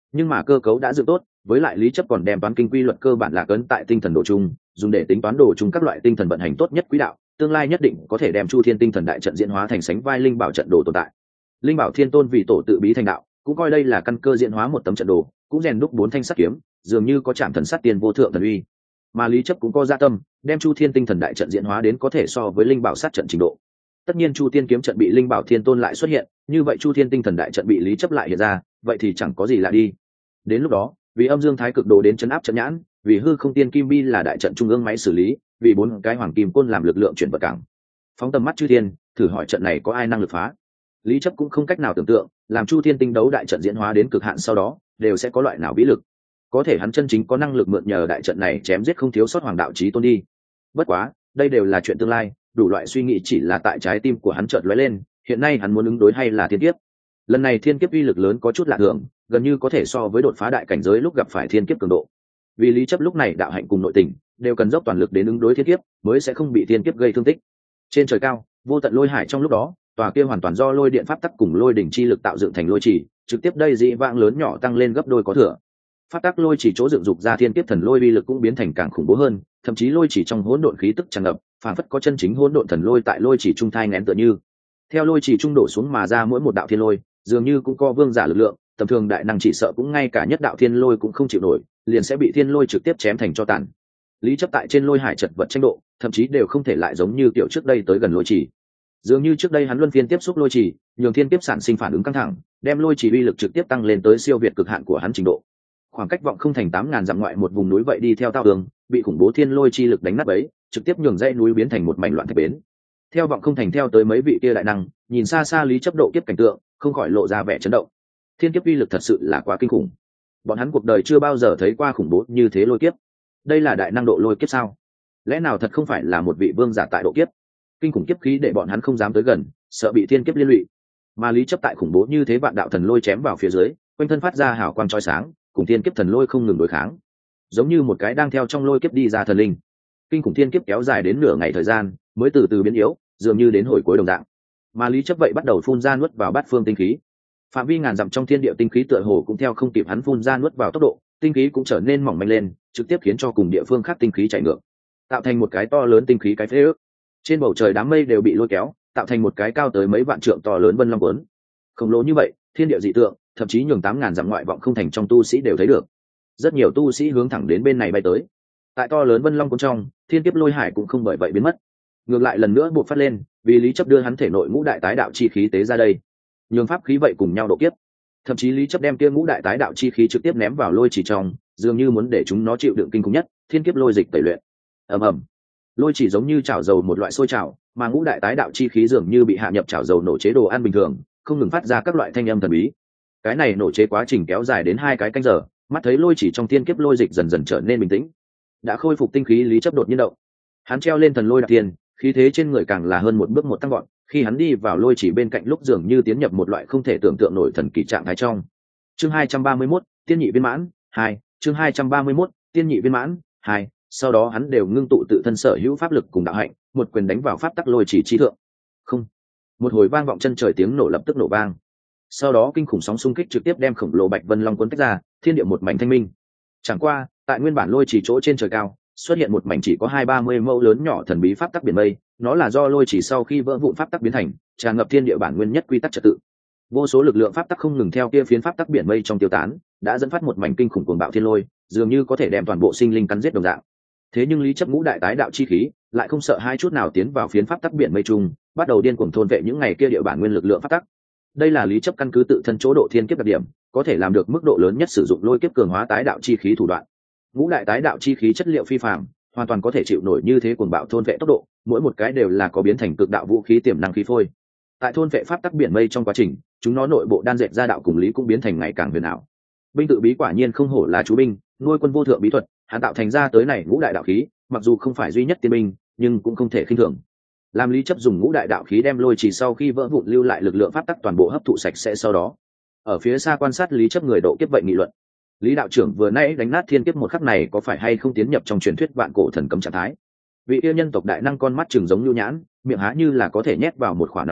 nhưng mà cơ cấu đã dựng tốt, với lại lý chấp còn đem toán kinh quy luật cơ bản lạc ấn tại tinh thần độ chung, dùng để tính toán đồ chung các loại tinh thần vận hành tốt nhất quỹ đạo, tương lai nhất định có thể đem chu thiên tinh thần đại trận diễn hóa thành sánh vai linh bảo trận đồ tồn tại. Linh bảo thiên tôn vì tổ tự bí thành đạo, cũng coi đây là căn cơ diễn hóa một tấm trận đồ, cũng rèn đúc bốn thanh sắt kiếm, dường như có chạm thần sát tiền vô thượng thần uy. Mà lý chấp cũng có dạ tâm, đem chu thiên tinh thần đại trận diễn hóa đến có thể so với linh bảo sát trận trình độ. Tất nhiên chu thiên kiếm trận bị linh bảo thiên tôn lại xuất hiện, như vậy chu thiên tinh thần đại trận bị lý chấp lại hiện ra, vậy thì chẳng có gì lạ đi. Đến lúc đó, vì âm dương thái cực đồ đến chấn áp trận nhãn, vì hư không tiên kim bi là đại trận trung ương máy xử lý, vì bốn cái hoàng kim côn làm lực lượng chuyển vật cảng. Phóng tầm mắt chư thiên, thử hỏi trận này có ai năng lực phá? Lý chấp cũng không cách nào tưởng tượng, làm chu thiên tinh đấu đại trận diễn hóa đến cực hạn sau đó, đều sẽ có loại nào vĩ lực. Có thể hắn chân chính có năng lực mượn nhờ đại trận này chém giết không thiếu sót hoàng đạo chí tôn đi. Bất quá, đây đều là chuyện tương lai, đủ loại suy nghĩ chỉ là tại trái tim của hắn chợt lóe lên, hiện nay hắn muốn ứng đối hay là thiên kiếp. Lần này thiên kiếp uy lực lớn có chút lạ thường, gần như có thể so với đột phá đại cảnh giới lúc gặp phải thiên kiếp cường độ. Vì lý chấp lúc này đạo hạnh cùng nội tình đều cần dốc toàn lực đến ứng đối thiên kiếp, mới sẽ không bị thiên kiếp gây thương tích. Trên trời cao, vô tận lôi hải trong lúc đó, tòa kia hoàn toàn do lôi điện pháp tắc cùng lôi đỉnh chi lực tạo dựng thành lôi chỉ, trực tiếp đây dị vãng lớn nhỏ tăng lên gấp đôi có thừa. Pháp tắc lôi chỉ chỗ dựng dục ra thiên kiếp thần lôi uy lực cũng biến thành càng khủng bố hơn, thậm chí lôi chỉ trong hỗn độn khí tức tràn ngập, phản phất có chân chính hỗn độn thần lôi tại lôi chỉ trung thai nghén tựa như. Theo lôi chỉ trung đổ xuống mà ra mỗi một đạo thiên lôi, dường như cũng có vương giả lực lượng, tầm thường đại năng chỉ sợ cũng ngay cả nhất đạo thiên lôi cũng không chịu nổi, liền sẽ bị thiên lôi trực tiếp chém thành tro tàn. Lý chấp tại trên lôi hải chật vật tranh độ, thậm chí đều không thể lại giống như kiểu trước đây tới gần lôi chỉ. Dường như trước đây hắn luân phiên tiếp xúc lôi chỉ, nhường thiên kiếp sản sinh phản ứng căng thẳng, đem lôi chỉ uy lực trực tiếp tăng lên tới siêu việt cực hạn của hắn trình độ. Khoảng cách vọng không thành tám ngàn dặm ngoại một vùng núi vậy đi theo tao đường, bị khủng bố thiên lôi chi lực đánh nát bấy, trực tiếp nhường dãy núi biến thành một mảnh loạn thạch bến. Theo vọng không thành theo tới mấy vị kia đại năng, nhìn xa xa lý chấp độ kiếp cảnh tượng, không khỏi lộ ra vẻ chấn động. Thiên kiếp uy lực thật sự là quá kinh khủng. Bọn hắn cuộc đời chưa bao giờ thấy qua khủng bố như thế lôi kiếp. Đây là đại năng độ lôi kiếp sao? Lẽ nào thật không phải là một vị vương giả tại độ kiếp? Kinh khủng kiếp khí để bọn hắn không dám tới gần, sợ bị thiên kiếp liên lụy. Mà lý chấp tại khủng bố như thế vạn đạo thần lôi chém vào phía dưới, quanh thân phát ra hào quang chói sáng, cùng thiên kiếp thần lôi không ngừng đối kháng, giống như một cái đang theo trong lôi kiếp đi ra thần linh. Kinh khủng thiên kiếp kéo dài đến nửa ngày thời gian, mới từ từ biến yếu, dường như đến hồi cuối đồng dạng. Mà lý chấp vậy bắt đầu phun ra nuốt vào bát phương tinh khí. Phạm vi ngàn dặm trong thiên địa tinh khí tựa hồ cũng theo không kịp hắn phun ra nuốt vào tốc độ, tinh khí cũng trở nên mỏng manh lên, trực tiếp khiến cho cùng địa phương khác tinh khí chảy ngược, tạo thành một cái to lớn tinh khí cái phế ước. Trên bầu trời đám mây đều bị lôi kéo, tạo thành một cái cao tới mấy vạn trượng to lớn vân long cuốn. Khổng lồ như vậy, thiên địa dị tượng, thậm chí nhường tám ngàn dặm ngoại vọng không thành trong tu sĩ đều thấy được. Rất nhiều tu sĩ hướng thẳng đến bên này bay tới. Tại to lớn vân long cuốn trong, thiên kiếp lôi hải cũng không bởi vậy biến mất, ngược lại lần nữa buộc phát lên, vì lý chấp đưa hắn thể nội ngũ đại tái đạo chi khí tế ra đây, nhường pháp khí vậy cùng nhau độ kiếp. Thậm chí lý chấp đem kia ngũ đại tái đạo chi khí trực tiếp ném vào lôi chỉ trong, dường như muốn để chúng nó chịu đựng kinh khủng nhất thiên kiếp lôi dịch tẩy luyện. Ầm ầm, lôi chỉ giống như chảo dầu một loại sôi chảo, mà ngũ đại tái đạo chi khí dường như bị hạ nhập chảo dầu nổ chế đồ ăn bình thường, không ngừng phát ra các loại thanh âm thần bí. Cái này nổ chế quá trình kéo dài đến hai cái canh giờ, mắt thấy lôi chỉ trong thiên kiếp lôi dịch dần dần trở nên bình tĩnh, đã khôi phục tinh khí. Lý chấp đột nhiên động, hắn treo lên thần lôi đặc tiền, khí thế trên người càng là hơn một bước một tăng gọn. Khi hắn đi vào lôi chỉ bên cạnh lúc dường như tiến nhập một loại không thể tưởng tượng nổi thần kỳ trạng thái trong. Chương hai trăm ba mươi mốt, tiên nhị viên mãn hai. Chương hai trăm ba mươi mốt, tiên nhị viên mãn hai. Sau đó hắn đều ngưng tụ tự thân sở hữu pháp lực cùng đạo hạnh, một quyền đánh vào pháp tắc lôi chỉ chi thượng. Không, một hồi vang vọng chân trời tiếng nổ lập tức nổ vang. Sau đó kinh khủng sóng xung kích trực tiếp đem khổng lồ bạch vân long cuốn tách ra, thiên địa một mảnh thanh minh. Chẳng qua, tại nguyên bản lôi chỉ chỗ trên trời cao, xuất hiện một mảnh chỉ có hai ba mươi mẫu lớn nhỏ thần bí pháp tắc biển mây, nó là do lôi chỉ sau khi vỡ vụn pháp tắc biến thành, tràn ngập thiên địa bản nguyên nhất quy tắc trật tự. Vô số lực lượng pháp tắc không ngừng theo kia phiến pháp tắc biển mây trong tiêu tán, đã dẫn phát một mảnh kinh khủng cuồng bạo thiên lôi, dường như có thể đem toàn bộ sinh linh cắn giết đồng dạng. Thế nhưng lý chấp ngũ đại tái đạo chi khí lại không sợ hai chút nào tiến vào phiến pháp tắc biển mây trung, bắt đầu điên cuồng thôn vệ những ngày kia địa bản nguyên lực lượng pháp tắc. Đây là lý chấp căn cứ tự thân chỗ độ thiên kiếp đặc điểm, có thể làm được mức độ lớn nhất sử dụng lôi kiếp cường hóa tái đạo chi khí thủ đoạn. Ngũ đại tái đạo chi khí chất liệu phi phàm, hoàn toàn có thể chịu nổi như thế cuồng bạo thôn vệ tốc độ, mỗi một cái đều là có biến thành cực đạo vũ khí tiềm năng khí phôi. Tại thôn vệ pháp tắc biển mây trong quá trình, chúng nó nội bộ đan dệt ra đạo cùng lý cũng biến thành ngày càng huyền ảo. Binh tự bí quả nhiên không hổ là chú binh, nuôi quân vô thượng bí thuật, hắn tạo thành ra tới này ngũ đại đạo khí, mặc dù không phải duy nhất tiên binh, nhưng cũng không thể khinh thường. Làm lý chấp dùng ngũ đại đạo khí đem lôi chỉ sau khi vỡ vụn lưu lại lực lượng pháp tắc toàn bộ hấp thụ sạch sẽ. Sau đó, ở phía xa quan sát lý chấp người độ kiếp vậy nghị luận. Lý đạo trưởng vừa nãy đánh nát thiên kiếp một khắc này có phải hay không tiến nhập trong truyền thuyết vạn cổ thần cấm trạng thái? Vị yêu nhân tộc đại năng con mắt trừng giống nhu nhãn, miệng há như là có thể nhét vào một khoản nắm đấm,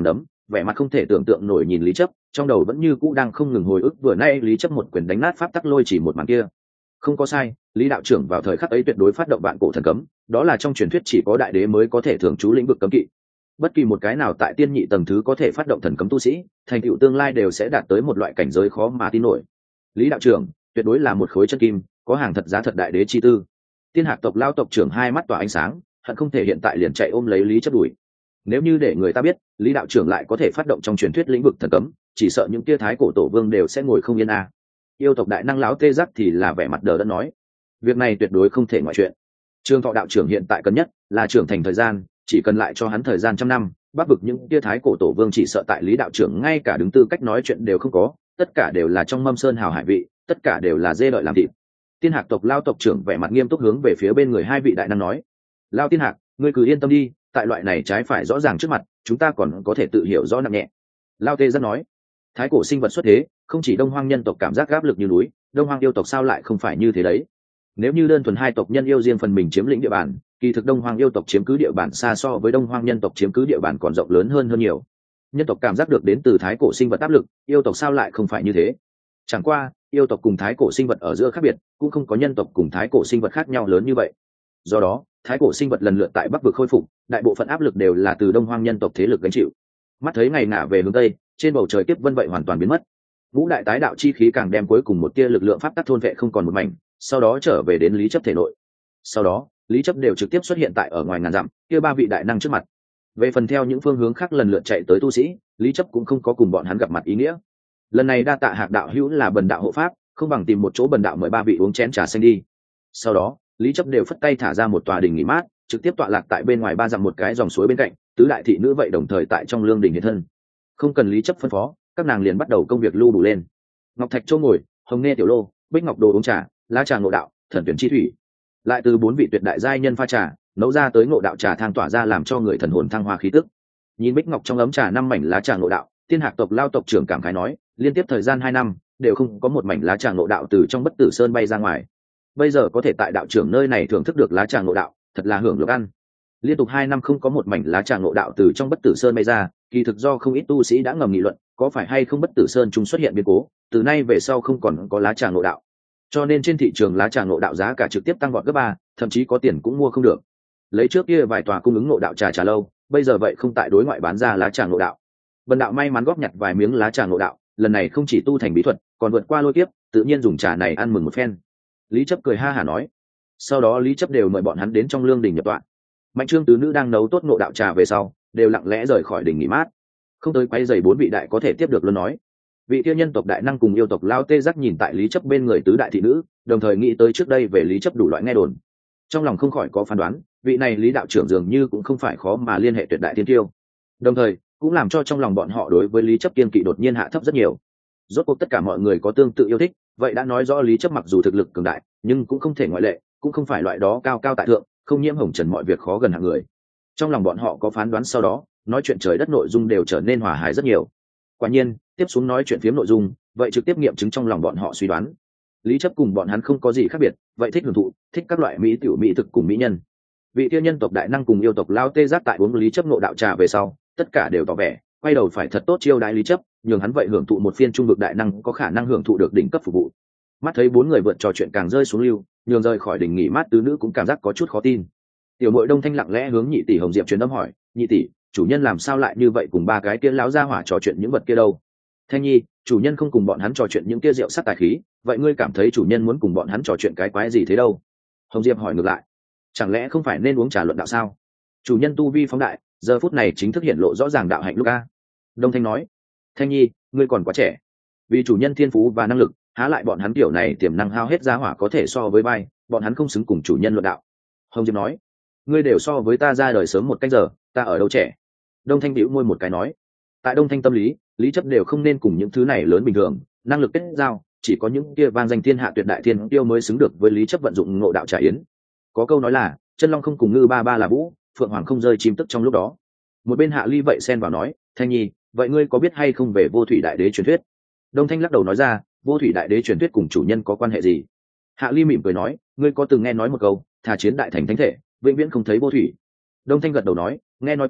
vẻ mặt không thể tưởng tượng nổi nhìn Lý Chấp, trong đầu vẫn như cũ đang không ngừng hồi ức vừa nay Lý Chấp một quyền đánh nát pháp tắc lôi chỉ một màn kia. Không có sai, Lý đạo trưởng vào thời khắc ấy tuyệt đối phát động vạn cổ thần cấm, đó là trong truyền thuyết chỉ có đại đế mới có thể thường trú lĩnh vực cấm kỵ. Bất kỳ một cái nào tại tiên nhị tầng thứ có thể phát động thần cấm tu sĩ, thành tựu tương lai đều sẽ đạt tới một loại cảnh giới khó mà tin nổi. Lý đạo trưởng tuyệt đối là một khối chân kim, có hàng thật giá thật đại đế chi tư. Tiên Hạc tộc lao tộc trưởng hai mắt tỏa ánh sáng, hận không thể hiện tại liền chạy ôm lấy Lý Chấp đuổi. Nếu như để người ta biết Lý đạo trưởng lại có thể phát động trong truyền thuyết lĩnh vực thần cấm, chỉ sợ những kia thái cổ tổ vương đều sẽ ngồi không yên a. Yêu tộc đại năng lão Tê Giác thì là vẻ mặt đờ đẫn nói, việc này tuyệt đối không thể ngoại chuyện. Trương Thọ đạo trưởng hiện tại cần nhất là trưởng thành thời gian, chỉ cần lại cho hắn thời gian trăm năm, bắc vực những kia thái cổ tổ vương chỉ sợ tại Lý đạo trưởng ngay cả đứng tư cách nói chuyện đều không có, tất cả đều là trong mâm sơn hào hải vị, tất cả đều là dê đợi làm thịt. Tiên Hạc tộc lao tộc trưởng vẻ mặt nghiêm túc hướng về phía bên người hai vị đại năng nói, lao Tiên Hạc, ngươi cứ yên tâm đi, tại loại này trái phải rõ ràng trước mặt, chúng ta còn có thể tự hiểu rõ nặng nhẹ. Lao Tê Giác nói, thái cổ sinh vật xuất thế, không chỉ đông hoang nhân tộc cảm giác áp lực như núi, đông hoang yêu tộc sao lại không phải như thế đấy. Nếu như đơn thuần hai tộc nhân yêu riêng phần mình chiếm lĩnh địa bàn, kỳ thực đông hoang yêu tộc chiếm cứ địa bàn xa so với đông hoang nhân tộc chiếm cứ địa bàn còn rộng lớn hơn hơn nhiều. Nhân tộc cảm giác được đến từ thái cổ sinh vật áp lực, yêu tộc sao lại không phải như thế. Chẳng qua yêu tộc cùng thái cổ sinh vật ở giữa khác biệt, cũng không có nhân tộc cùng thái cổ sinh vật khác nhau lớn như vậy. Do đó thái cổ sinh vật lần lượt tại bắc vực khôi phục, đại bộ phận áp lực đều là từ đông hoang nhân tộc thế lực gánh chịu. Mắt thấy ngày ngả về hướng tây, trên bầu trời kiếp vân vậy hoàn toàn biến mất, ngũ đại tái đạo chi khí càng đem cuối cùng một tia lực lượng pháp tắc thôn vệ không còn một mảnh, sau đó trở về đến Lý Chấp thể nội. Sau đó Lý Chấp đều trực tiếp xuất hiện tại ở ngoài ngàn dặm kia ba vị đại năng trước mặt. Về phần theo những phương hướng khác lần lượt chạy tới tu sĩ, Lý Chấp cũng không có cùng bọn hắn gặp mặt ý nghĩa. Lần này đa tạ Hạc đạo hữu là bần đạo hộ pháp, không bằng tìm một chỗ bần đạo mời ba vị uống chén trà xanh đi. Sau đó Lý Chấp đều phất tay thả ra một tòa đình nghỉ mát, trực tiếp tọa lạc tại bên ngoài ba dặm một cái dòng suối bên cạnh, tứ đại thị nữ vậy đồng thời tại trong lương đình hiện thân. Không cần Lý Chấp phân phó, các nàng liền bắt đầu công việc lưu đủ lên. Ngọc Thạch Châu ngồi, Hồng Nghe tiểu lô, Bích Ngọc đồ uống trà, lá trà ngộ đạo, thần tuyển chi thủy, lại từ bốn vị tuyệt đại giai nhân pha trà nấu ra tới ngộ đạo trà thang tỏa ra làm cho người thần hồn thăng hoa khí tức. Nhìn Bích Ngọc trong ấm trà năm mảnh lá trà ngộ đạo, Tiên Hạc tộc lao tộc trưởng cảm khái nói, liên tiếp thời gian hai năm đều không có một mảnh lá trà ngộ đạo từ trong bất tử sơn bay ra ngoài. Bây giờ có thể tại đạo trưởng nơi này thưởng thức được lá trà ngộ đạo, thật là hưởng được ăn. Liên tục hai năm không có một mảnh lá trà ngộ đạo từ trong bất tử sơn bay ra, kỳ thực do không ít tu sĩ đã ngầm nghị luận, có phải hay không bất tử sơn chúng xuất hiện biến cố, từ nay về sau không còn có lá trà ngộ đạo. Cho nên trên thị trường lá trà ngộ đạo giá cả trực tiếp tăng vọt gấp ba, thậm chí có tiền cũng mua không được. Lấy trước kia vài tòa cung ứng ngộ đạo trà trà lâu, bây giờ vậy không tại đối ngoại bán ra lá trà ngộ đạo. Bần đạo may mắn góp nhặt vài miếng lá trà ngộ đạo, lần này không chỉ tu thành bí thuật, còn vượt qua lôi kiếp, tự nhiên dùng trà này ăn mừng một phen. Lý Chấp cười ha hả nói. Sau đó Lý Chấp đều mời bọn hắn đến trong lương đình nhập tọa. Mạnh Trương tứ nữ đang nấu tốt ngộ đạo trà về sau, đều lặng lẽ rời khỏi đình nghỉ mát, không tới quay giày bốn vị đại có thể tiếp được luôn nói. Vị kia nhân tộc đại năng cùng yêu tộc lao Tê Giác nhìn tại Lý Chấp bên người tứ đại thị nữ, đồng thời nghĩ tới trước đây về Lý Chấp đủ loại nghe đồn, trong lòng không khỏi có phán đoán, vị này Lý đạo trưởng dường như cũng không phải khó mà liên hệ tuyệt đại tiên tiêu. Đồng thời cũng làm cho trong lòng bọn họ đối với Lý Chấp kiên kỵ đột nhiên hạ thấp rất nhiều. Rốt cuộc tất cả mọi người có tương tự yêu thích, vậy đã nói rõ Lý Chấp mặc dù thực lực cường đại, nhưng cũng không thể ngoại lệ, cũng không phải loại đó cao cao tại thượng, không nhiễm hồng trần mọi việc khó gần hạng người. Trong lòng bọn họ có phán đoán, sau đó nói chuyện trời đất nội dung đều trở nên hòa hài rất nhiều. Quả nhiên tiếp xuống nói chuyện phiếm nội dung, vậy trực tiếp nghiệm chứng trong lòng bọn họ suy đoán. Lý Chấp cùng bọn hắn không có gì khác biệt, vậy thích hưởng thụ, thích các loại mỹ tiểu mỹ thực cùng mỹ nhân. Vị tiêu nhân tộc đại năng cùng yêu tộc lao Tê Giác tại uống Lý Chấp ngộ đạo trà về sau, tất cả đều tỏ vẻ quay đầu phải thật tốt chiêu đãi Lý Chấp, nhường hắn vậy hưởng thụ một phiên trung vực đại năng có khả năng hưởng thụ được đỉnh cấp phục vụ. Mắt thấy bốn người vượt trò chuyện càng rơi xuống lưu, nhường rời khỏi đỉnh nghỉ mát tứ nữ cũng cảm giác có chút khó tin. Tiểu Mội Đông Thanh lặng lẽ hướng nhị tỷ Hồng Diệp truyền âm hỏi, nhị tỷ, chủ nhân làm sao lại như vậy cùng ba cái kia lão gia hỏa trò chuyện những vật kia đâu? Thanh Nhi, chủ nhân không cùng bọn hắn trò chuyện những kia rượu sắc tài khí, vậy ngươi cảm thấy chủ nhân muốn cùng bọn hắn trò chuyện cái quái gì thế đâu? Hồng Diệp hỏi ngược lại, chẳng lẽ không phải nên uống trà luận đạo sao? Chủ nhân tu vi phóng đại, giờ phút này chính thức hiện lộ rõ ràng đạo hạnh lúc a. Đông Thanh nói, Thanh Nhi, ngươi còn quá trẻ, vì chủ nhân thiên phú và năng lực, há lại bọn hắn kiểu này tiềm năng hao hết gia hỏa có thể so với bay, bọn hắn không xứng cùng chủ nhân luận đạo. Hồng Diệp nói, ngươi đều so với ta ra đời sớm một cách giờ, ta ở đâu trẻ? Đông Thanh bĩu môi một cái nói, tại Đông Thanh tâm lý, Lý Chấp đều không nên cùng những thứ này lớn bình thường, năng lực kết giao, chỉ có những kia vang danh thiên hạ tuyệt đại thiên tiêu mới xứng được với Lý Chấp vận dụng ngộ đạo trà yến. Có câu nói là, chân long không cùng ngư ba ba là vũ, phượng hoàng không rơi chim tức trong lúc đó. Một bên Hạ Ly vậy xen vào nói, Thanh Nhi, vậy ngươi có biết hay không về vô thủy đại đế truyền thuyết? Đông Thanh lắc đầu nói ra, vô thủy đại đế truyền thuyết cùng chủ nhân có quan hệ gì? Hạ Ly mỉm cười nói, ngươi có từng nghe nói một câu, thà chiến đại thành thánh thể, vĩnh viễn không thấy vô thủy. Đông Thanh gật đầu nói, nghe nói qua,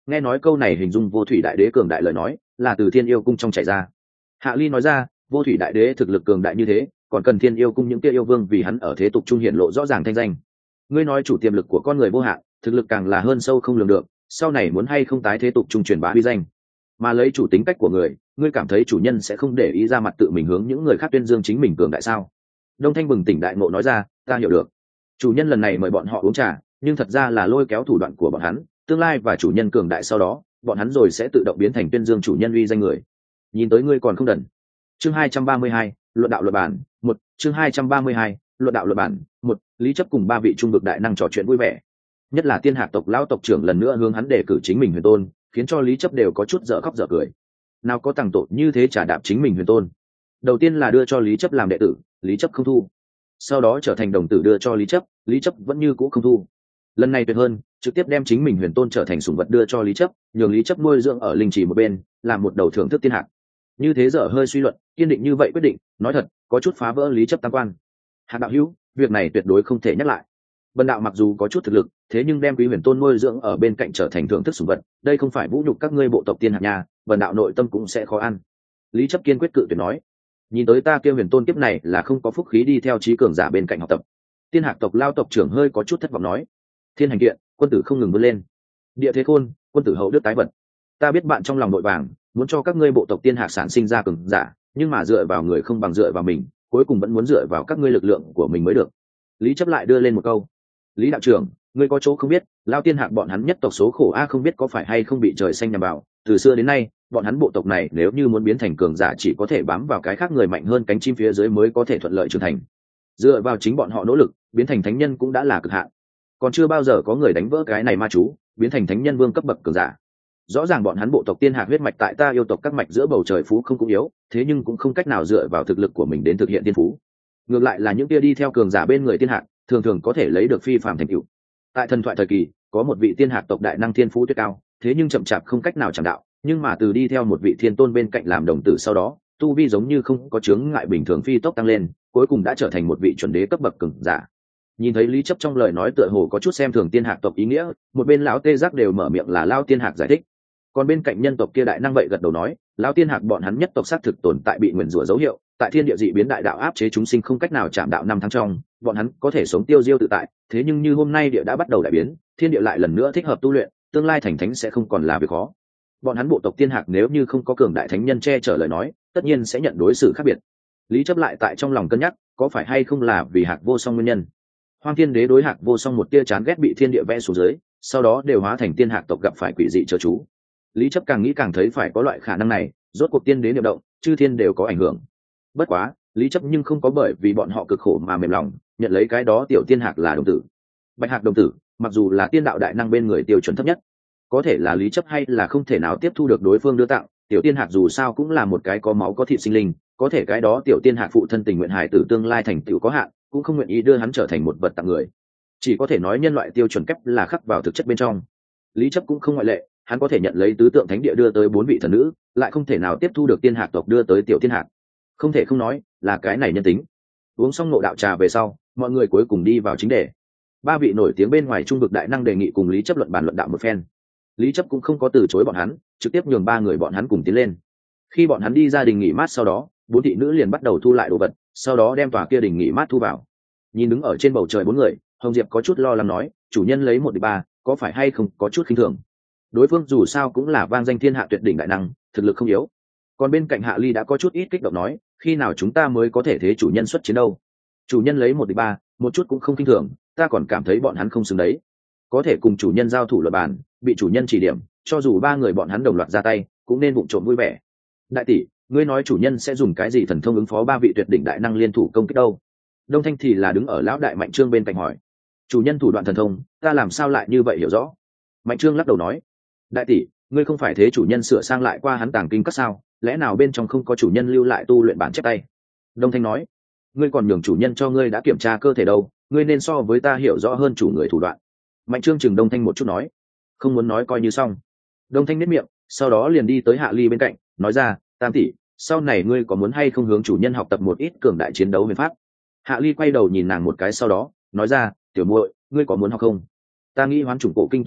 Nghe nói câu này hình dung vô thủy đại đế cường đại lời nói là từ thiên yêu cung trong chạy ra. Hạ ly nói ra, vô thủy đại đế thực lực cường đại như thế, còn cần thiên yêu cung những kia yêu vương vì hắn ở thế tục trung hiển lộ rõ ràng thanh danh. Ngươi nói chủ tiềm lực của con người vô hạn, thực lực càng là hơn sâu không lường được, sau này muốn hay không tái thế tục trung truyền bá uy danh, mà lấy chủ tính cách của người, ngươi cảm thấy chủ nhân sẽ không để ý ra mặt tự mình hướng những người khác tuyên dương chính mình cường đại sao? Đông Thanh bừng tỉnh đại ngộ nói ra, ta hiểu được. Chủ nhân lần này mời bọn họ uống trà, nhưng thật ra là lôi kéo thủ đoạn của bọn hắn, tương lai và chủ nhân cường đại sau đó, bọn hắn rồi sẽ tự động biến thành tuyên dương chủ nhân uy danh người. Nhìn tới ngươi còn không đần. Chương hai trăm ba mươi hai, luận đạo luận bản, một, chương hai trăm ba mươi hai, luận đạo luận bản, một, Lý Chấp cùng ba vị trung vực đại năng trò chuyện vui vẻ. Nhất là Tiên Hạc tộc lão tộc trưởng lần nữa hướng hắn đề cử chính mình Huyền Tôn, khiến cho Lý Chấp đều có chút dở khóc dở cười. Nào có tàng tội như thế trả đạp chính mình Huyền Tôn. Đầu tiên là đưa cho Lý Chấp làm đệ tử, Lý Chấp không thu. Sau đó trở thành đồng tử đưa cho Lý Chấp, Lý Chấp vẫn như cũ không thu. Lần này tuyệt hơn, trực tiếp đem chính mình Huyền Tôn trở thành sủng vật đưa cho Lý Chấp, nhường Lý Chấp nuôi dưỡng ở linh trì một bên, làm một đầu thưởng thức Tiên Hạc. Như thế dở hơi suy luận, kiên định như vậy quyết định, nói thật, có chút phá vỡ Lý Chấp tam quan. Hạc đạo hữu, việc này tuyệt đối không thể nhắc lại. Bần đạo mặc dù có chút thực lực, thế nhưng đem Quý Huyền Tôn nuôi dưỡng ở bên cạnh trở thành thưởng thức sủng vật, đây không phải vũ nhục các ngươi bộ tộc Tiên Hạc nhà, bần đạo nội tâm cũng sẽ khó ăn. Lý Chấp kiên quyết cự tuyệt nói, nhìn tới ta kêu Huyền Tôn kiếp này là không có phúc khí đi theo trí cường giả bên cạnh học tập. Tiên Hạc tộc lao tộc trưởng hơi có chút thất vọng nói, thiên hành kiện, quân tử không ngừng vươn lên. Địa thế khôn, quân tử hậu đức tái vật. Ta biết bạn trong lòng nội vàng, muốn cho các ngươi bộ tộc Tiên Hạc sản sinh ra cường giả, nhưng mà dựa vào người không bằng dựa vào mình, cuối cùng vẫn muốn dựa vào các ngươi lực lượng của mình mới được. Lý Chấp lại đưa lên một câu, Lý đạo trưởng, ngươi có chỗ không biết, lao Tiên Hạc bọn hắn nhất tộc số khổ a, không biết có phải hay không bị trời xanh nhằm vào, từ xưa đến nay bọn hắn bộ tộc này nếu như muốn biến thành cường giả chỉ có thể bám vào cái khác người mạnh hơn cánh chim phía dưới mới có thể thuận lợi trưởng thành. Dựa vào chính bọn họ nỗ lực biến thành thánh nhân cũng đã là cực hạn, còn chưa bao giờ có người đánh vỡ cái này ma chú biến thành thánh nhân vương cấp bậc cường giả. Rõ ràng bọn hắn bộ tộc Tiên Hạc huyết mạch tại ta yêu tộc các mạch giữa bầu trời phú không cũng yếu, thế nhưng cũng không cách nào dựa vào thực lực của mình đến thực hiện tiên phú. Ngược lại là những kia đi theo cường giả bên người Tiên Hạc thường thường có thể lấy được phi phàm thành tựu. Tại thần thoại thời kỳ có một vị Tiên Hạc tộc đại năng thiên phú tuyệt cao, thế nhưng chậm chạp không cách nào chạm đạo, nhưng mà từ đi theo một vị thiên tôn bên cạnh làm đồng tử sau đó, tu vi giống như không có chướng ngại bình thường phi tốc tăng lên, cuối cùng đã trở thành một vị chuẩn đế cấp bậc cường giả. Nhìn thấy Lý Chấp trong lời nói tựa hồ có chút xem thường Tiên Hạc tộc ý nghĩa, một bên lão tê giác đều mở miệng là lao Tiên Hạc giải thích. Còn bên cạnh nhân tộc kia đại năng vậy gật đầu nói, lão Tiên Hạc bọn hắn nhất tộc xác thực tồn tại bị nguyền rủa dấu hiệu, tại thiên địa dị biến đại đạo áp chế chúng sinh không cách nào chạm đạo năm tháng trong, bọn hắn có thể sống tiêu diêu tự tại, thế nhưng như hôm nay địa đã bắt đầu đại biến, thiên địa lại lần nữa thích hợp tu luyện, tương lai thành thánh sẽ không còn là việc khó. Bọn hắn bộ tộc Tiên Hạc nếu như không có cường đại thánh nhân che chở lời nói, tất nhiên sẽ nhận đối xử khác biệt. Lý Chấp lại tại trong lòng cân nhắc, có phải hay không là vì Hạc Vô Song nguyên nhân. Hoang Thiên Đế đối Hạc Vô Song một tia chán ghét bị thiên địa vẽ xuống dưới, sau đó đều hóa thành Tiên Hạc tộc gặp phải quỷ dị chớ chú. Lý Chấp càng nghĩ càng thấy phải có loại khả năng này, rốt cuộc tiên đế niệm động, chư thiên đều có ảnh hưởng. Bất quá, Lý Chấp nhưng không có bởi vì bọn họ cực khổ mà mềm lòng, nhận lấy cái đó tiểu Tiên Hạc là đồng tử. Bạch Hạc đồng tử, mặc dù là tiên đạo đại năng bên người tiêu chuẩn thấp nhất, có thể là Lý Chấp hay là không thể nào tiếp thu được đối phương đưa tặng, tiểu Tiên Hạc dù sao cũng là một cái có máu có thịt sinh linh, có thể cái đó tiểu Tiên Hạc phụ thân tình nguyện hài tử tương lai thành tựu có hạn, cũng không nguyện ý đưa hắn trở thành một vật tặng người. Chỉ có thể nói nhân loại tiêu chuẩn kép là khắc vào thực chất bên trong. Lý Chấp cũng không ngoại lệ, hắn có thể nhận lấy tứ tượng thánh địa đưa tới bốn vị thần nữ, lại không thể nào tiếp thu được Tiên Hạc tộc đưa tới tiểu Tiên Hạc. Không thể không nói là cái này nhân tính. Uống xong ngộ đạo trà về sau, mọi người cuối cùng đi vào chính đề. Ba vị nổi tiếng bên ngoài trung vực đại năng đề nghị cùng Lý Chấp luận bàn luận đạo một phen. Lý Chấp cũng không có từ chối bọn hắn, trực tiếp nhường ba người bọn hắn cùng tiến lên. Khi bọn hắn đi ra đình nghỉ mát sau đó, bốn thị nữ liền bắt đầu thu lại đồ vật, sau đó đem tòa kia đình nghỉ mát thu vào. Nhìn đứng ở trên bầu trời bốn người, Hồng Diệp có chút lo lắng nói, chủ nhân lấy một địch ba, có phải hay không có chút khinh thường. Đối phương dù sao cũng là vang danh thiên hạ tuyệt đỉnh đại năng, thực lực không yếu. Còn bên cạnh Hạ Ly đã có chút ít kích động nói, khi nào chúng ta mới có thể thế chủ nhân xuất chiến đâu? Chủ nhân lấy một địch ba, một chút cũng không khinh thường, ta còn cảm thấy bọn hắn không xứng đấy. Có thể cùng chủ nhân giao thủ luật bàn, bị chủ nhân chỉ điểm, cho dù ba người bọn hắn đồng loạt ra tay, cũng nên vụng trộm vui vẻ. Đại tỷ, ngươi nói chủ nhân sẽ dùng cái gì thần thông ứng phó ba vị tuyệt đỉnh đại năng liên thủ công kích đâu? Đông Thanh thì là đứng ở lão đại Mạnh Trương bên cạnh hỏi. Chủ nhân thủ đoạn thần thông, ta làm sao lại như vậy hiểu rõ? Mạnh Trương lắc đầu nói. Đại tỷ, ngươi không phải thế chủ nhân sửa sang lại qua hắn tàng kinh các sao? Lẽ nào bên trong không có chủ nhân lưu lại tu luyện bản chép tay? Đông Thanh nói. Ngươi còn nhường chủ nhân cho ngươi đã kiểm tra cơ thể đâu, ngươi nên so với ta hiểu rõ hơn chủ người thủ đoạn. Mạnh Trương chừng Đông Thanh một chút nói. Không muốn nói coi như xong. Đông Thanh nếp miệng, sau đó liền đi tới Hạ Ly bên cạnh, nói ra, Tam tỷ, sau này ngươi có muốn hay không hướng chủ nhân học tập một ít cường đại chiến đấu huyền pháp? Hạ Ly quay đầu nhìn nàng một cái sau đó nói ra, tiểu muội, ngươi có muốn học không? Ta nghĩ hoán chủng cổ kinh tu luyện,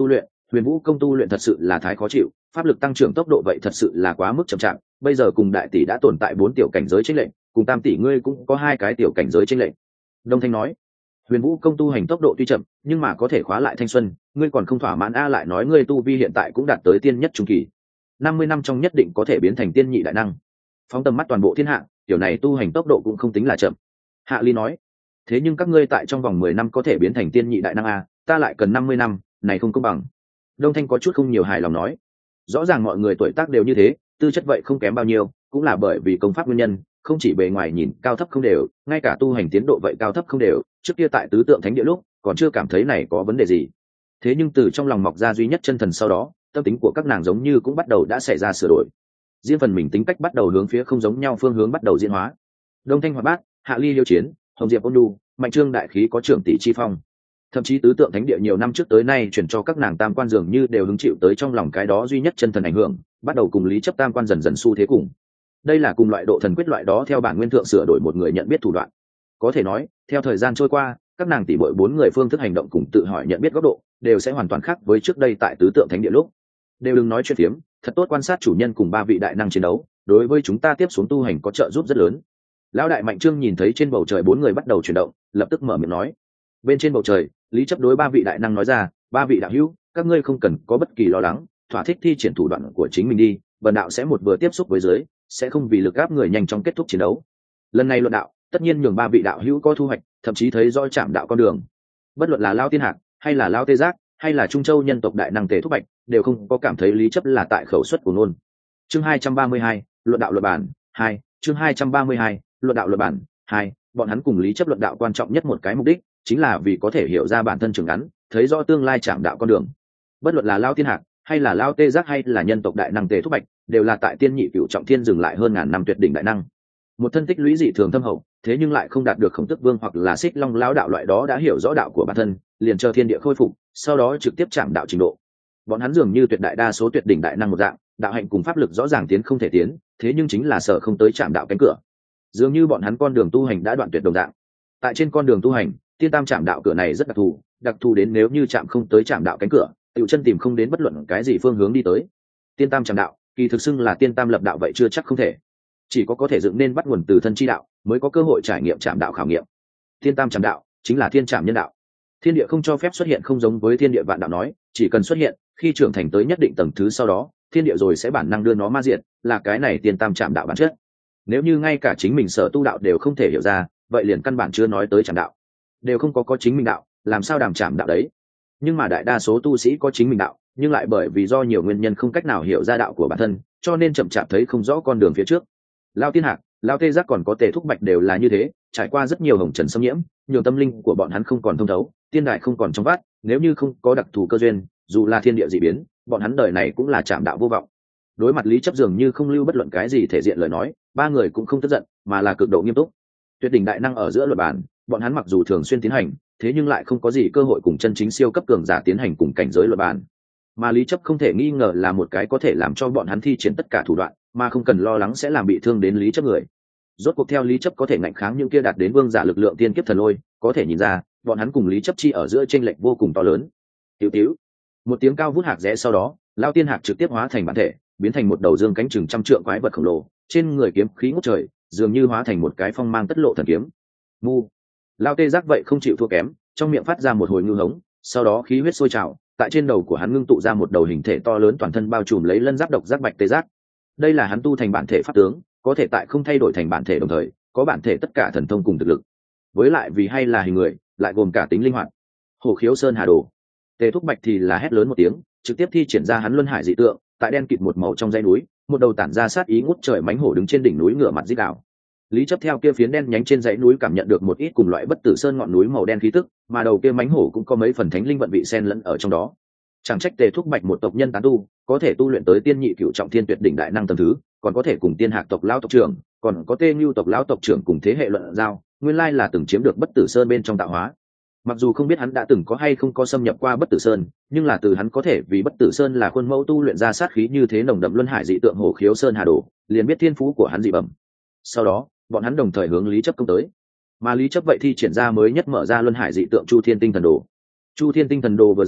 Huyền Vũ công tu luyện thật sự là thái khó chịu, pháp lực tăng trưởng tốc độ vậy thật sự là quá mức chậm chạp, bây giờ cùng đại tỷ đã tồn tại bốn tiểu cảnh giới chênh lệnh, cùng tam tỷ ngươi cũng có hai cái tiểu cảnh giới chênh lệnh. Đông Thanh nói, Huyền Vũ công tu hành tốc độ tuy chậm, nhưng mà có thể khóa lại thanh xuân, ngươi còn không thỏa mãn a, lại nói ngươi tu vi hiện tại cũng đạt tới tiên nhất trung kỳ, năm mươi năm trong nhất định có thể biến thành tiên nhị đại năng. Phóng tầm mắt toàn bộ thiên hạ, tiểu này tu hành tốc độ cũng không tính là chậm. Hạ Ly nói, thế nhưng các ngươi tại trong vòng mười năm có thể biến thành tiên nhị đại năng a, ta lại cần năm mươi năm, này không công bằng. Đông Thanh có chút không nhiều hài lòng nói, rõ ràng mọi người tuổi tác đều như thế, tư chất vậy không kém bao nhiêu, cũng là bởi vì công pháp nguyên nhân, không chỉ bề ngoài nhìn cao thấp không đều, ngay cả tu hành tiến độ vậy cao thấp không đều, trước kia tại tứ tượng thánh địa lúc còn chưa cảm thấy này có vấn đề gì, thế nhưng từ trong lòng mọc ra duy nhất chân thần sau đó, tâm tính của các nàng giống như cũng bắt đầu đã xảy ra sửa đổi, riêng phần mình tính cách bắt đầu hướng phía không giống nhau phương hướng bắt đầu diễn hóa. Đông Thanh hoạt bát, Hạ Ly liêu chiến, Hồng Diệp ôn nhu, Mạnh Trương đại khí có trưởng tỷ chi phong, thậm chí tứ tượng thánh địa nhiều năm trước tới nay chuyển cho các nàng tam quan dường như đều hứng chịu tới trong lòng cái đó duy nhất chân thần ảnh hưởng, bắt đầu cùng lý chấp tam quan dần dần xu thế cùng. Đây là cùng loại độ thần quyết loại đó theo bản nguyên thượng sửa đổi một người nhận biết thủ đoạn. Có thể nói, theo thời gian trôi qua, các nàng tỷ muội bốn người phương thức hành động cùng tự hỏi nhận biết góc độ đều sẽ hoàn toàn khác với trước đây tại tứ tượng thánh địa lúc. Đều đừng nói chuyện phiếm, thật tốt quan sát chủ nhân cùng ba vị đại năng chiến đấu, đối với chúng ta tiếp xuống tu hành có trợ giúp rất lớn. Lão đại Mạnh Trương nhìn thấy trên bầu trời bốn người bắt đầu chuyển động, lập tức mở miệng nói. Bên trên bầu trời, lý chấp đối ba vị đại năng nói ra, ba vị đạo hữu, các ngươi không cần có bất kỳ lo lắng, thỏa thích thi triển thủ đoạn của chính mình đi, bần đạo sẽ một vừa tiếp xúc với dưới, sẽ không vì lực áp người nhanh chóng kết thúc chiến đấu. Lần này luận đạo, tất nhiên nhường ba vị đạo hữu có thu hoạch, thậm chí thấy rõ chạm đạo con đường. Bất luận là Lao Tiên Hạc, hay là Lao Tê Giác, hay là Trung Châu nhân tộc đại năng Tề Thúc Bạch, đều không có cảm thấy lý chấp là tại khẩu suất của ngôn. Chương hai trăm ba mươi hai, luận đạo luận bản hai, chương hai trăm ba mươi hai, luận đạo luận bản hai, bọn hắn cùng lý chấp luận đạo quan trọng nhất một cái mục đích, chính là vì có thể hiểu ra bản thân trường ngắn, thấy rõ tương lai chạm đạo con đường. Bất luận là Lao Tiên Hạc, hay là Lao Tê Giác, hay là nhân tộc đại năng Tề Thúc Bạch, đều là tại tiên nhị cửu trọng thiên dừng lại hơn ngàn năm tuyệt đỉnh đại năng. Một thân tích lũy dị thường thâm hậu, thế nhưng lại không đạt được Khổng Tước Vương hoặc là Xích Long lão đạo loại đó đã hiểu rõ đạo của bản thân, liền chờ thiên địa khôi phục, sau đó trực tiếp chạm đạo trình độ. Bọn hắn dường như tuyệt đại đa số tuyệt đỉnh đại năng một dạng, đạo hạnh cùng pháp lực rõ ràng tiến không thể tiến, thế nhưng chính là sợ không tới chạm đạo cánh cửa. Dường như bọn hắn con đường tu hành đã đoạn tuyệt đồng dạng. Tại trên con đường tu hành, tiên tam chạm đạo cửa này rất đặc thù, đặc thù đến nếu như chạm không tới chạm đạo cánh cửa, tiểu chân tìm không đến bất luận cái gì phương hướng đi tới. Tiên tam chạm đạo, kỳ thực xưng là tiên tam lập đạo vậy chưa chắc không thể. Chỉ có có thể dựng nên bắt nguồn từ thân chi đạo, mới có cơ hội trải nghiệm chạm đạo khảo nghiệm. Tiên tam chạm đạo chính là thiên chạm nhân đạo. Thiên địa không cho phép xuất hiện không giống với thiên địa vạn đạo nói, chỉ cần xuất hiện, khi trưởng thành tới nhất định tầng thứ sau đó, thiên địa rồi sẽ bản năng đưa nó ma diệt, là cái này tiên tam chạm đạo bản chất. Nếu như ngay cả chính mình sở tu đạo đều không thể hiểu ra, vậy liền căn bản chưa nói tới chạm đạo. Đều không có có chính mình đạo, làm sao đàm chạm đạo đấy? Nhưng mà đại đa số tu sĩ có chính mình đạo, nhưng lại bởi vì do nhiều nguyên nhân không cách nào hiểu ra đạo của bản thân, cho nên chậm chạp thấy không rõ con đường phía trước. Lao Tiên Hạc, Lao Tê Giác còn có Tề Thúc Bạch đều là như thế, trải qua rất nhiều hồng trần xâm nhiễm, nhiều tâm linh của bọn hắn không còn thông thấu, tiên đại không còn trong vắt, nếu như không có đặc thù cơ duyên, dù là thiên địa dị biến, bọn hắn đời này cũng là chạm đạo vô vọng. Đối mặt lý chấp dường như không lưu bất luận cái gì thể diện lời nói, ba người cũng không tức giận, mà là cực độ nghiêm túc. Tuyệt đỉnh đại năng ở giữa luật bản, bọn hắn mặc dù thường xuyên tiến hành, thế nhưng lại không có gì cơ hội cùng chân chính siêu cấp cường giả tiến hành cùng cảnh giới luật bản. Mà lý chấp không thể nghi ngờ là một cái có thể làm cho bọn hắn thi triển tất cả thủ đoạn, mà không cần lo lắng sẽ làm bị thương đến lý chấp người. Rốt cuộc theo lý chấp có thể ngạnh kháng những kia đạt đến vương giả lực lượng tiên kiếp thần lôi, có thể nhìn ra bọn hắn cùng lý chấp chi ở giữa chênh lệch vô cùng to lớn. Tiểu tiểu, một tiếng cao vút hạc rẽ sau đó, Lao Tiên Hạc trực tiếp hóa thành bản thể, biến thành một đầu dương cánh chừng trăm trượng quái vật khổng lồ, trên người kiếm khí ngút trời, dường như hóa thành một cái phong mang tất lộ thần kiếm. Mu, Lao Tê Giác vậy không chịu thua kém, trong miệng phát ra một hồi ngư hống, sau đó khí huyết sôi trào, tại trên đầu của hắn ngưng tụ ra một đầu hình thể to lớn toàn thân bao trùm lấy lân giáp độc giác bạch tê giác. Đây là hắn tu thành bản thể pháp tướng, có thể tại không thay đổi thành bản thể đồng thời, có bản thể tất cả thần thông cùng thực lực. Với lại vì hay là hình người, lại gồm cả tính linh hoạt. Hổ khiếu sơn hà đồ. Tề Thúc Bạch thì là hét lớn một tiếng, trực tiếp thi triển ra hắn luân hải dị tượng, tại đen kịt một màu trong dãy núi, một đầu tản ra sát ý ngút trời mãnh hổ đứng trên đỉnh núi ngửa mặt rít gào. Lý chấp theo kia phiến đen nhánh trên dãy núi cảm nhận được một ít cùng loại bất tử sơn ngọn núi màu đen khí tức, mà đầu kia mãnh hổ cũng có mấy phần thánh linh vận vị xen lẫn ở trong đó. Chẳng trách Tề Thúc Bạch một tộc nhân tán tu, có thể tu luyện tới tiên nhị cửu trọng thiên tuyệt đỉnh đại năng tầng thứ, còn có thể cùng Tiên Hạc tộc lão tộc trưởng, còn có Tê Nưu tộc lão tộc trưởng cùng thế hệ luận giao, nguyên lai là từng chiếm được bất tử sơn bên trong tạo hóa. Mặc dù không biết hắn đã từng có hay không có xâm nhập qua bất tử sơn, nhưng là từ hắn có thể vì bất tử sơn là khuôn mẫu tu luyện ra sát khí như thế nồng đậm luân hải dị tượng hổ khiếu sơn hà đồ, liền biết thiên phú của hắn dị bẩm. Sau đó, bọn hắn đồng thời hướng Lý chấp công tới, mà Lý chấp vậy thi triển ra mới nhất mở ra luân hải dị tượng Chu Thiên Tinh Thần Đồ. Chu Thiên Tinh Thần Đồ vừa ra,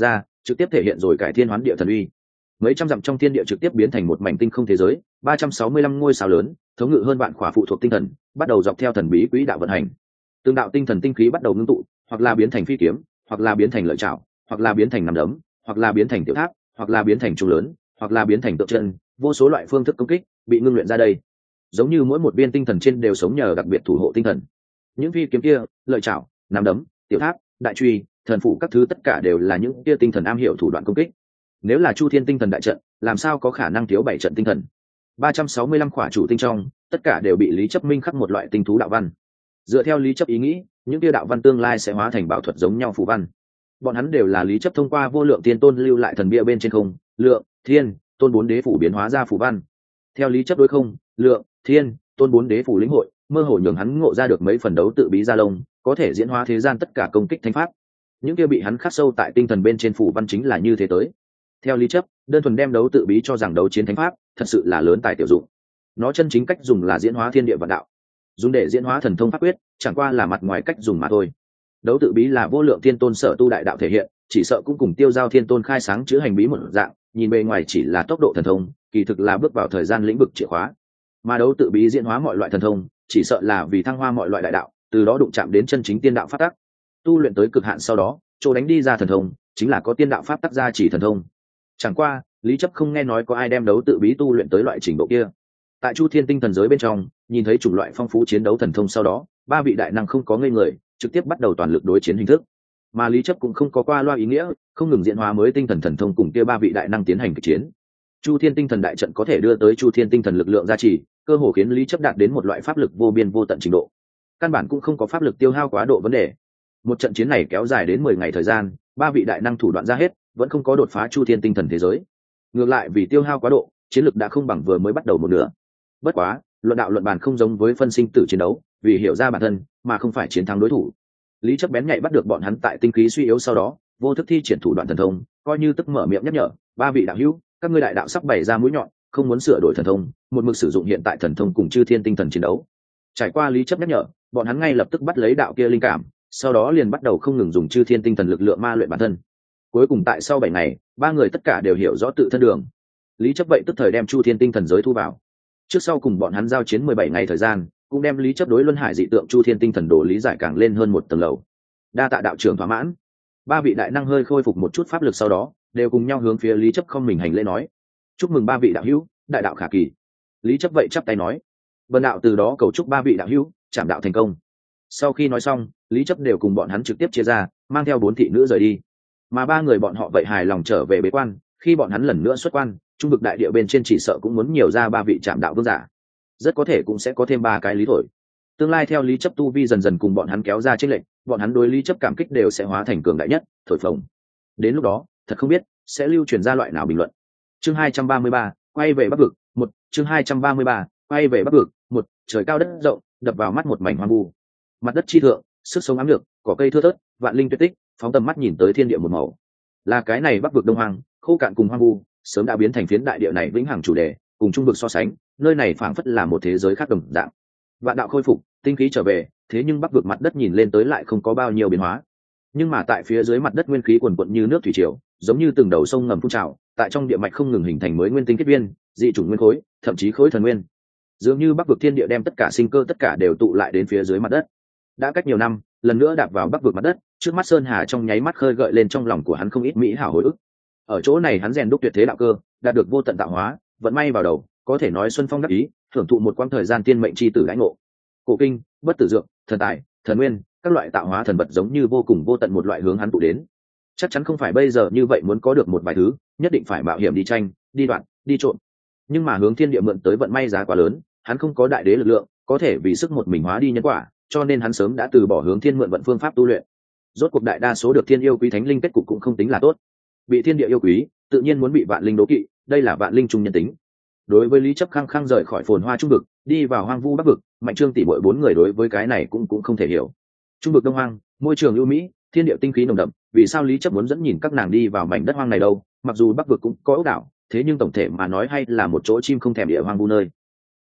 trực tiếp thể hiện rồi cải thiên hoán địa thần uy. Mấy trăm dặm trong thiên địa trực tiếp biến thành một mảnh tinh không thế giới, ba trăm sáu mươi lăm ngôi sao lớn thống ngự hơn vạn khỏa phụ thuộc tinh thần, bắt đầu dọc theo thần bí quỹ đạo vận hành. Từng đạo tinh thần tinh khí bắt đầu ngưng tụ, hoặc là biến thành phi kiếm, hoặc là biến thành lợi chảo, hoặc là biến thành nắm đấm, hoặc là biến thành tiểu tháp, hoặc là biến thành trung lớn, hoặc là biến thành tượng chân, vô số loại phương thức công kích bị ngưng luyện ra đây. Giống như mỗi một viên tinh thần trên đều sống nhờ đặc biệt thủ hộ tinh thần. Những phi kiếm kia, lợi chảo, nắm đấm, tiểu tháp, đại truy, thần phụ các thứ tất cả đều là những kia tinh thần am hiểu thủ đoạn công kích. Nếu là Chu Thiên tinh thần đại trận, làm sao có khả năng thiếu bảy trận tinh thần? ba trăm sáu mươi lăm khỏa chủ tinh trong, tất cả đều bị Lý Chấp Minh khắc một loại tinh thú đạo văn. Dựa theo Lý Chấp ý nghĩ, những kia đạo văn tương lai sẽ hóa thành bảo thuật giống nhau phù văn. Bọn hắn đều là Lý Chấp thông qua vô lượng tiên tôn lưu lại thần bia bên trên không, lượng, thiên, tôn bốn đế phủ biến hóa ra phù văn. Theo Lý Chấp đối không, lượng, thiên, tôn bốn đế phủ lĩnh hội, mơ hồ nhường hắn ngộ ra được mấy phần đấu tự bí gia lông, có thể diễn hóa thế gian tất cả công kích thánh pháp. Những kia bị hắn khắc sâu tại tinh thần bên trên phù văn chính là như thế tới. Theo Lý Chấp, đơn thuần đem đấu tự bí cho rằng đấu chiến thánh pháp, thật sự là lớn tài tiểu dụng. Nó chân chính cách dùng là diễn hóa thiên địa vạn đạo, dùng để diễn hóa thần thông pháp quyết, chẳng qua là mặt ngoài cách dùng mà thôi. Đấu tự bí là vô lượng thiên tôn sở tu đại đạo thể hiện, chỉ sợ cũng cùng Tiêu Giao thiên tôn khai sáng chữ hành bí một dạng, nhìn bề ngoài chỉ là tốc độ thần thông, kỳ thực là bước vào thời gian lĩnh vực chìa khóa. Mà đấu tự bí diễn hóa mọi loại thần thông, chỉ sợ là vì thăng hoa mọi loại đại đạo, từ đó đụng chạm đến chân chính tiên đạo pháp tắc. Tu luyện tới cực hạn sau đó, chỗ đánh đi ra thần thông, chính là có tiên đạo pháp tắc ra chỉ thần thông. Chẳng qua, Lý Chấp không nghe nói có ai đem đấu tự bí tu luyện tới loại trình độ kia. Tại Chu Thiên tinh thần giới bên trong, nhìn thấy chủng loại phong phú chiến đấu thần thông sau đó, ba vị đại năng không có ngây người, trực tiếp bắt đầu toàn lực đối chiến hình thức. Mà Lý Chấp cũng không có qua loa ý nghĩa, không ngừng diễn hóa mới tinh thần thần thông cùng kia ba vị đại năng tiến hành kịch chiến. Chu Thiên tinh thần đại trận có thể đưa tới Chu Thiên tinh thần lực lượng gia trì, cơ hồ khiến Lý Chấp đạt đến một loại pháp lực vô biên vô tận trình độ. Căn bản cũng không có pháp lực tiêu hao quá độ vấn đề. Một trận chiến này kéo dài đến mười ngày thời gian, ba vị đại năng thủ đoạn ra hết, vẫn không có đột phá Chu Thiên tinh thần thế giới. Ngược lại vì tiêu hao quá độ, chiến lực đã không bằng vừa mới bắt đầu một nửa. Bất quá, luận đạo luận bàn không giống với phân sinh tử chiến đấu, vì hiểu ra bản thân mà không phải chiến thắng đối thủ. Lý Chấp bén nhạy bắt được bọn hắn tại tinh khí suy yếu sau đó, vô thức thi triển thủ đoạn thần thông, coi như tức mở miệng nhắc nhở, ba vị đạo hữu, các ngươi đại đạo sắp bày ra mũi nhọn, không muốn sửa đổi thần thông, một mực sử dụng hiện tại thần thông cùng Chư Thiên tinh thần chiến đấu. Trải qua Lý Chấp nhắc nhở, bọn hắn ngay lập tức bắt lấy đạo kia linh cảm, sau đó liền bắt đầu không ngừng dùng Chư Thiên tinh thần lực lượng ma luyện bản thân. Cuối cùng tại sau bảy ngày, ba người tất cả đều hiểu rõ tự thân đường. Lý Chấp vậy tức thời đem Chu Thiên tinh thần giới thu vào. Trước sau cùng bọn hắn giao chiến mười bảy ngày thời gian, cũng đem Lý Chấp đối luân hải dị tượng Chu Thiên tinh thần đồ lý giải càng lên hơn một tầng lầu. Đa tạ đạo trưởng thỏa mãn. Ba vị đại năng hơi khôi phục một chút pháp lực sau đó, đều cùng nhau hướng phía Lý Chấp không mình hành lễ nói: chúc mừng ba vị đạo hữu, đại đạo khả kỳ. Lý Chấp vậy chắp tay nói: vân đạo từ đó cầu chúc ba vị đạo hữu chạm đạo thành công. Sau khi nói xong, Lý Chấp đều cùng bọn hắn trực tiếp chia ra, mang theo bốn thị nữ rời đi. Mà ba người bọn họ vậy hài lòng trở về bế quan. Khi bọn hắn lần nữa xuất quan, trung vực đại địa bên trên chỉ sợ cũng muốn nhiều ra ba vị chạm đạo vương giả, rất có thể cũng sẽ có thêm ba cái lý thổi. Tương lai theo Lý Chấp tu vi dần dần cùng bọn hắn kéo ra chênh lệch, bọn hắn đối Lý Chấp cảm kích đều sẽ hóa thành cường đại nhất, thổi phồng. Đến lúc đó, thật không biết sẽ lưu truyền ra loại nào bình luận. Chương hai trăm ba mươi ba, quay về Bắc vực, một, chương hai trăm ba mươi ba, quay về Bắc vực, một, trời cao đất rộng, đập vào mắt một mảnh hoang vu. Mặt đất chi thượng, sức sống ám được, cỏ cây thưa thớt, vạn linh tuyệt tích, phóng tầm mắt nhìn tới thiên địa một màu. Là cái này Bắc vực đông hoang, khô cạn cùng hoang vu, sớm đã biến thành phiến đại địa này vĩnh hằng chủ đề, cùng trung vực so sánh, nơi này phảng phất là một thế giới khác đồng dạng. Vạn đạo khôi phục, tinh khí trở về, thế nhưng Bắc vực mặt đất nhìn lên tới lại không có bao nhiêu biến hóa. Nhưng mà tại phía dưới mặt đất nguyên khí quần quận như nước thủy triều, giống như từng đầu sông ngầm phun trào, tại trong địa mạch không ngừng hình thành mới nguyên tinh kết viên, dị chủng nguyên khối, thậm chí khối thần nguyên. Dường như Bắc vực thiên địa đem tất cả sinh cơ tất cả đều tụ lại đến phía dưới mặt đất. Đã cách nhiều năm, lần nữa đạp vào Bắc vực mặt đất, trước mắt Sơn Hà trong nháy mắt khơi gợi lên trong lòng của hắn không ít mỹ hảo hồi ức. Ở chỗ này hắn rèn đúc tuyệt thế đạo cơ, đạt được vô tận tạo hóa, vận may vào đầu, có thể nói xuân phong đắc ý, thưởng thụ một quãng thời gian tiên mệnh chi tử đãi ngộ. Cổ kinh, bất tử dược, thần tài, thần nguyên, các loại tạo hóa thần vật giống như vô cùng vô tận một loại hướng hắn tụ đến. Chắc chắn không phải bây giờ như vậy muốn có được một vài thứ, nhất định phải mạo hiểm đi tranh, đi đoạn, đi trộn. Nhưng mà hướng thiên địa mượn tới vận may giá quá lớn, hắn không có đại đế lực lượng, có thể vì sức một mình hóa đi nhân quả, cho nên hắn sớm đã từ bỏ hướng thiên mượn vận phương pháp tu luyện. Rốt cuộc đại đa số được thiên yêu quý thánh linh kết cục cũng không tính là tốt. Bị thiên địa yêu quý, tự nhiên muốn bị vạn linh đố kỵ, đây là vạn linh trung nhân tính. Đối với Lý Chấp khăng khăng rời khỏi phồn hoa trung vực, đi vào hoang vu Bắc vực, Mạnh Trương tỷ muội bốn người đối với cái này cũng cũng không thể hiểu. Trung vực đông hoang, môi trường ưu mỹ, thiên địa tinh khí nồng đậm, vì sao Lý Chấp muốn dẫn nhìn các nàng đi vào mảnh đất hoang này đâu? Mặc dù Bắc vực cũng có ốc đảo, thế nhưng tổng thể mà nói hay là một chỗ chim không thèm địa hoang vu nơi.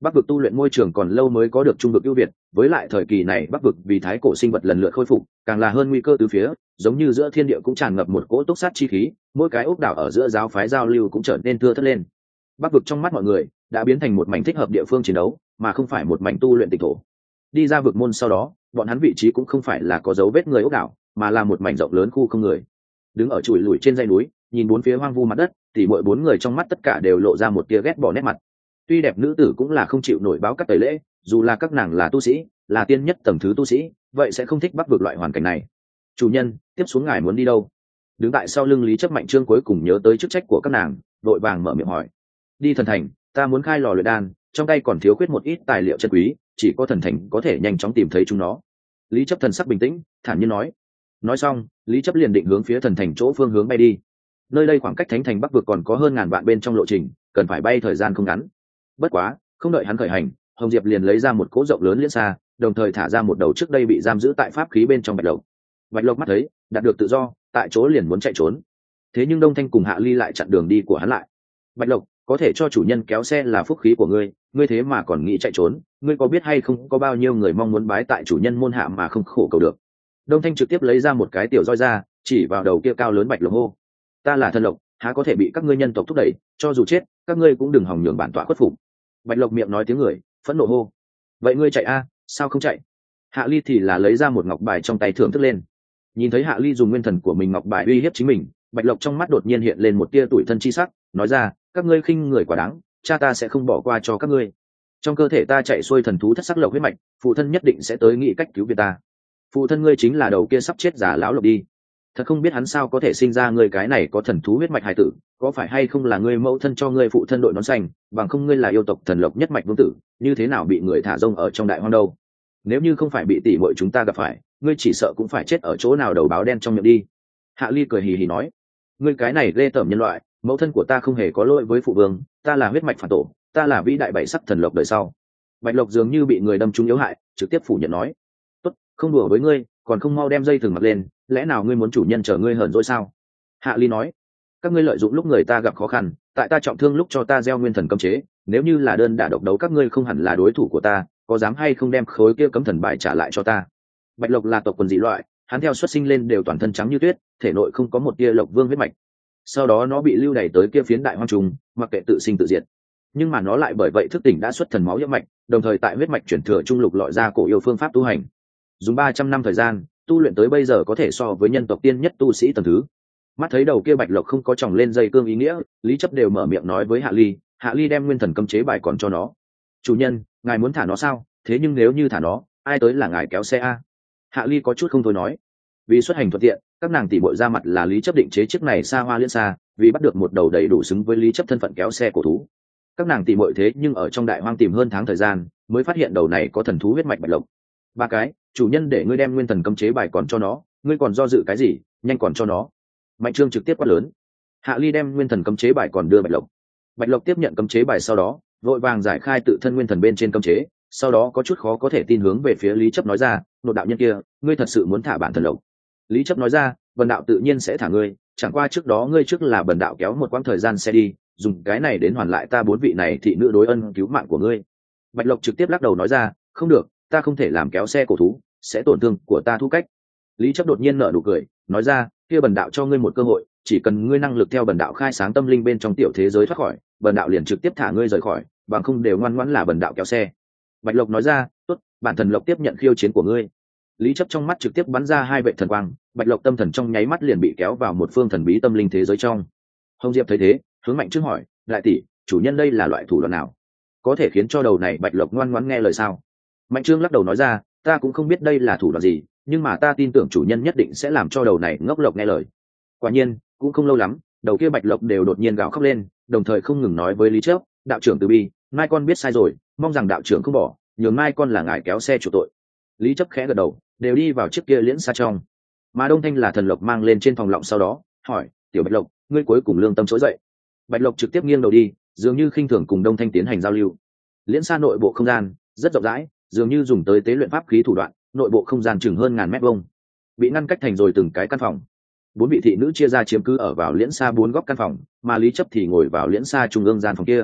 Bắc vực tu luyện môi trường còn lâu mới có được trung vực ưu việt, với lại thời kỳ này Bắc vực vì thái cổ sinh vật lần lượt khôi phục, càng là hơn nguy cơ từ phía, giống như giữa thiên địa cũng tràn ngập một cỗ túc sát chi khí, mỗi cái ốc đảo ở giữa giáo phái giao lưu cũng trở nên thưa thớt lên. Bắc vực trong mắt mọi người đã biến thành một mảnh thích hợp địa phương chiến đấu, mà không phải một mảnh tu luyện tịch thổ. Đi ra vực môn sau đó, bọn hắn vị trí cũng không phải là có dấu vết người ốc đảo, mà là một mảnh rộng lớn khu không người. Đứng ở chùi lùi trên dãy núi, nhìn bốn phía hoang vu mặt đất, thì mỗi bốn người trong mắt tất cả đều lộ ra một tia ghét bỏ nét mặt. Tuy đẹp nữ tử cũng là không chịu nổi báo cắt tẩy lễ, dù là các nàng là tu sĩ, là tiên nhất tầng thứ tu sĩ, vậy sẽ không thích Bắc vực loại hoàn cảnh này. Chủ nhân, tiếp xuống ngài muốn đi đâu? Đứng tại sau lưng Lý Chấp Mạnh Trương cuối cùng nhớ tới chức trách của các nàng, đội vàng mở miệng hỏi. Đi thần thành, ta muốn khai lò luyện đan, trong tay còn thiếu khuyết một ít tài liệu chân quý, chỉ có thần thành có thể nhanh chóng tìm thấy chúng nó. Lý Chấp thần sắc bình tĩnh, thản nhiên nói. Nói xong, Lý Chấp liền định hướng phía thần thành chỗ phương hướng bay đi. Nơi đây khoảng cách thánh thành Bắc vực còn có hơn ngàn vạn bên trong lộ trình, cần phải bay thời gian không ngắn. Bất quá, không đợi hắn khởi hành, Hồng Diệp liền lấy ra một cỗ rộng lớn liễn xa, đồng thời thả ra một đầu trước đây bị giam giữ tại pháp khí bên trong bạch lộc. Bạch lộc mắt thấy đạt được tự do, tại chỗ liền muốn chạy trốn. Thế nhưng Đông Thanh cùng Hạ Ly lại chặn đường đi của hắn lại. Bạch lộc, có thể cho chủ nhân kéo xe là phúc khí của ngươi, ngươi thế mà còn nghĩ chạy trốn, ngươi có biết hay không có bao nhiêu người mong muốn bái tại chủ nhân môn hạ mà không khổ cầu được. Đông Thanh trực tiếp lấy ra một cái tiểu roi ra, chỉ vào đầu kia cao lớn bạch lộc hô. Ta là thần lộc, há có thể bị các ngươi nhân tộc thúc đẩy, cho dù chết, các ngươi cũng đừng hòng nhường bản tọa khuất phục. Bạch lộc miệng nói tiếng người, phẫn nộ hô. Vậy ngươi chạy a, sao không chạy? Hạ Ly thì là lấy ra một ngọc bài trong tay thưởng thức lên. Nhìn thấy Hạ Ly dùng nguyên thần của mình ngọc bài uy hiếp chính mình, Bạch lộc trong mắt đột nhiên hiện lên một tia tủi thân chi sắc, nói ra, các ngươi khinh người quá đáng, cha ta sẽ không bỏ qua cho các ngươi. Trong cơ thể ta chạy xuôi thần thú thất sắc lộc huyết mạch, phụ thân nhất định sẽ tới nghĩ cách cứu viện ta. Phụ thân ngươi chính là đầu kia sắp chết giả lão lộc đi. Thật không biết hắn sao có thể sinh ra ngươi cái này có thần thú huyết mạch hài tử, có phải hay không là ngươi mẫu thân cho ngươi phụ thân đội nón xanh, bằng không ngươi là yêu tộc thần lộc nhất mạch vương tử, như thế nào bị người thả rông ở trong đại hoang đâu? Nếu như không phải bị tỷ muội chúng ta gặp phải, ngươi chỉ sợ cũng phải chết ở chỗ nào đầu báo đen trong miệng đi. Hạ Ly cười hì hì nói, ngươi cái này ghê tởm nhân loại, mẫu thân của ta không hề có lỗi với phụ vương, ta là huyết mạch phản tổ, ta là vĩ đại bảy sắc thần lộc đời sau. Bạch lộc dường như bị người đâm trúng yếu hại, trực tiếp phủ nhận nói, tốt, không đùa với ngươi, còn không mau đem dây thừng mặc lên, lẽ nào ngươi muốn chủ nhân chở ngươi hờn dỗi sao? Hạ Ly nói, các ngươi lợi dụng lúc người ta gặp khó khăn, tại ta trọng thương lúc cho ta gieo nguyên thần cấm chế, nếu như là đơn đả độc đấu các ngươi không hẳn là đối thủ của ta, có dám hay không đem khối kia cấm thần bài trả lại cho ta? Bạch lộc là tộc quần dị loại, hắn theo xuất sinh lên đều toàn thân trắng như tuyết, thể nội không có một tia lộc vương huyết mạch. Sau đó nó bị lưu đày tới kia phiến đại hoang trùng, mặc kệ tự sinh tự diệt. Nhưng mà nó lại bởi vậy thức tỉnh đã xuất thần máu huyết mạch, đồng thời tại huyết mạch chuyển thừa trung lục lọi ra cổ yêu phương pháp tu hành. Dùng ba trăm năm thời gian, tu luyện tới bây giờ có thể so với nhân tộc tiên nhất tu sĩ tầng thứ. Mắt thấy đầu kia bạch lộc không có tròng lên dây cương ý nghĩa, Lý Chấp đều mở miệng nói với Hạ Ly, Hạ Ly đem nguyên thần cấm chế bài còn cho nó. Chủ nhân, ngài muốn thả nó sao? Thế nhưng nếu như thả nó, ai tới là ngài kéo xe a? Hạ Ly có chút không thôi nói. Vì xuất hành thuận tiện, các nàng tỉ muội ra mặt là Lý Chấp định chế chiếc này xa hoa liên xa, vì bắt được một đầu đầy đủ xứng với Lý Chấp thân phận kéo xe cổ thú. Các nàng tỉ muội thế nhưng ở trong đại hoang tìm hơn tháng thời gian, mới phát hiện đầu này có thần thú huyết mạch bạch lộc. Ba cái, chủ nhân để ngươi đem nguyên thần cấm chế bài còn cho nó, ngươi còn do dự cái gì, nhanh còn cho nó. Mạnh Trương trực tiếp quát lớn. Hạ Ly đem nguyên thần cấm chế bài còn đưa bạch lộc. Bạch lộc tiếp nhận cấm chế bài sau đó, vội vàng giải khai tự thân nguyên thần bên trên cấm chế, sau đó có chút khó có thể tin hướng về phía Lý Chấp nói ra, nội đạo nhân kia, ngươi thật sự muốn thả bản thần lộc? Lý Chấp nói ra, bần đạo tự nhiên sẽ thả ngươi, chẳng qua trước đó ngươi trước là bần đạo kéo một quãng thời gian xe đi, dùng cái này đến hoàn lại ta bốn vị này thị nữ đối ân cứu mạng của ngươi. Bạch lộc trực tiếp lắc đầu nói ra, không được, ta không thể làm kéo xe cổ thú, sẽ tổn thương của ta thu cách. Lý Chấp đột nhiên nở nụ cười, nói ra, kia bần đạo cho ngươi một cơ hội, chỉ cần ngươi năng lực theo bần đạo khai sáng tâm linh bên trong tiểu thế giới thoát khỏi, bần đạo liền trực tiếp thả ngươi rời khỏi, bằng không đều ngoan ngoãn là bần đạo kéo xe. Bạch lộc nói ra, tốt, bản thần lộc tiếp nhận khiêu chiến của ngươi. Lý Chấp trong mắt trực tiếp bắn ra hai vệ thần quang, bạch lộc tâm thần trong nháy mắt liền bị kéo vào một phương thần bí tâm linh thế giới trong. Hồng Diệp thấy thế, hướng Mạnh Trương hỏi, đại tỷ, chủ nhân đây là loại thủ đoạn nào, có thể khiến cho đầu này bạch lộc ngoan ngoãn nghe lời sao? Mạnh Trương lắc đầu nói ra, ta cũng không biết đây là thủ đoạn gì, nhưng mà ta tin tưởng chủ nhân nhất định sẽ làm cho đầu này ngốc lộc nghe lời. Quả nhiên, cũng không lâu lắm, đầu kia bạch lộc đều đột nhiên gào khóc lên, đồng thời không ngừng nói với Lý Chấp, đạo trưởng từ bi, mai con biết sai rồi, mong rằng đạo trưởng không bỏ, nhường mai con là ngài kéo xe chủ tội. Lý Chấp khẽ gật đầu, đều đi vào chiếc kia liễn xa trong. Mà Đông Thanh là thần lộc mang lên trên phòng lọng sau đó, hỏi, tiểu bạch lộc, ngươi cuối cùng lương tâm trỗi dậy. Bạch lộc trực tiếp nghiêng đầu đi, dường như khinh thường cùng Đông Thanh tiến hành giao lưu. Liễn xa nội bộ không gian rất rộng rãi, dường như dùng tới tế luyện pháp khí thủ đoạn, nội bộ không gian chừng hơn ngàn mét vuông, bị ngăn cách thành rồi từng cái căn phòng. Bốn vị thị nữ chia ra chiếm cứ ở vào liễn xa bốn góc căn phòng, mà Lý Chấp thì ngồi vào liễn xa trung ương gian phòng kia.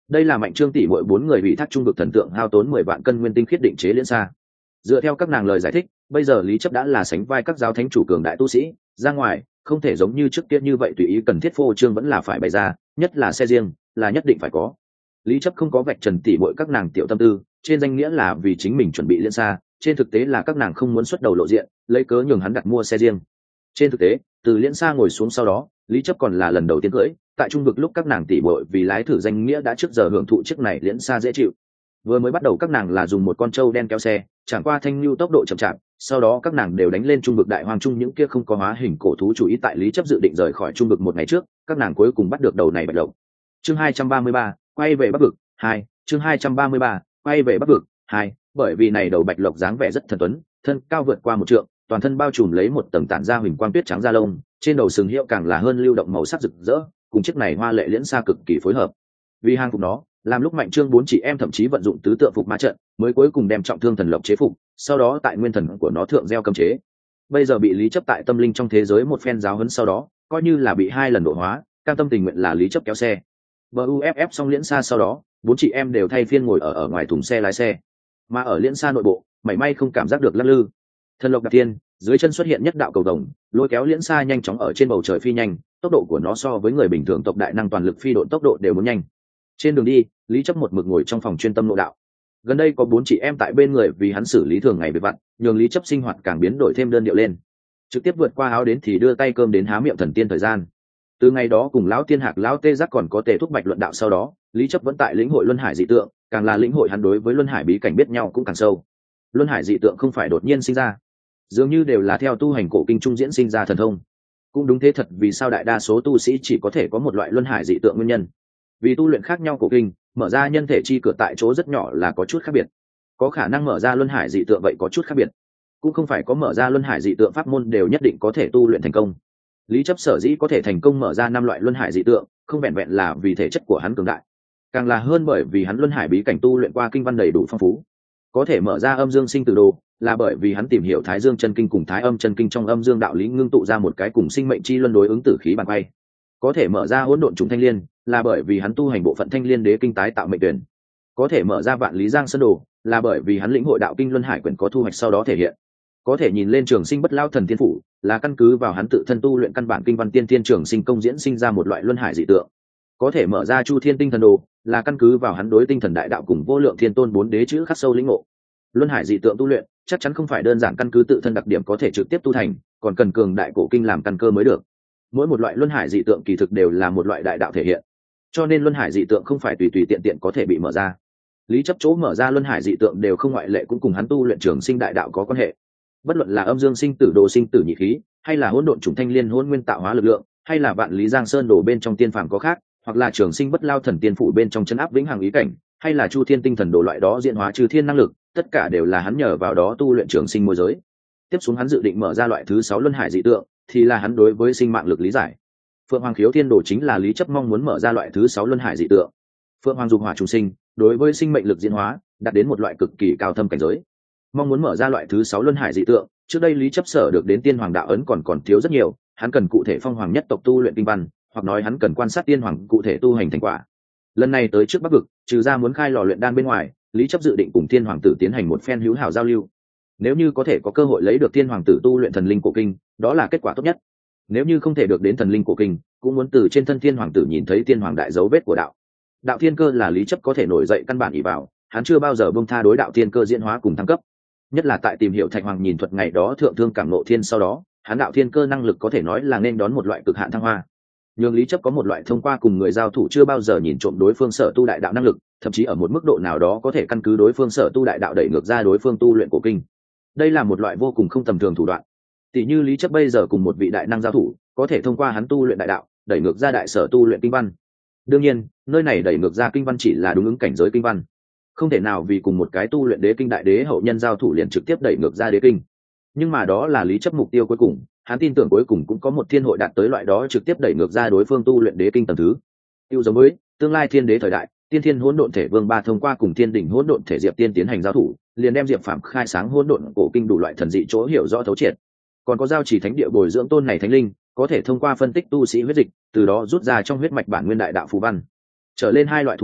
Đây là Mạnh Trương tỷ muội bốn người bị thác trung vực thần tượng hao tốn mười vạn cân nguyên tinh khiết định chế liễn xa. Dựa theo các nàng lời giải thích, bây giờ Lý Chấp đã là sánh vai các giáo thánh chủ cường đại tu sĩ, ra ngoài không thể giống như trước kia như vậy tùy ý cần thiết phô trương vẫn là phải bày ra, nhất là xe riêng là nhất định phải có. Lý Chấp không có vạch trần tỷ muội các nàng tiểu tâm tư, trên danh nghĩa là vì chính mình chuẩn bị liễn xa, trên thực tế là các nàng không muốn xuất đầu lộ diện, lấy cớ nhường hắn đặt mua xe riêng. Trên thực tế, từ liễn xa ngồi xuống sau đó, Lý Chấp còn là lần đầu tiên cưỡi, tại trung vực lúc các nàng tỷ muội vì lái thử danh nghĩa đã trước giờ hưởng thụ chiếc này liễn xa dễ chịu. Vừa mới bắt đầu các nàng là dùng một con trâu đen kéo xe, chẳng qua thanh lưu tốc độ chậm chạp, sau đó các nàng đều đánh lên trung vực đại hoang trung những kia không có hóa hình cổ thú chủ ý tại Lý Chấp dự định rời khỏi trung vực một ngày trước, các nàng cuối cùng bắt được đầu này bạch lộc. Chương hai trăm ba mươi ba, quay về Bắc vực hai, chương hai trăm ba mươi ba, quay về Bắc vực hai, bởi vì này đầu bạch lộc dáng vẻ rất thần tuấn, thân cao vượt qua một trượng, toàn thân bao trùm lấy một tầng tản ra huỳnh quang tuyết trắng da lông, trên đầu sừng hiệu càng là hơn lưu động màu sắc rực rỡ, cùng chiếc này hoa lệ liễn xa cực kỳ phối hợp. Vì hàng phục nó, làm lúc Mạnh Trương bốn chị em thậm chí vận dụng tứ tượng phục ma trận, mới cuối cùng đem trọng thương thần lộc chế phục, sau đó tại nguyên thần của nó thượng gieo cấm chế. Bây giờ bị Lý Chấp tại tâm linh trong thế giới một phen giáo huấn sau đó, coi như là bị hai lần độ hóa, cam tâm tình nguyện là Lý Chấp kéo xe. bê u ép ép xong liễn xa sau đó, bốn chị em đều thay phiên ngồi ở ở ngoài thùng xe lái xe, mà ở liễn xa nội bộ, mảy may không cảm giác được lắc lư. Thần lộc đạp thiên, dưới chân xuất hiện nhất đạo cầu vồng, lôi kéo liễn xa nhanh chóng ở trên bầu trời phi nhanh, tốc độ của nó so với người bình thường tộc đại năng toàn lực phi độn tốc độ đều muốn nhanh. Trên đường đi, Lý Chấp một mực ngồi trong phòng chuyên tâm nội đạo. Gần đây có bốn chị em tại bên người vì hắn xử lý thường ngày việc vặt, nhường Lý Chấp sinh hoạt càng biến đổi thêm đơn điệu lên. Trực tiếp vượt qua áo đến thì đưa tay cơm đến há miệng thần tiên thời gian. Từ ngày đó cùng lão tiên hạc lão tê giác còn có tề thúc bạch luận đạo sau đó, Lý Chấp vẫn tại lĩnh hội luân hải dị tượng, càng là lĩnh hội hắn đối với luân hải bí cảnh biết nhau cũng càng sâu. Luân hải dị tượng không phải đột nhiên sinh ra, dường như đều là theo tu hành cổ kinh trung diễn sinh ra thần thông. Cũng đúng thế thật, vì sao đại đa số tu sĩ chỉ có thể có một loại luân hải dị tượng nguyên nhân. Vì tu luyện khác nhau cổ kinh, mở ra nhân thể chi cửa tại chỗ rất nhỏ là có chút khác biệt. Có khả năng mở ra luân hải dị tượng vậy có chút khác biệt. Cũng không phải có mở ra luân hải dị tượng pháp môn đều nhất định có thể tu luyện thành công. Lý Chấp sở dĩ có thể thành công mở ra năm loại luân hải dị tượng, không vẹn vẹn là vì thể chất của hắn cường đại, càng là hơn bởi vì hắn luân hải bí cảnh tu luyện qua kinh văn đầy đủ phong phú. Có thể mở ra âm dương sinh tử đồ, là bởi vì hắn tìm hiểu Thái Dương chân kinh cùng Thái Âm chân kinh trong âm dương đạo lý ngưng tụ ra một cái cùng sinh mệnh chi luân đối ứng tử khí bàn quay. Có thể mở ra hỗn độn trùng thanh liên, là bởi vì hắn tu hành bộ phận thanh liên đế kinh tái tạo mệnh tuyển. Có thể mở ra vạn lý giang sơn đồ, là bởi vì hắn lĩnh hội đạo kinh luân hải quyển có thu hoạch sau đó thể hiện. Có thể nhìn lên trường sinh bất lao thần tiên phủ, là căn cứ vào hắn tự thân tu luyện căn bản kinh văn tiên thiên trường sinh công diễn sinh ra một loại luân hải dị tượng. Có thể mở ra chu thiên tinh thần đồ, là căn cứ vào hắn đối tinh thần đại đạo cùng vô lượng thiên tôn bốn đế chữ khắc sâu lĩnh ngộ. Luân hải dị tượng tu luyện chắc chắn không phải đơn giản căn cứ tự thân đặc điểm có thể trực tiếp tu thành, còn cần cường đại cổ kinh làm căn cơ mới được. Mỗi một loại luân hải dị tượng kỳ thực đều là một loại đại đạo thể hiện, cho nên luân hải dị tượng không phải tùy tùy tiện tiện có thể bị mở ra. Lý Chấp chỗ mở ra luân hải dị tượng đều không ngoại lệ, cũng cùng hắn tu luyện trường sinh đại đạo có quan hệ. Bất luận là âm dương sinh tử đồ sinh tử nhị khí, hay là hỗn độn chủng thanh liên hỗn nguyên tạo hóa lực lượng, hay là vạn lý giang sơn đồ bên trong tiên phàm có khác, hoặc là trường sinh bất lao thần tiên phủ bên trong chân áp vĩnh hằng ý cảnh, hay là chu thiên tinh thần đồ loại đó diễn hóa trừ thiên năng lực, tất cả đều là hắn nhờ vào đó tu luyện trường sinh môi giới. Tiếp xuống hắn dự định mở ra loại thứ sáu luân hải dị tượng, thì là hắn đối với sinh mạng lực lý giải. Phượng Hoàng khiếu thiên đồ chính là Lý Chấp mong muốn mở ra loại thứ sáu luân hải dị tượng. Phượng Hoàng dục hỏa trùng sinh, đối với sinh mệnh lực diễn hóa đạt đến một loại cực kỳ cao thâm cảnh giới. Mong muốn mở ra loại thứ sáu luân hải dị tượng, trước đây Lý Chấp sở được đến tiên hoàng đạo ấn còn còn thiếu rất nhiều, hắn cần cụ thể phong hoàng nhất tộc tu luyện kinh văn, hoặc nói hắn cần quan sát tiên hoàng cụ thể tu hành thành quả. Lần này tới trước Bắc vực, trừ ra muốn khai lò luyện đan bên ngoài, Lý Chấp dự định cùng tiên hoàng tử tiến hành một phen hữu hảo giao lưu. Nếu như có thể có cơ hội lấy được tiên hoàng tử tu luyện thần linh cổ kinh, đó là kết quả tốt nhất. Nếu như không thể được đến thần linh cổ kinh, cũng muốn từ trên thân tiên hoàng tử nhìn thấy tiên hoàng đại dấu vết của đạo. Đạo thiên cơ là Lý Chấp có thể nổi dậy căn bản ỷ vào, hắn chưa bao giờ buông tha đối đạo thiên cơ diễn hóa cùng thăng cấp. Nhất là tại tìm hiểu Thạch Hoàng nhìn thuật ngày đó thượng thương cảm nộ thiên sau đó, hắn đạo thiên cơ năng lực có thể nói là nên đón một loại cực hạn thăng hoa. Nhưng Lý Chấp có một loại thông qua cùng người giao thủ chưa bao giờ nhìn trộm đối phương sở tu đại đạo năng lực, thậm chí ở một mức độ nào đó có thể căn cứ đối phương sở tu đại đạo đẩy ngược ra đối phương tu luyện cổ kinh. Đây là một loại vô cùng không tầm thường thủ đoạn. Tỷ như Lý Chấp bây giờ cùng một vị đại năng giao thủ, có thể thông qua hắn tu luyện đại đạo, đẩy ngược ra đại sở tu luyện kinh văn. Đương nhiên, nơi này đẩy ngược ra kinh văn chỉ là đúng ứng cảnh giới kinh văn, không thể nào vì cùng một cái tu luyện đế kinh đại đế hậu nhân giao thủ liền trực tiếp đẩy ngược ra đế kinh. Nhưng mà đó là Lý Chấp mục tiêu cuối cùng, hắn tin tưởng cuối cùng cũng có một thiên hội đạt tới loại đó trực tiếp đẩy ngược ra đối phương tu luyện đế kinh tầng thứ. Tiêu giống với tương lai thiên đế thời đại, tiên thiên hỗn độn thể vương ba thông qua cùng thiên đỉnh hỗn độn thể diệp tiên tiến hành giao thủ, liền đem diệp phạm khai sáng hỗn độn cổ kinh đủ loại thần dị chỗ hiểu rõ thấu triệt. Còn có giao chỉ thánh địa bồi dưỡng tôn này thánh linh, có thể thông qua phân tích tu sĩ huyết dịch, từ đó rút ra trong huyết mạch bản nguyên đại đạo phù văn. Trở lên hai loại thủ đoạn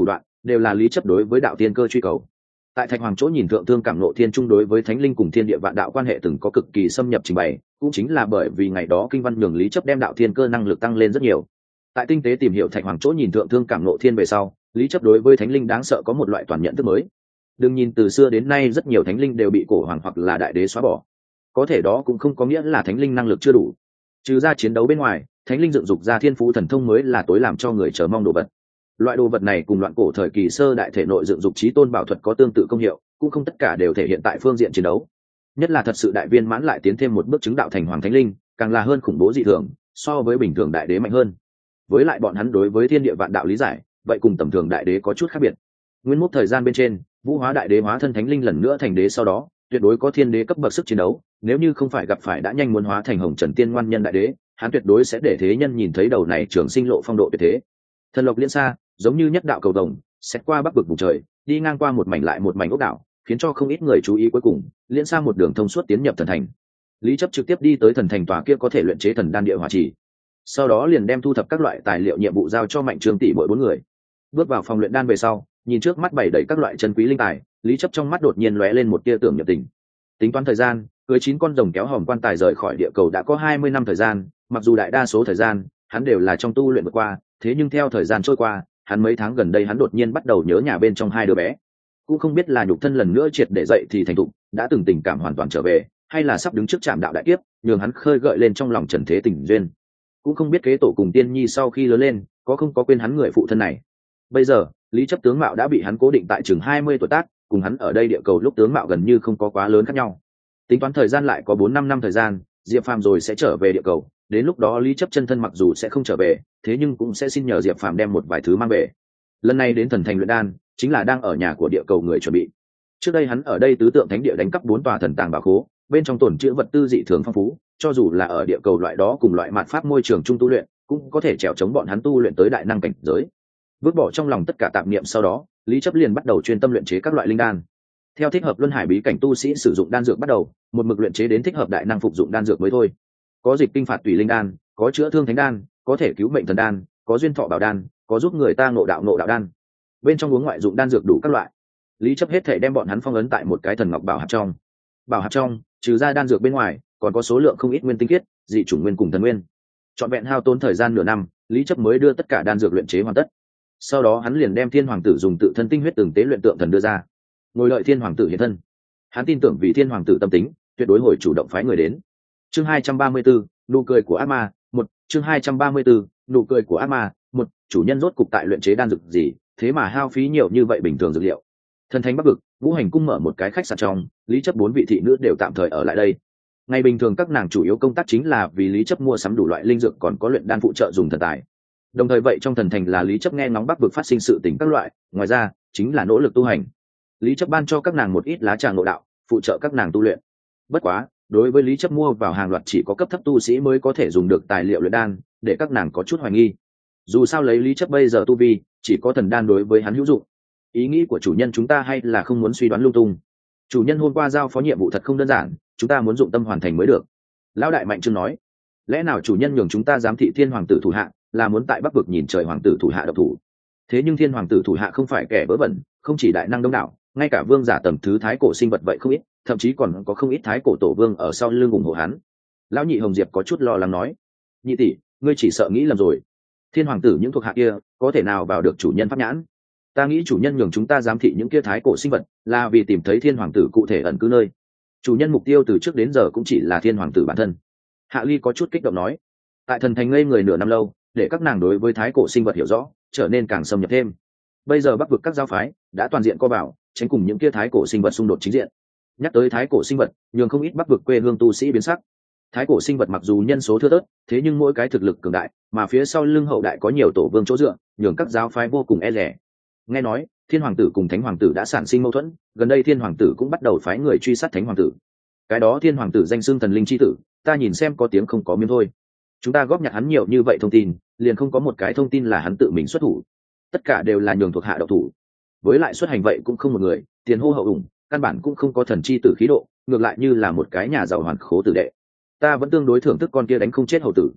đều là lý chấp đối với đạo tiên cơ truy cầu. Tại Thạch Hoàng chỗ nhìn thượng thương cảm nộ thiên trung đối với thánh linh cùng thiên địa vạn đạo quan hệ từng có cực kỳ xâm nhập trình bày, cũng chính là bởi vì ngày đó kinh văn nhường lý chấp đem đạo thiên cơ năng lực tăng lên rất nhiều. Tại tinh tế tìm hiểu Thạch Hoàng chỗ nhìn thượng thương cảm nộ thiên về sau, lý chấp đối với thánh linh đáng sợ có một loại toàn nhận thức mới. Đừng nhìn từ xưa đến nay rất nhiều thánh linh đều bị cổ hoàng hoặc là đại đế xóa bỏ, có thể đó cũng không có nghĩa là thánh linh năng lực chưa đủ. Trừ ra chiến đấu bên ngoài, thánh linh dựng dục ra thiên phú thần thông mới là tối làm cho người chờ mong đồ vật. Loại đồ vật này cùng loạn cổ thời kỳ sơ đại thể nội dựng dục trí tôn bảo thuật có tương tự công hiệu, cũng không tất cả đều thể hiện tại phương diện chiến đấu. Nhất là thật sự đại viên mãn lại tiến thêm một bước chứng đạo thành hoàng thánh linh, càng là hơn khủng bố dị thường, so với bình thường đại đế mạnh hơn. Với lại bọn hắn đối với thiên địa vạn đạo lý giải, vậy cùng tầm thường đại đế có chút khác biệt. Nguyên mốc thời gian bên trên, vũ hóa đại đế hóa thân thánh linh lần nữa thành đế sau đó, tuyệt đối có thiên đế cấp bậc sức chiến đấu, nếu như không phải gặp phải đã nhanh muốn hóa thành hồng trần tiên ngoan nhân đại đế, hắn tuyệt đối sẽ để thế nhân nhìn thấy đầu này trường sinh lộ phong độ tuyệt thế. Thần lộc liên xa, giống như nhất đạo cầu vồng, xét qua bắc vực vùng trời, đi ngang qua một mảnh lại một mảnh ốc đảo, khiến cho không ít người chú ý. Cuối cùng liên xa một đường thông suốt tiến nhập thần thành. Lý chấp trực tiếp đi tới thần thành tòa kia có thể luyện chế thần đan địa hỏa trì, sau đó liền đem thu thập các loại tài liệu nhiệm vụ giao cho Mạnh Trương tỷ mỗi bốn người. Bước vào phòng luyện đan về sau, nhìn trước mắt bày đầy các loại chân quý linh tài, lý chấp trong mắt đột nhiên lóe lên một tia tưởng nhập tình. Tính toán thời gian, cưới chín con rồng kéo hòm quan tài rời khỏi địa cầu đã có hai mươi năm thời gian, mặc dù đại đa số thời gian hắn đều là trong tu luyện vượt qua, thế nhưng theo thời gian trôi qua, hắn mấy tháng gần đây hắn đột nhiên bắt đầu nhớ nhà bên trong hai đứa bé. Cũng không biết là nhục thân lần nữa triệt để dậy thì thành thục, đã từng tình cảm hoàn toàn trở về, hay là sắp đứng trước trạm đạo đại kiếp, nhường hắn khơi gợi lên trong lòng trần thế tình duyên. Cũng không biết kế tổ cùng tiên nhi sau khi lớn lên, có không có quên hắn người phụ thân này. Bây giờ, lý chấp tướng mạo đã bị hắn cố định tại chừng hai mươi tuổi tác, cùng hắn ở đây địa cầu lúc tướng mạo gần như không có quá lớn khác nhau. Tính toán thời gian lại có bốn năm năm thời gian, Diệp Phàm rồi sẽ trở về địa cầu, đến lúc đó lý chấp chân thân mặc dù sẽ không trở về, thế nhưng cũng sẽ xin nhờ Diệp Phàm đem một vài thứ mang về. Lần này đến thần thành luyện đan, chính là đang ở nhà của địa cầu người chuẩn bị. Trước đây hắn ở đây tứ tượng thánh địa đánh cắp bốn tòa thần tàng bảo khố, bên trong tồn trữ vật tư dị thường phong phú, cho dù là ở địa cầu loại đó cùng loại mạt pháp môi trường trung tu luyện, cũng có thể trèo chống bọn hắn tu luyện tới đại năng cảnh giới. Vứt bỏ trong lòng tất cả tạp niệm sau đó, lý chấp liền bắt đầu chuyên tâm luyện chế các loại linh đan. Theo thích hợp luân hải bí cảnh tu sĩ sử dụng đan dược bắt đầu, một mực luyện chế đến thích hợp đại năng phục dụng đan dược mới thôi. Có dịch kinh phạt tùy linh đan, có chữa thương thánh đan, có thể cứu mệnh thần đan, có duyên thọ bảo đan, có giúp người ta ngộ đạo ngộ đạo đan. Bên trong uống ngoại dụng đan dược đủ các loại. Lý chấp hết thể đem bọn hắn phong ấn tại một cái thần ngọc bảo hạt trong. Bảo hạt trong, trừ ra đan dược bên ngoài, còn có số lượng không ít nguyên tinh khiết, dị chủng nguyên cùng thần nguyên. Trọn vẹn hao tốn thời gian nửa năm, Lý chấp mới đưa tất cả đan dược luyện chế hoàn tất. Sau đó hắn liền đem thiên hoàng tử dùng tự thân tinh huyết từng tế luyện tượng thần đưa ra, ngồi đợi thiên hoàng tử hiện thân. Hắn tin tưởng vì thiên hoàng tử tâm tính, tuyệt đối hồi chủ động phái người đến. Chương hai trăm ba mươi tư, nụ cười của ác ma, một. Chương hai trăm ba mươi tư, nụ cười của ác ma, một. Chủ nhân rốt cục tại luyện chế đan dược gì, thế mà hao phí nhiều như vậy bình thường dược liệu. Thần thánh bắc vực, ngũ hành cung mở một cái khách sạn trong, lý chấp bốn vị thị nữ đều tạm thời ở lại đây. Ngày bình thường các nàng chủ yếu công tác chính là vì lý chấp mua sắm đủ loại linh dược, còn có luyện đan phụ trợ dùng thần tài. Đồng thời vậy trong thần thành là lý chấp nghe ngóng bắc vực phát sinh sự tình các loại, ngoài ra chính là nỗ lực tu hành. Lý chấp ban cho các nàng một ít lá trà ngộ đạo, phụ trợ các nàng tu luyện. Bất quá, đối với lý chấp mua vào hàng loạt chỉ có cấp thấp tu sĩ mới có thể dùng được tài liệu luyện đan, để các nàng có chút hoài nghi. Dù sao lấy lý chấp bây giờ tu vi, chỉ có thần đan đối với hắn hữu dụng. Ý nghĩ của chủ nhân chúng ta hay là không muốn suy đoán lung tung. Chủ nhân hôm qua giao phó nhiệm vụ thật không đơn giản, chúng ta muốn dụng tâm hoàn thành mới được. Lão đại Mạnh Trương nói, lẽ nào chủ nhân nhường chúng ta giám thị thiên hoàng tử thủ hạ, là muốn tại bắc vực nhìn trời hoàng tử thủ hạ độc thủ? Thế nhưng thiên hoàng tử thủ hạ không phải kẻ vớ vẩn, không chỉ đại năng đông đảo, ngay cả vương giả tầm thứ thái cổ sinh vật vậy không ít, thậm chí còn có không ít thái cổ tổ vương ở sau lưng ủng hộ hắn. Lão nhị Hồng Diệp có chút lo lắng nói, nhị tỷ, ngươi chỉ sợ nghĩ lầm rồi. Thiên hoàng tử những thuộc hạ kia có thể nào vào được chủ nhân pháp nhãn? Ta nghĩ chủ nhân nhường chúng ta giám thị những kia thái cổ sinh vật là vì tìm thấy thiên hoàng tử cụ thể ẩn cư nơi. Chủ nhân mục tiêu từ trước đến giờ cũng chỉ là thiên hoàng tử bản thân. Hạ Ly có chút kích động nói, tại thần thành ngây người nửa năm lâu, để các nàng đối với thái cổ sinh vật hiểu rõ, trở nên càng xâm nhập thêm. Bây giờ bắc vực các giáo phái đã toàn diện co vào, tránh cùng những kia thái cổ sinh vật xung đột chính diện. Nhắc tới thái cổ sinh vật, nhường không ít bắc vực quê hương tu sĩ biến sắc. Thái cổ sinh vật mặc dù nhân số thưa thớt, thế nhưng mỗi cái thực lực cường đại, mà phía sau lưng hậu đại có nhiều tổ vương chỗ dựa, nhường các giáo phái vô cùng e dè. Nghe nói thiên hoàng tử cùng thánh hoàng tử đã sản sinh mâu thuẫn, gần đây thiên hoàng tử cũng bắt đầu phái người truy sát thánh hoàng tử. Cái đó thiên hoàng tử danh xưng thần linh chi tử, ta nhìn xem có tiếng không có miếng thôi. Chúng ta góp nhặt hắn nhiều như vậy thông tin, liền không có một cái thông tin là hắn tự mình xuất thủ, tất cả đều là nhường thuộc hạ độc thủ. Với lại xuất hành vậy cũng không một người, tiền hô hậu ủng, căn bản cũng không có thần chi tử khí độ, ngược lại như là một cái nhà giàu hoàn khố tử đệ. Ta vẫn tương đối thưởng thức con kia đánh không chết hầu tử.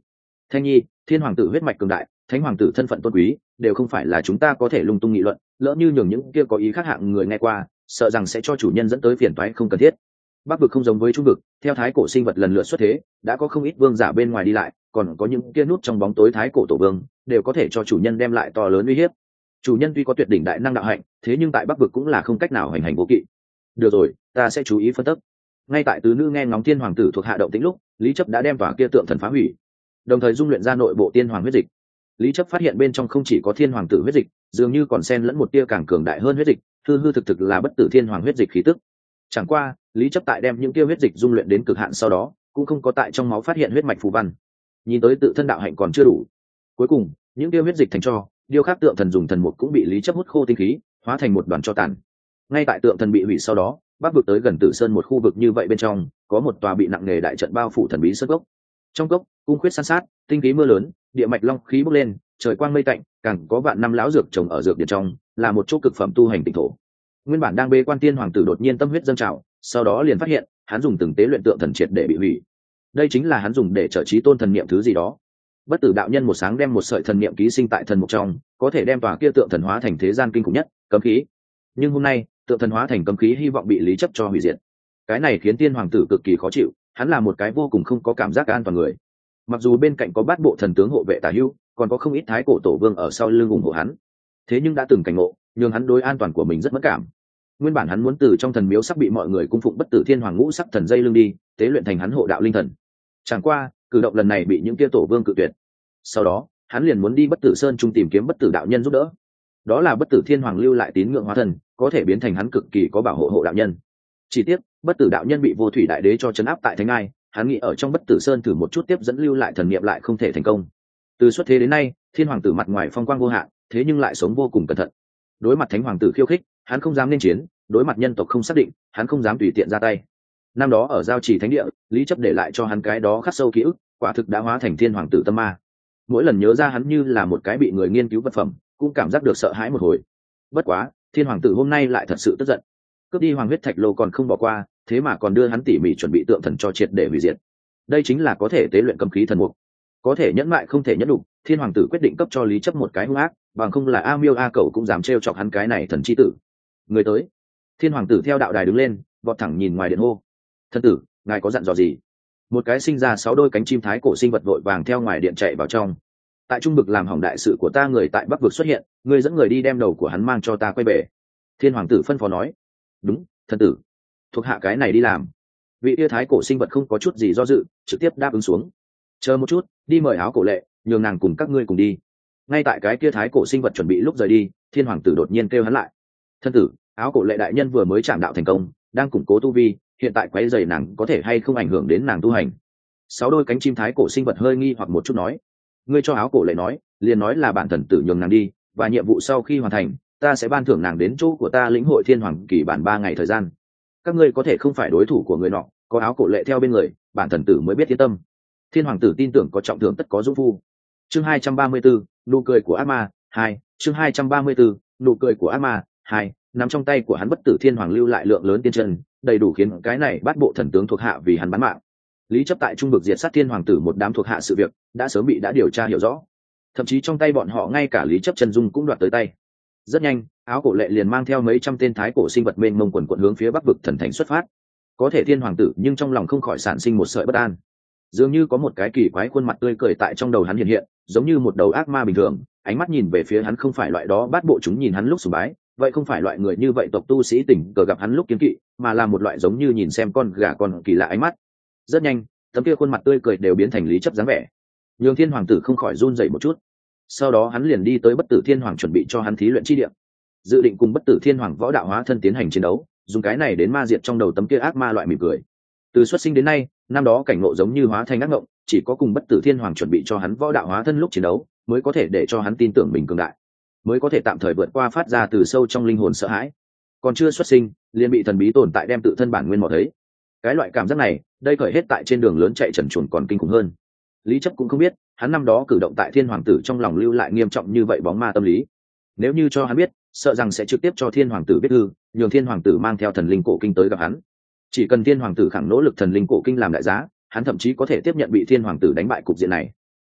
Thanh nhi, thiên hoàng tử huyết mạch cường đại, thánh hoàng tử thân phận tôn quý, đều không phải là chúng ta có thể lung tung nghị luận, lỡ như nhường những kia có ý khác hạng người nghe qua, sợ rằng sẽ cho chủ nhân dẫn tới phiền toái không cần thiết. Bắc vực không giống với trung vực, theo thái cổ sinh vật lần lượt xuất thế, đã có không ít vương giả bên ngoài đi lại, còn có những kia nút trong bóng tối thái cổ tổ vương, đều có thể cho chủ nhân đem lại to lớn uy hiếp. Chủ nhân tuy có tuyệt đỉnh đại năng đạo hạnh, thế nhưng tại Bắc vực cũng là không cách nào hành hành vô kỵ. Được rồi, ta sẽ chú ý phân tích. Ngay tại tứ nữ nghe ngóng tiên hoàng tử thuộc hạ động tĩnh lúc, Lý Chấp đã đem tòa kia tượng thần phá hủy, đồng thời dung luyện ra nội bộ tiên hoàng huyết dịch. Lý Chấp phát hiện bên trong không chỉ có thiên hoàng tử huyết dịch, dường như còn xen lẫn một tia càng cường đại hơn huyết dịch, hư hư thực thực là bất tử thiên hoàng huyết dịch khí tức. Chẳng qua, Lý Chấp tại đem những tia huyết dịch dung luyện đến cực hạn sau đó, cũng không có tại trong máu phát hiện huyết mạch phù văn. Nhìn tới tự thân đạo hạnh còn chưa đủ. Cuối cùng, những tia huyết dịch thành tro, điêu khắc tượng thần dùng thần mục cũng bị Lý Chấp hút khô tinh khí, hóa thành một đoàn tro tàn. Ngay tại tượng thần bị hủy sau đó, Bắc vực tới gần Tử Sơn một khu vực như vậy bên trong, có một tòa bị nặng nề đại trận bao phủ thần bí sơn cốc. Trong cốc, cung khuyết san sát, tinh khí mưa lớn, địa mạch long khí bốc lên, trời quang mây tạnh, càng có vạn năm lão dược trồng ở dược điện trong, là một chỗ cực phẩm tu hành tịnh thổ. Nguyên bản đang bế quan tiên hoàng tử đột nhiên tâm huyết dâng trào, sau đó liền phát hiện, hắn dùng từng tế luyện tượng thần triệt để bị hủy. Đây chính là hắn dùng để trợ trí tôn thần niệm thứ gì đó. Bất tử đạo nhân một sáng đem một sợi thần niệm ký sinh tại thần mục trong, có thể đem tòa kia tượng thần hóa thành thế gian kinh khủng nhất, cấm khí. Nhưng hôm nay, tượng thần hóa thành cấm khí hy vọng bị Lý Chấp cho hủy diệt. Cái này khiến tiên hoàng tử cực kỳ khó chịu, hắn là một cái vô cùng không có cảm giác an toàn người. Mặc dù bên cạnh có bát bộ thần tướng hộ vệ tả hữu, còn có không ít thái cổ tổ vương ở sau lưng ủng hộ hắn, thế nhưng đã từng cảnh ngộ, nhường hắn đối an toàn của mình rất mất cảm. Nguyên bản hắn muốn từ trong thần miếu sắp bị mọi người cung phụng bất tử thiên hoàng ngũ sắc thần dây lưng đi, tế luyện thành hắn hộ đạo linh thần. Chẳng qua, cử động lần này bị những kia tổ vương cự tuyệt. Sau đó, hắn liền muốn đi bất tử sơn trung tìm kiếm bất tử đạo nhân giúp đỡ. Đó là bất tử thiên hoàng lưu lại tín ngưỡng hóa thần, có thể biến thành hắn cực kỳ có bảo hộ hộ đạo nhân. Chỉ tiếc, bất tử đạo nhân bị vô thủy đại đế cho trấn áp tại thánh ai, hắn nghĩ ở trong bất tử sơn thử một chút tiếp dẫn lưu lại thần niệm lại không thể thành công. Từ xuất thế đến nay, thiên hoàng tử mặt ngoài phong quang vô hạn, thế nhưng lại sống vô cùng cẩn thận. Đối mặt thánh hoàng tử khiêu khích, hắn không dám nên chiến, đối mặt nhân tộc không xác định, hắn không dám tùy tiện ra tay. Năm đó ở giao trì thánh địa, Lý Chấp để lại cho hắn cái đó khắc sâu ký ức, quả thực đã hóa thành thiên hoàng tử tâm ma. Mỗi lần nhớ ra hắn như là một cái bị người nghiên cứu vật phẩm, cũng cảm giác được sợ hãi một hồi. Bất quá, thiên hoàng tử hôm nay lại thật sự tức giận, cướp đi hoàng huyết thạch lô còn không bỏ qua, thế mà còn đưa hắn tỉ mỉ chuẩn bị tượng thần cho triệt để hủy diệt. Đây chính là có thể tế luyện cấm khí thần mục, có thể nhẫn mại không thể nhẫn đủ. Thiên hoàng tử quyết định cấp cho Lý Chấp một cái hung ác, bằng không là a miêu a cẩu cũng dám trêu chọc hắn cái này thần chi tử. Người tới. Thiên hoàng tử theo đạo đài đứng lên, vọt thẳng nhìn ngoài điện hô: thân tử, ngài có dặn dò gì? Một cái sinh ra sáu đôi cánh chim thái cổ sinh vật vội vàng theo ngoài điện chạy vào trong. Tại trung vực làm hỏng đại sự của ta người tại bắc vực xuất hiện, ngươi dẫn người đi đem đầu của hắn mang cho ta quay về. Thiên hoàng tử phân phó nói. Đúng, thân tử. Thuộc hạ cái này đi làm. Vị tia thái cổ sinh vật không có chút gì do dự, trực tiếp đáp ứng xuống. Chờ một chút, đi mời Áo Cổ Lệ, nhường nàng cùng các ngươi cùng đi. Ngay tại cái kia thái cổ sinh vật chuẩn bị lúc rời đi, thiên hoàng tử đột nhiên kêu hắn lại. Thân tử, Áo Cổ Lệ đại nhân vừa mới chạm đạo thành công, đang củng cố tu vi, hiện tại quấy rầy nàng có thể hay không ảnh hưởng đến nàng tu hành. Sáu đôi cánh chim thái cổ sinh vật hơi nghi hoặc một chút nói. Ngươi cho Áo Cổ Lệ nói, liền nói là bản thần tử nhường nàng đi, và nhiệm vụ sau khi hoàn thành, ta sẽ ban thưởng nàng đến chỗ của ta lĩnh hội thiên hoàng kỳ bản ba ngày thời gian. Các ngươi có thể không phải đối thủ của người nọ, có Áo Cổ Lệ theo bên người, bản thần tử mới biết yên tâm. Thiên hoàng tử tin tưởng có trọng thưởng tất có dũng phu. Chương hai trăm ba mươi tư, nụ cười của ác ma hai. Chương hai trăm ba mươi tư, nụ cười của ác ma hai. Nắm trong tay của hắn bất tử thiên hoàng lưu lại lượng lớn tiên chân, đầy đủ khiến cái này bắt bộ thần tướng thuộc hạ vì hắn bán mạng. Lý Chấp tại trung vực diệt sát thiên hoàng tử một đám thuộc hạ sự việc, đã sớm bị đã điều tra hiểu rõ. Thậm chí trong tay bọn họ ngay cả Lý Chấp chân dung cũng đoạt tới tay. Rất nhanh, Áo Cổ Lệ liền mang theo mấy trăm tên thái cổ sinh vật mênh mông quần quần hướng phía bắc vực thần thành xuất phát. Có thể thiên hoàng tử nhưng trong lòng không khỏi sản sinh một sợi bất an. Dường như có một cái kỳ quái khuôn mặt tươi cười tại trong đầu hắn hiện hiện, giống như một đầu ác ma bình thường, ánh mắt nhìn về phía hắn không phải loại đó bát bộ chúng nhìn hắn lúc sùng bái, vậy không phải loại người như vậy tộc tu sĩ tình cờ gặp hắn lúc kiến kỵ, mà là một loại giống như nhìn xem con gà con kỳ lạ ánh mắt. Rất nhanh, tấm kia khuôn mặt tươi cười đều biến thành Lý Chấp dáng vẻ. Nhường thiên hoàng tử không khỏi run rẩy một chút. Sau đó hắn liền đi tới bất tử thiên hoàng chuẩn bị cho hắn thí luyện chi địa, dự định cùng bất tử thiên hoàng võ đạo hóa thân tiến hành chiến đấu, dùng cái này đến ma diệt trong đầu tấm kia ác ma loại mỉm cười. Từ xuất sinh đến nay, năm đó cảnh ngộ giống như hóa thành ác ngộng, chỉ có cùng bất tử thiên hoàng chuẩn bị cho hắn võ đạo hóa thân lúc chiến đấu, mới có thể để cho hắn tin tưởng mình cường đại, mới có thể tạm thời vượt qua phát ra từ sâu trong linh hồn sợ hãi. Còn chưa xuất sinh, liền bị thần bí tồn tại đem tự thân bản nguyên mò thấy. Cái loại cảm giác này, đây khởi hết tại trên đường lớn chạy trần truồng còn kinh khủng hơn. Lý Chấp cũng không biết, hắn năm đó cử động tại thiên hoàng tử trong lòng lưu lại nghiêm trọng như vậy bóng ma tâm lý. Nếu như cho hắn biết, sợ rằng sẽ trực tiếp cho thiên hoàng tử biết hư, nhường thiên hoàng tử mang theo thần linh cổ kinh tới gặp hắn. Chỉ cần thiên hoàng tử khẳng nỗ lực thần linh cổ kinh làm đại giá, hắn thậm chí có thể tiếp nhận bị thiên hoàng tử đánh bại cục diện này.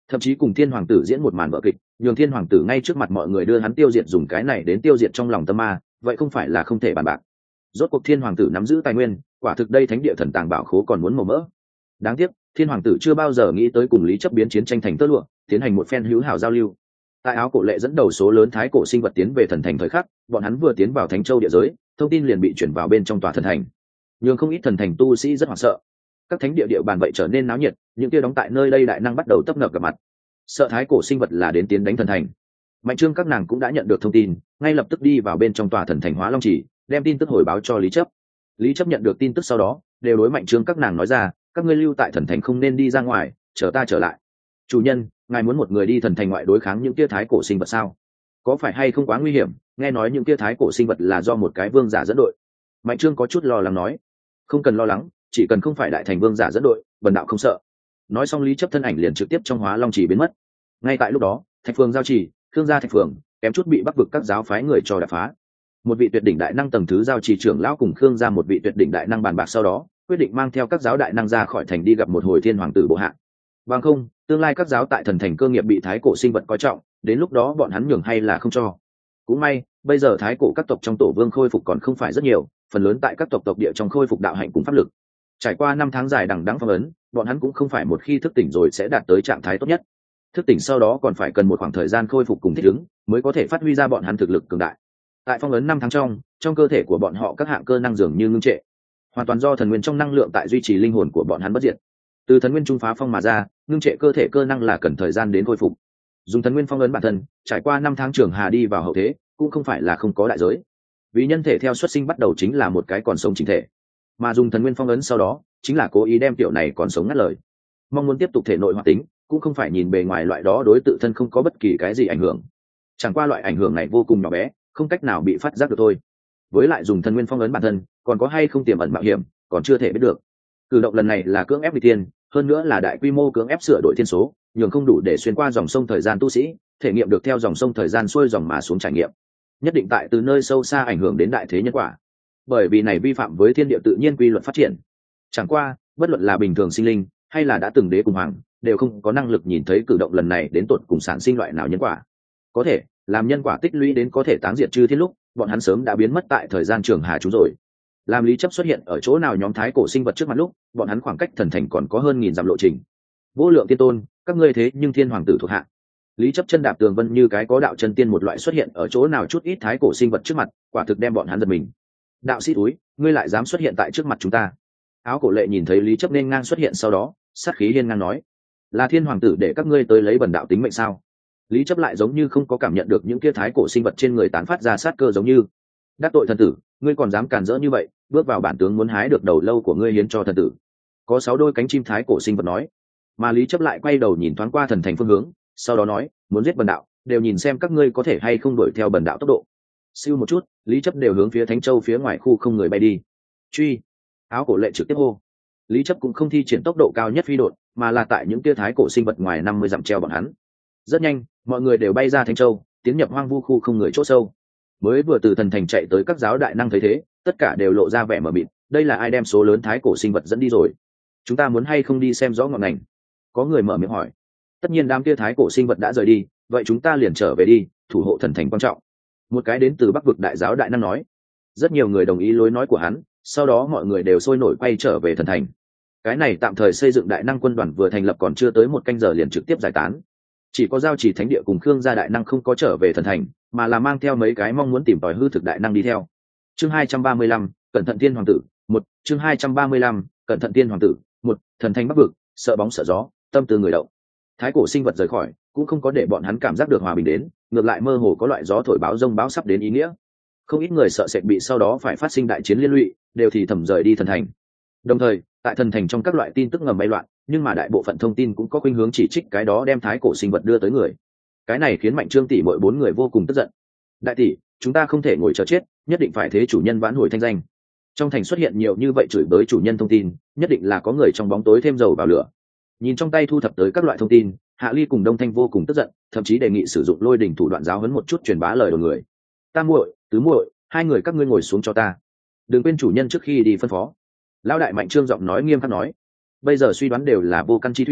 thậm chí cùng thiên hoàng tử diễn một màn vở kịch, nhường thiên hoàng tử ngay trước mặt mọi người đưa hắn tiêu diệt, dùng cái này đến tiêu diệt trong lòng tâm ma, vậy không phải là không thể bàn bạc. Rốt cuộc thiên hoàng tử nắm giữ tài nguyên, quả thực đây thánh địa thần tàng bảo khố còn muốn màu mỡ. Đáng tiếc thiên hoàng tử chưa bao giờ nghĩ tới cùng Lý Chấp biến chiến tranh thành tơ lụa, tiến hành một phen hữu hảo giao lưu. Tại Áo Cổ Lệ dẫn đầu số lớn thái cổ sinh vật tiến về thần thành thời khắc, bọn hắn vừa tiến vào Thánh Châu địa giới, thông tin liền bị chuyển vào bên trong tòa thần thành, nhưng không ít thần thành tu sĩ rất hoảng sợ. Các thánh địa địa bàn vậy trở nên náo nhiệt, những kia đóng tại nơi đây đại năng bắt đầu tấp nập gặp mặt, sợ thái cổ sinh vật là đến tiến đánh thần thành. Mạnh Trương các nàng cũng đã nhận được thông tin, ngay lập tức đi vào bên trong tòa thần thành Hóa Long Chỉ, đem tin tức hồi báo cho Lý Chấp. Lý Chấp nhận được tin tức sau đó, đều đối Mạnh Trương các nàng nói ra, các ngươi lưu tại thần thành không nên đi ra ngoài, chờ ta trở lại. Chủ nhân, ngài muốn một người đi thần thành ngoại đối kháng những kia thái cổ sinh vật sao? Có phải hay không quá nguy hiểm? Nghe nói những kia thái cổ sinh vật là do một cái vương giả dẫn đội. Mạnh Trương có chút lo lắng nói, không cần lo lắng, chỉ cần không phải đại thành vương giả dẫn đội, bần đạo không sợ. Nói xong Lý Chấp thân ảnh liền trực tiếp trong Hóa Long Chỉ biến mất. Ngay tại lúc đó, Thạch Phường giao chỉ, Khương gia Thạch Phường kém chút bị Bắc vực các giáo phái người cho đập phá. Một vị tuyệt đỉnh đại năng tầng thứ giao trì trưởng lão cùng Khương gia một vị tuyệt đỉnh đại năng bàn bạc sau đó, quyết định mang theo các giáo đại năng ra khỏi thành đi gặp một hồi thiên hoàng tử bộ hạ. Bằng không, tương lai các giáo tại thần thành cơ nghiệp bị thái cổ sinh vật coi trọng, đến lúc đó bọn hắn nhường hay là không cho. Cũng may, bây giờ thái cổ các tộc trong tổ vương khôi phục còn không phải rất nhiều, phần lớn tại các tộc tộc địa trong khôi phục đạo hạnh cùng pháp lực. Trải qua năm tháng dài đằng đẵng phong ấn, bọn hắn cũng không phải một khi thức tỉnh rồi sẽ đạt tới trạng thái tốt nhất. Thức tỉnh sau đó còn phải cần một khoảng thời gian khôi phục cùng thích ứng, mới có thể phát huy ra bọn hắn thực lực cường đại. Tại phong ấn năm tháng trong, trong cơ thể của bọn họ các hạng cơ năng dường như ngưng trệ, hoàn toàn do thần nguyên trong năng lượng tại duy trì linh hồn của bọn hắn bất diệt. Từ thần nguyên trung phá phong mà ra, ngưng trệ cơ thể cơ năng là cần thời gian đến khôi phục. Dùng thần nguyên phong ấn bản thân, trải qua năm tháng trường hà đi vào hậu thế, cũng không phải là không có đại giới. Vì nhân thể theo xuất sinh bắt đầu chính là một cái còn sống chính thể, mà dùng thần nguyên phong ấn sau đó, chính là cố ý đem tiểu này còn sống ngắt lời. Mong muốn tiếp tục thể nội hoạt tính, cũng không phải nhìn bề ngoài loại đó đối tự thân không có bất kỳ cái gì ảnh hưởng. Chẳng qua loại ảnh hưởng này vô cùng nhỏ bé, không cách nào bị phát giác được thôi. Với lại dùng thần nguyên phong ấn bản thân, còn có hay không tiềm ẩn mạo hiểm, còn chưa thể biết được. Cử động lần này là cưỡng ép đi tiên, hơn nữa là đại quy mô cưỡng ép sửa đổi thiên số, nhường không đủ để xuyên qua dòng sông thời gian tu sĩ, thể nghiệm được theo dòng sông thời gian xuôi dòng mà xuống trải nghiệm. Nhất định tại từ nơi sâu xa ảnh hưởng đến đại thế nhân quả. Bởi vì này vi phạm với thiên địa tự nhiên quy luật phát triển. Chẳng qua, bất luận là bình thường sinh linh, hay là đã từng đế cùng hoàng, đều không có năng lực nhìn thấy cử động lần này đến tột cùng sản sinh loại nào nhân quả. Có thể làm nhân quả tích lũy đến có thể táng diệt chư thiên lúc, bọn hắn sớm đã biến mất tại thời gian trường hà chúng rồi. Làm Lý Chấp xuất hiện ở chỗ nào nhóm thái cổ sinh vật trước mặt lúc, bọn hắn khoảng cách thần thành còn có hơn nghìn dặm lộ trình. Vô lượng tiên tôn, các ngươi thế nhưng thiên hoàng tử thuộc hạ. Lý Chấp chân đạp tường vân như cái có đạo chân tiên một loại xuất hiện ở chỗ nào chút ít thái cổ sinh vật trước mặt, quả thực đem bọn hắn giật mình. Đạo sĩ túi, ngươi lại dám xuất hiện tại trước mặt chúng ta? Áo Cổ Lệ nhìn thấy Lý Chấp nên ngang xuất hiện sau đó, sát khí hiên ngang nói, là thiên hoàng tử để các ngươi tới lấy bần đạo tính mệnh sao? Lý Chấp lại giống như không có cảm nhận được những kia thái cổ sinh vật trên người tán phát ra sát cơ, giống như đắc tội thần tử, ngươi còn dám càn rỡ như vậy, bước vào bản tướng muốn hái được đầu lâu của ngươi hiến cho thần tử. Có sáu đôi cánh chim thái cổ sinh vật nói. Mà Lý Chấp lại quay đầu nhìn thoáng qua thần thành phương hướng, sau đó nói, muốn giết bần đạo, đều nhìn xem các ngươi có thể hay không đuổi theo bần đạo tốc độ. Siêu một chút, Lý Chấp đều hướng phía Thánh Châu phía ngoài khu không người bay đi. Truy! Áo Cổ Lệ trực tiếp hô. Lý Chấp cũng không thi triển tốc độ cao nhất phi độn, mà là tại những kia thái cổ sinh vật ngoài năm mươi dặm treo bọn hắn. Rất nhanh, mọi người đều bay ra Thánh Châu, tiến nhập hoang vu khu không người chỗ sâu. Mới vừa từ thần thành chạy tới các giáo đại năng thấy thế, tất cả đều lộ ra vẻ mờ mịt, đây là ai đem số lớn thái cổ sinh vật dẫn đi rồi? Chúng ta muốn hay không đi xem rõ ngọn ngành? Có người mở miệng hỏi. Tất nhiên đám kia thái cổ sinh vật đã rời đi, vậy chúng ta liền trở về đi, thủ hộ thần thành quan trọng. Một cái đến từ Bắc vực đại giáo đại năng nói. Rất nhiều người đồng ý lối nói của hắn, sau đó mọi người đều sôi nổi quay trở về thần thành. Cái này tạm thời xây dựng đại năng quân đoàn vừa thành lập còn chưa tới một canh giờ liền trực tiếp giải tán. Chỉ có giao chỉ thánh địa cùng Khương gia đại năng không có trở về thần thành, mà là mang theo mấy cái mong muốn tìm tòi hư thực đại năng đi theo. Chương hai trăm ba mươi lăm, cẩn thận tiên hoàng tử, một, chương hai trăm ba mươi lăm, cẩn thận tiên hoàng tử, một, thần thành Bắc vực, sợ bóng sợ gió, tâm tư người động. Thái cổ sinh vật rời khỏi, cũng không có để bọn hắn cảm giác được hòa bình đến, ngược lại mơ hồ có loại gió thổi báo rông báo sắp đến ý nghĩa. Không ít người sợ sệt bị sau đó phải phát sinh đại chiến liên lụy, đều thì thầm rời đi thần thành. Đồng thời, tại thần thành trong các loại tin tức ngầm bay loạn, nhưng mà đại bộ phận thông tin cũng có khuynh hướng chỉ trích cái đó đem thái cổ sinh vật đưa tới người. Cái này khiến Mạnh Trương tỷ mỗi bốn người vô cùng tức giận. Đại tỷ, chúng ta không thể ngồi chờ chết, nhất định phải thế chủ nhân vãn hồi thanh danh. Trong thành xuất hiện nhiều như vậy chửi bới chủ nhân thông tin, nhất định là có người trong bóng tối thêm dầu vào lửa. Nhìn trong tay thu thập tới các loại thông tin, Hạ Ly cùng Đông Thanh vô cùng tức giận, thậm chí đề nghị sử dụng lôi đình thủ đoạn giáo huấn một chút truyền bá lời đồn người. Tam muội, tứ muội, hai người các ngươi ngồi xuống cho ta. Đừng quên chủ nhân trước khi đi phân phó. Lão đại Mạnh Trương giọng nói nghiêm khắc nói. Bây giờ suy đoán đều là vô căn chi thủy,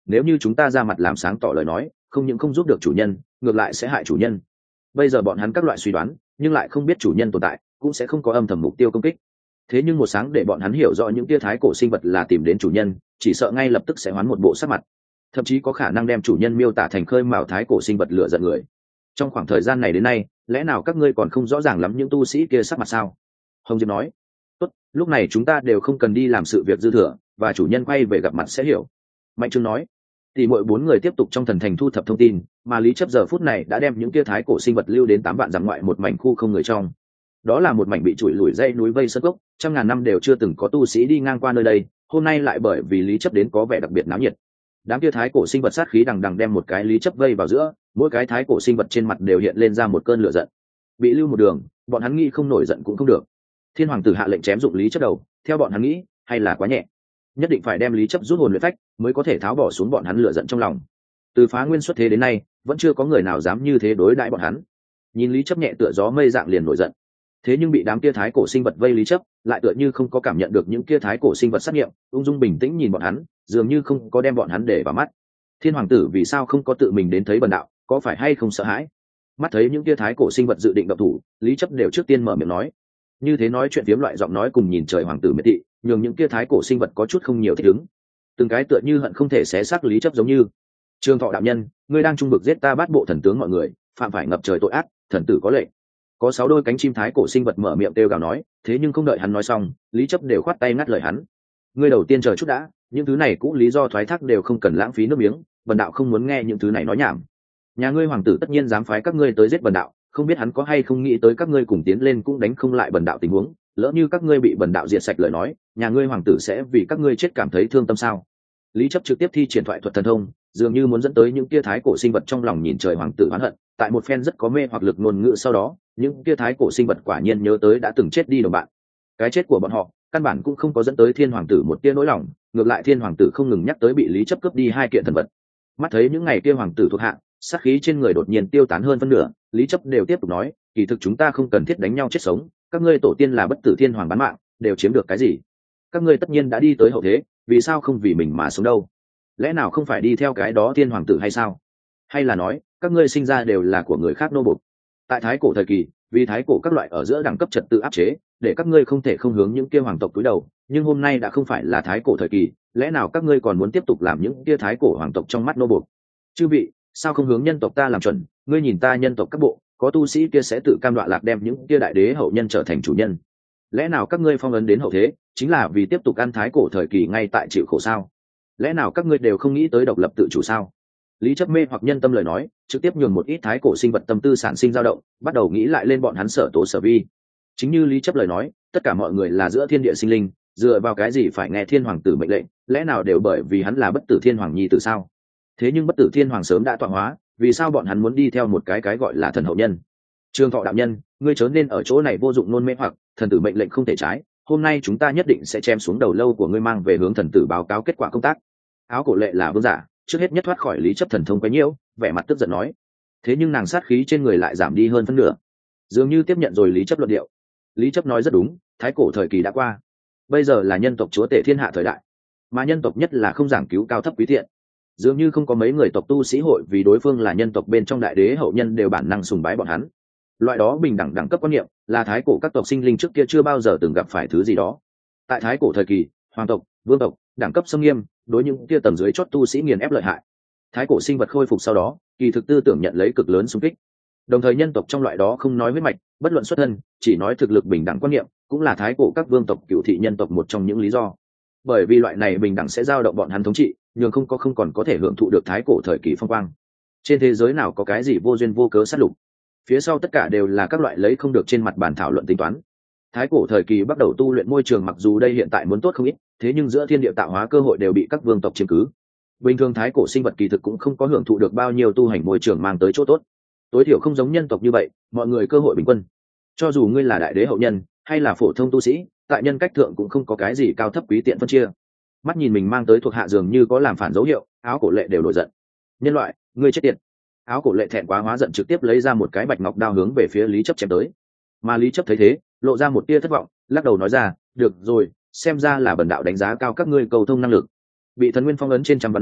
nếu như chúng ta ra mặt làm sáng tỏ lời nói không những không giúp được chủ nhân ngược lại sẽ hại chủ nhân. Bây giờ bọn hắn các loại suy đoán nhưng lại không biết chủ nhân tồn tại, cũng sẽ không có âm thầm mục tiêu công kích. Thế nhưng một sáng để bọn hắn hiểu rõ những tia thái cổ sinh vật là tìm đến chủ nhân, chỉ sợ ngay lập tức sẽ hoán một bộ sắc mặt, thậm chí có khả năng đem chủ nhân miêu tả thành khơi mào thái cổ sinh vật lửa giận người. Trong khoảng thời gian này đến nay, lẽ nào các ngươi còn không rõ ràng lắm những tu sĩ kia sắc mặt sao? Hồng Diệp nói. Tốt, lúc này chúng ta đều không cần đi làm sự việc dư thừa, và chủ nhân quay về gặp mặt sẽ hiểu. Mạnh Trương nói. Tỷ muội bốn người tiếp tục trong thần thành thu thập thông tin, mà Lý Chấp giờ phút này đã đem những tia thái cổ sinh vật lưu đến tám vạn dặm ngoại một mảnh khu không người trong. Đó là một mảnh bị trụi lủi dãy núi vây sơn cốc, trăm ngàn năm đều chưa từng có tu sĩ đi ngang qua nơi đây, hôm nay lại bởi vì Lý Chấp đến có vẻ đặc biệt náo nhiệt. Đám kia thái cổ sinh vật sát khí đằng đằng đem một cái Lý Chấp vây vào giữa, mỗi cái thái cổ sinh vật trên mặt đều hiện lên ra một cơn lửa giận. Bị lưu một đường, bọn hắn nghĩ không nổi giận cũng không được. Thiên hoàng tử hạ lệnh chém dụng Lý Chấp đầu, theo bọn hắn nghĩ, hay là quá nhẹ. Nhất định phải đem Lý Chấp rút hồn luyện phách, mới có thể tháo bỏ xuống bọn hắn lửa giận trong lòng. Từ phá nguyên xuất thế đến nay, vẫn chưa có người nào dám như thế đối đãi bọn hắn. Nhìn Lý Chấp nhẹ tựa gió mây dạng liền nổi giận. Thế nhưng bị đám kia thái cổ sinh vật vây Lý Chấp, lại tựa như không có cảm nhận được những kia thái cổ sinh vật sát nghiệm, ung dung bình tĩnh nhìn bọn hắn, dường như không có đem bọn hắn để vào mắt. Thiên hoàng tử vì sao không có tự mình đến thấy bần đạo, có phải hay không sợ hãi? Mắt thấy những kia thái cổ sinh vật dự định động thủ, Lý Chấp đều trước tiên mở miệng nói. Như thế nói chuyện phiếm loại giọng nói cùng nhìn trời hoàng tử miệt thị, nhường những kia thái cổ sinh vật có chút không nhiều thích ứng. Từng cái tựa như hận không thể xé xác Lý Chấp giống như. Trương Thọ đạo nhân, ngươi đang trung bực giết ta bát bộ thần tướng mọi người, phạm phải ngập trời tội ác, thần tử có lệnh. Có sáu đôi cánh chim thái cổ sinh vật mở miệng kêu gào nói, thế nhưng không đợi hắn nói xong, Lý Chấp đều khoát tay ngắt lời hắn. Ngươi đầu tiên chờ chút đã, những thứ này cũng lý do thoái thác đều không cần lãng phí nước miếng, bần đạo không muốn nghe những thứ này nói nhảm. Nhà ngươi hoàng tử tất nhiên dám phái các ngươi tới giết bần đạo, không biết hắn có hay không nghĩ tới các ngươi cùng tiến lên cũng đánh không lại bần đạo tình huống, lỡ như các ngươi bị bần đạo diệt sạch lời nói, nhà ngươi hoàng tử sẽ vì các ngươi chết cảm thấy thương tâm sao? Lý Chấp trực tiếp thi triển thoại thuật thần thông, dường như muốn dẫn tới những kia thái cổ sinh vật trong lòng nhìn trời hoàng tử oán hận, tại một phen rất có mê hoặc lực ngôn ngữ sau đó, những kia thái cổ sinh vật quả nhiên nhớ tới đã từng chết đi đồng bạn. Cái chết của bọn họ, căn bản cũng không có dẫn tới thiên hoàng tử một tia nỗi lòng, ngược lại thiên hoàng tử không ngừng nhắc tới bị Lý Chấp cướp đi hai kiện thần vật. Mắt thấy những ngày kia hoàng tử thuộc hạ, sát khí trên người đột nhiên tiêu tán hơn phân nửa, Lý Chấp đều tiếp tục nói, kỳ thực chúng ta không cần thiết đánh nhau chết sống, các ngươi tổ tiên là bất tử thiên hoàng bán mạng, đều chiếm được cái gì? Các ngươi tất nhiên đã đi tới hậu thế, vì sao không vì mình mà sống đâu? Lẽ nào không phải đi theo cái đó thiên hoàng tử hay sao? Hay là nói, các ngươi sinh ra đều là của người khác nô bộc? Tại thái cổ thời kỳ, vì thái cổ các loại ở giữa đẳng cấp trật tự áp chế, để các ngươi không thể không hướng những kia hoàng tộc cúi đầu, nhưng hôm nay đã không phải là thái cổ thời kỳ, lẽ nào các ngươi còn muốn tiếp tục làm những kia thái cổ hoàng tộc trong mắt nô bộc? Chư vị, sao không hướng nhân tộc ta làm chuẩn? Ngươi nhìn ta nhân tộc các bộ, có tu sĩ kia sẽ tự cam đoạ lạc đem những kia đại đế hậu nhân trở thành chủ nhân. Lẽ nào các ngươi phong ấn đến hậu thế, chính là vì tiếp tục ăn thái cổ thời kỳ ngay tại chịu khổ sao? Lẽ nào các ngươi đều không nghĩ tới độc lập tự chủ sao? Lý Chấp mê hoặc nhân tâm lời nói, trực tiếp nhường một ít thái cổ sinh vật tâm tư sản sinh dao động, bắt đầu nghĩ lại lên bọn hắn sở tố sở vi. Chính như Lý Chấp lời nói, tất cả mọi người là giữa thiên địa sinh linh, dựa vào cái gì phải nghe thiên hoàng tử mệnh lệnh, lẽ nào đều bởi vì hắn là bất tử thiên hoàng nhi tử sao? Thế nhưng bất tử thiên hoàng sớm đã tọa hóa, vì sao bọn hắn muốn đi theo một cái cái gọi là thần hậu nhân? Trương Thọ đạo nhân, ngươi chớ nên ở chỗ này vô dụng nôn mê hoặc, thần tử mệnh lệnh không thể trái, hôm nay chúng ta nhất định sẽ chém xuống đầu lâu của ngươi mang về hướng thần tử báo cáo kết quả công tác. Áo Cổ Lệ là vương giả, trước hết nhất thoát khỏi Lý Chấp thần thông quấy nhiễu, vẻ mặt tức giận nói. Thế nhưng nàng sát khí trên người lại giảm đi hơn phân nửa, dường như tiếp nhận rồi Lý Chấp luận điệu. Lý Chấp nói rất đúng, thái cổ thời kỳ đã qua, bây giờ là nhân tộc chúa tể thiên hạ thời đại, mà nhân tộc nhất là không giảng cứu cao thấp quý thiện, dường như không có mấy người tộc tu sĩ hội vì đối phương là nhân tộc bên trong đại đế hậu nhân đều bản năng sùng bái bọn hắn. Loại đó bình đẳng đẳng cấp quan niệm là thái cổ các tộc sinh linh trước kia chưa bao giờ từng gặp phải thứ gì đó. Tại thái cổ thời kỳ, hoàng tộc, vương tộc đẳng cấp xâm nghiêm, đối những kia tầng dưới chót tu sĩ nghiền ép lợi hại. Thái cổ sinh vật khôi phục sau đó, kỳ thực tư tưởng nhận lấy cực lớn xung kích. Đồng thời nhân tộc trong loại đó không nói huyết mạch, bất luận xuất thân, chỉ nói thực lực bình đẳng quan niệm, cũng là thái cổ các vương tộc cựu thị nhân tộc một trong những lý do. Bởi vì loại này bình đẳng sẽ dao động bọn hắn thống trị, nhưng không có không còn có thể hưởng thụ được thái cổ thời kỳ phong quang. Trên thế giới nào có cái gì vô duyên vô cớ sát lục? Phía sau tất cả đều là các loại lấy không được trên mặt bàn thảo luận tính toán. Thái cổ thời kỳ bắt đầu tu luyện môi trường, mặc dù đây hiện tại muốn tốt không ít, thế nhưng giữa thiên địa tạo hóa cơ hội đều bị các vương tộc chiếm cứ. Bình thường thái cổ sinh vật kỳ thực cũng không có hưởng thụ được bao nhiêu tu hành môi trường mang tới chỗ tốt. Tối thiểu không giống nhân tộc như vậy, mọi người cơ hội bình quân. Cho dù ngươi là đại đế hậu nhân hay là phổ thông tu sĩ, tại nhân cách thượng cũng không có cái gì cao thấp quý tiện phân chia. Mắt nhìn mình mang tới thuộc hạ dường như có làm phản dấu hiệu, Áo Cổ Lệ đều nổi giận. Nhân loại, ngươi chết tiệt! Áo Cổ Lệ thẹn quá hóa giận trực tiếp lấy ra một cái bạch ngọc đao hướng về phía Lý Chấp chém tới. Mà Lý Chấp thấy thế, lộ ra một tia thất vọng, lắc đầu nói ra, được rồi, xem ra là bần đạo đánh giá cao các ngươi cầu thông năng lực. Bị thần nguyên phong ấn trên trăm vạn năm,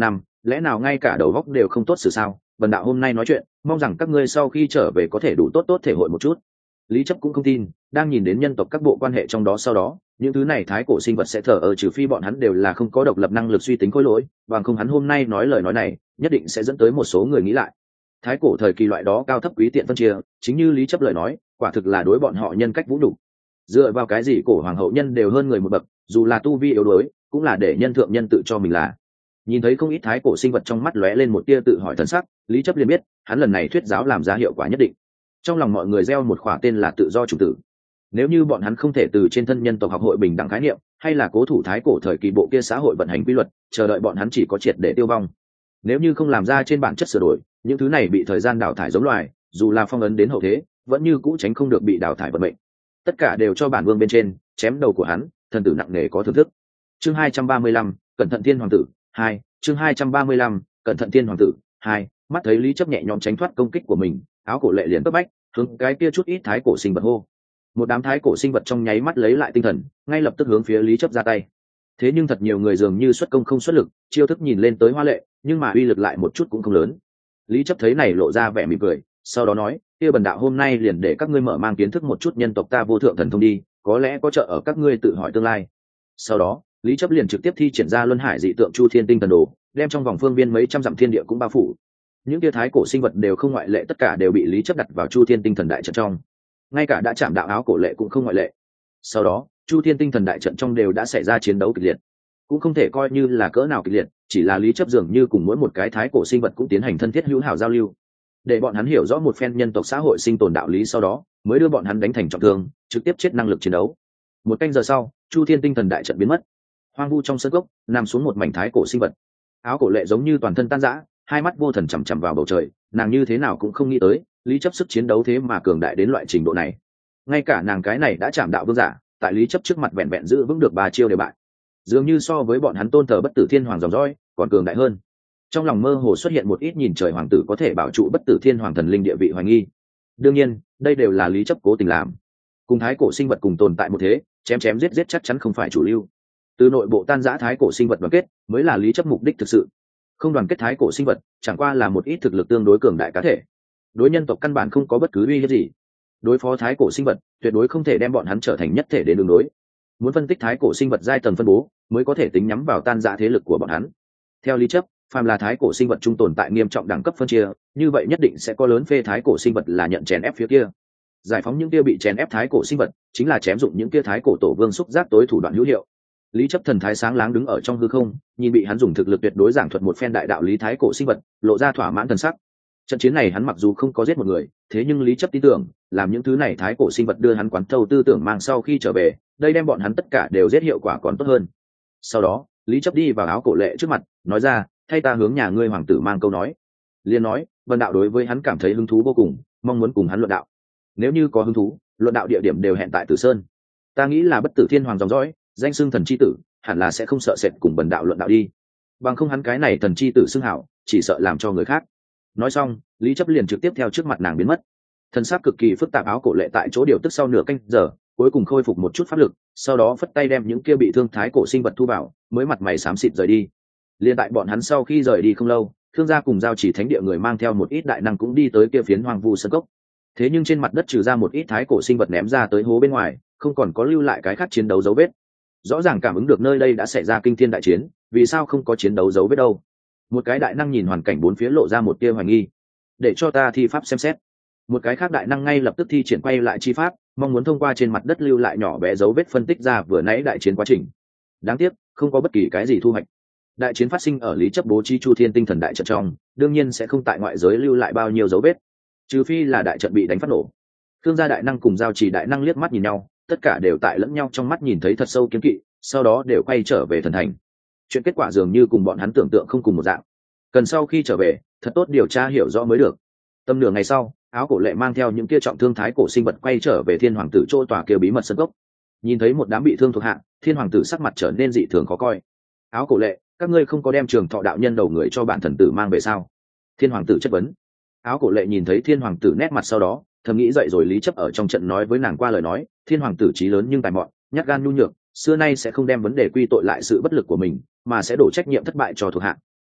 lẽ nào ngay cả đầu góc đều không tốt xử sao? Bần đạo hôm nay nói chuyện, mong rằng các ngươi sau khi trở về có thể đủ tốt tốt thể hội một chút. Lý chấp cũng không tin, đang nhìn đến nhân tộc các bộ quan hệ trong đó sau đó, những thứ này thái cổ sinh vật sẽ thờ ơ, trừ phi bọn hắn đều là không có độc lập năng lực suy tính khối lỗi, bằng không hắn hôm nay nói lời nói này nhất định sẽ dẫn tới một số người nghĩ lại. Thái cổ thời kỳ loại đó cao thấp quý tiện phân chia, chính như Lý chấp lời nói, quả thực là đối bọn họ nhân cách vũ đủ. Dựa vào cái gì cổ hoàng hậu nhân đều hơn người một bậc, dù là tu vi yếu đuối cũng là để nhân thượng nhân tự cho mình là. Nhìn thấy không ít thái cổ sinh vật trong mắt lóe lên một tia tự hỏi thần sắc, Lý chấp liền biết hắn lần này thuyết giáo làm ra hiệu quả nhất định. Trong lòng mọi người gieo một khỏa tên là tự do chủ tử. Nếu như bọn hắn không thể từ trên thân nhân tộc học hội bình đẳng khái niệm, hay là cố thủ thái cổ thời kỳ bộ kia xã hội vận hành quy luật, chờ đợi bọn hắn chỉ có triệt để tiêu vong. Nếu như không làm ra trên bản chất sửa đổi, những thứ này bị thời gian đào thải giống loài, dù là phong ấn đến hậu thế, vẫn như cũ tránh không được bị đào thải vận mệnh. Tất cả đều cho bản vương bên trên chém đầu của hắn, thần tử nặng nề có thưởng thức. Chương hai trăm ba mươi lăm, cẩn thận thiên hoàng tử hai. Chương hai trăm ba mươi lăm, cẩn thận thiên hoàng tử hai. Mắt thấy Lý chấp nhẹ nhõm tránh thoát công kích của mình, áo cổ lệ liền cấp bách hướng cái kia chút ít thái cổ sinh vật hô. Một đám thái cổ sinh vật trong nháy mắt lấy lại tinh thần, ngay lập tức hướng phía Lý chấp ra tay. Thế nhưng thật nhiều người dường như xuất công không xuất lực, chiêu thức nhìn lên tới hoa lệ, nhưng mà uy lực lại một chút cũng không lớn. Lý chấp thấy này lộ ra vẻ mỉm cười, sau đó nói, kia bần đạo hôm nay liền để các ngươi mở mang kiến thức một chút nhân tộc ta vô thượng thần thông đi, có lẽ có trợ ở các ngươi tự hỏi tương lai. Sau đó Lý chấp liền trực tiếp thi triển ra luân hải dị tượng chu thiên tinh thần đồ, đem trong vòng phương viên mấy trăm dặm thiên địa cũng bao phủ. Những tia thái cổ sinh vật đều không ngoại lệ, tất cả đều bị Lý chấp đặt vào chu thiên tinh thần đại trận trong, ngay cả đã chạm đạo áo cổ lệ cũng không ngoại lệ. Sau đó chu thiên tinh thần đại trận trong đều đã xảy ra chiến đấu kịch liệt, cũng không thể coi như là cỡ nào kịch liệt, chỉ là Lý chấp dường như cùng mỗi một cái thái cổ sinh vật cũng tiến hành thân thiết hữu hảo giao lưu, để bọn hắn hiểu rõ một phen nhân tộc xã hội sinh tồn đạo lý, sau đó mới đưa bọn hắn đánh thành trọng thương, trực tiếp chết năng lực chiến đấu. Một canh giờ sau, chu thiên tinh thần đại trận biến mất, hoang vu trong sân gốc nằm xuống một mảnh thái cổ sinh vật. Áo cổ lệ giống như toàn thân tan rã, hai mắt vô thần chằm chằm vào bầu trời, nàng như thế nào cũng không nghĩ tới Lý chấp sức chiến đấu thế mà cường đại đến loại trình độ này. Ngay cả nàng cái này đã chạm đạo vương giả, tại Lý chấp trước mặt vẹn vẹn giữ vững được ba chiêu đều bại, dường như so với bọn hắn tôn thờ bất tử thiên hoàng dòng dõi còn cường đại hơn. Trong lòng mơ hồ xuất hiện một ít nhìn trời hoàng tử có thể bảo trụ bất tử thiên hoàng thần linh địa vị hoài nghi. Đương nhiên đây đều là Lý chấp cố tình làm, cùng thái cổ sinh vật cùng tồn tại một thế, chém chém giết giết chắc chắn không phải chủ lưu. Từ nội bộ tan rã thái cổ sinh vật đoàn kết mới là Lý chấp mục đích thực sự. Không đoàn kết thái cổ sinh vật chẳng qua là một ít thực lực tương đối cường đại cá thể, đối nhân tộc căn bản không có bất cứ uy hiếp gì. Đối phó thái cổ sinh vật tuyệt đối không thể đem bọn hắn trở thành nhất thể để đường đối. Muốn phân tích thái cổ sinh vật giai tầng phân bố mới có thể tính nhắm vào tan rã thế lực của bọn hắn. Theo Lý chấp, phàm là thái cổ sinh vật trung tồn tại nghiêm trọng đẳng cấp phân chia, như vậy nhất định sẽ có lớn phê thái cổ sinh vật là nhận chèn ép phía kia. Giải phóng những kia bị chèn ép thái cổ sinh vật chính là chém dụng những kia thái cổ tổ vương xúc giác tối thủ đoạn hữu hiệu. Lý chấp thần thái sáng láng đứng ở trong hư không, nhìn bị hắn dùng thực lực tuyệt đối giảng thuật một phen đại đạo lý thái cổ sinh vật, lộ ra thỏa mãn thần sắc. Trận chiến này hắn mặc dù không có giết một người, thế nhưng Lý chấp tin tưởng làm những thứ này thái cổ sinh vật đưa hắn quán thâu tư tưởng mang sau khi trở về, đây đem bọn hắn tất cả đều giết hiệu quả còn tốt hơn. Sau đó Lý chấp đi vào áo cổ lệ trước mặt, nói ra, thay ta hướng nhà ngươi hoàng tử mang câu nói. Liên nói, vân đạo đối với hắn cảm thấy hứng thú vô cùng, mong muốn cùng hắn luận đạo. Nếu như có hứng thú, luận đạo địa điểm đều hẹn tại Tử Sơn. Ta nghĩ là bất tử thiên hoàng dòng dõi, danh xưng thần chi tử, hẳn là sẽ không sợ sệt cùng bần đạo luận đạo đi. Bằng không hắn cái này thần chi tử xưng hảo, chỉ sợ làm cho người khác. Nói xong, Lý chấp liền trực tiếp theo trước mặt nàng biến mất. Thần sắc cực kỳ phức tạp áo cổ lệ tại chỗ điều tức sau nửa canh giờ, cuối cùng khôi phục một chút pháp lực, sau đó phất tay đem những kia bị thương thái cổ sinh vật thu vào, mới mặt mày xám xịt rời đi. Liên tại bọn hắn sau khi rời đi không lâu, thương gia cùng giao chỉ thánh địa người mang theo một ít đại năng cũng đi tới kia phiến hoang vu sân cốc. Thế nhưng trên mặt đất trừ ra một ít thái cổ sinh vật ném ra tới hố bên ngoài, không còn có lưu lại cái khác chiến đấu dấu vết. Rõ ràng cảm ứng được nơi đây đã xảy ra kinh thiên đại chiến, vì sao không có chiến đấu dấu vết đâu? Một cái đại năng nhìn hoàn cảnh bốn phía lộ ra một tia hoài nghi. Để cho ta thi pháp xem xét. Một cái khác đại năng ngay lập tức thi triển quay lại chi pháp, mong muốn thông qua trên mặt đất lưu lại nhỏ bé dấu vết phân tích ra vừa nãy đại chiến quá trình. Đáng tiếc không có bất kỳ cái gì thu hoạch. Đại chiến phát sinh ở Lý chấp bố trí chu thiên tinh thần đại trận trong, đương nhiên sẽ không tại ngoại giới lưu lại bao nhiêu dấu vết, trừ phi là đại trận bị đánh phát nổ. Thương gia đại năng cùng giao chỉ đại năng liếc mắt nhìn nhau, tất cả đều tại lẫn nhau trong mắt nhìn thấy thật sâu kiêng kỵ, sau đó đều quay trở về thần thành. Chuyện kết quả dường như cùng bọn hắn tưởng tượng không cùng một dạng, cần sau khi trở về thật tốt điều tra hiểu rõ mới được. Tầm nửa ngày sau, áo cổ lệ mang theo những kia trọng thương thái cổ sinh vật quay trở về thiên hoàng tử chỗ tòa kia bí mật sân gốc. Nhìn thấy một đám bị thương thuộc hạ, thiên hoàng tử sắc mặt trở nên dị thường khó coi. Áo cổ lệ, các ngươi không có đem trường thọ đạo nhân đầu người cho bản thần tử mang về sao? Thiên hoàng tử chất vấn. Áo cổ lệ nhìn thấy thiên hoàng tử nét mặt sau đó, thầm nghĩ dậy rồi Lý chấp ở trong trận nói với nàng qua lời nói, thiên hoàng tử trí lớn nhưng tài mọn, nhát gan nhu nhược, xưa nay sẽ không đem vấn đề quy tội lại sự bất lực của mình, mà sẽ đổ trách nhiệm thất bại cho thuộc hạ.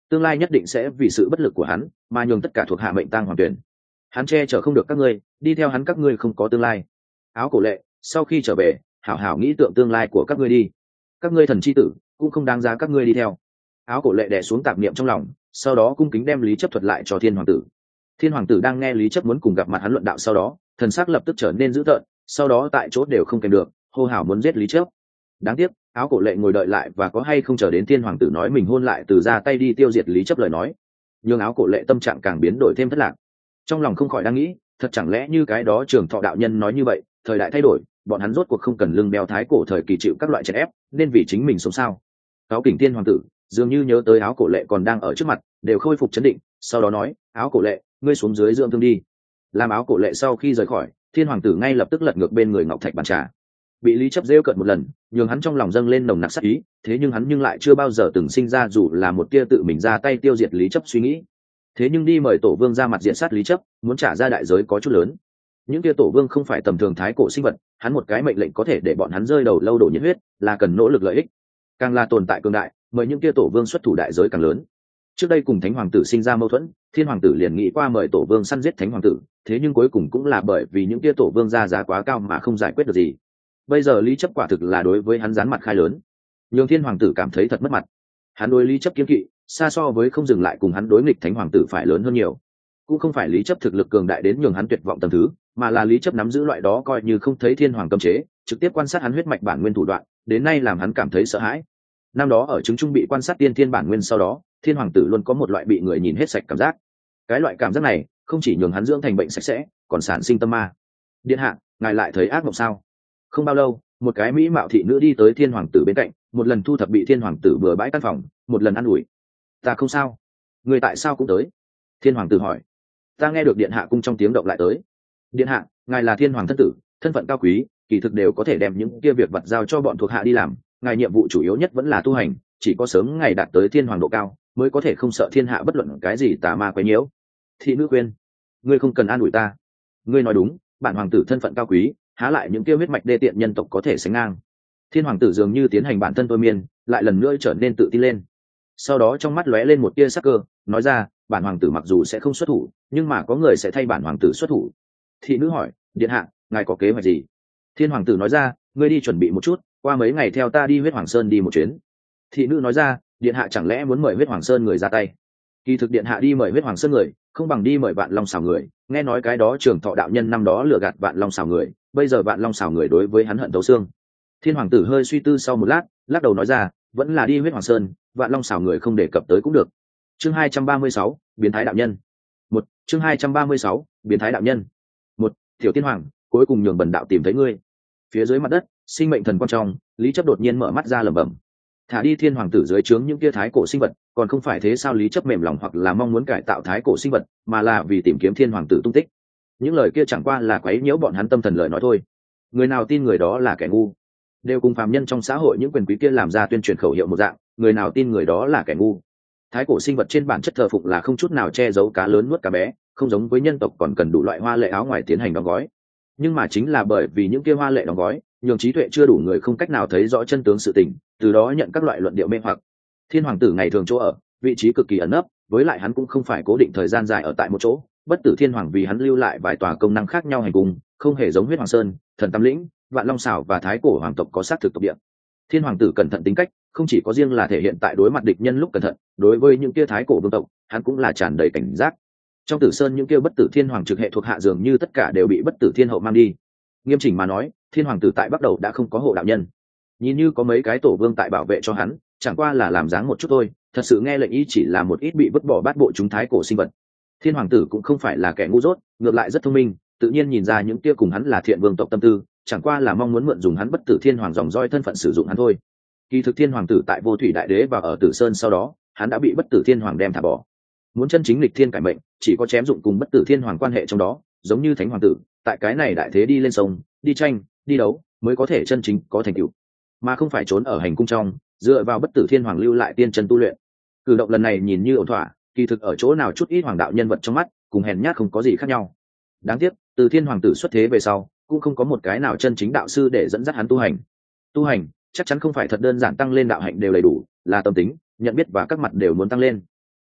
tương lai nhất định sẽ vì sự bất lực của hắn mà nhường tất cả thuộc hạ mệnh tang hoàng tuyển. Hắn che chở không được các ngươi, đi theo hắn các ngươi không có tương lai. Áo Cổ Lệ, sau khi trở về hảo hảo nghĩ tượng tương lai của các ngươi đi, các ngươi thần chi tử cũng không đáng giá các ngươi đi theo. Áo Cổ Lệ đè xuống tạp niệm trong lòng, sau đó cung kính đem lý chấp thuật lại cho thiên hoàng tử. Thiên hoàng tử đang nghe lý chấp muốn cùng gặp mặt hắn luận đạo sau đó, thần sắc lập tức trở nên dữ tợn, sau đó tại chỗ đều không kèm được, hô hào muốn giết lý chấp. Đáng tiếc Áo Cổ Lệ ngồi đợi lại và có hay không chờ đến thiên hoàng tử nói mình hôn lại từ ra tay đi tiêu diệt lý chấp lời nói, nhưng Áo Cổ Lệ tâm trạng càng biến đổi thêm thất lạc. Trong lòng không khỏi đang nghĩ, thật chẳng lẽ như cái đó Trường Thọ đạo nhân nói như vậy, thời đại thay đổi, bọn hắn rốt cuộc không cần lưng đeo thái cổ thời kỳ chịu các loại chèn ép, nên vì chính mình sống sao? Cáo Kình Thiên hoàng tử dường như nhớ tới Áo Cổ Lệ còn đang ở trước mặt, đều khôi phục chấn định, sau đó nói, Áo Cổ Lệ, ngươi xuống dưới dưỡng thương đi. Làm Áo Cổ Lệ sau khi rời khỏi, thiên hoàng tử ngay lập tức lật ngược bên người ngọc thạch bàn trà. Bị lý chấp rêu cợt một lần, nhường hắn trong lòng dâng lên nồng nặc sát ý, thế nhưng hắn nhưng lại chưa bao giờ từng sinh ra dù là một tia tự mình ra tay tiêu diệt lý chấp suy nghĩ. Thế nhưng đi mời tổ vương ra mặt diện sát lý chấp, muốn trả ra đại giới có chút lớn. Những tia tổ vương không phải tầm thường thái cổ sinh vật, hắn một cái mệnh lệnh có thể để bọn hắn rơi đầu lâu đổ nhiệt huyết, là cần nỗ lực lợi ích. Càng là tồn tại cường đại, mời những tia tổ vương xuất thủ đại giới càng lớn. Trước đây cùng thánh hoàng tử sinh ra mâu thuẫn, thiên hoàng tử liền nghĩ qua mời tổ vương săn giết thánh hoàng tử, thế nhưng cuối cùng cũng là bởi vì những tia tổ vương ra giá quá cao mà không giải quyết được gì. Bây giờ lý chấp quả thực là đối với hắn dán mặt khai lớn, nhường thiên hoàng tử cảm thấy thật mất mặt. Hắn đối lý chấp kiên kỵ xa so với không dừng lại cùng hắn đối nghịch thánh hoàng tử phải lớn hơn nhiều. Cũng không phải lý chấp thực lực cường đại đến nhường hắn tuyệt vọng tầm thứ, mà là lý chấp nắm giữ loại đó coi như không thấy thiên hoàng cấm chế, trực tiếp quan sát hắn huyết mạch bản nguyên thủ đoạn, đến nay làm hắn cảm thấy sợ hãi. Năm đó ở chứng trung bị quan sát tiên thiên bản nguyên sau đó, thiên hoàng tử luôn có một loại bị người nhìn hết sạch cảm giác. Cái loại cảm giác này không chỉ nhường hắn dưỡng thành bệnh sạch sẽ, còn sản sinh tâm ma. Điện hạ, ngài lại thấy ác mộng sao? Không bao lâu, một cái mỹ mạo thị nữ đi tới thiên hoàng tử bên cạnh, một lần thu thập bị thiên hoàng tử bừa bãi căn phòng, một lần ă n ủi. Ta không sao. Người tại sao cũng tới? Thiên hoàng tử hỏi. Ta nghe được điện hạ cung trong tiếng động lại tới. Điện hạ, ngài là thiên hoàng thân tử, thân phận cao quý, kỳ thực đều có thể đem những kia việc vặt giao cho bọn thuộc hạ đi làm. Ngài nhiệm vụ chủ yếu nhất vẫn là tu hành, chỉ có sớm ngày đạt tới thiên hoàng độ cao, mới có thể không sợ thiên hạ bất luận cái gì tà ma quấy nhiễu. Thị nữ khuyên. Ngươi không cần an ủi ta. Ngươi nói đúng, bản hoàng tử thân phận cao quý, há lại những kia huyết mạch đê tiện nhân tộc có thể sánh ngang. Thiên hoàng tử dường như tiến hành bản thân thôi miên, lại lần nữa trở nên tự tin lên. Sau đó trong mắt lóe lên một tia sắc cơ, nói ra, bản hoàng tử mặc dù sẽ không xuất thủ, nhưng mà có người sẽ thay bản hoàng tử xuất thủ. Thị nữ hỏi, điện hạ, ngài có kế hoạch gì? Thiên hoàng tử nói ra, ngươi đi chuẩn bị một chút, qua mấy ngày theo ta đi huyết hoàng sơn đi một chuyến. Thị nữ nói ra, điện hạ chẳng lẽ muốn mời huyết hoàng sơn người ra tay? Kỳ thực điện hạ đi mời huyết hoàng sơn người, không bằng đi mời vạn long xào người. Nghe nói cái đó Trường Thọ đạo nhân năm đó lừa gạt vạn long xào người, bây giờ vạn long xào người đối với hắn hận thấu xương. Thiên hoàng tử hơi suy tư sau một lát, lắc đầu nói ra, vẫn là đi huyết hoàng sơn, vạn long xào người không đề cập tới cũng được. Chương hai trăm ba mươi sáu, biến thái đạo nhân. Một, chương hai trăm ba mươi sáu, biến thái đạo nhân. Một, tiểu tiên hoàng, cuối cùng nhường bần đạo tìm thấy ngươi. Phía dưới mặt đất, sinh mệnh thần quan trọng, lý chấp đột nhiên mở mắt ra lẩm bẩm. Thả đi thiên hoàng tử dưới trướng những kia thái cổ sinh vật, còn không phải thế sao? Lý chấp mềm lòng hoặc là mong muốn cải tạo thái cổ sinh vật, mà là vì tìm kiếm thiên hoàng tử tung tích. Những lời kia chẳng qua là quấy nhiễu bọn hắn tâm thần lời nói thôi. Người nào tin người đó là kẻ ngu. Đều cùng phàm nhân trong xã hội những quyền quý kia làm ra tuyên truyền khẩu hiệu một dạng, người nào tin người đó là kẻ ngu. Thái cổ sinh vật trên bản chất thờ phụng là không chút nào che giấu cá lớn nuốt cá bé, không giống với nhân tộc còn cần đủ loại hoa lệ áo ngoài tiến hành đóng gói. Nhưng mà chính là bởi vì những kia hoa lệ đóng gói, nhường trí tuệ chưa đủ người không cách nào thấy rõ chân tướng sự tình, từ đó nhận các loại luận điệu mê hoặc. Thiên hoàng tử ngày thường chỗ ở, vị trí cực kỳ ẩn nấp, với lại hắn cũng không phải cố định thời gian dài ở tại một chỗ. Bất tử thiên hoàng vì hắn lưu lại vài tòa công năng khác nhau hành cung, không hề giống huyết hoàng sơn, thần tam lĩnh, vạn long xảo và thái cổ hoàng tộc có xác thực tộc địa. Thiên hoàng tử cẩn thận tính cách, không chỉ có riêng là thể hiện tại đối mặt địch nhân lúc cẩn thận, đối với những kia thái cổ vương tộc, hắn cũng là tràn đầy cảnh giác. Trong tử sơn những kia bất tử thiên hoàng trực hệ thuộc hạ dường như tất cả đều bị bất tử thiên hậu mang đi. Nghiêm chỉnh mà nói, thiên hoàng tử tại bắt đầu đã không có hộ đạo nhân. Nhìn như có mấy cái tổ vương tại bảo vệ cho hắn, chẳng qua là làm dáng một chút thôi, thật sự nghe lệnh ý chỉ là một ít bị vứt bỏ bát bộ chúng thái cổ sinh vật. Thiên hoàng tử cũng không phải là kẻ ngu dốt, ngược lại rất thông minh, tự nhiên nhìn ra những kia cùng hắn là thiện vương tộc tâm tư, chẳng qua là mong muốn mượn dùng hắn bất tử thiên hoàng dòng roi thân phận sử dụng hắn thôi. Kỳ thực thiên hoàng tử tại vô thủy đại đế và ở tử sơn sau đó, hắn đã bị bất tử thiên hoàng đem thả bỏ. Muốn chân chính lịch thiên cải mệnh, chỉ có chém dụng cùng bất tử thiên hoàng quan hệ trong đó, giống như thánh hoàng tử, tại cái này đại thế đi lên sông, đi tranh, đi đấu, mới có thể chân chính có thành tựu, mà không phải trốn ở hành cung trong, dựa vào bất tử thiên hoàng lưu lại tiên chân tu luyện. Cử động lần này nhìn như ổn thỏa, kỳ thực ở chỗ nào chút ít hoàng đạo nhân vật trong mắt, cùng hèn nhát không có gì khác nhau. Đáng tiếc, từ thiên hoàng tử xuất thế về sau, cũng không có một cái nào chân chính đạo sư để dẫn dắt hắn tu hành. Tu hành chắc chắn không phải thật đơn giản tăng lên đạo hạnh đều đầy đủ, là tâm tính, nhận biết và các mặt đều muốn tăng lên.